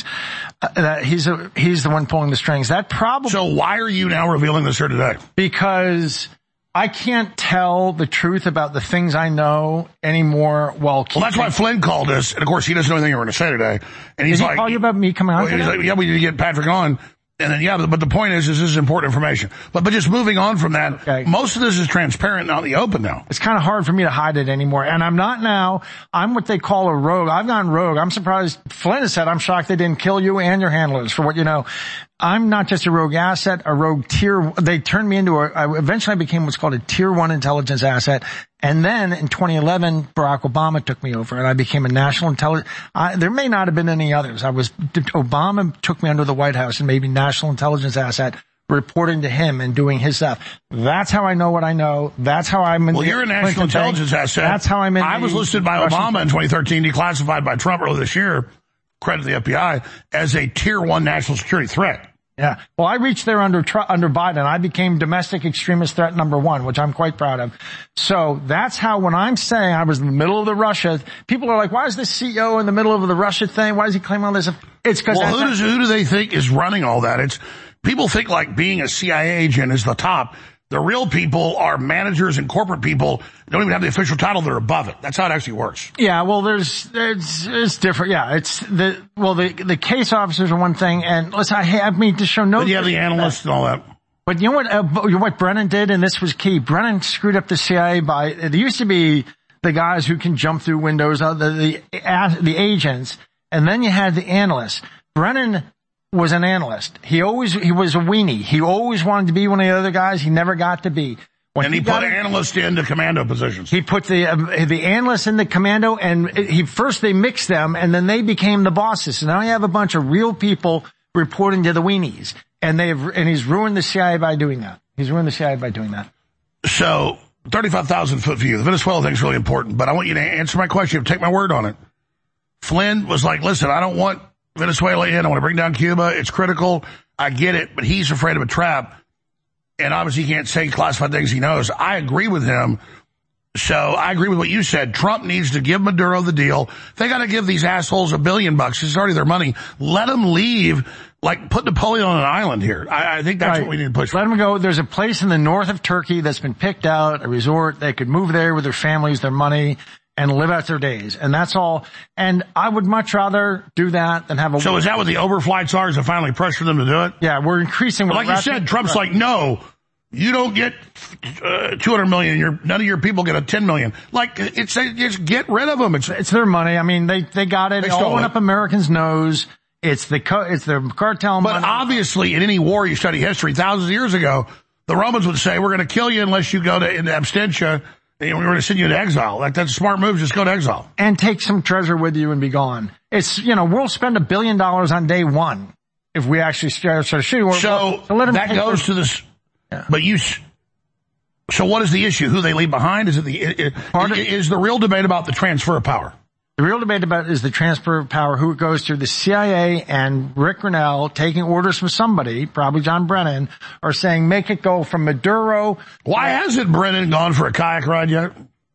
He's the one pulling the strings. That probably... So why are you now revealing this here today? Because I can't tell the truth about the things I know anymore while Well, that's why Flynn called us, and of course he doesn't know anything you're going to say today. And he's Did he call you about me coming on today? He's like, yeah, we need to get Patrick on. And then, but the point is this is important information. But just moving on from that, okay. Most of this is transparent, not in the open now. It's kind of hard for me to hide it anymore. And I'm not now. I'm what they call a rogue. I've gone rogue. I'm surprised. Flynn has said, I'm shocked they didn't kill you and your handlers for what you know. I'm not just a rogue asset, a rogue tier. They turned me into eventually I became what's called a tier 1 intelligence asset. And then in 2011, Barack Obama took me over and I became a national intelligence. There may not have been any others. Obama took me under the White House and made me national intelligence asset, reporting to him and doing his stuff. That's how I know what I know. That's how I'm in. Well, you're a national intelligence asset. That's how I'm in. I was listed by Obama in 2013, declassified by Trump earlier this year. credit the FBI, as a tier 1 national security threat. Yeah. Well, I reached there under Biden. I became domestic extremist threat number 1, which I'm quite proud of. So that's how, when I'm saying I was in the middle of the Russia, people are like, why is this CEO in the middle of the Russia thing? Why does he claim all this? It's because, well, who do they think is running all that? It's people think like being a CIA agent is the top. The real people are managers and corporate people. They don't even have the official title. They're above it. That's how it actually works. Yeah. Well, it's different. Yeah. It's the case officers are one thing. And listen, I mean, to show no. But you have the analysts and all that. But you know what Brennan did? And this was key. Brennan screwed up the CIA by, it used to be the guys who can jump through windows, the agents. And then you had the analysts. Brennan was an analyst. He was a weenie. He always wanted to be one of the other guys. He never got to be. And he put analysts into commando positions. He put the analysts in the commando, and they mixed them, and then they became the bosses. So now you have a bunch of real people reporting to the weenies, and he's ruined the CIA by doing that. So, 35,000 foot view. The Venezuela thing is really important, but I want you to answer my question. Take my word on it. Flynn was like, listen, I don't want Venezuela in. I want to bring down Cuba. It's critical. I get it, but he's afraid of a trap. And obviously he can't say classified things he knows. I agree with him. So I agree with what you said. Trump needs to give Maduro the deal. They got to give these assholes $1 billion. It's already their money. Let them leave. Like, put Napoleon on an island here. I think that's what we need to push for. Let them go. There's a place in the north of Turkey that's been picked out, a resort. They could move there with their families, their money, and live out their days. And that's all. And I would much rather do that than have a... So is that what the overflights are? Is to finally pressure them to do it? Yeah, we're increasing... Like you said, Trump's like, no, you don't get 200 million. None of your people get a 10 million. Like, just get rid of them. It's their money. I mean, they got it. It all went up Americans' nose. It's the cartel money. But obviously, in any war, you study history, thousands of years ago, the Romans would say, we're going to kill you unless you go into abstention. And we're going to send you to exile. Like, that's a smart move. Just go to exile. And take some treasure with you and be gone. It's, we'll spend $1 billion on day one if we actually start shooting. So that goes to this. Yeah. But so what is the issue? Who they leave behind? Is the real debate about the transfer of power? The real debate about is the transfer of power, who it goes to. The CIA and Rick Grenell, taking orders from somebody, probably John Brennan, are saying make it go from Maduro. Why hasn't Brennan gone for a kayak ride yet?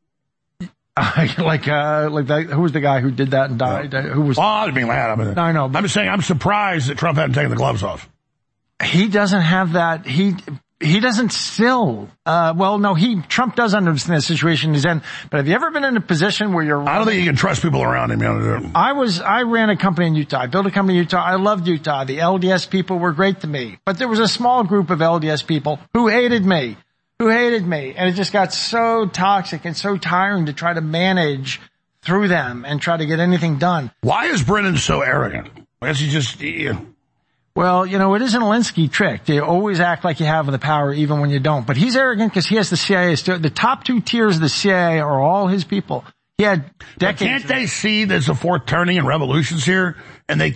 Like that, who was the guy who did that and died? Who was? Oh, I didn't mean that. No, I know. I'm just saying I'm surprised that Trump hadn't taken the gloves off. He doesn't have that. He doesn't still, Trump does understand the situation he's in, but have you ever been in a position where I don't think you can trust people around him. I ran a company in Utah. I built a company in Utah. I loved Utah. The LDS people were great to me, but there was a small group of LDS people who hated me, and it just got so toxic and so tiring to try to manage through them and try to get anything done. Why is Brennan so arrogant? I guess he just, Well, it is an Alinsky trick. They always act like you have the power even when you don't. But he's arrogant because he has the CIA. The top 2 tiers of the CIA are all his people. He had decades. But can't they see there's a fourth turning and revolutions here? And they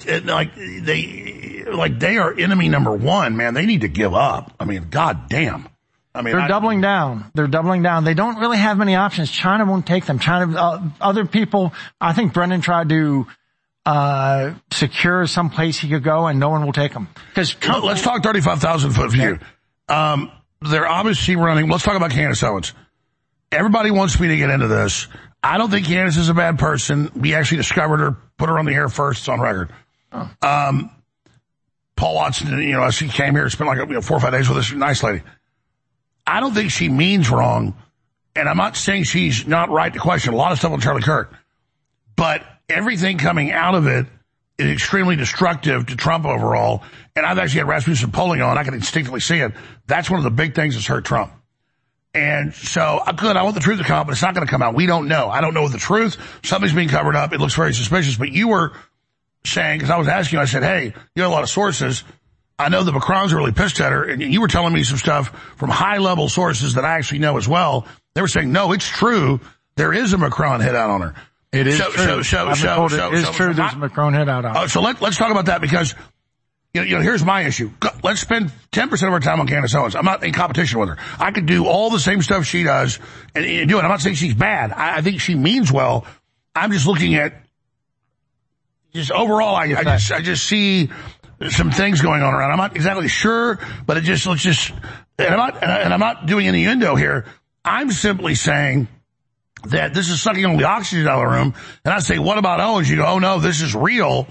are enemy number 1, man. They need to give up. I mean, goddamn. They're doubling down. They don't really have many options. China won't take them. Other people, I think Brennan tried to secure some place he could go, and no one will take him. Let's talk 35,000 foot view. They're obviously running. Let's talk about Candace Owens. Everybody wants me to get into this. I don't think Candace is a bad person. We actually discovered her, put her on the air first. It's on record. Oh. Paul Watson, she came here, spent 4 or 5 days with this nice lady. I don't think she means wrong, and I'm not saying she's not right to question a lot of stuff on Charlie Kirk, but everything coming out of it is extremely destructive to Trump overall. And I've actually had Rasmussen polling on. I can instinctively see it. That's one of the big things that's hurt Trump. And so, good, I want the truth to come out, but it's not going to come out. We don't know. I don't know the truth. Something's being covered up. It looks very suspicious. But you were saying, because I was asking you, I said, hey, you have a lot of sources. I know the Macrons are really pissed at her. And you were telling me some stuff from high-level sources that I actually know as well. They were saying, no, it's true. There is a Macron hit out on her. It is true. It is true. There's a Macron hit out on her. So let's talk about that because, here's my issue. Let's spend 10% of our time on Candace Owens. I'm not in competition with her. I could do all the same stuff she does and do it. I'm not saying she's bad. I think she means well. I'm just looking at, Just overall, I just see some things going on around. I'm not exactly sure, but let's just, and I'm not doing any innuendo here. I'm simply saying that this is sucking all the oxygen out of the room. And I say, what about Owens? You go, oh no, this is real.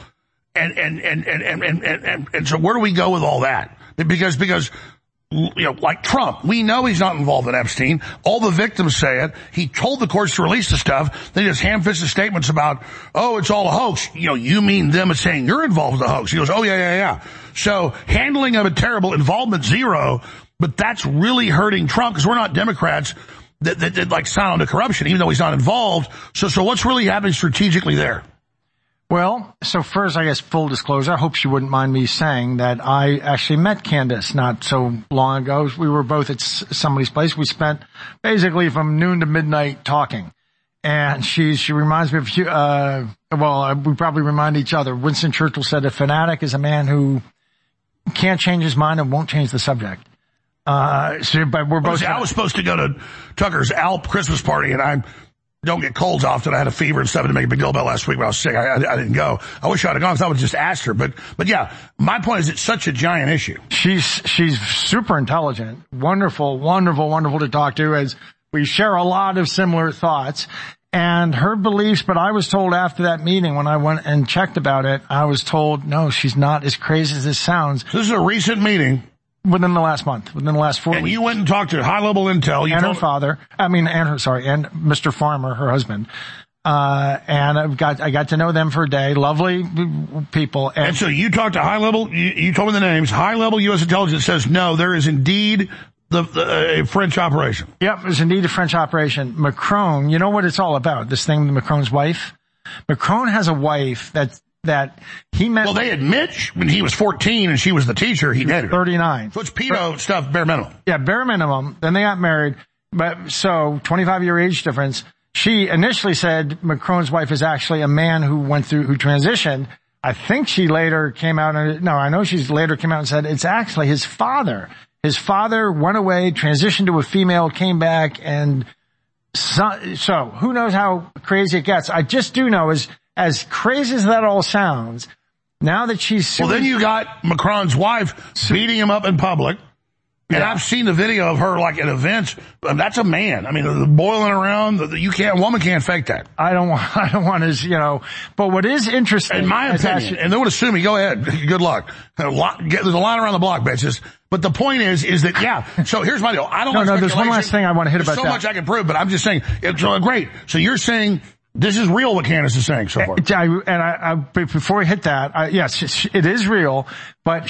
And so where do we go with all that? Because, like Trump, we know he's not involved in Epstein. All the victims say it. He told the courts to release the stuff. They just ham-fisted statements about, oh, it's all a hoax. You mean them as saying you're involved in the hoax. He goes, oh, yeah. So handling of a terrible involvement, zero, but that's really hurting Trump because we're not Democrats that like sign on to corruption, even though he's not involved. So what's really happening strategically there? Well, so first, I guess, full disclosure, I hope she wouldn't mind me saying that I actually met Candace not so long ago. We were both at somebody's place. We spent basically from noon to midnight talking. And she reminds me of, we probably remind each other. Winston Churchill said a fanatic is a man who can't change his mind and won't change the subject. But we're both. I was supposed to go to Tucker's Alp Christmas party, and I don't get colds often. I had a fever and stuff to make a big deal about last week when I was sick. I didn't go. I wish I'd have gone because I would have just asked her. But yeah, my point is it's such a giant issue. She's super intelligent, wonderful to talk to, as we share a lot of similar thoughts. And her beliefs, but I was told after that meeting when I went and checked about it, I was told, no, she's not as crazy as this sounds. This is a recent meeting. Within the last month, within the last 4 weeks. And you went and talked to high-level intel. And her father, and Mr. Farmer, her husband. And I got to know them for a day. Lovely people. And so you talked to high-level, you told me the names. High-level U.S. intelligence says, no, there is indeed a French operation. Yep, there's indeed a French operation. Macron, you know what it's all about, this thing with Macron's wife? Macron has a wife that he met. Well, they admit when he was 14 and she was the teacher, he dated her. 39. So it's pedo stuff, bare minimum. Yeah, bare minimum. Then they got married. But so 25-year age difference. She initially said Macron's wife is actually a man who transitioned. I think she later came out and said it's actually his father. His father went away, transitioned to a female, came back, and so who knows how crazy it gets. I just do know is, as crazy as that all sounds, now that she's... Well, then you got Macron's wife beating him up in public. And I've seen the video of her like at events. That's a man. I mean, boiling around. Woman can't fake that. I don't want his, but what is interesting... In my opinion, and they would assume me, go ahead. Good luck. There's a line around the block, bitches. But the point is that, yeah. So here's my deal. I don't No, there's one last thing I want to hit about that. There's so much I can prove, but I'm just saying, it's great. So you're saying... This is real what Candace is saying so far. Before we hit that, yes, it is real, but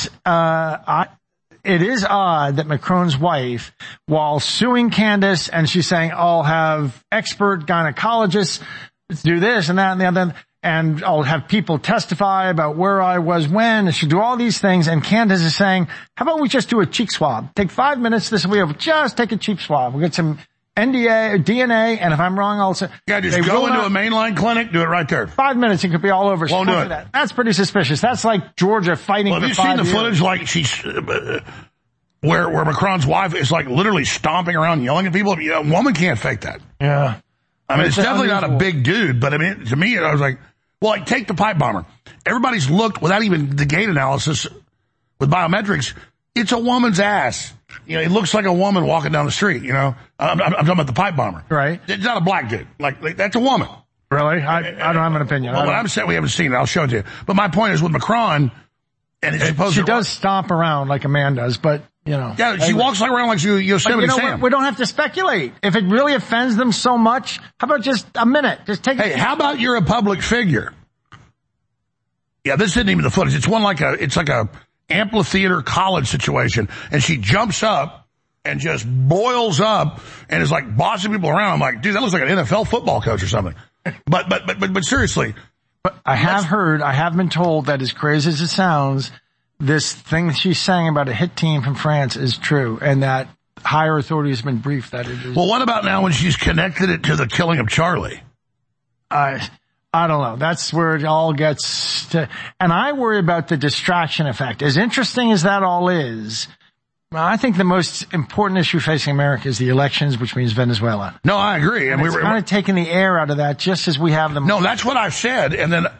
it is odd that Macron's wife, while suing Candace, and she's saying, I'll have expert gynecologists do this and that and the other, and I'll have people testify about where I was when, and she'll do all these things, and Candace is saying, how about we just do a cheek swab? Take 5 minutes, this will be over. Just take a cheek swab. We'll get some NDA or DNA, and if I'm wrong, I'll say... Yeah, just go into a mainline clinic, do it right there. 5 minutes, it could be all over. Won't do it. That's pretty suspicious. That's like Georgia fighting for 5 years. Have you seen the footage like she's... where Macron's wife is like literally stomping around yelling at people? A woman can't fake that. Yeah. I mean, it's definitely not a big dude, but I mean, to me, I was like, well, like take the pipe bomber. Everybody's looked without even the gait analysis with biometrics. It's a woman's ass. It looks like a woman walking down the street, I'm talking about the pipe bomber. Right. It's not a black dude. Like that's a woman. Really? I don't have an opinion. Well, I'm saying we haven't seen it. I'll show it to you. But my point is with Macron, and it's supposed she does stomp around like a man does, but, Yeah, she walks around like Yosemite Sam. We don't have to speculate. If it really offends them so much, how about just a minute? Just take Hey, how about you're a public figure? Yeah, this isn't even the footage. It's like a amphitheater college situation, and she jumps up and just boils up and is like bossing people around. I'm like, dude, that looks like an NFL football coach or something. But seriously. But I have been told that as crazy as it sounds, this thing that she's saying about a hit team from France is true, and that higher authorities have been briefed that it is. Well, what about now when she's connected it to the killing of Charlie? I don't know. That's where it all gets to, and I worry about the distraction effect. As interesting as that all is, I think the most important issue facing America is the elections, which means Venezuela. No, I agree. And it's kind of taking the air out of that just as we have them. No, that's what I've said. And then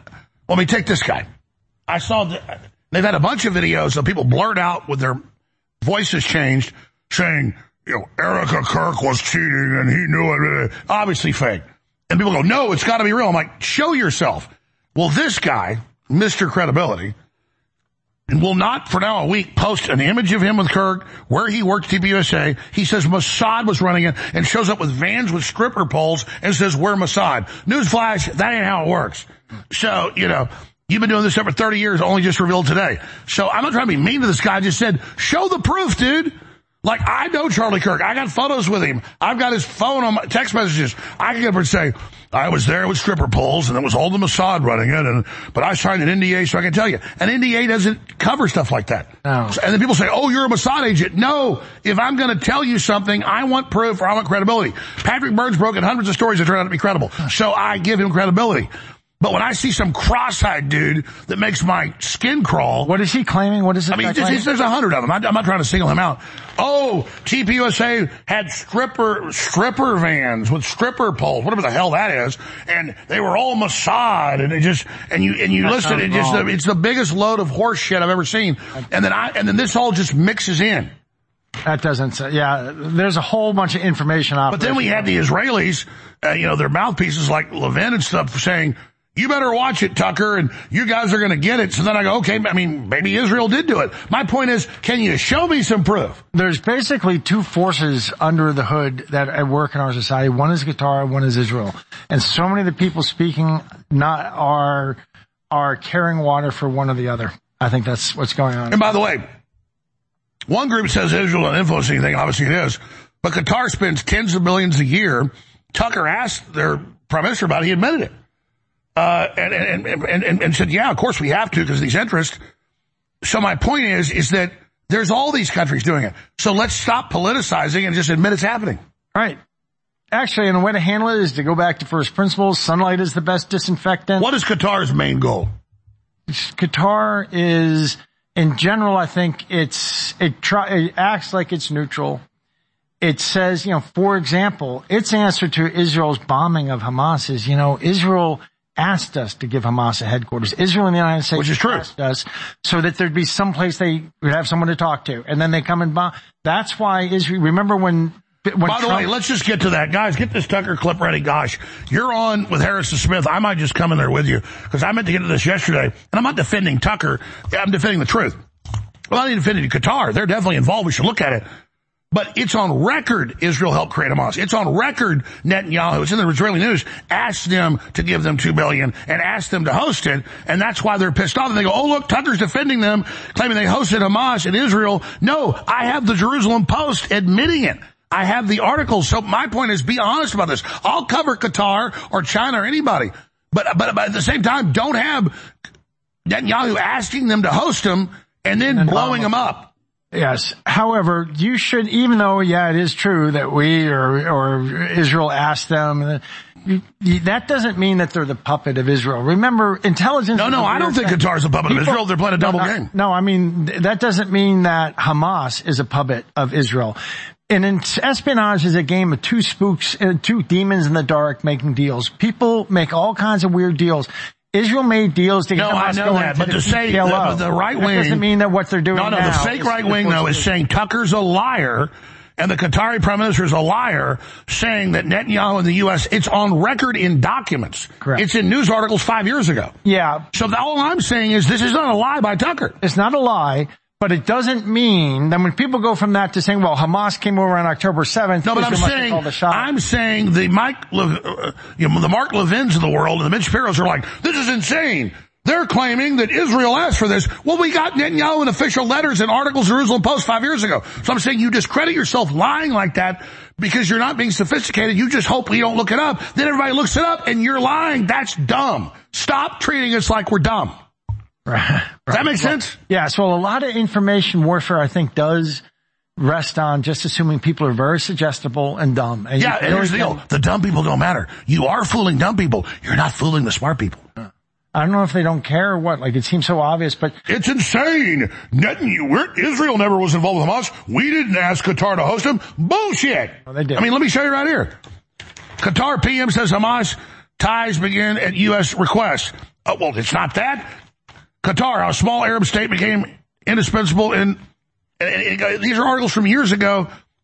Let me take this guy. I saw they've had a bunch of videos of people blurt out with their voices changed saying, Erica Kirk was cheating and he knew it. Obviously fake. And people go, no, it's got to be real. I'm like, show yourself. Well, this guy, Mr. Credibility, will not for now a week post an image of him with Kirk, where he worked at TPUSA. He says Mossad was running it and shows up with vans with stripper poles and says, we're Mossad. Newsflash, that ain't how it works. So, you've been doing this for 30 years, only just revealed today. So I'm not trying to be mean to this guy. I just said, show the proof, dude. Like, I know Charlie Kirk. I got photos with him. I've got his phone on my text messages. I can get up and say, I was there with stripper poles and it was all the Mossad running it, but I signed an NDA so I can tell you. An NDA doesn't cover stuff like that. No. And then people say, oh, you're a Mossad agent. No. If I'm going to tell you something, I want proof or I want credibility. Patrick Byrne's broken hundreds of stories that turn out to be credible. So I give him credibility. But when I see some cross-eyed dude that makes my skin crawl. What is he claiming? What is it? I mean, there's 100 of them. I'm not trying to single him out. Oh, TPUSA had stripper vans with stripper poles, whatever the hell that is. And they were all Mossad and you listen, it's the biggest load of horse shit I've ever seen. And then this all just mixes in. That doesn't say, there's a whole bunch of information out. But then we had the Israelis, their mouthpieces like Levin and stuff saying, you better watch it, Tucker, and you guys are going to get it. So then I go, okay, maybe Israel did do it. My point is, can you show me some proof? There's basically two forces under the hood that work in our society. One is Qatar, one is Israel. And so many of the people speaking are carrying water for one or the other. I think that's what's going on. And by the way, one group says Israel doesn't influence anything. Obviously it is. But Qatar spends tens of billions a year. Tucker asked their prime minister about it. He admitted it. And said, yeah, of course we have to because of these interests. So my point is that there's all these countries doing it. So let's stop politicizing and just admit it's happening. Right. Actually, and the way to handle it is to go back to first principles. Sunlight is the best disinfectant. What is Qatar's main goal? Qatar is, in general, I think it acts like it's neutral. It says, for example, its answer to Israel's bombing of Hamas is, Israel asked us to give Hamas a headquarters. Israel and the United States, which is true, asked us so that there'd be some place they would have someone to talk to, and then they come and bomb. That's why Israel. Remember when by Trump, the way, let's just get to that, guys. Get this Tucker clip ready. Gosh, you're on with Harrison Smith. I might just come in there with you because I meant to get to this yesterday, and I'm not defending Tucker. I'm defending the truth. Well, I'm defending Qatar. They're definitely involved. We should look at it. But it's on record Israel helped create Hamas. It's on record Netanyahu, it's in the Israeli news, asked them to give them $2 billion and asked them to host it. And that's why they're pissed off. And they go, oh, look, Tucker's defending them, claiming they hosted Hamas in Israel. No, I have the Jerusalem Post admitting it. I have the articles. So my point is, be honest about this. I'll cover Qatar or China or anybody. But at the same time, don't have Netanyahu asking them to host them and then blowing them up. Yes. However, you should, even though, it is true that we or Israel asked them, that doesn't mean that they're the puppet of Israel. Remember, intelligence. No, I don't think Qatar's a puppet of Israel. They're playing a double game. No, I mean, that doesn't mean that Hamas is a puppet of Israel. And espionage is a game of two spooks, two demons in the dark making deals. People make all kinds of weird deals. Israel made deals to get Hamas going. No, I know that, but to say the right wing doesn't mean that what they're doing. No, now the fake right wing though is saying Tucker's a liar, and the Qatari prime minister is a liar, saying that Netanyahu in the U.S. It's on record in documents. Correct. It's in news articles 5 years ago. Yeah. So all I'm saying is this is not a lie by Tucker. It's not a lie. But it doesn't mean that when people go from that to saying, well, Hamas came over on October 7th. No, but I'm saying the Mark Levins of the world and the Mitch Shapiros are like, this is insane. They're claiming that Israel asked for this. Well, we got Netanyahu in official letters and articles in Jerusalem Post 5 years ago. So I'm saying you discredit yourself lying like that because you're not being sophisticated. You just hope we don't look it up. Then everybody looks it up and you're lying. That's dumb. Stop treating us like we're dumb. Right. Does that make sense? Yeah. So a lot of information warfare, I think, does rest on just assuming people are very suggestible and dumb. And and here's the deal. The dumb people don't matter. You are fooling dumb people. You're not fooling the smart people. I don't know if they don't care or what. Like, it seems so obvious, but it's insane. Israel never was involved with Hamas. We didn't ask Qatar to host them. Bullshit. Oh, they did. I mean, let me show you right here. Qatar PM says Hamas ties begin at U.S. request. Oh, well, it's not that. Qatar, how a small Arab state became indispensable in, these are articles from years ago.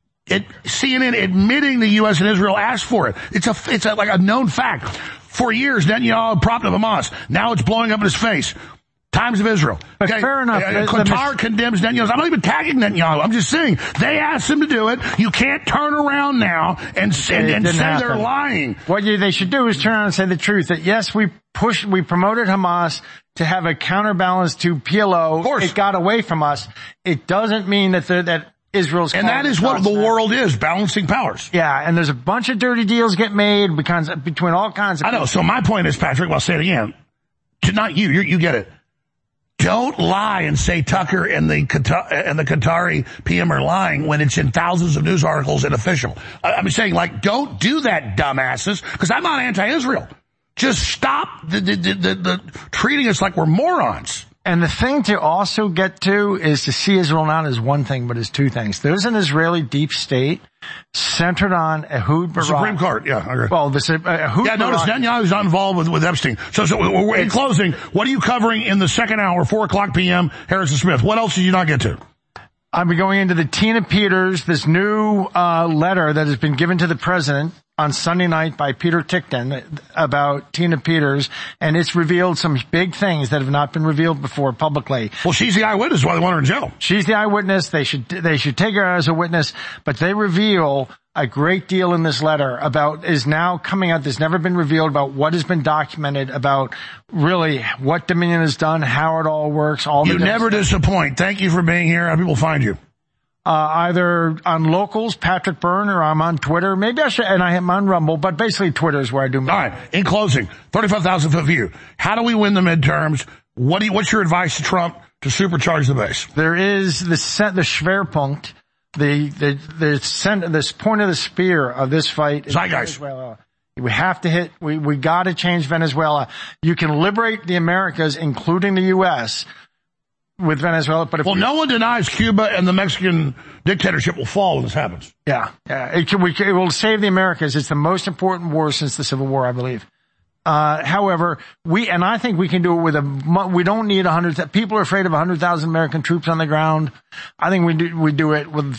CNN admitting the U.S. and Israel asked for it. It's like a known fact. For years, Netanyahu propped up Hamas. Now it's blowing up in his face. Times of Israel. But fair enough. Qatar condemns Netanyahu. I'm not even tagging Netanyahu. I'm just saying they asked him to do it. You can't turn around now and say they're lying. What they should do is turn around and say the truth. That yes, we promoted Hamas to have a counterbalance to PLO. Of course. It got away from us. It doesn't mean that Israel's. And that is what the world is, balancing powers. Yeah, and there's a bunch of dirty deals get made between all kinds of people. I know. So my point is, Patrick, I'll say it again. Not you get it. Don't lie and say Tucker and the Qatari PM are lying when it's in thousands of news articles and official. I'm saying, don't do that, dumbasses, because I'm not anti-Israel. Just stop the treating us like we're morons. And the thing to also get to is to see Israel not as one thing, but as two things. There's an Israeli deep state centered on Ehud Barak. Supreme Court, yeah. I agree. Well, Ehud notice Netanyahu's not involved with Epstein. So in closing, what are you covering in the second hour, 4:00 p.m., Harrison Smith? What else did you not get to? I'll be going into the Tina Peters, this new letter that has been given to the president on Sunday night by Peter Tickton about Tina Peters, and it's revealed some big things that have not been revealed before publicly. Well, she's the eyewitness, why they want her in jail. She's the eyewitness. They should take her as a witness, but they reveal a great deal in this letter is now coming out. There's never been revealed about what has been documented about really what Dominion has done, how it all works. You never disappoint. Thank you for being here. How do people find you? Either on Locals, Patrick Byrne, or I'm on Twitter. Maybe I should, and I am on Rumble, but basically Twitter is where I do my. All right. In closing, 35,000 foot view. How do we win the midterms? What's your advice to Trump to supercharge the base? There is the Schwerpunkt, this point of the spear of this fight. Zeitgeist. We have to hit, we gotta change Venezuela. You can liberate the Americas, including the U.S., with Venezuela, but no one denies Cuba and the Mexican dictatorship will fall when this happens. Yeah. It will save the Americas. It's the most important war since the Civil War, I believe. However, I think we can do it we don't need 100, people are afraid of 100,000 American troops on the ground. I think we do it with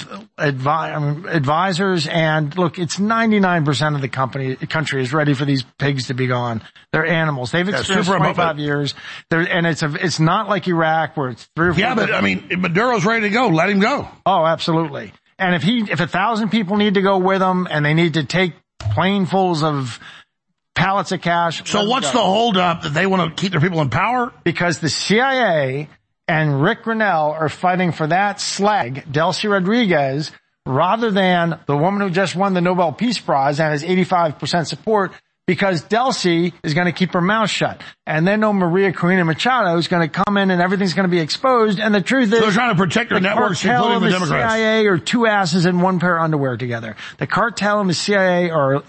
advisors, and look, it's 99% of the country is ready for these pigs to be gone. They're animals. They've experienced 25 years. It's not like Iraq where it's 3 or 4. Yeah, but Maduro's ready to go. Let him go. Oh, absolutely. And if 1,000 people need to go with him and they need to take planefuls of pallets of cash. So what's the holdup that they want to keep their people in power? Because the CIA and Rick Grenell are fighting for that slag, Delcy Rodriguez, rather than the woman who just won the Nobel Peace Prize and has 85% support, because Delcy is going to keep her mouth shut. And they know Maria Corina Machado is going to come in and everything's going to be exposed. And the truth is, they're trying to protect their networks, including the Democrats. The CIA are two asses in one pair of underwear together. The cartel and the CIA are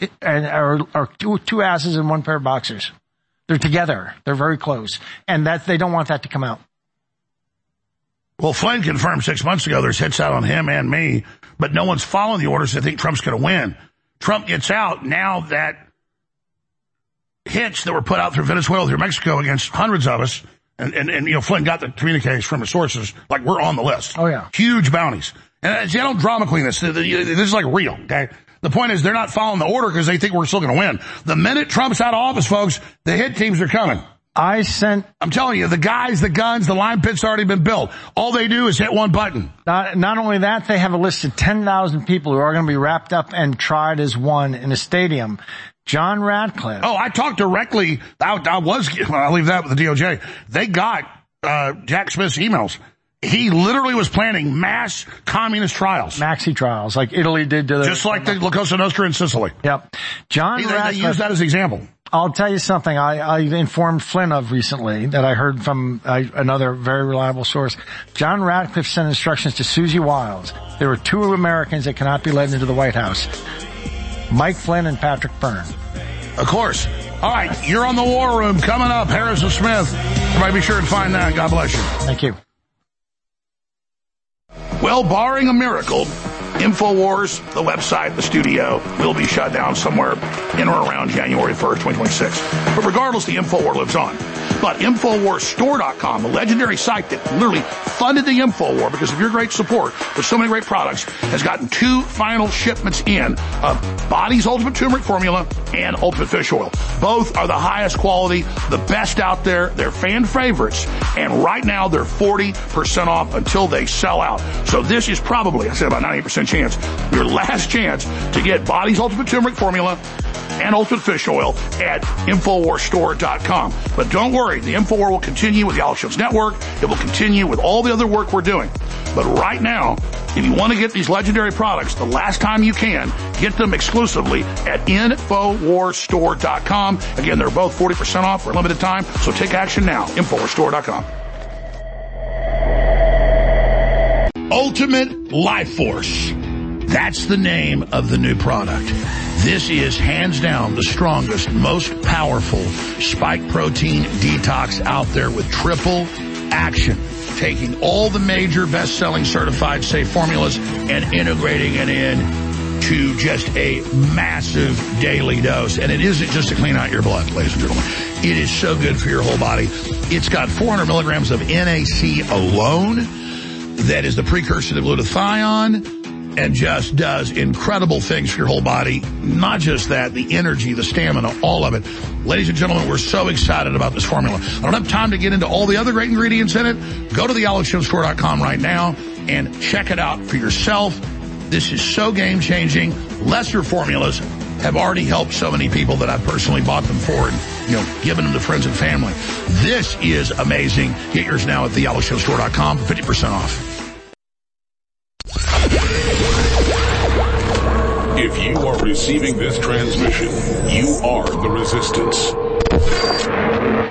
two asses in one pair of boxers. They're together. They're very close. And they don't want that to come out. Well, Flynn confirmed 6 months ago there's hits out on him and me, but no one's following the orders. They think Trump's going to win. Trump gets out now that hits that were put out through Venezuela, through Mexico against hundreds of us. And Flynn got the communiques from his sources, like we're on the list. Oh yeah. Huge bounties. And see, I don't drama queen this. This is like real, okay? The point is they're not following the order because they think we're still going to win. The minute Trump's out of office, folks, the hit teams are coming. I'm telling you, the guys, the guns, the line pit's already been built. All they do is hit one button. Not only that, they have a list of 10,000 people who are going to be wrapped up and tried as one in a stadium. John Ratcliffe. Oh, I talked directly. I'll leave that with the DOJ. They got Jack Smith's emails. He literally was planning mass communist trials. Maxi trials, like Italy did to just like the La Cosa Nostra in Sicily. Yep. They used that as an example. I'll tell you something I informed Flynn of recently that I heard from another very reliable source. John Ratcliffe sent instructions to Susie Wiles. There were 2 Americans that cannot be let into the White House. Mike Flynn and Patrick Byrne. Of course. All right, you're on the War Room. Coming up, Harrison Smith. Everybody be sure to find that. God bless you. Thank you. Well, barring a miracle, InfoWars, the website, the studio, will be shut down somewhere in or around January 1st, 2026. But regardless, the InfoWar lives on. But InfoWarsStore.com, the legendary site that literally funded the InfoWar because of your great support with so many great products, has gotten 2 final shipments in of Body's Ultimate Turmeric Formula and Ultimate Fish Oil. Both are the highest quality, the best out there. They're fan favorites. And right now they're 40% off until they sell out. So this is probably, I said about 98% chance, your last chance to get Body's Ultimate Turmeric Formula and Ultimate Fish Oil at InfoWarsStore.com. But don't worry, the InfoWar will continue with the Alex Jones Network. It will continue with all the other work we're doing. But right now, if you want to get these legendary products, the last time you can, get them exclusively at InfoWarsStore.com. Again, they're both 40% off for a limited time, so take action now. InfoWarsStore.com. Ultimate Life Force. That's the name of the new product. This is hands down the strongest, most powerful spike protein detox out there with triple action. Taking all the major best-selling certified safe formulas and integrating it in to just a massive daily dose. And it isn't just to clean out your blood, ladies and gentlemen. It is so good for your whole body. It's got 400 milligrams of NAC alone. That is the precursor to glutathione. And just does incredible things for your whole body. Not just that, the energy, the stamina, all of it. Ladies and gentlemen, we're so excited about this formula. I don't have time to get into all the other great ingredients in it. Go to the AlexJonesStore.com right now and check it out for yourself. This is so game-changing. Lesser formulas have already helped so many people that I've personally bought them for and, given them to friends and family. This is amazing. Get yours now at the AlexJonesStore.com for 50% off. If you are receiving this transmission, you are the resistance.